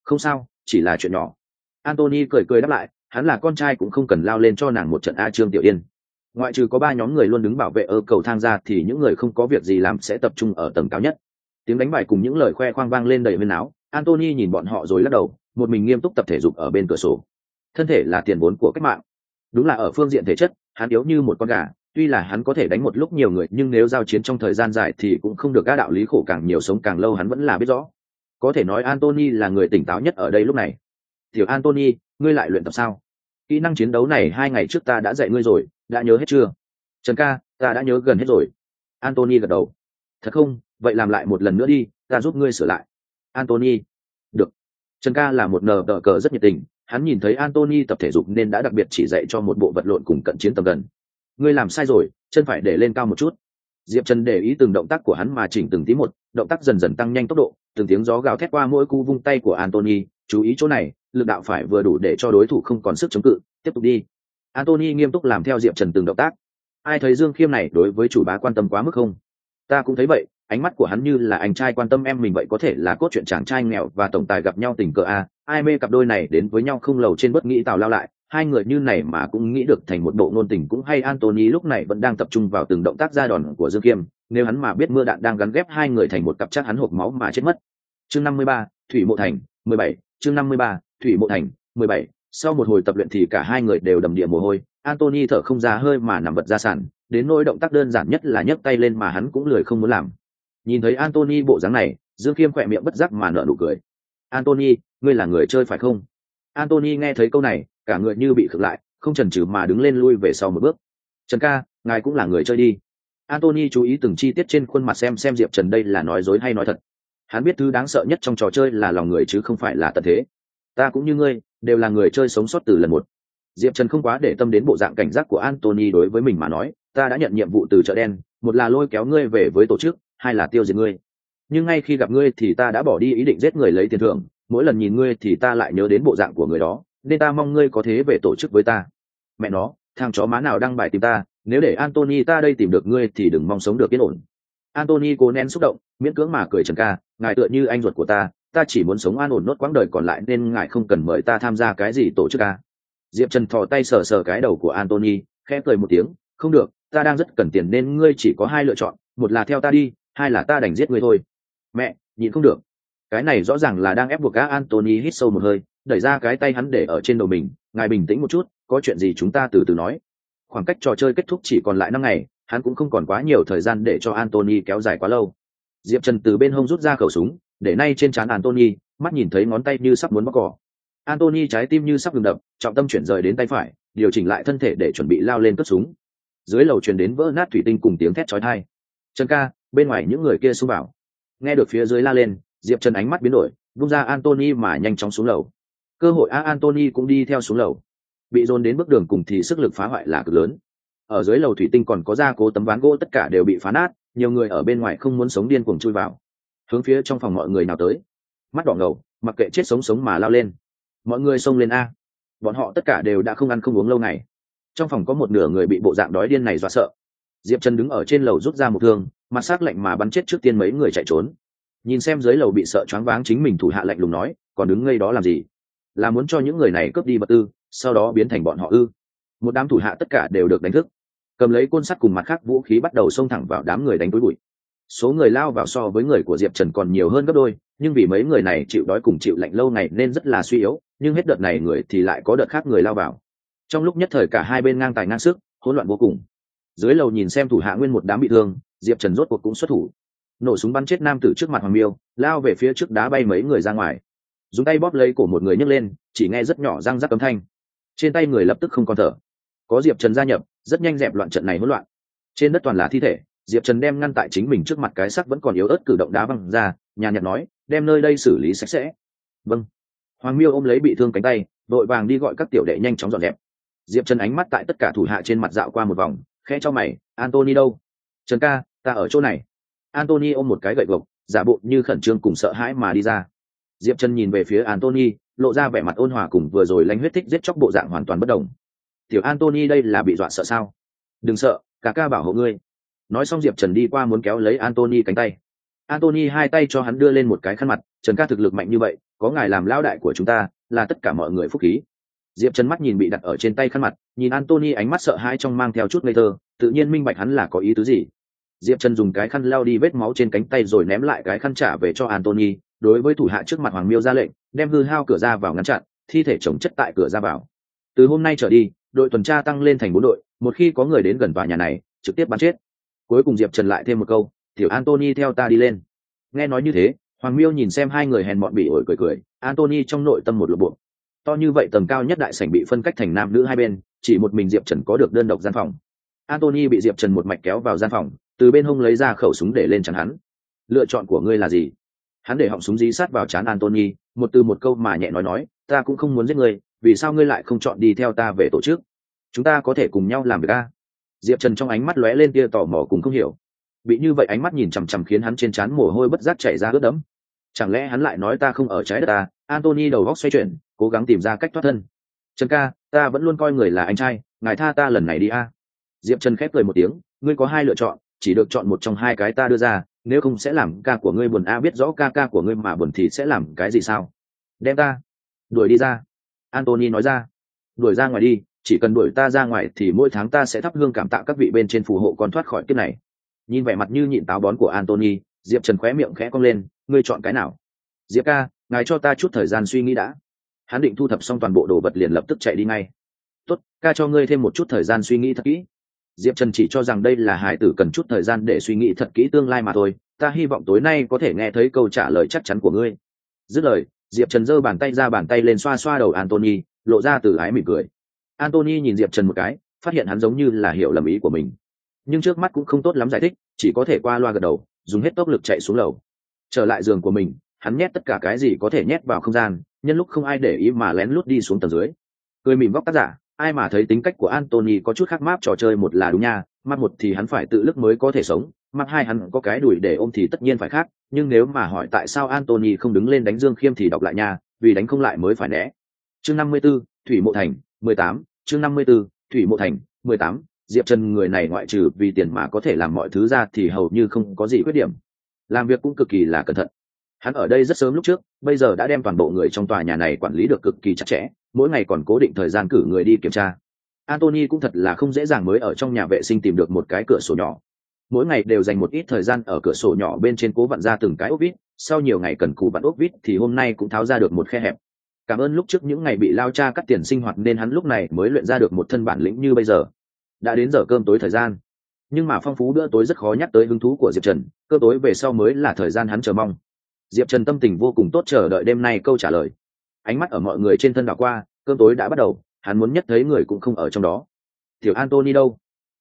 Không sao, chỉ là chuyện nhỏ. Anthony cười cười đáp lại, hắn là con trai cũng không cần lao lên cho nàng một trận. Trương Tiểu Yên, ngoại trừ có 3 nhóm người luôn đứng bảo vệ ở cầu thang ra thì những người không có việc gì làm sẽ tập trung ở tầng cao nhất. Tiếng đánh bài cùng những lời khoe khoang vang lên đầy huyên náo. Anthony nhìn bọn họ rồi lắc đầu, một mình nghiêm túc tập thể dục ở bên cửa sổ. Thân thể là tiền vốn của cách mạng. Đúng là ở phương diện thể chất, hắn yếu như một con gà, tuy là hắn có thể đánh một lúc nhiều người nhưng nếu giao chiến trong thời gian dài thì cũng không được. Các đạo lý khổ càng nhiều sống càng lâu hắn vẫn là biết rõ. Có thể nói Anthony là người tỉnh táo nhất ở đây lúc này. Tiểu Anthony, ngươi lại luyện tập sao? Kỹ năng chiến đấu này 2 ngày trước ta đã dạy ngươi rồi, đã nhớ hết chưa? Trần ca, ta đã nhớ gần hết rồi. Anthony gật đầu. Thật không? Vậy làm lại một lần nữa đi, ta giúp ngươi sửa lại. Anthony. Được. Trần ca là một nờ cờ rất nhiệt tình, hắn nhìn thấy Anthony tập thể dục nên đã đặc biệt chỉ dạy cho một bộ vật lộn cùng cận chiến tầm gần. Ngươi làm sai rồi, chân phải để lên cao một chút. Diệp Trần để ý từng động tác của hắn mà chỉnh từng tí một, động tác dần dần tăng nhanh tốc độ, từng tiếng gió gào thét qua mỗi cú vung tay của Anthony. Chú ý chỗ này, lực đạo phải vừa đủ để cho đối thủ không còn sức chống cự. Tiếp tục đi. Anthony nghiêm túc làm theo Diệp Trần từng động tác. Ai thấy Dương Khiêm này đối với chủ bá quan tâm quá mức không? Ta cũng thấy vậy, ánh mắt của hắn như là anh trai quan tâm em mình vậy. Có thể là cốt truyện chàng trai nghèo và tổng tài gặp nhau tình cờ a. Ai mê cặp đôi này đến với nhau không lầu trên bất nghĩ tào lao lại. 2 người như này mà cũng nghĩ được thành một bộ ngôn tình cũng hay. Anthony lúc này vẫn đang tập trung vào từng động tác ra đòn của Dương Khiêm. Nếu hắn mà biết mưa đạn đang gắn ghép 2 người thành một cặp chắc hắn hộc máu mà chết mất. Chương 53, Thủy Mộ Thành, 17. Chương 53, Thủy Mộ Thành, 17. Sau một hồi tập luyện thì cả 2 người đều đầm đìa mồ hôi. Anthony thở không ra hơi mà nằm vật ra sàn, đến nỗi động tác đơn giản nhất là nhấc tay lên mà hắn cũng lười không muốn làm. Nhìn thấy Anthony bộ dáng này, Dương Khiêm khỏe miệng bất giác mà nở nụ cười. Anthony, ngươi là người chơi phải không? Anthony nghe thấy câu này, cả người như bị khựng lại, không chần chừ mà đứng lên lui về sau một bước. Trần ca, ngài cũng là người chơi đi. Anthony chú ý từng chi tiết trên khuôn mặt xem Diệp Trần đây là nói dối hay nói thật. Hắn biết thứ đáng sợ nhất trong trò chơi là lòng người chứ không phải là tận thế. Ta cũng như ngươi, đều là người chơi sống sót từ lần một. Diệp Trần không quá để tâm đến bộ dạng cảnh giác của Anthony. Đối với mình mà nói, ta đã nhận nhiệm vụ từ chợ đen, một là lôi kéo ngươi về với tổ chức, 2 là tiêu diệt ngươi. Nhưng ngay khi gặp ngươi thì ta đã bỏ đi ý định giết người lấy tiền thưởng, mỗi lần nhìn ngươi thì ta lại nhớ đến bộ dạng của người đó, nên ta mong ngươi có thế về tổ chức với ta. Mẹ nó, thằng chó má nào đăng bài tìm ta, nếu để Anthony ta đây tìm được ngươi thì đừng mong sống được yên ổn. Anthony cố nén xúc động, miễn cưỡng mà cười. Trần ca, ngài tựa như anh ruột của ta chỉ muốn sống an ổn nốt quãng đời còn lại nên ngài không cần mời ta tham gia cái gì tổ chức ca. Diệp Trần thò tay sờ sờ cái đầu của Anthony, khẽ cười một tiếng. Không được, ta đang rất cần tiền nên ngươi chỉ có 2 lựa chọn, một là theo ta đi, 2 là ta đành giết ngươi thôi. Mẹ, nhịn không được. Cái này rõ ràng là đang ép buộc. Anthony hít sâu một hơi, đẩy ra cái tay hắn để ở trên đầu mình. Ngài bình tĩnh một chút, có chuyện gì chúng ta từ từ nói. Khoảng cách trò chơi kết thúc chỉ còn lại 5 ngày, hắn cũng không còn quá nhiều thời gian để cho Anthony kéo dài quá lâu. Diệp Trần từ bên hông rút ra khẩu súng, để nay trên trán Anthony, mắt nhìn thấy ngón tay như sắp muốn bóc cỏ. Anthony trái tim như sắp ngừng đập, trọng tâm chuyển rời đến tay phải, điều chỉnh lại thân thể để chuẩn bị lao lên cất súng. Dưới lầu truyền đến vỡ nát thủy tinh cùng tiếng thét chói tai. Trần ca, bên ngoài những người kia xông vào. Nghe được phía dưới la lên, Diệp Trần ánh mắt biến đổi, vung ra Anthony mà nhanh chóng xuống lầu. Cơ hội Anthony cũng đi theo xuống lầu. Bị dồn đến bước đường cùng thì sức lực phá hoại là cực lớn. Ở dưới lầu thủy tinh còn có gia cố tấm ván gỗ tất cả đều bị phá nát, nhiều người ở bên ngoài không muốn sống điên cuồng chui vào. Hướng phía trong phòng mọi người nào tới. Mắt đỏ ngầu, mặc kệ chết sống mà lao lên. Mọi người xông lên a. Bọn họ tất cả đều đã không ăn không uống lâu ngày. Trong phòng có một nửa người bị bộ dạng đói điên này dọa sợ. Diệp Trần đứng ở trên lầu rút ra một thương, mặt sắc lạnh mà bắn chết trước tiên mấy người chạy trốn. Nhìn xem dưới lầu bị sợ choáng váng chính mình thủ hạ lạnh lùng nói, còn đứng ngây đó làm gì? Là muốn cho những người này cướp đi vật tư, sau đó biến thành bọn họ ư? Một đám thủ hạ tất cả đều được đánh thức, cầm lấy côn sắt cùng mặt khác vũ khí bắt đầu xông thẳng vào đám người đánh túi bụi. Số người lao vào so với người của Diệp Trần còn nhiều hơn gấp đôi, nhưng vì mấy người này chịu đói cùng chịu lạnh lâu ngày nên rất là suy yếu, nhưng hết đợt này người thì lại có đợt khác người lao vào. Trong lúc nhất thời cả hai bên ngang tài ngang sức, hỗn loạn vô cùng. Dưới lầu nhìn xem thủ hạ nguyên một đám bị thương, Diệp Trần rốt cuộc cũng xuất thủ, nổ súng bắn chết nam tử trước mặt Hoàng Miêu, lao về phía trước đá bay mấy người ra ngoài, dùng tay bóp lấy cổ một người nhấc lên, chỉ nghe rất nhỏ răng rắc âm thanh, trên tay người lập tức không còn thở. Có Diệp Trần gia nhập, rất nhanh dẹp loạn trận này hỗn loạn. Trên đất toàn là thi thể, Diệp Trần đem ngăn tại chính mình trước mặt cái xác vẫn còn yếu ớt cử động đá văng ra, nhàn nhạt nói, đem nơi đây xử lý sạch sẽ. Vâng. Hoàng Miêu ôm lấy bị thương cánh tay, vội vàng đi gọi các tiểu đệ nhanh chóng dọn dẹp. Diệp Trần ánh mắt tại tất cả thủ hạ trên mặt dạo qua một vòng, khẽ cho mày, Anthony đâu? Trần ca, ta ở chỗ này. Anthony ôm một cái gậy gộc, giả bộ như khẩn trương cùng sợ hãi mà đi ra. Diệp Trần nhìn về phía Anthony, lộ ra vẻ mặt ôn hòa cùng vừa rồi lánh huyết thích giết chóc bộ dạng hoàn toàn bất đồng. Tiểu Anthony đây là bị dọa sợ sao? Đừng sợ, cả ca bảo hộ ngươi. Nói xong Diệp Trần đi qua muốn kéo lấy Anthony cánh tay. Anthony hai tay cho hắn đưa lên một cái khăn mặt, Trần ca thực lực mạnh như vậy, có ngài làm lao đại của chúng ta là tất cả mọi người phúc khí. Diệp Trần mắt nhìn bị đặt ở trên tay khăn mặt, nhìn Anthony ánh mắt sợ hãi trong mang theo chút ngây thơ, tự nhiên minh bạch hắn là có ý tứ gì. Diệp Trần dùng cái khăn lau đi vết máu trên cánh tay rồi ném lại cái khăn trả về cho Anthony, đối với thủ hạ trước mặt Hoàng Miêu ra lệnh, đem hư hao cửa ra vào ngăn chặn, thi thể chồng chất tại cửa ra vào. Từ hôm nay trở đi, đội tuần tra tăng lên thành 4 đội, một khi có người đến gần tòa nhà này, trực tiếp bắn chết. Cuối cùng Diệp Trần lại thêm một câu, "Tiểu Anthony theo ta đi lên." Nghe nói như thế, Hoàng Miêu nhìn xem hai người hèn mọn bị ổi cười, Anthony trong nội tâm một lỗ bộ. To như vậy tầng cao nhất đại sảnh bị phân cách thành nam nữ hai bên, chỉ một mình Diệp Trần có được đơn độc gian phòng. Anthony bị Diệp Trần một mạch kéo vào gian phòng, từ bên hông lấy ra khẩu súng để lên chắn hắn. "Lựa chọn của ngươi là gì?" Hắn để họng súng dí sát vào trán Anthony, một từ một câu mà nhẹ nói, "Ta cũng không muốn giết ngươi, vì sao ngươi lại không chọn đi theo ta về tổ chức? Chúng ta có thể cùng nhau làm việc a?" Diệp Trần trong ánh mắt lóe lên tia tò mò cùng không hiểu. Bị như vậy ánh mắt nhìn chằm chằm khiến hắn trên trán mồ hôi bất giác chảy ra ướt đẫm. Chẳng lẽ hắn lại nói ta không ở trái đất ta? Anthony đầu óc xoay chuyển, cố gắng tìm ra cách thoát thân. "Trần ca, ta vẫn luôn coi người là anh trai, ngài tha ta lần này đi a." Diệp Trần khép cười một tiếng, "Ngươi có hai lựa chọn, chỉ được chọn một trong hai cái ta đưa ra, nếu không sẽ làm ca của ngươi buồn a." "Biết rõ ca của ngươi mà buồn thì sẽ làm cái gì sao?" "Đem ta đuổi đi ra." Anthony nói ra. "Đuổi ra ngoài đi, chỉ cần đuổi ta ra ngoài thì mỗi tháng ta sẽ thắp hương cảm tạ các vị bên trên phù hộ con thoát khỏi kiếp này." Nhìn vẻ mặt như nhịn táo bón của Anthony, Diệp Trần khóe miệng khẽ cong lên, "Ngươi chọn cái nào?" "Diệp ca, ngài cho ta chút thời gian suy nghĩ đã." Hắn định thu thập xong toàn bộ đồ vật liền lập tức chạy đi ngay. "Tốt, ca cho ngươi thêm một chút thời gian suy nghĩ thật kỹ." Diệp Trần chỉ cho rằng đây là hài tử cần chút thời gian để suy nghĩ thật kỹ tương lai mà thôi, "Ta hy vọng tối nay có thể nghe thấy câu trả lời chắc chắn của ngươi." Dứt lời, Diệp Trần giơ bàn tay ra bàn tay lên xoa xoa đầu Anthony, lộ ra từ ái mỉm cười. Anthony nhìn Diệp Trần một cái, phát hiện hắn giống như là hiểu lầm ý của mình, nhưng trước mắt cũng không tốt lắm giải thích, chỉ có thể qua loa gật đầu, dùng hết tốc lực chạy xuống lầu. Trở lại giường của mình, hắn nhét tất cả cái gì có thể nhét vào không gian, nhân lúc không ai để ý mà lén lút đi xuống tầng dưới. Cười mỉm góc tác giả, ai mà thấy tính cách của Anthony có chút khác map trò chơi một là đúng nha, map một thì hắn phải tự lực mới có thể sống, map hai hắn có cái đùi để ôm thì tất nhiên phải khác, nhưng nếu mà hỏi tại sao Anthony không đứng lên đánh Dương Khiêm thì đọc lại nha, vì đánh không lại mới phải né. Chương 54, Thủy Mộ Thành, 18, chương 54, Thủy Mộ Thành, 18. Diệp Trần người này ngoại trừ vì tiền mà có thể làm mọi thứ ra thì hầu như không có gì khuyết điểm. Làm việc cũng cực kỳ là cẩn thận. Hắn ở đây rất sớm lúc trước, bây giờ đã đem toàn bộ người trong tòa nhà này quản lý được cực kỳ chặt chẽ, mỗi ngày còn cố định thời gian cử người đi kiểm tra. Anthony cũng thật là không dễ dàng mới ở trong nhà vệ sinh tìm được một cái cửa sổ nhỏ. Mỗi ngày đều dành một ít thời gian ở cửa sổ nhỏ bên trên cố vặn ra từng cái ốc vít, sau nhiều ngày cần cù vặn ốc vít thì hôm nay cũng tháo ra được một khe hẹp. Cảm ơn lúc trước những ngày bị lao cha cắt tiền sinh hoạt nên hắn lúc này mới luyện ra được một thân bản lĩnh như bây giờ. Đã đến giờ cơm tối thời gian, nhưng mà phong phú bữa tối rất khó nhắc tới hứng thú của Diệp Trần, cơm tối về sau mới là thời gian hắn chờ mong. Diệp Trần tâm tình vô cùng tốt chờ đợi đêm nay câu trả lời. Ánh mắt ở mọi người trên thân đảo qua, cơm tối đã bắt đầu, hắn muốn nhất thấy người cũng không ở trong đó. "Tiểu Anthony đâu?"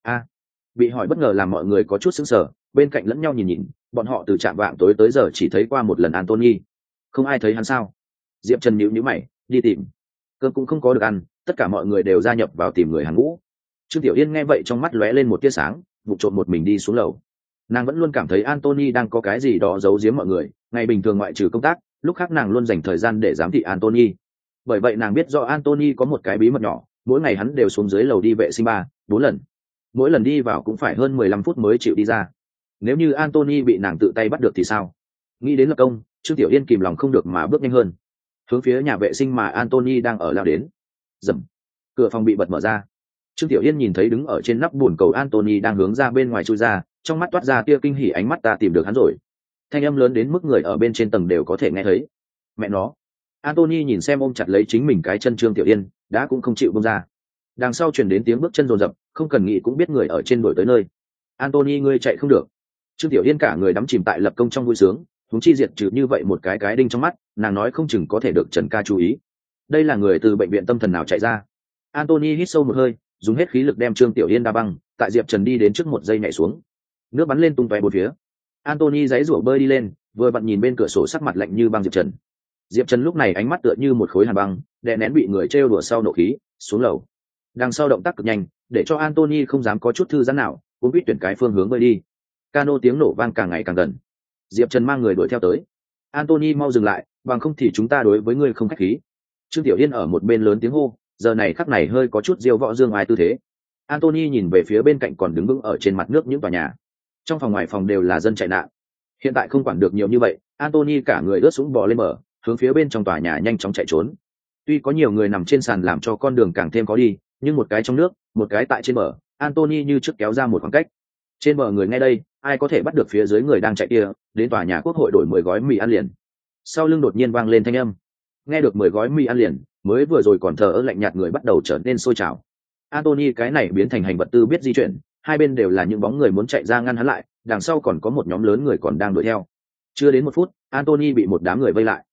Bị hỏi bất ngờ làm mọi người có chút sững sờ, bên cạnh lẫn nhau nhìn, bọn họ từ trạm vạng tối tới giờ chỉ thấy qua một lần Anthony. Không ai thấy hắn sao? Diệp Trần nhíu nhíu mày, đi tìm. Cơm cũng không có được ăn, tất cả mọi người đều gia nhập vào tìm người hàng ngũ. Trương Tiểu Yên nghe vậy trong mắt lóe lên một tia sáng, vụ trộm một mình đi xuống lầu. Nàng vẫn luôn cảm thấy Anthony đang có cái gì đó giấu giếm mọi người, ngày bình thường ngoại trừ công tác, lúc khác nàng luôn dành thời gian để giám thị Anthony. Bởi vậy nàng biết rõ Anthony có một cái bí mật nhỏ, mỗi ngày hắn đều xuống dưới lầu đi vệ sinh 3-4 lần. Mỗi lần đi vào cũng phải hơn 15 phút mới chịu đi ra. Nếu như Anthony bị nàng tự tay bắt được thì sao? Nghĩ đến lập công, Trương Tiểu Yên kìm lòng không được mà bước nhanh hơn, hướng phía nhà vệ sinh mà Anthony đang ở lao đến. Rầm, cửa phòng bị bật mở ra. Trương Tiểu Yên nhìn thấy đứng ở trên nắp bồn cầu Anthony đang hướng ra bên ngoài chui ra, trong mắt toát ra tia kinh hỉ, ánh mắt ta tìm được hắn rồi. Thanh âm lớn đến mức người ở bên trên tầng đều có thể nghe thấy. Mẹ nó. Anthony nhìn xem ôm chặt lấy chính mình cái chân Trương Tiểu Yên, đã cũng không chịu buông ra. Đằng sau truyền đến tiếng bước chân rồn rập, không cần nghĩ cũng biết người ở trên đuổi tới nơi. Anthony ngươi chạy không được. Trương Tiểu Yên cả người đắm chìm tại lập công trong vui sướng, huống chi diệt trừ như vậy một cái đinh trong mắt, nàng nói không chừng có thể được Trần ca chú ý. Đây là người từ bệnh viện tâm thần nào chạy ra? Anthony hít sâu một hơi, dùng hết khí lực đem Trương Tiểu Yên đá băng, tại Diệp Trần đi đến trước một giây nhảy xuống. Nước bắn lên tung tóe bốn phía. Anthony giãy giụa bơi đi lên, vừa vặn nhìn bên cửa sổ sắc mặt lạnh như băng Diệp Trần. Diệp Trần lúc này ánh mắt tựa như một khối hàn băng, đè nén bị người trêu đùa sau nộ khí, xuống lầu. Đằng sau động tác cực nhanh, để cho Anthony không dám có chút thư giãn nào, cũng biết tuyển cái phương hướng bơi đi. Cano tiếng nổ vang càng ngày càng gần. Diệp Trần mang người đuổi theo tới. Anthony mau dừng lại, bằng không thì chúng ta đối với ngươi không khách khí. Trương Tiểu Yên ở một bên lớn tiếng hô, giờ này khắc này hơi có chút diêu võ dương ai tư thế. Anthony nhìn về phía bên cạnh còn đứng vững ở trên mặt nước những tòa nhà. Trong phòng ngoài phòng đều là dân chạy nạn. Hiện tại không quản được nhiều như vậy, Anthony cả người ướt sũng bò lên bờ, hướng phía bên trong tòa nhà nhanh chóng chạy trốn. Tuy có nhiều người nằm trên sàn làm cho con đường càng thêm khó đi, nhưng một cái trong nước, một cái tại trên bờ, Anthony như trước kéo ra một khoảng cách. Trên bờ người nghe đây, ai có thể bắt được phía dưới người đang chạy kia, đến tòa nhà quốc hội đổi 10 gói mì ăn liền. Sau lưng đột nhiên vang lên thanh âm. Nghe được 10 gói mì ăn liền, mới vừa rồi còn thờ ơ lạnh nhạt người bắt đầu trở nên sôi trào. Anthony cái này biến thành hành vật tư biết di chuyển, hai bên đều là những bóng người muốn chạy ra ngăn hắn lại, đằng sau còn có một nhóm lớn người còn đang đuổi theo. Chưa đến 1 phút, Anthony bị một đám người vây lại.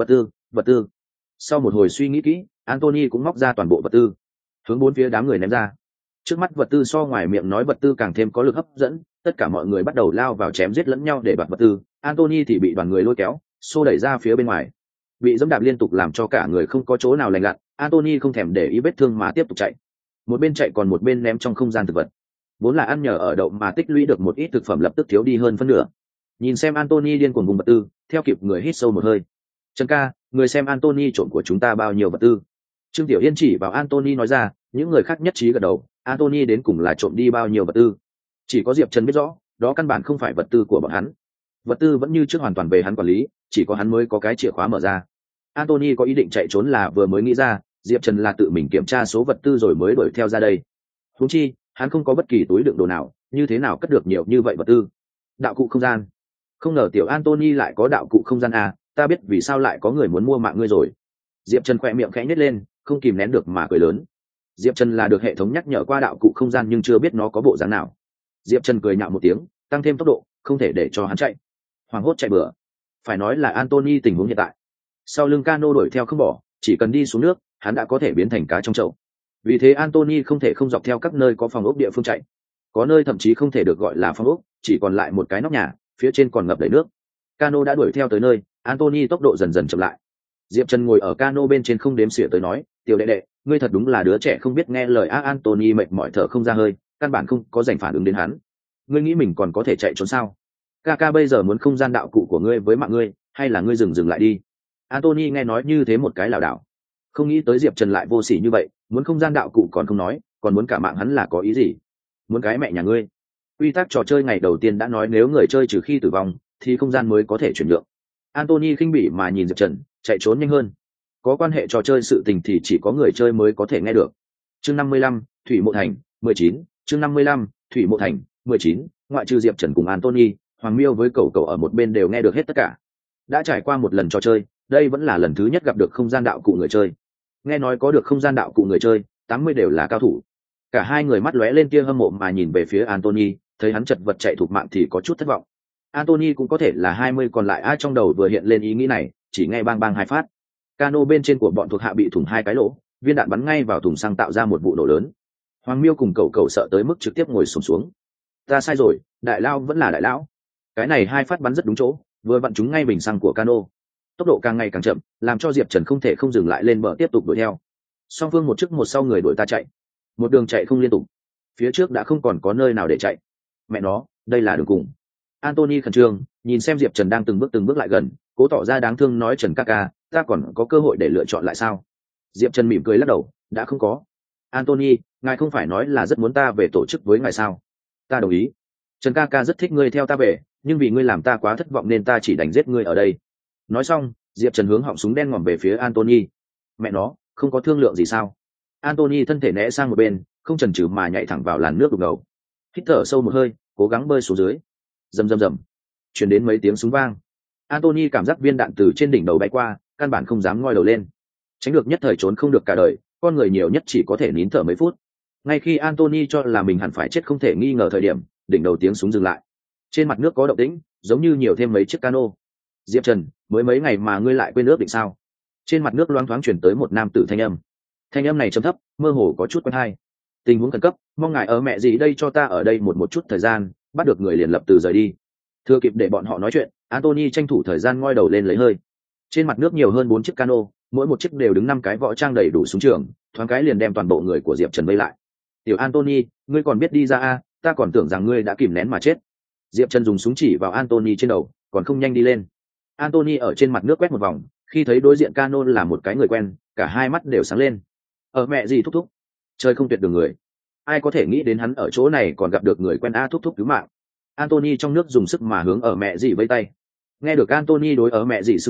Vật tư. Sau một hồi suy nghĩ kỹ, Anthony cũng móc ra toàn bộ vật tư, hướng 4 phía đám người ném ra. Trước mắt vật tư so ngoài miệng nói vật tư càng thêm có lực hấp dẫn, tất cả mọi người bắt đầu lao vào chém giết lẫn nhau để đoạt vật tư. Anthony thì bị đoàn người lôi kéo, xô đẩy ra phía bên ngoài. Bị dẫm đạp liên tục làm cho cả người không có chỗ nào lành lặn, Anthony không thèm để ý vết thương mà tiếp tục chạy. Một bên chạy còn một bên ném trong không gian thực vật. Vốn là ăn nhờ ở đậu mà tích lũy được một ít thực phẩm lập tức thiếu đi hơn phân nửa. Nhìn xem Anthony điên cuồng vùng vật tư, theo kịp người hít sâu một hơi. Trần ca, người xem Anthony trộm của chúng ta bao nhiêu vật tư? Trương Tiểu Yên chỉ vào Anthony nói ra, những người khác nhất trí gật đầu. Anthony đến cùng là trộm đi bao nhiêu vật tư? Chỉ có Diệp Trần biết rõ, đó căn bản không phải vật tư của bọn hắn. Vật tư vẫn như trước hoàn toàn về hắn quản lý, chỉ có hắn mới có cái chìa khóa mở ra. Anthony có ý định chạy trốn là vừa mới nghĩ ra, Diệp Trần là tự mình kiểm tra số vật tư rồi mới đuổi theo ra đây. Huống chi, hắn không có bất kỳ túi đựng đồ nào, như thế nào cất được nhiều như vậy vật tư? Đạo cụ không gian. Không ngờ tiểu Anthony lại có đạo cụ không gian à, ta biết vì sao lại có người muốn mua mạng ngươi rồi. Diệp Trần khỏe miệng khẽ nhếch lên, không kìm nén được mà cười lớn. Diệp Trần là được hệ thống nhắc nhở qua đạo cụ không gian nhưng chưa biết nó có bộ dáng nào. Diệp Trần cười nhạo một tiếng, tăng thêm tốc độ, không thể để cho hắn chạy. Hoảng hốt chạy bừa. Phải nói là Anthony tình huống hiện tại. Sau lưng cano đuổi theo không bỏ, chỉ cần đi xuống nước, hắn đã có thể biến thành cá trong chậu. Vì thế Anthony không thể không dọc theo các nơi có phòng ốc địa phương chạy. Có nơi thậm chí không thể được gọi là phòng ốc, chỉ còn lại một cái nóc nhà, phía trên còn ngập đầy nước. Cano đã đuổi theo tới nơi, Anthony tốc độ dần dần chậm lại. Diệp Trần ngồi ở cano bên trên không đếm xỉa tới nói, tiểu đệ đệ, ngươi thật đúng là đứa trẻ không biết nghe lời á. Anthony mệt mỏi thở không ra hơi, căn bản không có dành phản ứng đến hắn. Ngươi nghĩ mình còn có thể chạy trốn sao? Kaka bây giờ muốn không gian đạo cụ của ngươi với mạng ngươi, hay là ngươi dừng lại đi? Anthony nghe nói như thế một cái lảo đảo, không nghĩ tới Diệp Trần lại vô sỉ như vậy, muốn không gian đạo cụ còn không nói, còn muốn cả mạng hắn là có ý gì? Muốn cái mẹ nhà ngươi. Quy tắc trò chơi ngày đầu tiên đã nói nếu người chơi trừ khi tử vong thì không gian mới có thể chuyển nhượng. Anthony khinh bỉ mà nhìn Diệp Trần, chạy trốn nhanh hơn. Có quan hệ trò chơi sự tình thì chỉ có người chơi mới có thể nghe được. Chương 55, Thủy Mộ Thành, 19, chương 55, Thủy Mộ Thành, 19, ngoại trừ Diệp Trần cùng Anthony, Hoàng Miêu với cậu ở một bên đều nghe được hết tất cả. Đã trải qua một lần trò chơi, đây vẫn là lần thứ nhất gặp được không gian đạo cụ người chơi. Nghe nói có được không gian đạo cụ người chơi, 80 đều là cao thủ. Cả hai người mắt lóe lên tia hâm mộ mà nhìn về phía Anthony, thấy hắn chật vật chạy thục mạng thì có chút thất vọng. Anthony cũng có thể là 20 còn lại ai trong đầu vừa hiện lên ý nghĩ này, chỉ nghe bang bang hai phát. Cano bên trên của bọn thuộc hạ bị thủng 2 cái lỗ, viên đạn bắn ngay vào thùng xăng tạo ra một vụ nổ lớn. Hoàng Miêu cùng cậu sợ tới mức trực tiếp ngồi xổm xuống. Ta sai rồi, đại lao vẫn là đại lão. Cái này 2 phát bắn rất đúng chỗ, vừa vặn trúng ngay bình xăng của cano. Tốc độ càng ngày càng chậm, làm cho Diệp Trần không thể không dừng lại lên bờ tiếp tục đuổi theo. Song phương một trước một sau người đuổi ta chạy, một đường chạy không liên tục, phía trước đã không còn có nơi nào để chạy. Mẹ nó, đây là đường cùng. Anthony khẩn trương nhìn xem Diệp Trần đang từng bước lại gần, cố tỏ ra đáng thương nói Trần ca, ta còn có cơ hội để lựa chọn lại sao? Diệp Trần mỉm cười lắc đầu, đã không có. Anthony, ngài không phải nói là rất muốn ta về tổ chức với ngài sao? Ta đồng ý. Trần ca rất thích ngươi theo ta về, nhưng vì ngươi làm ta quá thất vọng nên ta chỉ đánh giết ngươi ở đây. Nói xong, Diệp Trần hướng họng súng đen ngòm về phía Anthony. Mẹ nó, không có thương lượng gì sao? Anthony thân thể né sang một bên, không chần chừ mà nhảy thẳng vào làn nước đục ngầu. Hít thở sâu một hơi, cố gắng bơi xuống dưới. Rầm rầm rầm, truyền đến mấy tiếng súng vang. Anthony cảm giác viên đạn từ trên đỉnh đầu bay qua, căn bản không dám ngoi đầu lên. Tránh được nhất thời trốn không được cả đời, con người nhiều nhất chỉ có thể nín thở mấy phút. Ngay khi Anthony cho là mình hẳn phải chết không thể nghi ngờ thời điểm, đỉnh đầu tiếng súng dừng lại. Trên mặt nước có động tĩnh, giống như nhiều thêm mấy chiếc cano. Diệp Trần, mới mấy ngày mà ngươi lại quên ước định sao? Trên mặt nước loáng thoáng chuyển tới một nam tử thanh âm. Thanh âm này trầm thấp, mơ hồ có chút quen tai. Tình huống khẩn cấp, mong ngài ở mẹ gì đây cho ta ở đây một chút thời gian, bắt được người liền lập từ rời đi. Thừa kịp để bọn họ nói chuyện, Anthony tranh thủ thời gian ngoi đầu lên lấy hơi. Trên mặt nước nhiều hơn 4 chiếc cano, mỗi một chiếc đều đứng 5 cái võ trang đầy đủ súng trường, thoáng cái liền đem toàn bộ người của Diệp Trần vây lại. Tiểu Anthony, ngươi còn biết đi ra a? Ta còn tưởng rằng ngươi đã kìm nén mà chết. Diệp Trần dùng súng chỉ vào Anthony trên đầu, còn không nhanh đi lên. Anthony ở trên mặt nước quét một vòng, khi thấy đối diện cano là một cái người quen, cả hai mắt đều sáng lên. Ở mẹ gì thúc thúc, chơi không tuyệt đường người. Ai có thể nghĩ đến hắn ở chỗ này còn gặp được người quen a thúc thúc cứu mạng. Anthony trong nước dùng sức mà hướng ở mẹ gì vây tay. Nghe được Anthony đối ở mẹ gì xưng hô,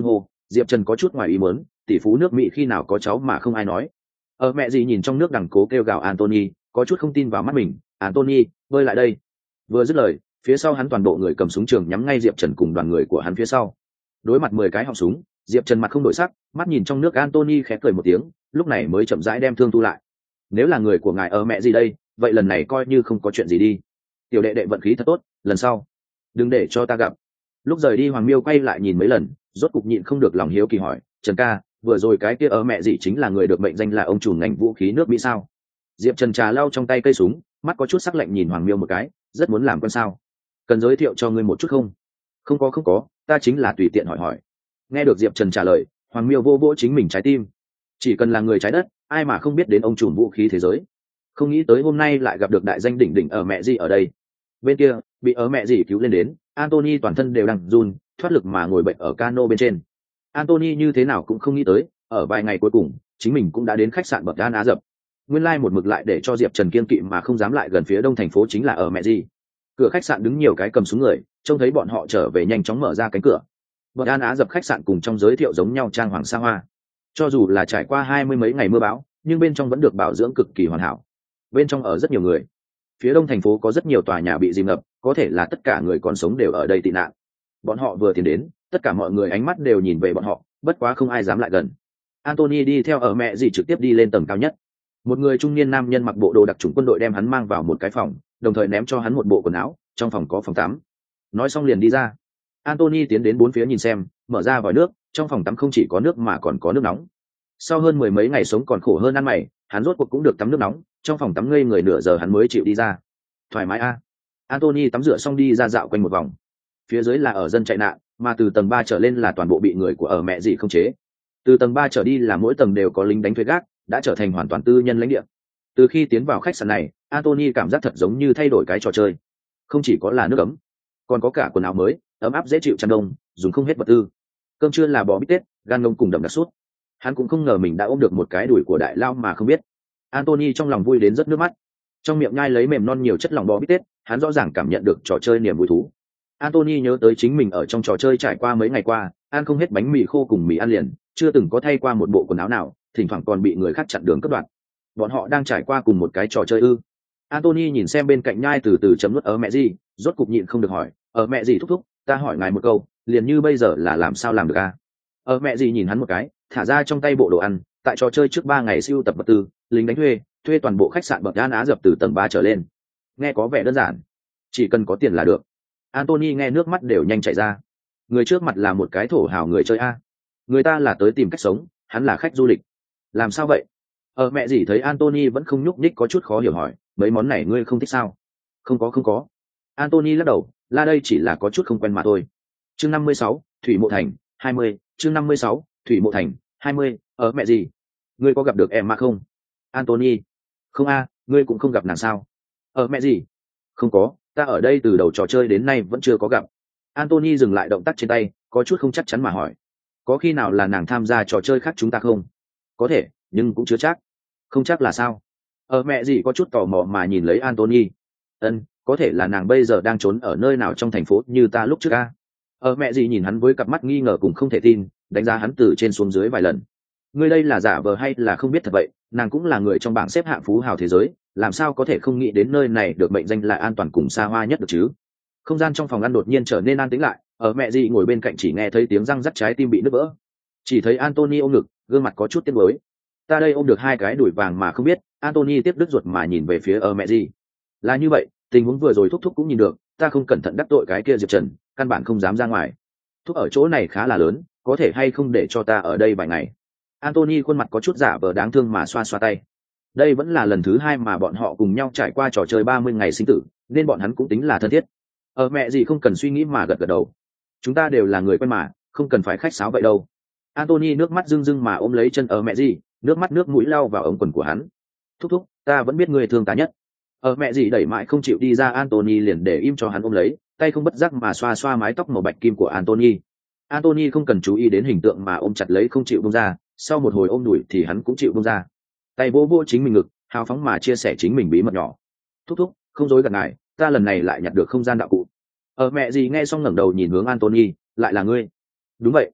Diệp Trần có chút ngoài ý muốn, tỷ phú nước Mỹ khi nào có cháu mà không ai nói. Mẹ gì nhìn trong nước đằng cố kêu gào Anthony, có chút không tin vào mắt mình. Anthony, bơi lại đây. Vừa dứt lời, phía sau hắn toàn bộ người cầm súng trường nhắm ngay Diệp Trần cùng đoàn người của hắn phía sau. Đối mặt 10 cái họng súng, Diệp Trần mặt không đổi sắc, mắt nhìn trong nước Anthony khẽ cười một tiếng, lúc này mới chậm rãi đem thương thu lại. Nếu là người của ngài mẹ gì đây, vậy lần này coi như không có chuyện gì đi. Tiểu đệ đệ vận khí thật tốt, lần sau đừng để cho ta gặp. Lúc rời đi Hoàng Miêu quay lại nhìn mấy lần, rốt cục nhịn không được lòng hiếu kỳ hỏi, Trần ca, vừa rồi cái kia mẹ gì chính là người được mệnh danh là ông chủ ngành vũ khí nước Mỹ sao? Diệp Trần trà lau trong tay cây súng, mắt có chút sắc lạnh nhìn Hoàng Miêu một cái, rất muốn làm con sao? Cần giới thiệu cho ngươi một chút không? Không có, ta chính là tùy tiện hỏi hỏi. Nghe được Diệp Trần trả lời, Hoàng Miêu vô vỗ chính mình trái tim. Chỉ cần là người trái đất, ai mà không biết đến ông chủ vũ khí thế giới. Không nghĩ tới hôm nay lại gặp được đại danh đỉnh đỉnh mẹ gì ở đây. Bên kia, bị mẹ gì cứu lên đến, Anthony toàn thân đều đang run, thoát lực mà ngồi bệnh ở cano bên trên. Anthony như thế nào cũng không nghĩ tới, ở vài ngày cuối cùng, chính mình cũng đã đến khách sạn bậc An Á Dập. Nguyên lai một mực lại để cho Diệp Trần kiên kỵ mà không dám lại gần phía đông thành phố chính là mẹ gì. Cửa khách sạn đứng nhiều cái cầm súng người, trông thấy bọn họ trở về nhanh chóng mở ra cánh cửa. Bậc An Á Dập khách sạn cùng trong giới thiệu giống nhau trang hoàng xa hoa. Cho dù là trải qua 20 mấy ngày mưa bão, nhưng bên trong vẫn được bảo dưỡng cực kỳ hoàn hảo. Bên trong ở rất nhiều người. Phía đông thành phố có rất nhiều tòa nhà bị dìm ngập, có thể là tất cả người còn sống đều ở đây tị nạn. Bọn họ vừa tiến đến, tất cả mọi người ánh mắt đều nhìn về bọn họ, bất quá không ai dám lại gần. Anthony đi theo mẹ gì trực tiếp đi lên tầng cao nhất. Một người trung niên nam nhân mặc bộ đồ đặc chủng quân đội đem hắn mang vào một cái phòng, đồng thời ném cho hắn một bộ quần áo, trong phòng có phòng tắm. Nói xong liền đi ra. Anthony tiến đến bốn phía nhìn xem, mở ra vòi nước, trong phòng tắm không chỉ có nước mà còn có nước nóng. Sau hơn 10 mấy ngày sống còn khổ hơn ăn mày, hắn rốt cuộc cũng được tắm nước nóng, trong phòng tắm ngây người nửa giờ hắn mới chịu đi ra. Thoải mái a. Anthony tắm rửa xong đi ra dạo quanh một vòng. Phía dưới là ở dân chạy nạn, mà từ tầng 3 trở lên là toàn bộ bị người của mẹ gì không chế. Từ tầng 3 trở đi là mỗi tầng đều có lính đánh thuê gác, đã trở thành hoàn toàn tư nhân lãnh địa. Từ khi tiến vào khách sạn này, Anthony cảm giác thật giống như thay đổi cái trò chơi. Không chỉ có là nước ấm, còn có cả quần áo mới, ấm áp dễ chịu chăn đông, dùng không hết vật tư. Cơm trưa là bò bít tết, gan ngông cùng đậm đặc sút. Hắn cũng không ngờ mình đã ôm được một cái đùi của đại lao mà không biết. Anthony trong lòng vui đến rất nước mắt. Trong miệng nhai lấy mềm non nhiều chất lòng bò bít tết, hắn rõ ràng cảm nhận được trò chơi niềm vui thú. Anthony nhớ tới chính mình ở trong trò chơi trải qua mấy ngày qua, ăn không hết bánh mì khô cùng mì ăn liền, chưa từng có thay qua một bộ quần áo nào, thỉnh thoảng còn bị người khác chặn đường cướp đoạt. Bọn họ đang trải qua cùng một cái trò chơi ư? Anthony nhìn xem bên cạnh nhai từ từ chấm nuốt mẹ gì, rốt cục nhịn không được hỏi, mẹ gì thúc thúc, ta hỏi ngài một câu, liền như bây giờ là làm sao làm được a? Mẹ gì nhìn hắn một cái, thả ra trong tay bộ đồ ăn, tại trò chơi trước 3 ngày sưu tập vật tư, lính đánh thuê toàn bộ khách sạn bậc An Á Dập từ tầng 3 trở lên. Nghe có vẻ đơn giản, chỉ cần có tiền là được. Anthony nghe nước mắt đều nhanh chảy ra. Người trước mặt là một cái thổ hào người chơi a. Người ta là tới tìm cách sống, hắn là khách du lịch. Làm sao vậy? Mẹ gì thấy Anthony vẫn không nhúc nhích có chút khó hiểu hỏi, mấy món này ngươi không thích sao? Không có. Anthony lắc đầu, là đây chỉ là có chút không quen mà thôi. Chương 56, Thủy Mộ Thành, 20, chương 56, Thủy Mộ Thành, 20, mẹ gì? Ngươi có gặp được em mà không? Anthony, không a, ngươi cũng không gặp nàng sao? Mẹ gì? Không có, ta ở đây từ đầu trò chơi đến nay vẫn chưa có gặp. Anthony dừng lại động tác trên tay, có chút không chắc chắn mà hỏi, có khi nào là nàng tham gia trò chơi khác chúng ta không? Có thể, nhưng cũng chưa chắc. Không chắc là sao? Mẹ gì có chút tò mò mà nhìn lấy Anthony. Có thể là nàng bây giờ đang trốn ở nơi nào trong thành phố như ta lúc trước a. Mẹ gì nhìn hắn với cặp mắt nghi ngờ cùng không thể tin, đánh giá hắn từ trên xuống dưới vài lần. Ngươi đây là giả vờ hay là không biết thật vậy? Nàng cũng là người trong bảng xếp hạng phú hào thế giới, làm sao có thể không nghĩ đến nơi này được mệnh danh là an toàn cùng xa hoa nhất được chứ? Không gian trong phòng ăn đột nhiên trở nên an tĩnh lại, mẹ gì ngồi bên cạnh chỉ nghe thấy tiếng răng rắc trái tim bị nứt vỡ. Chỉ thấy Anthony ôm ngực, gương mặt có chút tiếc nuối. Ta đây ôm được 2 cái đùi vàng mà không biết. Anthony tiếp đứt ruột mà nhìn về phía mẹ gì. Là như vậy, tình huống vừa rồi thúc thúc cũng nhìn được, ta không cẩn thận đắc tội cái kia Diệp Trần, căn bản không dám ra ngoài. Thúc ở chỗ này khá là lớn, có thể hay không để cho ta ở đây vài ngày? Anthony khuôn mặt có chút giả vờ đáng thương mà xoa xoa tay. Đây vẫn là lần thứ 2 mà bọn họ cùng nhau trải qua trò chơi 30 ngày sinh tử, nên bọn hắn cũng tính là thân thiết. Mẹ gì không cần suy nghĩ mà gật gật đầu. Chúng ta đều là người quen mà, không cần phải khách sáo vậy đâu. Anthony nước mắt rưng rưng mà ôm lấy chân mẹ gì, nước mắt nước mũi lao vào ống quần của hắn. Thúc thúc, ta vẫn biết người thương ta nhất. Mẹ gì đẩy mãi không chịu đi ra, Anthony liền để im cho hắn ôm lấy, tay không bất giác mà xoa xoa mái tóc màu bạch kim của Anthony. Anthony không cần chú ý đến hình tượng mà ôm chặt lấy không chịu buông ra, sau một hồi ôm đuổi thì hắn cũng chịu buông ra. Tay vô vô chính mình ngực, hào phóng mà chia sẻ chính mình bí mật nhỏ. Thúc thúc, không dối gạt ngài, ta lần này lại nhặt được không gian đạo cụ. Mẹ gì nghe xong ngẩng đầu nhìn hướng Anthony, lại là ngươi? Đúng vậy.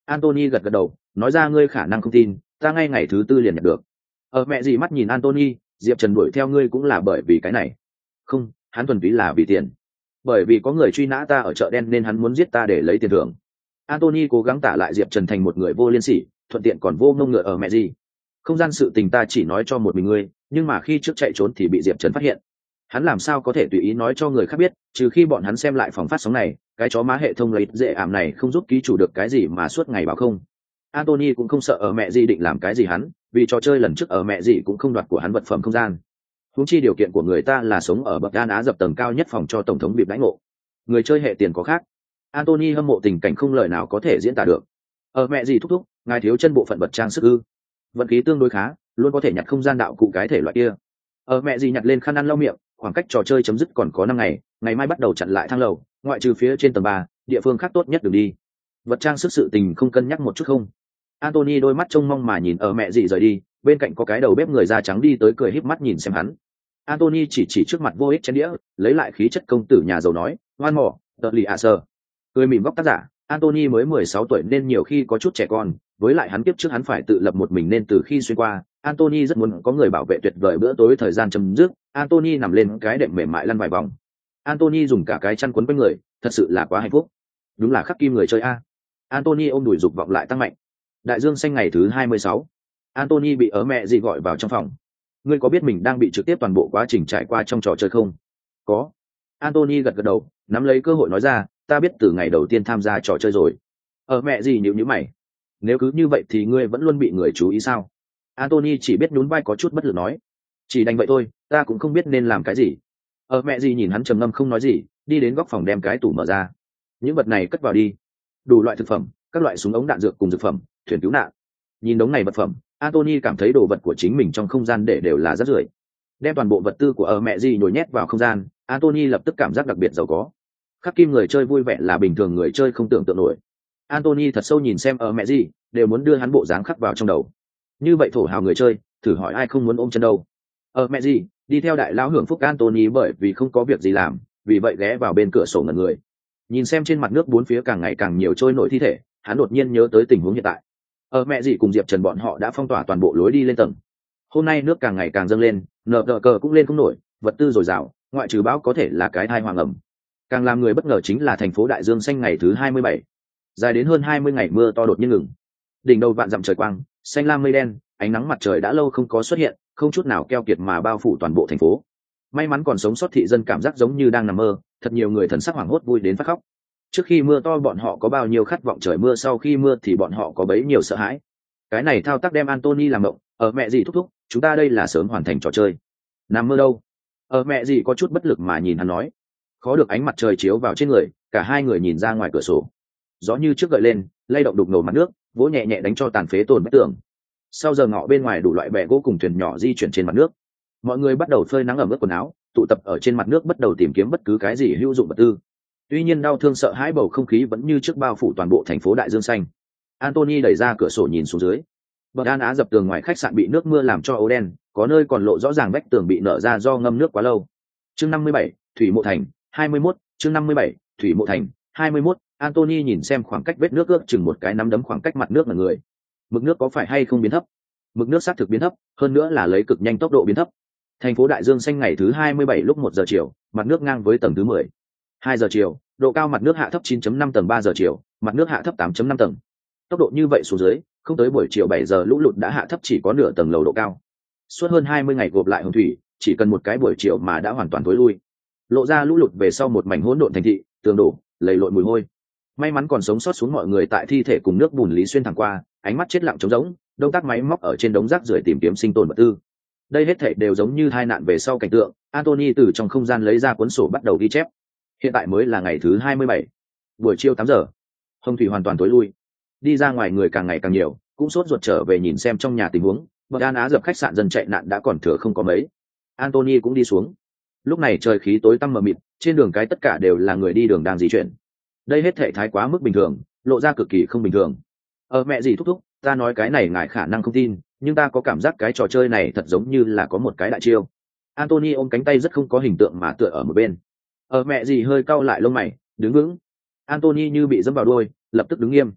Anthony gật gật đầu, nói ra ngươi khả năng không tin, ta ngay ngày thứ tư liền nhận được. Mẹ gì mắt nhìn Anthony, Diệp Trần đuổi theo ngươi cũng là bởi vì cái này. Không, hắn thuần túy là vì tiền. Bởi vì có người truy nã ta ở chợ đen nên hắn muốn giết ta để lấy tiền thưởng. Anthony cố gắng tả lại Diệp Trần thành một người vô liên sỉ, thuận tiện còn vô ngông ngựa ở mẹ gì. Không gian sự tình ta chỉ nói cho một mình ngươi, nhưng mà khi trước chạy trốn thì bị Diệp Trần phát hiện. Hắn làm sao có thể tùy ý nói cho người khác biết, trừ khi bọn hắn xem lại phòng phát sóng này, cái chó má hệ thống lấy dễ ảm này không giúp ký chủ được cái gì mà suốt ngày bảo không. Anthony cũng không sợ ở mẹ gì định làm cái gì hắn, vì trò chơi lần trước ở mẹ gì cũng không đoạt của hắn vật phẩm không gian. Huống chi điều kiện của người ta là sống ở bậc Gan Á dập tầng cao nhất phòng cho tổng thống bịp đãi ngộ. Người chơi hệ tiền có khác. Anthony hâm mộ tình cảnh không lời nào có thể diễn tả được. Ở mẹ gì thúc thúc, ngài thiếu chân bộ phận vật trang sức ư? Vận khí tương đối khá, luôn có thể nhặt không gian đạo cụ cái thể loại kia. Ở mẹ gì nhặt lên khăn ăn lau miệng, khoảng cách trò chơi chấm dứt còn có 5 ngày, ngày mai bắt đầu chặn lại thang lầu, ngoại trừ phía trên tầng 3, địa phương khác tốt nhất đừng đi. Vật trang sức sự tình không cân nhắc một chút không? Anthony đôi mắt trông mong mà nhìn ở mẹ gì rời đi, bên cạnh có cái đầu bếp người da trắng đi tới cười híp mắt nhìn xem hắn. Anthony chỉ trước mặt vô ích chén đĩa, lấy lại khí chất công tử nhà giàu nói, ngoan mỏ, tợ lì ạ sơ. Cười mỉm góc tác giả, Anthony mới 16 tuổi nên nhiều khi có chút trẻ con, với lại hắn kiếp trước hắn phải tự lập một mình nên từ khi xuyên qua, Anthony rất muốn có người bảo vệ tuyệt vời bữa tối thời gian chấm dứt. Anthony nằm lên cái đệm mềm mại lăn vài vòng. Anthony dùng cả cái chăn quấn quanh người, thật sự là quá hạnh phúc. Đúng là khắc kim người chơi a. Anthony ôm đùi dục vọng lại tăng mạnh. Đại dương xanh ngày thứ 26. Anthony bị ở mẹ gì gọi vào trong phòng. Ngươi có biết mình đang bị trực tiếp toàn bộ quá trình trải qua trong trò chơi không? Có. Anthony gật gật đầu, nắm lấy cơ hội nói ra, ta biết từ ngày đầu tiên tham gia trò chơi rồi. Ở mẹ gì nhíu nhíu mày. Nếu cứ như vậy thì ngươi vẫn luôn bị người chú ý sao? Anthony chỉ biết nhún vai có chút bất lực nói. Chỉ đành vậy thôi, ta cũng không biết nên làm cái gì. Ở mẹ gì nhìn hắn trầm ngâm không nói gì, đi đến góc phòng đem cái tủ mở ra. Những vật này cất vào đi. Đủ loại thực phẩm, các loại súng ống đạn dược cùng dược phẩm, thuyền cứu nạn. Nhìn đống này vật phẩm, Anthony cảm thấy đồ vật của chính mình trong không gian để đều là rất rưởi. Đem toàn bộ vật tư của ở mẹ gì nhồi nhét vào không gian, Anthony lập tức cảm giác đặc biệt giàu có. Khắc kim người chơi vui vẻ là bình thường người chơi không tưởng tượng nổi. Anthony thật sâu nhìn xem ở mẹ gì, đều muốn đưa hắn bộ dáng khắc vào trong đầu. Như vậy thổ hào người chơi, thử hỏi ai không muốn ôm chân đâu. Ở mẹ gì, đi theo đại lão hưởng phúc Anthony bởi vì không có việc gì làm, vì vậy ghé vào bên cửa sổ ngẩn người. Nhìn xem trên mặt nước bốn phía càng ngày càng nhiều trôi nổi thi thể, hắn đột nhiên nhớ tới tình huống hiện tại. Ở mẹ gì cùng Diệp Trần bọn họ đã phong tỏa toàn bộ lối đi lên tầng. Hôm nay nước càng ngày càng dâng lên, nợ cờ cũng lên không nổi, vật tư dồi dào, ngoại trừ bão có thể là cái thai hoàng ẩm. Càng làm người bất ngờ chính là thành phố Đại Dương xanh ngày thứ 27. Dài đến hơn 20 ngày mưa to đột nhiên ngừng. Đỉnh đầu vạn dặm trời quang, xanh lam mây đen, ánh nắng mặt trời đã lâu không có xuất hiện, không chút nào keo kiệt mà bao phủ toàn bộ thành phố. May mắn còn sống sót thị dân cảm giác giống như đang nằm mơ, thật nhiều người thần sắc hoảng hốt vui đến phát khóc. Trước khi mưa to bọn họ có bao nhiêu khát vọng trời mưa, sau khi mưa thì bọn họ có bấy nhiêu sợ hãi. Cái này thao tác đem Anthony làm mộng, ở mẹ gì thúc thúc, chúng ta đây là sớm hoàn thành trò chơi. Nằm mơ đâu? Ở mẹ gì có chút bất lực mà nhìn hắn nói. Khó được ánh mặt trời chiếu vào trên người, cả hai người nhìn ra ngoài cửa sổ. Gió như trước gợi lên, lay động đục ngầu mặt nước, vỗ nhẹ nhẹ đánh cho tàn phế tồn vách tường. Sau giờ ngọ bên ngoài đủ loại bè gỗ cùng thuyền nhỏ di chuyển trên mặt nước. Mọi người bắt đầu phơi nắng ẩm ướt quần áo, tụ tập ở trên mặt nước bắt đầu tìm kiếm bất cứ cái gì hữu dụng vật tư. Tuy nhiên đau thương sợ hãi bầu không khí vẫn như trước bao phủ toàn bộ thành phố Đại Dương xanh. Anthony đẩy ra cửa sổ nhìn xuống dưới. Bậc An Á dập tường ngoài khách sạn bị nước mưa làm cho ố đen, có nơi còn lộ rõ ràng vách tường bị nở ra do ngâm nước quá lâu. Chương 57, Thủy Mộ Thành, 21, chương 57, Thủy Mộ Thành, 21. Anthony nhìn xem khoảng cách vết nước ước chừng một cái nắm đấm khoảng cách mặt nước là người. Mực nước có phải hay không biến thấp? Mực nước xác thực biến thấp, hơn nữa là lấy cực nhanh tốc độ biến thấp. Thành phố Đại Dương xanh ngày thứ 27 lúc 1 giờ chiều, mặt nước ngang với tầng thứ 10. 2 giờ chiều, độ cao mặt nước hạ thấp 9.5 tầng, 3 giờ chiều, mặt nước hạ thấp 8.5 tầng. Tốc độ như vậy xuống dưới, không tới buổi chiều 7 giờ lũ lụt đã hạ thấp chỉ có nửa tầng lầu độ cao. Suốt hơn 20 ngày gộp lại hồng thủy, chỉ cần một cái buổi chiều mà đã hoàn toàn tối lui. Lộ ra lũ lụt về sau một mảnh hỗn độn thành thị, tường đổ, lầy lội mùi hôi. May mắn còn sống sót xuống mọi người tại thi thể cùng nước bùn lý xuyên thẳng qua, ánh mắt chết lặng trống rỗng, động tác máy móc ở trên đống rác rưởi tìm kiếm sinh tồn vật tư. Đây hết thảy đều giống như tai nạn về sau cảnh tượng. Anthony từ trong không gian lấy ra cuốn sổ bắt đầu ghi chép. Hiện tại mới là ngày thứ 27. Buổi chiều 8 giờ, hồng thủy hoàn toàn tối lui. Đi ra ngoài người càng ngày càng nhiều, cũng sốt ruột trở về nhìn xem trong nhà tình huống. Bậc An Á dập khách sạn dân chạy nạn đã còn thừa không có mấy. Anthony cũng đi xuống. Lúc này trời khí tối tăm mờ mịt, trên đường cái tất cả đều là người đi đường đang di chuyển. Đây hết thảy thái quá mức bình thường, lộ ra cực kỳ không bình thường. Mẹ gì thúc thúc, ta nói cái này ngài khả năng không tin, nhưng ta có cảm giác cái trò chơi này thật giống như là có một cái đại chiêu. Anthony ôm cánh tay rất không có hình tượng mà tựa ở một bên. Mẹ gì hơi cau lại lông mày, đứng vững. Anthony như bị dẫm vào đuôi, lập tức đứng nghiêm.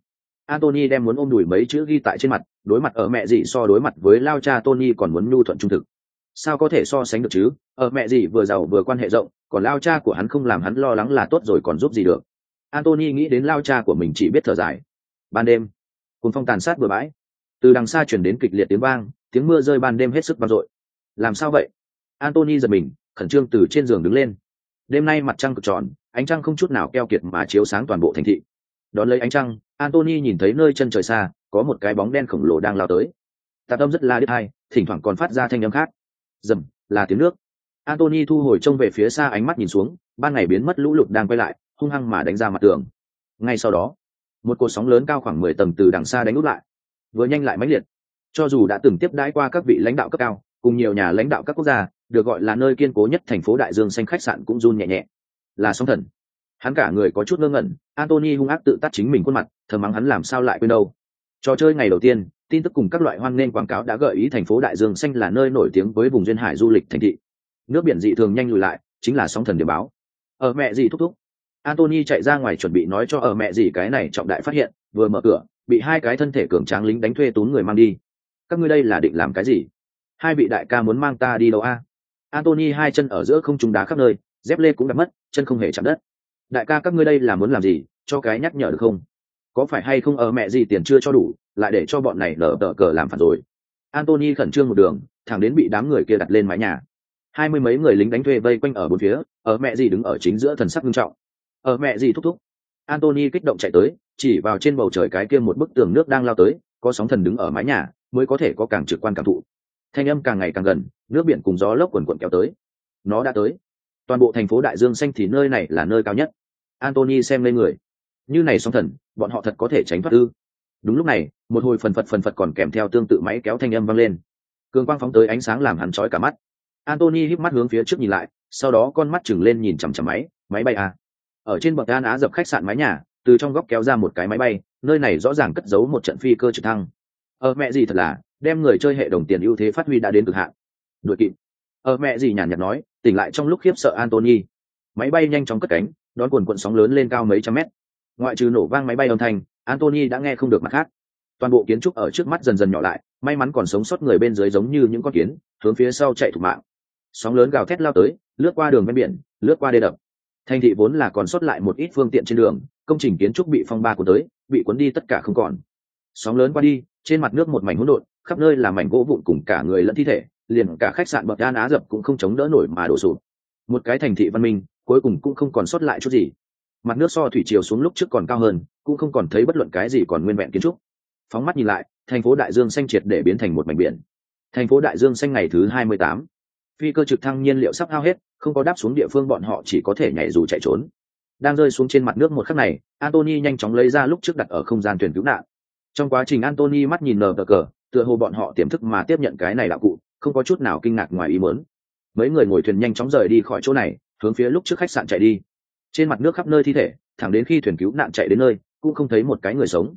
Anthony đem muốn ôm đùi mấy chữ ghi tại trên mặt, đối mặt ở mẹ gì so đối mặt với lao cha Tony còn muốn nhu thuận trung thực. Sao có thể so sánh được chứ, ở mẹ gì vừa giàu vừa quan hệ rộng, còn lao cha của hắn không làm hắn lo lắng là tốt rồi còn giúp gì được. Anthony nghĩ đến lao cha của mình chỉ biết thở dài. Ban đêm, cùng phong tàn sát bừa bãi, từ đằng xa chuyển đến kịch liệt tiếng vang, tiếng mưa rơi ban đêm hết sức vang dội. Làm sao vậy? Anthony giật mình, khẩn trương từ trên giường đứng lên. Đêm nay mặt trăng cực tròn, ánh trăng không chút nào keo kiệt mà chiếu sáng toàn bộ thành thị. Đón lấy ánh trăng, Anthony nhìn thấy nơi chân trời xa có một cái bóng đen khổng lồ đang lao tới. Tạp âm rất la đứt tai, thỉnh thoảng còn phát ra thanh âm khác. Rầm, là tiếng nước. Anthony thu hồi trông về phía xa, ánh mắt nhìn xuống, ban ngày biến mất lũ lụt đang quay lại, hung hăng mà đánh ra mặt tường. Ngay sau đó, một cột sóng lớn cao khoảng 10 tầng từ đằng xa đánh úp lại, vừa nhanh lại mãnh liệt. Cho dù đã từng tiếp đãi qua các vị lãnh đạo cấp cao, cùng nhiều nhà lãnh đạo các quốc gia, được gọi là nơi kiên cố nhất thành phố Đại Dương xanh khách sạn cũng run nhẹ nhẹ. Là sóng thần. Hắn cả người có chút ngơ ngẩn, Anthony hung ác tự tát chính mình khuôn mặt, thầm mắng hắn làm sao lại quên đâu. Trò chơi ngày đầu tiên, tin tức cùng các loại hoan nghênh quảng cáo đã gợi ý thành phố Đại Dương xanh là nơi nổi tiếng với vùng duyên hải du lịch thành thị. Nước biển dị thường nhanh lùi lại, chính là sóng thần điểm báo. Ở mẹ gì thúc thúc. Anthony chạy ra ngoài chuẩn bị nói cho ở mẹ gì cái này trọng đại phát hiện, vừa mở cửa, bị hai cái thân thể cường tráng lính đánh thuê tún người mang đi. Các ngươi đây là định làm cái gì? Hai vị đại ca muốn mang ta đi đâu a? Anthony hai chân ở giữa không trung đá khắp nơi, dép lê cũng đã mất, chân không hề chạm đất. Đại ca các ngươi đây là muốn làm gì, cho cái nhắc nhở được không? Có phải hay không ở mẹ gì tiền chưa cho đủ, lại để cho bọn này lở tờ cờ làm phản rồi? Anthony khẩn trương một đường, thẳng đến bị đám người kia đặt lên mái nhà. 20 mấy người lính đánh thuê vây quanh ở bốn phía, ở mẹ gì đứng ở chính giữa thần sắc nghiêm trọng. Ở mẹ gì thúc thúc. Anthony kích động chạy tới, chỉ vào trên bầu trời cái kia một bức tường nước đang lao tới, có sóng thần đứng ở mái nhà, mới có thể có càng trực quan cảm thụ. Thanh âm càng ngày càng gần, nước biển cùng gió lốc quần quần kéo tới. Nó đã tới. Toàn bộ thành phố Đại Dương xanh thì nơi này là nơi cao nhất. Anthony xem lên người. Như này sóng thần, bọn họ thật có thể tránh thoát ư? Đúng lúc này, một hồi phần phật còn kèm theo tương tự máy kéo thanh âm vang lên. Cường quang phóng tới ánh sáng làm hắn chói cả mắt. Anthony híp mắt hướng phía trước nhìn lại, sau đó con mắt chừng lên nhìn chằm chằm máy bay à. Ở trên bậc thang Á dập khách sạn mái nhà, từ trong góc kéo ra một cái máy bay, nơi này rõ ràng cất giấu một trận phi cơ trực thăng. Mẹ gì thật là, đem người chơi hệ đồng tiền ưu thế phát huy đã đến cực hạn. Đuổi kịp. Mẹ gì nhàn nhạt nói, tỉnh lại trong lúc khiếp sợ Anthony. Máy bay nhanh chóng cất cánh, đón cuộn sóng lớn lên cao mấy trăm mét. Ngoại trừ nổ vang máy bay âm thanh, Anthony đã nghe không được mặt khác. Toàn bộ kiến trúc ở trước mắt dần dần nhỏ lại, may mắn còn sống sót người bên dưới giống như những con kiến, hướng phía sau chạy thục mạng. Sóng lớn gào thét lao tới, lướt qua đường ven biển, lướt qua đê đập. Thành thị vốn là còn sót lại một ít phương tiện trên đường, công trình kiến trúc bị phong ba cuốn tới, bị cuốn đi tất cả không còn. Sóng lớn qua đi, trên mặt nước một mảnh hỗn độn, khắp nơi là mảnh gỗ vụn cùng cả người lẫn thi thể, liền cả khách sạn bậc thang Á dập cũng không chống đỡ nổi mà đổ sụp. Một cái thành thị văn minh, cuối cùng cũng không còn sót lại chút gì. Mặt nước so thủy triều xuống lúc trước còn cao hơn, cũng không còn thấy bất luận cái gì còn nguyên vẹn kiến trúc. Phóng mắt nhìn lại, thành phố Đại Dương xanh triệt để biến thành một mảnh biển. Thành phố Đại Dương xanh ngày thứ 28. Phi cơ trực thăng nhiên liệu sắp hao hết, không có đáp xuống địa phương bọn họ chỉ có thể nhảy dù chạy trốn. Đang rơi xuống trên mặt nước một khắc này, Anthony nhanh chóng lấy ra lúc trước đặt ở không gian thuyền cứu nạn. Trong quá trình Anthony mắt nhìn nờ cờ, tựa hồ bọn họ tiềm thức mà tiếp nhận cái này đạo cụ, không có chút nào kinh ngạc ngoài ý muốn. Mấy người ngồi thuyền nhanh chóng rời đi khỏi chỗ này, hướng phía lúc trước khách sạn chạy đi. Trên mặt nước khắp nơi thi thể, thẳng đến khi thuyền cứu nạn chạy đến nơi, cũng không thấy một cái người sống.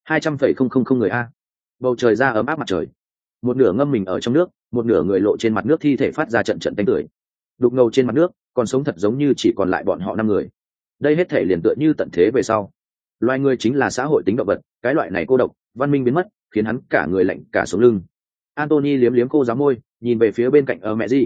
200,000 người a. Bầu trời ra ấm áp mặt trời. Một nửa ngâm mình ở trong nước, một nửa người lộ trên mặt nước thi thể phát ra trận trận tanh tưởi. Đục ngầu trên mặt nước, còn sống thật giống như chỉ còn lại bọn họ 5 người. Đây hết thể liền tựa như tận thế về sau. Loài người chính là xã hội tính động vật, cái loại này cô độc, văn minh biến mất, khiến hắn cả người lạnh cả sống lưng. Anthony liếm liếm cô giáo môi, nhìn về phía bên cạnh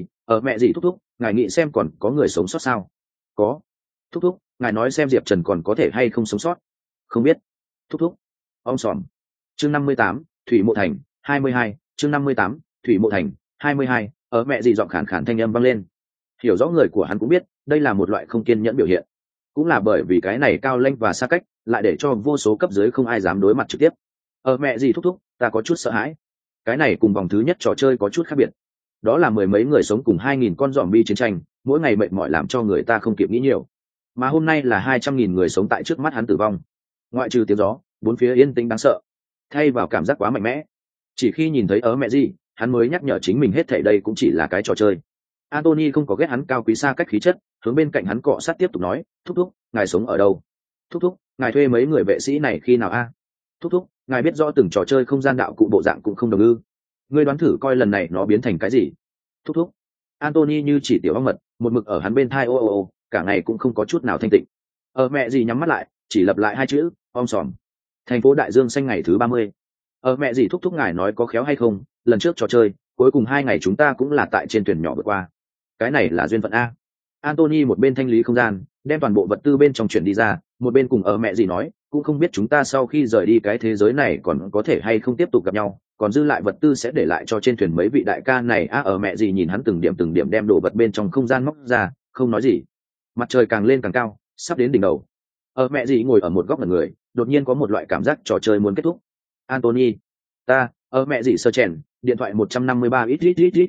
ở mẹ gì thúc thúc, ngài nghĩ xem còn có người sống sót sao? Có. Thúc thúc, ngài nói xem Diệp Trần còn có thể hay không sống sót? Không biết. Thúc thúc. Ông sòm. Chương 58, Thủy Mộ Thành, 22, chương 58, Thủy Mộ Thành, 22, ở mẹ gì giọng khàn khàn thanh âm vang lên. Hiểu rõ người của hắn cũng biết, đây là một loại không kiên nhẫn biểu hiện. Cũng là bởi vì cái này cao lanh và xa cách, lại để cho vô số cấp dưới không ai dám đối mặt trực tiếp. Mẹ gì thúc thúc, ta có chút sợ hãi. Cái này cùng vòng thứ nhất trò chơi có chút khác biệt. Đó là mười mấy người sống cùng 2.000 con zombie chiến tranh, mỗi ngày mệt mỏi làm cho người ta không kịp nghĩ nhiều. Mà hôm nay là 200.000 người sống tại trước mắt hắn tử vong. Ngoại trừ tiếng gió, bốn phía yên tĩnh đáng sợ. Thay vào cảm giác quá mạnh mẽ. Chỉ khi nhìn thấy mẹ gì, hắn mới nhắc nhở chính mình hết thảy đây cũng chỉ là cái trò chơi. Anthony không có ghét hắn cao quý xa cách khí chất, hướng bên cạnh hắn cọ sát tiếp tục nói, thúc thúc, ngài sống ở đâu? Thúc thúc, ngài thuê mấy người vệ sĩ này khi nào a? Thúc thúc, ngài biết rõ từng trò chơi không gian đạo cụ bộ dạng cũng không đồng ư? Ngươi đoán thử coi lần này nó biến thành cái gì? Thúc thúc. Anthony như chỉ tiểu ong mật, một mực ở hắn bên thai ô, cả ngày cũng không có chút nào thanh tịnh. Mẹ gì nhắm mắt lại, chỉ lặp lại hai chữ, om sòm. Thành phố Đại Dương xanh ngày thứ 30. Mẹ gì thúc thúc ngài nói có khéo hay không, lần trước trò chơi cuối cùng 2 ngày chúng ta cũng là tại trên thuyền nhỏ vượt qua. Cái này là duyên phận a. Anthony một bên thanh lý không gian, đem toàn bộ vật tư bên trong chuyển đi ra, một bên cùng mẹ gì nói, cũng không biết chúng ta sau khi rời đi cái thế giới này còn có thể hay không tiếp tục gặp nhau, còn dư lại vật tư sẽ để lại cho trên thuyền mấy vị đại ca này. Mẹ gì nhìn hắn từng điểm đem đồ vật bên trong không gian móc ra, không nói gì. Mặt trời càng lên càng cao, sắp đến đỉnh đầu. Mẹ gì ngồi ở một góc ngẩn người, đột nhiên có một loại cảm giác trò chơi muốn kết thúc. Anthony, ta, mẹ gì sơ chèn, điện thoại 153 ít,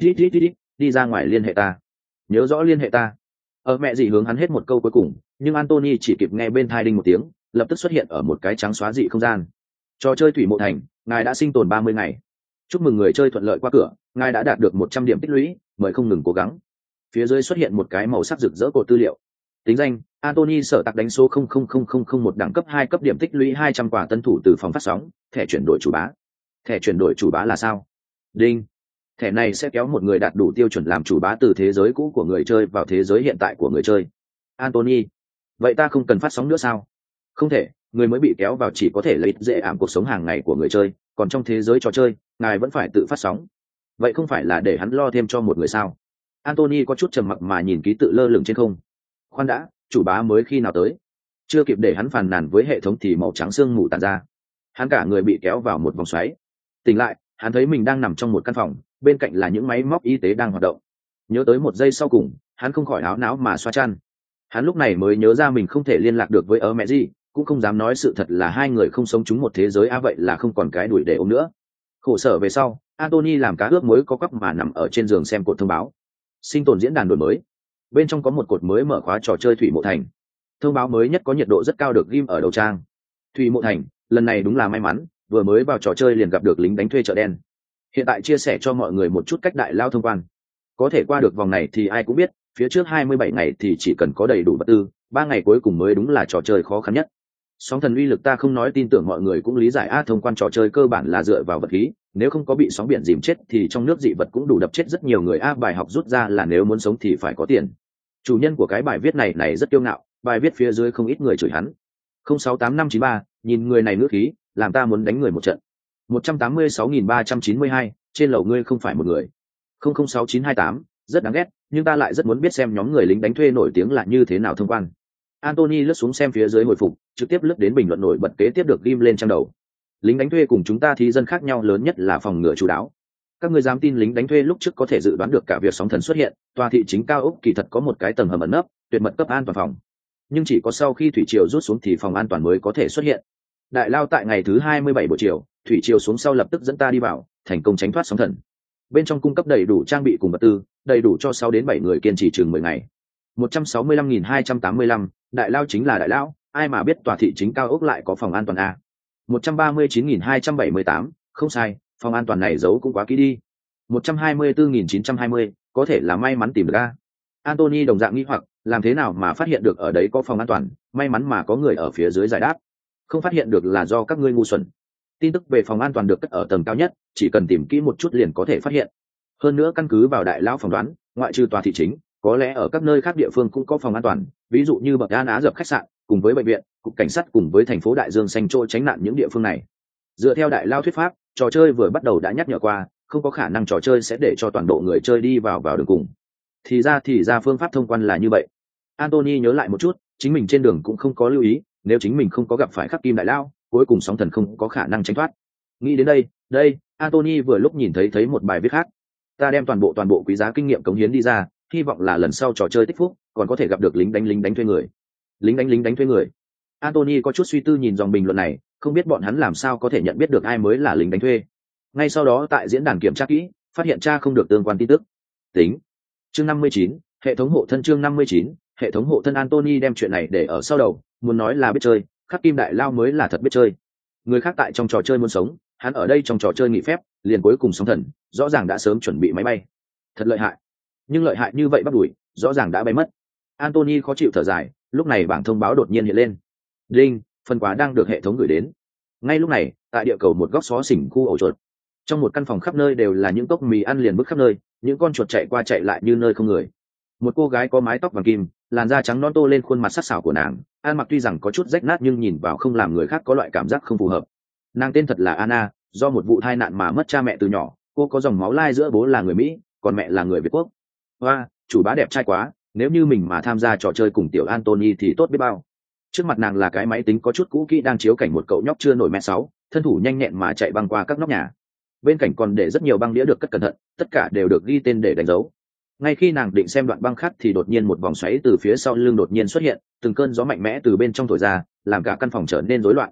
đi ra ngoài liên hệ ta. Nhớ rõ liên hệ ta. Mẹ gì hướng hắn hết một câu cuối cùng, nhưng Anthony chỉ kịp nghe bên tai đinh một tiếng, lập tức xuất hiện ở một cái trắng xóa dị không gian. Trò chơi Thủy Mộ Thành, ngài đã sinh tồn 30 ngày. Chúc mừng người chơi thuận lợi qua cửa, ngài đã đạt được 100 điểm tích lũy, mời không ngừng cố gắng. Phía dưới xuất hiện một cái màu sắc rực rỡ cột tư liệu. Tính danh: Anthony sở tạc đánh số 000001 đẳng cấp 2 cấp điểm tích lũy 200 quả tân thủ từ phòng phát sóng, thẻ chuyển đổi chủ bá. Thẻ chuyển đổi chủ bá là sao? Đinh. Thẻ này sẽ kéo một người đạt đủ tiêu chuẩn làm chủ bá từ thế giới cũ của người chơi vào thế giới hiện tại của người chơi. Anthony: vậy ta không cần phát sóng nữa sao? Không thể, người mới bị kéo vào chỉ có thể lấy dễ ảm cuộc sống hàng ngày của người chơi, còn trong thế giới trò chơi, ngài vẫn phải tự phát sóng. Vậy không phải là để hắn lo thêm cho một người sao? Anthony có chút trầm mặc mà nhìn ký tự lơ lửng trên không. Khoan đã, chủ bá mới khi nào tới? Chưa kịp để hắn phàn nàn với hệ thống thì màu trắng sương mù tàn ra. Hắn cả người bị kéo vào một vòng xoáy. Tỉnh lại, hắn thấy mình đang nằm trong một căn phòng, bên cạnh là những máy móc y tế đang hoạt động. Nhớ tới một giây sau cùng, hắn không khỏi áo não mà xoa chăn. Hắn lúc này mới nhớ ra mình không thể liên lạc được với mẹ gì, cũng không dám nói sự thật là hai người không sống chung một thế giới. Vậy là không còn cái đuổi để ôm nữa. Khổ sở về sau, Anthony làm cá ướp muối có quắp mà nằm ở trên giường xem cột thông báo. Sinh tồn diễn đàn đổi mới. Bên trong có một cột mới mở khóa trò chơi Thủy Mộ Thành. Thông báo mới nhất có nhiệt độ rất cao được ghim ở đầu trang. Thủy Mộ Thành, lần này đúng là may mắn, vừa mới vào trò chơi liền gặp được lính đánh thuê chợ đen. Hiện tại chia sẻ cho mọi người một chút cách đại lao thông quan. Có thể qua được vòng này thì ai cũng biết, phía trước 27 ngày thì chỉ cần có đầy đủ vật tư, 3 ngày cuối cùng mới đúng là trò chơi khó khăn nhất. Sóng thần uy lực ta không nói, tin tưởng mọi người cũng lý giải. Thông quan trò chơi cơ bản là dựa vào vật khí, nếu không có bị sóng biển dìm chết thì trong nước dị vật cũng đủ đập chết rất nhiều người. Bài học rút ra là nếu muốn sống thì phải có tiền. Chủ nhân của cái bài viết này rất kiêu ngạo, bài viết phía dưới không ít người chửi hắn. 068593, nhìn người này ngữ khí, làm ta muốn đánh người một trận. 186.392, trên lầu ngươi không phải một người. 006928, rất đáng ghét, nhưng ta lại rất muốn biết xem nhóm người lính đánh thuê nổi tiếng là như thế nào thông quan. Anthony lướt xuống xem phía dưới hồi phục, trực tiếp lướt đến bình luận nổi bật kế tiếp được ghim lên trang đầu. Lính đánh thuê cùng chúng ta thì dân khác nhau lớn nhất là phòng ngừa chú đáo. Các ngươi dám tin lính đánh thuê lúc trước có thể dự đoán được cả việc sóng thần xuất hiện, tòa thị chính cao ốc kỳ thật có một cái tầng hầm ẩn nấp, tuyệt mật cấp an toàn phòng. Nhưng chỉ có sau khi thủy triều rút xuống thì phòng an toàn mới có thể xuất hiện. Đại lao tại ngày thứ 27 buổi chiều, thủy triều xuống sau lập tức dẫn ta đi vào, thành công tránh thoát sóng thần. Bên trong cung cấp đầy đủ trang bị cùng vật tư, đầy đủ cho 6 đến 7 người kiên trì chừng 10 ngày. 165.285, đại lao chính là đại lao, ai mà biết tòa thị chính cao ốc lại có phòng an toàn a. 139.278, không sai, phòng an toàn này giấu cũng quá kỹ đi. 124.920, có thể là may mắn tìm được a. Anthony đồng dạng nghi hoặc, làm thế nào mà phát hiện được ở đấy có phòng an toàn, may mắn mà có người ở phía dưới giải đáp. Không phát hiện được là do các ngươi ngu xuẩn. Tin tức về phòng an toàn được cất ở tầng cao nhất, chỉ cần tìm kỹ một chút liền có thể phát hiện. Hơn nữa căn cứ vào đại lão phỏng đoán, ngoại trừ tòa thị chính, có lẽ ở các nơi khác địa phương cũng có phòng an toàn, ví dụ như bậc An Á Dập khách sạn, cùng với bệnh viện, cục cảnh sát cùng với thành phố Đại Dương xanh chỗ tránh nạn những địa phương này. Dựa theo đại lao thuyết pháp, trò chơi vừa bắt đầu đã nhắc nhở qua, không có khả năng trò chơi sẽ để cho toàn bộ người chơi đi vào đường cùng. Thì ra phương pháp thông quan là như vậy. Anthony nhớ lại một chút, chính mình trên đường cũng không có lưu ý, nếu chính mình không có gặp phải khắc kim đại lao, cuối cùng sóng thần không có khả năng tránh thoát. Nghĩ đến đây, Anthony vừa lúc nhìn thấy một bài viết khác. Ta đem toàn bộ quý giá kinh nghiệm cống hiến đi ra, hy vọng là lần sau trò chơi tích phúc, còn có thể gặp được lính đánh thuê người. Lính đánh thuê người. Anthony có chút suy tư nhìn dòng bình luận này, không biết bọn hắn làm sao có thể nhận biết được ai mới là lính đánh thuê. Ngay sau đó tại diễn đàn kiểm tra kỹ, phát hiện tra không được tương quan tin tức. Tính. Chương 59, hệ thống hộ thân. Chương 59, hệ thống hộ thân. Anthony đem chuyện này để ở sau đầu, muốn nói là biết chơi, khắc kim đại lao mới là thật biết chơi. Người khác tại trong trò chơi muốn sống, hắn ở đây trong trò chơi nghỉ phép, liền cuối cùng sóng thần, rõ ràng đã sớm chuẩn bị máy bay. Thật lợi hại. Nhưng lợi hại như vậy bắt đuổi, rõ ràng đã bay mất. Anthony khó chịu thở dài, lúc này bảng thông báo đột nhiên hiện lên. Đinh, phần quà đang được hệ thống gửi đến. Ngay lúc này, tại địa cầu một góc xó xỉnh khu ổ chuột, trong một căn phòng khắp nơi đều là những cốc mì ăn liền bức khắp nơi, những con chuột chạy qua chạy lại như nơi không người. Một cô gái có mái tóc vàng kim, làn da trắng non tô lên khuôn mặt sắc sảo của nàng, ăn mặc tuy rằng có chút rách nát nhưng nhìn vào không làm người khác có loại cảm giác không phù hợp. Nàng tên thật là Anna, do một vụ tai nạn mà mất cha mẹ từ nhỏ, cô có dòng máu lai giữa bố là người Mỹ, còn mẹ là người Việt Quốc. Hoa, chủ bá đẹp trai quá, nếu như mình mà tham gia trò chơi cùng tiểu Anthony thì tốt biết bao. Trước mặt nàng là cái máy tính có chút cũ kỹ đang chiếu cảnh một cậu nhóc chưa nổi mẹ sáu, thân thủ nhanh nhẹn mà chạy băng qua các nóc nhà. Bên cạnh còn để rất nhiều băng đĩa được cất cẩn thận, tất cả đều được ghi tên để đánh dấu. Ngay khi nàng định xem đoạn băng khác thì đột nhiên một vòng xoáy từ phía sau lưng đột nhiên xuất hiện, từng cơn gió mạnh mẽ từ bên trong thổi ra, làm cả căn phòng trở nên rối loạn.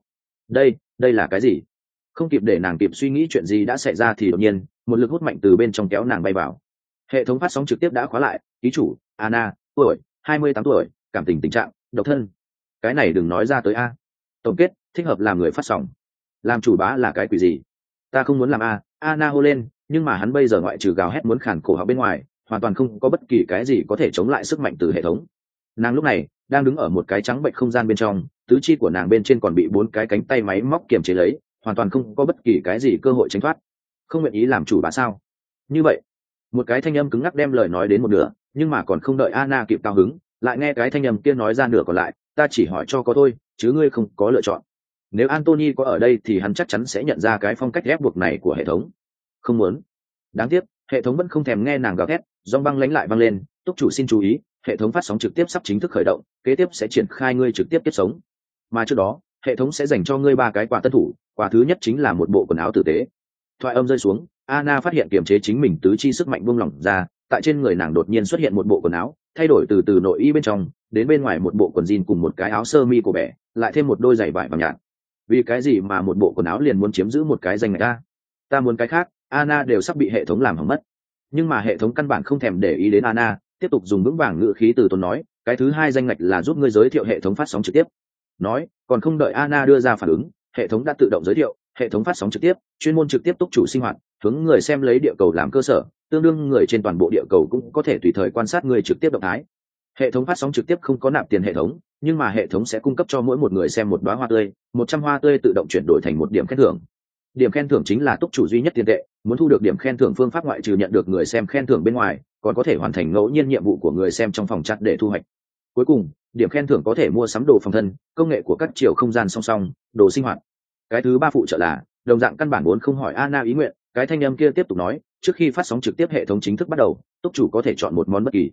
Đây là cái gì? Không kịp để nàng kịp suy nghĩ chuyện gì đã xảy ra thì đột nhiên một lực hút mạnh từ bên trong kéo nàng bay vào. Hệ thống phát sóng trực tiếp đã khóa lại. Ký chủ Anna, tuổi 28 tuổi, cảm tình tình trạng độc thân. Cái này đừng nói ra tới a. Tổng kết, thích hợp làm người phát sóng. Làm chủ bá là cái quỷ gì? Ta không muốn làm a. Anna hô lên, nhưng mà hắn bây giờ ngoại trừ gào hét muốn khản cổ họng bên ngoài, hoàn toàn không có bất kỳ cái gì có thể chống lại sức mạnh từ hệ thống. Nàng lúc này đang đứng ở một cái trắng bệnh không gian bên trong, tứ chi của nàng bên trên còn bị 4 cái cánh tay máy móc kiềm chế lấy, hoàn toàn không có bất kỳ cái gì cơ hội tránh thoát. Không nguyện ý làm chủ bá sao? Như vậy, một cái thanh âm cứng ngắc đem lời nói đến một nửa, nhưng mà còn không đợi Anna kịp cao hứng, lại nghe cái thanh âm kia nói ra nửa còn lại, ta chỉ hỏi cho có thôi, chứ ngươi không có lựa chọn. Nếu Anthony có ở đây thì hắn chắc chắn sẽ nhận ra cái phong cách ép buộc này của hệ thống. Không muốn. Đáng tiếc, hệ thống vẫn không thèm nghe nàng gào thét, dòng băng lánh lại văng lên, túc chủ xin chú ý, hệ thống phát sóng trực tiếp sắp chính thức khởi động, kế tiếp sẽ triển khai ngươi trực tiếp tiếp sống. Mà trước đó, hệ thống sẽ dành cho ngươi 3 cái quà tân thủ, quà thứ nhất chính là một bộ quần áo tử tế. Thoại âm rơi xuống, Anna phát hiện kiềm chế chính mình tứ chi sức mạnh buông lỏng ra, tại trên người nàng đột nhiên xuất hiện một bộ quần áo, thay đổi từ nội y bên trong đến bên ngoài một bộ quần jean cùng một cái áo sơ mi của bẻ, lại thêm một đôi giày vải vàng nhạt. Vì cái gì mà một bộ quần áo liền muốn chiếm giữ một cái danh này ta muốn cái khác. Anna đều sắp bị hệ thống làm hỏng mất. Nhưng mà hệ thống căn bản không thèm để ý đến Anna, tiếp tục dùng vững vàng ngữ khí từ tốn nói, cái thứ hai danh ngạch là giúp ngươi giới thiệu hệ thống phát sóng trực tiếp. Nói, còn không đợi Anna đưa ra phản ứng, hệ thống đã tự động giới thiệu, hệ thống phát sóng trực tiếp, chuyên môn trực tiếp túc chủ sinh hoạt, hướng người xem lấy địa cầu làm cơ sở, tương đương người trên toàn bộ địa cầu cũng có thể tùy thời quan sát người trực tiếp động thái. Hệ thống phát sóng trực tiếp không có nạp tiền hệ thống, nhưng mà hệ thống sẽ cung cấp cho mỗi một người xem một đóa hoa tươi, 100 hoa tươi tự động chuyển đổi thành một điểm khen thưởng. Điểm khen thưởng chính là túc chủ duy nhất tiền tệ, muốn thu được điểm khen thưởng phương pháp ngoại trừ nhận được người xem khen thưởng bên ngoài, còn có thể hoàn thành ngẫu nhiên nhiệm vụ của người xem trong phòng chat để thu hoạch. Cuối cùng, điểm khen thưởng có thể mua sắm đồ phòng thân, công nghệ của các chiều không gian song song, đồ sinh hoạt. Cái thứ ba phụ trợ là, đồng dạng căn bản muốn không hỏi Anna ý nguyện, cái thanh âm kia tiếp tục nói, trước khi phát sóng trực tiếp hệ thống chính thức bắt đầu, túc chủ có thể chọn một món bất kỳ.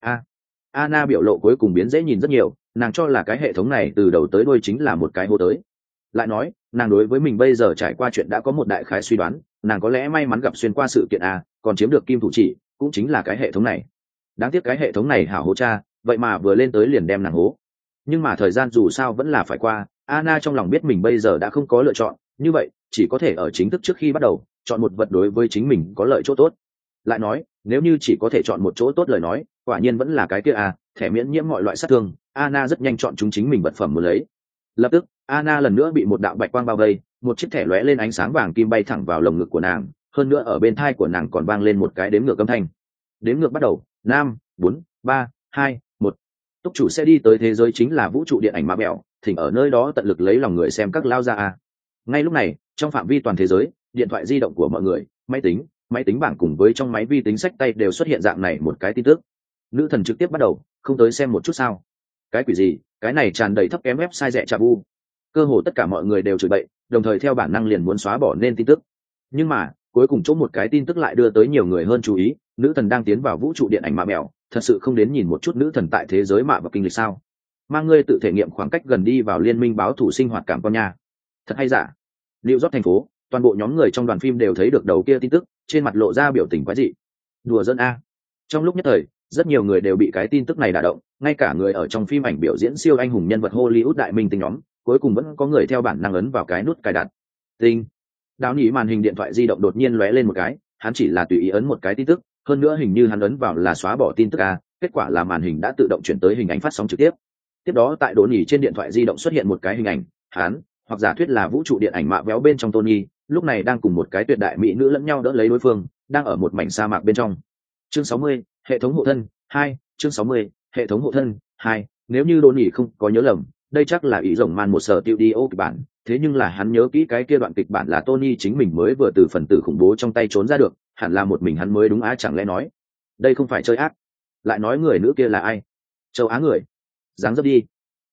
Anna biểu lộ cuối cùng biến dễ nhìn rất nhiều, nàng cho là cái hệ thống này từ đầu tới đuôi chính là một cái hô tới. Lại nói, nàng đối với mình bây giờ trải qua chuyện đã có một đại khái suy đoán, nàng có lẽ may mắn gặp xuyên qua sự kiện còn chiếm được kim thủ chỉ, cũng chính là cái hệ thống này. Đáng tiếc cái hệ thống này hảo hố cha, vậy mà vừa lên tới liền đem nàng hố. Nhưng mà thời gian dù sao vẫn là phải qua, Anna trong lòng biết mình bây giờ đã không có lựa chọn, như vậy chỉ có thể ở chính thức trước khi bắt đầu chọn một vật đối với chính mình có lợi chỗ tốt. Lại nói, nếu như chỉ có thể chọn một chỗ tốt lời nói, quả nhiên vẫn là cái kia thẻ miễn nhiễm mọi loại sát thương. Anna rất nhanh chọn chúng chính mình vật phẩm muốn lấy. Lập tức, Anna lần nữa bị một đạo bạch quang bao vây, một chiếc thẻ lóe lên ánh sáng vàng kim bay thẳng vào lồng ngực của nàng, hơn nữa ở bên thai của nàng còn vang lên một cái đếm ngược âm thanh. Đếm ngược bắt đầu, 5, 4, 3, 2, 1. Túc chủ sẽ đi tới thế giới chính là vũ trụ điện ảnh ma mẹo, thỉnh ở nơi đó tận lực lấy lòng người xem các lao ra Ngay lúc này, trong phạm vi toàn thế giới, điện thoại di động của mọi người, máy tính bảng cùng với trong máy vi tính sách tay đều xuất hiện dạng này một cái tin tức. Nữ thần trực tiếp bắt đầu, không tới xem một chút sao? Cái quỷ gì, cái này tràn đầy thấp kém website rẻ chà bu. Cơ hồ tất cả mọi người đều chửi bậy, đồng thời theo bản năng liền muốn xóa bỏ nên tin tức. Nhưng mà, cuối cùng chỗ một cái tin tức lại đưa tới nhiều người hơn chú ý, nữ thần đang tiến vào vũ trụ điện ảnh mạ mèo, thật sự không đến nhìn một chút nữ thần tại thế giới mạ và kinh lịch sao? Mang ngươi tự thể nghiệm khoảng cách gần đi vào liên minh báo thủ sinh hoạt cảm con nha. Thật hay giả? Liệu rót thành phố, toàn bộ nhóm người trong đoàn phim đều thấy được đầu kia tin tức, trên mặt lộ ra biểu tình quái dị. Đùa dân Trong lúc nhất thời, rất nhiều người đều bị cái tin tức này đả động, ngay cả người ở trong phim ảnh biểu diễn siêu anh hùng nhân vật Hollywood đại minh tinh nhóm, cuối cùng vẫn có người theo bản năng ấn vào cái nút cài đặt. Tinh. Đáo nhĩ màn hình điện thoại di động đột nhiên lóe lên một cái, hắn chỉ là tùy ý ấn một cái tin tức, hơn nữa hình như hắn ấn vào là xóa bỏ tin tức kết quả là màn hình đã tự động chuyển tới hình ảnh phát sóng trực tiếp. Tiếp đó tại đố nhĩ trên điện thoại di động xuất hiện một cái hình ảnh, hắn, hoặc giả thuyết là vũ trụ điện ảnh mạ véo bên trong Tony, lúc này đang cùng một cái tuyệt đại mỹ nữ lẫn nhau đỡ lấy đối phương, đang ở một mảnh sa mạc bên trong. Chương 60, hệ thống hộ thân 2, chương 60, hệ thống hộ thân 2. Nếu như đố nhĩ không có nhớ lầm, đây chắc là ý rồng man một sở tiêu đi kịch bản, thế nhưng là hắn nhớ kỹ cái kia đoạn kịch bản là Tony chính mình mới vừa từ phần tử khủng bố trong tay trốn ra được, hẳn là một mình hắn mới đúng chẳng lẽ nói đây không phải chơi ác? Lại nói người nữ kia là ai? Châu Á người? Dáng dấp đi.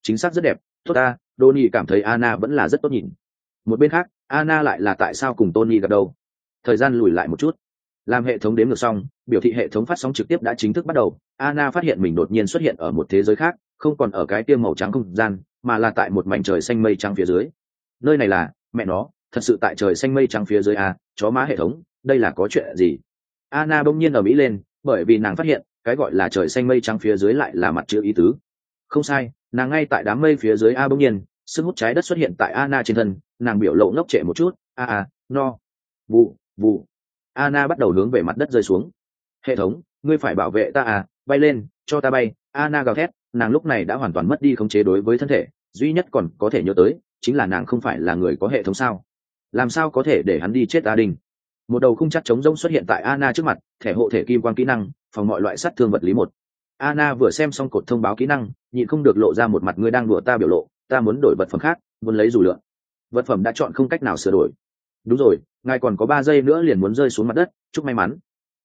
chính xác rất đẹp. Tốt ta, Tony cảm thấy Anna vẫn là rất tốt nhìn. Một bên khác, Anna lại là tại sao cùng Tony gặp đâu? Thời gian lùi lại một chút, làm hệ thống đếm ngược xong, biểu thị hệ thống phát sóng trực tiếp đã chính thức bắt đầu. Anna phát hiện mình đột nhiên xuất hiện ở một thế giới khác, không còn ở cái tiêm màu trắng không gian, mà là tại một mảnh trời xanh mây trắng phía dưới. Nơi này là, mẹ nó, thật sự tại trời xanh mây trắng phía dưới à? Chó má hệ thống, đây là có chuyện gì? Anna bỗng nhiên ở mỹ lên, bởi vì nàng phát hiện cái gọi là trời xanh mây trắng phía dưới lại là mặt chữ ý tứ. Không sai, nàng ngay tại đám mây phía dưới a. Bỗng nhiên sức hút trái đất xuất hiện tại Anna trên thân, nàng biểu lộ ngốc trệ một chút. No, vụ vụ. Anna bắt đầu hướng về mặt đất rơi xuống. Hệ thống, ngươi phải bảo vệ ta à, bay lên, cho ta bay. Anna gào thét, nàng lúc này đã hoàn toàn mất đi khống chế đối với thân thể, duy nhất còn có thể nhớ tới chính là nàng không phải là người có hệ thống sao? Làm sao có thể để hắn đi chết ta đình? Một đầu khung chắc chống rông xuất hiện tại Anna trước mặt, thẻ hộ thể kim quang kỹ năng, phòng mọi loại sát thương vật lý một. Anna vừa xem xong cột thông báo kỹ năng, nhịn không được lộ ra một mặt ngươi đang đùa ta biểu lộ, ta muốn đổi vật phẩm khác, muốn lấy dù lượn. Vật phẩm đã chọn không cách nào sửa đổi. Đúng rồi, ngài còn có 3 giây nữa liền muốn rơi xuống mặt đất, chúc may mắn.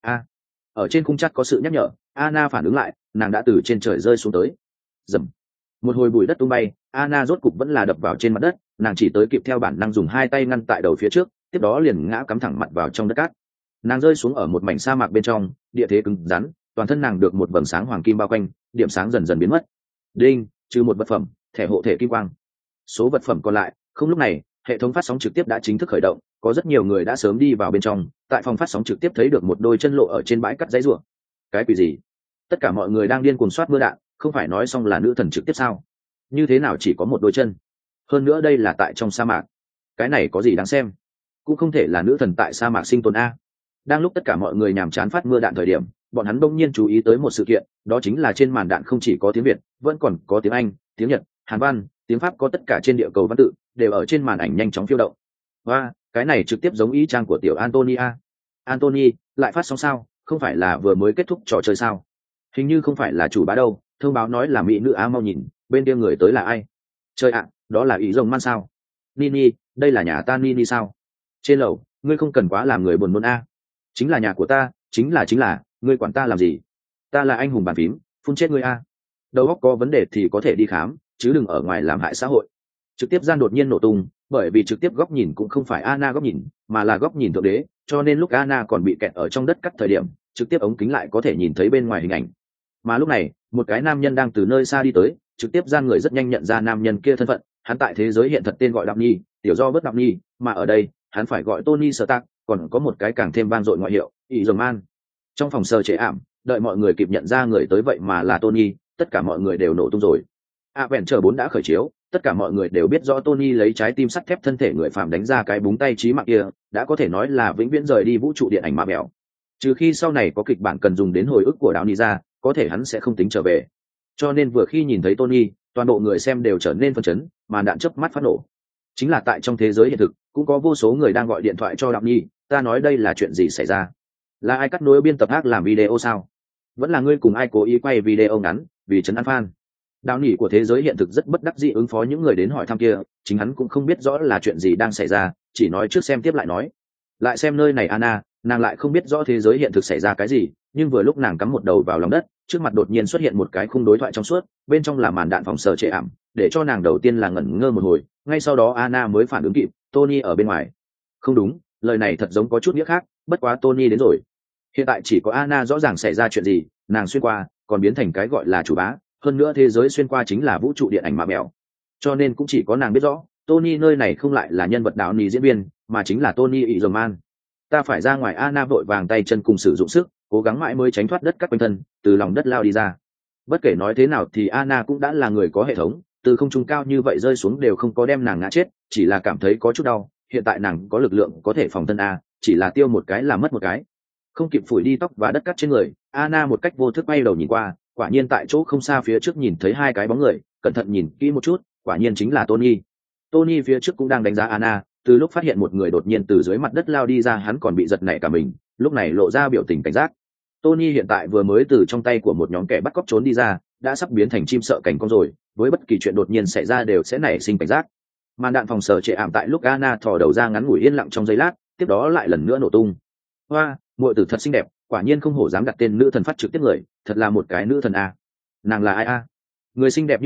Ở trên khung chắc có sự nhắc nhở, Anna phản ứng lại, nàng đã từ trên trời rơi xuống tới. Dầm. Một hồi bụi đất tung bay, Anna rốt cục vẫn là đập vào trên mặt đất, nàng chỉ tới kịp theo bản năng dùng 2 tay ngăn tại đầu phía trước, tiếp đó liền ngã cắm thẳng mặt vào trong đất cát. Nàng rơi xuống ở một mảnh sa mạc bên trong, địa thế cứng rắn, toàn thân nàng được một vầng sáng hoàng kim bao quanh, điểm sáng dần dần biến mất. Đinh, trừ một vật phẩm, thẻ hộ thể kim quang. Số vật phẩm còn lại, không. Lúc này, hệ thống phát sóng trực tiếp đã chính thức khởi động, có rất nhiều người đã sớm đi vào bên trong, tại phòng phát sóng trực tiếp thấy được một đôi chân lộ ở trên bãi cắt giấy rùa. Cái quỷ gì? Tất cả mọi người đang điên cuồng soát mưa đạn, không phải nói xong là nữ thần trực tiếp sao? Như thế nào chỉ có một đôi chân? Hơn nữa đây là tại trong sa mạc. Cái này có gì đáng xem? Cũng không thể là nữ thần tại sa mạc sinh tồn a. Đang lúc tất cả mọi người nhàm chán phát mưa đạn thời điểm, bọn hắn đông nhiên chú ý tới một sự kiện, đó chính là trên màn đạn không chỉ có tiếng Việt, vẫn còn có tiếng Anh, tiếng Nhật, Hàn văn, tiếng Pháp, có tất cả trên địa cầu văn tự đều ở trên màn ảnh nhanh chóng phiêu động. Và cái này trực tiếp giống ý trang của tiểu Antonia. Antony, lại phát sóng sao? Không phải là vừa mới kết thúc trò chơi sao? Hình như không phải là chủ bá đâu, thông báo nói là mỹ nữ á, mau nhìn, bên kia người tới là ai? Chơi ạ, đó là ý rồng man sao? Nini, đây là nhà ta Nini sao? Trên lầu, ngươi không cần quá làm người buồn nôn a. Chính là nhà của ta, chính là, ngươi quản ta làm gì? Ta là anh hùng bàn phím, phun chết ngươi a. Đầu óc có vấn đề thì có thể đi khám, chứ đừng ở ngoài làm hại xã hội. Trực tiếp gian đột nhiên nổ tung, bởi vì trực tiếp góc nhìn cũng không phải Anna góc nhìn, mà là góc nhìn thượng đế, cho nên lúc Anna còn bị kẹt ở trong đất cắt thời điểm, trực tiếp ống kính lại có thể nhìn thấy bên ngoài hình ảnh. Mà lúc này, một cái nam nhân đang từ nơi xa đi tới, trực tiếp gian người rất nhanh nhận ra nam nhân kia thân phận, hắn tại thế giới hiện thật tên gọi Đặng Nhi, tiểu do bất Đặng Nhi, mà ở đây, hắn phải gọi Tony Stark, còn có một cái càng thêm vang dội ngoại hiệu, ý rồng man. Trong phòng sờ trễ ảm, đợi mọi người kịp nhận ra người tới vậy mà là Tony, tất cả mọi người đều nổ tung rồi. Avengers 4 đã khởi chiếu, tất cả mọi người đều biết rõ Tony lấy trái tim sắt thép thân thể người phàm đánh ra cái búng tay chí mạng kia, đã có thể nói là vĩnh viễn rời đi vũ trụ điện ảnh ma mèo. Trừ khi sau này có kịch bản cần dùng đến hồi ức của Downey ra, có thể hắn sẽ không tính trở về. Cho nên vừa khi nhìn thấy Tony, toàn bộ người xem đều trở nên phấn chấn, màn đạn chớp mắt phát nổ. Chính là tại trong thế giới hiện thực, cũng có vô số người đang gọi điện thoại cho Downey, ta nói đây là chuyện gì xảy ra? Là ai cắt nối biên tập ác làm video sao? Vẫn là ngươi cùng ai cố ý quay video ngắn, vì trấn an fan. Đạo nỉ của thế giới hiện thực rất bất đắc dĩ ứng phó những người đến hỏi thăm kia, chính hắn cũng không biết rõ là chuyện gì đang xảy ra, chỉ nói trước xem tiếp lại nói. Lại xem nơi này Anna, nàng lại không biết rõ thế giới hiện thực xảy ra cái gì, nhưng vừa lúc nàng cắm một đầu vào lòng đất, trước mặt đột nhiên xuất hiện một cái khung đối thoại trong suốt, bên trong là màn đạn phòng sờ trệ ảm, để cho nàng đầu tiên là ngẩn ngơ một hồi, ngay sau đó Anna mới phản ứng kịp, Tony ở bên ngoài. Không đúng, lời này thật giống có chút nghĩa khác, bất quá Tony đến rồi. Hiện tại chỉ có Anna rõ ràng xảy ra chuyện gì, nàng xuyên qua, còn biến thành cái gọi là chủ bá, hơn nữa thế giới xuyên qua chính là vũ trụ điện ảnh mà mèo, cho nên cũng chỉ có nàng biết rõ Tony nơi này không lại là nhân vật đạo nì diễn viên, mà chính là Tony ị dầm man. Ta phải ra ngoài. Anna vội vàng tay chân cùng sử dụng sức, cố gắng mãi mới tránh thoát đất cắt quanh thân, từ lòng đất lao đi ra. Bất kể nói thế nào thì Anna cũng đã là người có hệ thống, từ không trung cao như vậy rơi xuống đều không có đem nàng ngã chết, chỉ là cảm thấy có chút đau. Hiện tại nàng có lực lượng có thể phòng thân a, chỉ là tiêu một cái là mất một cái. Không kịp phủi đi tóc và đất cắt trên người, Anna một cách vô thức bay đầu nhìn qua, quả nhiên tại chỗ không xa phía trước nhìn thấy 2 cái bóng người, cẩn thận nhìn kỹ một chút, quả nhiên chính là Tony. Tony phía trước cũng đang đánh giá Anna, từ lúc phát hiện một người đột nhiên từ dưới mặt đất lao đi ra, hắn còn bị giật nảy cả mình, lúc này lộ ra biểu tình cảnh giác. Tony hiện tại vừa mới từ trong tay của một nhóm kẻ bắt cóc trốn đi ra, đã sắp biến thành chim sợ cảnh con rồi, với bất kỳ chuyện đột nhiên xảy ra đều sẽ nảy sinh cảnh giác. Màn đạn phòng sở trệ ảm tại lúc Anna thò đầu ra ngắn ngủi yên lặng trong giây lát, tiếp đó lại lần nữa nổ tung. Hoa, muội tử thật xinh đẹp, quả nhiên không hổ dám đặt tên nữ thần phát trực tiếp người, thật là một cái nữ thần a. Nàng là ai a? Người xinh đẹp như vậy,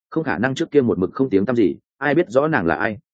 không khả năng trước kia một mực không tiếng tăm gì, ai biết rõ nàng là ai.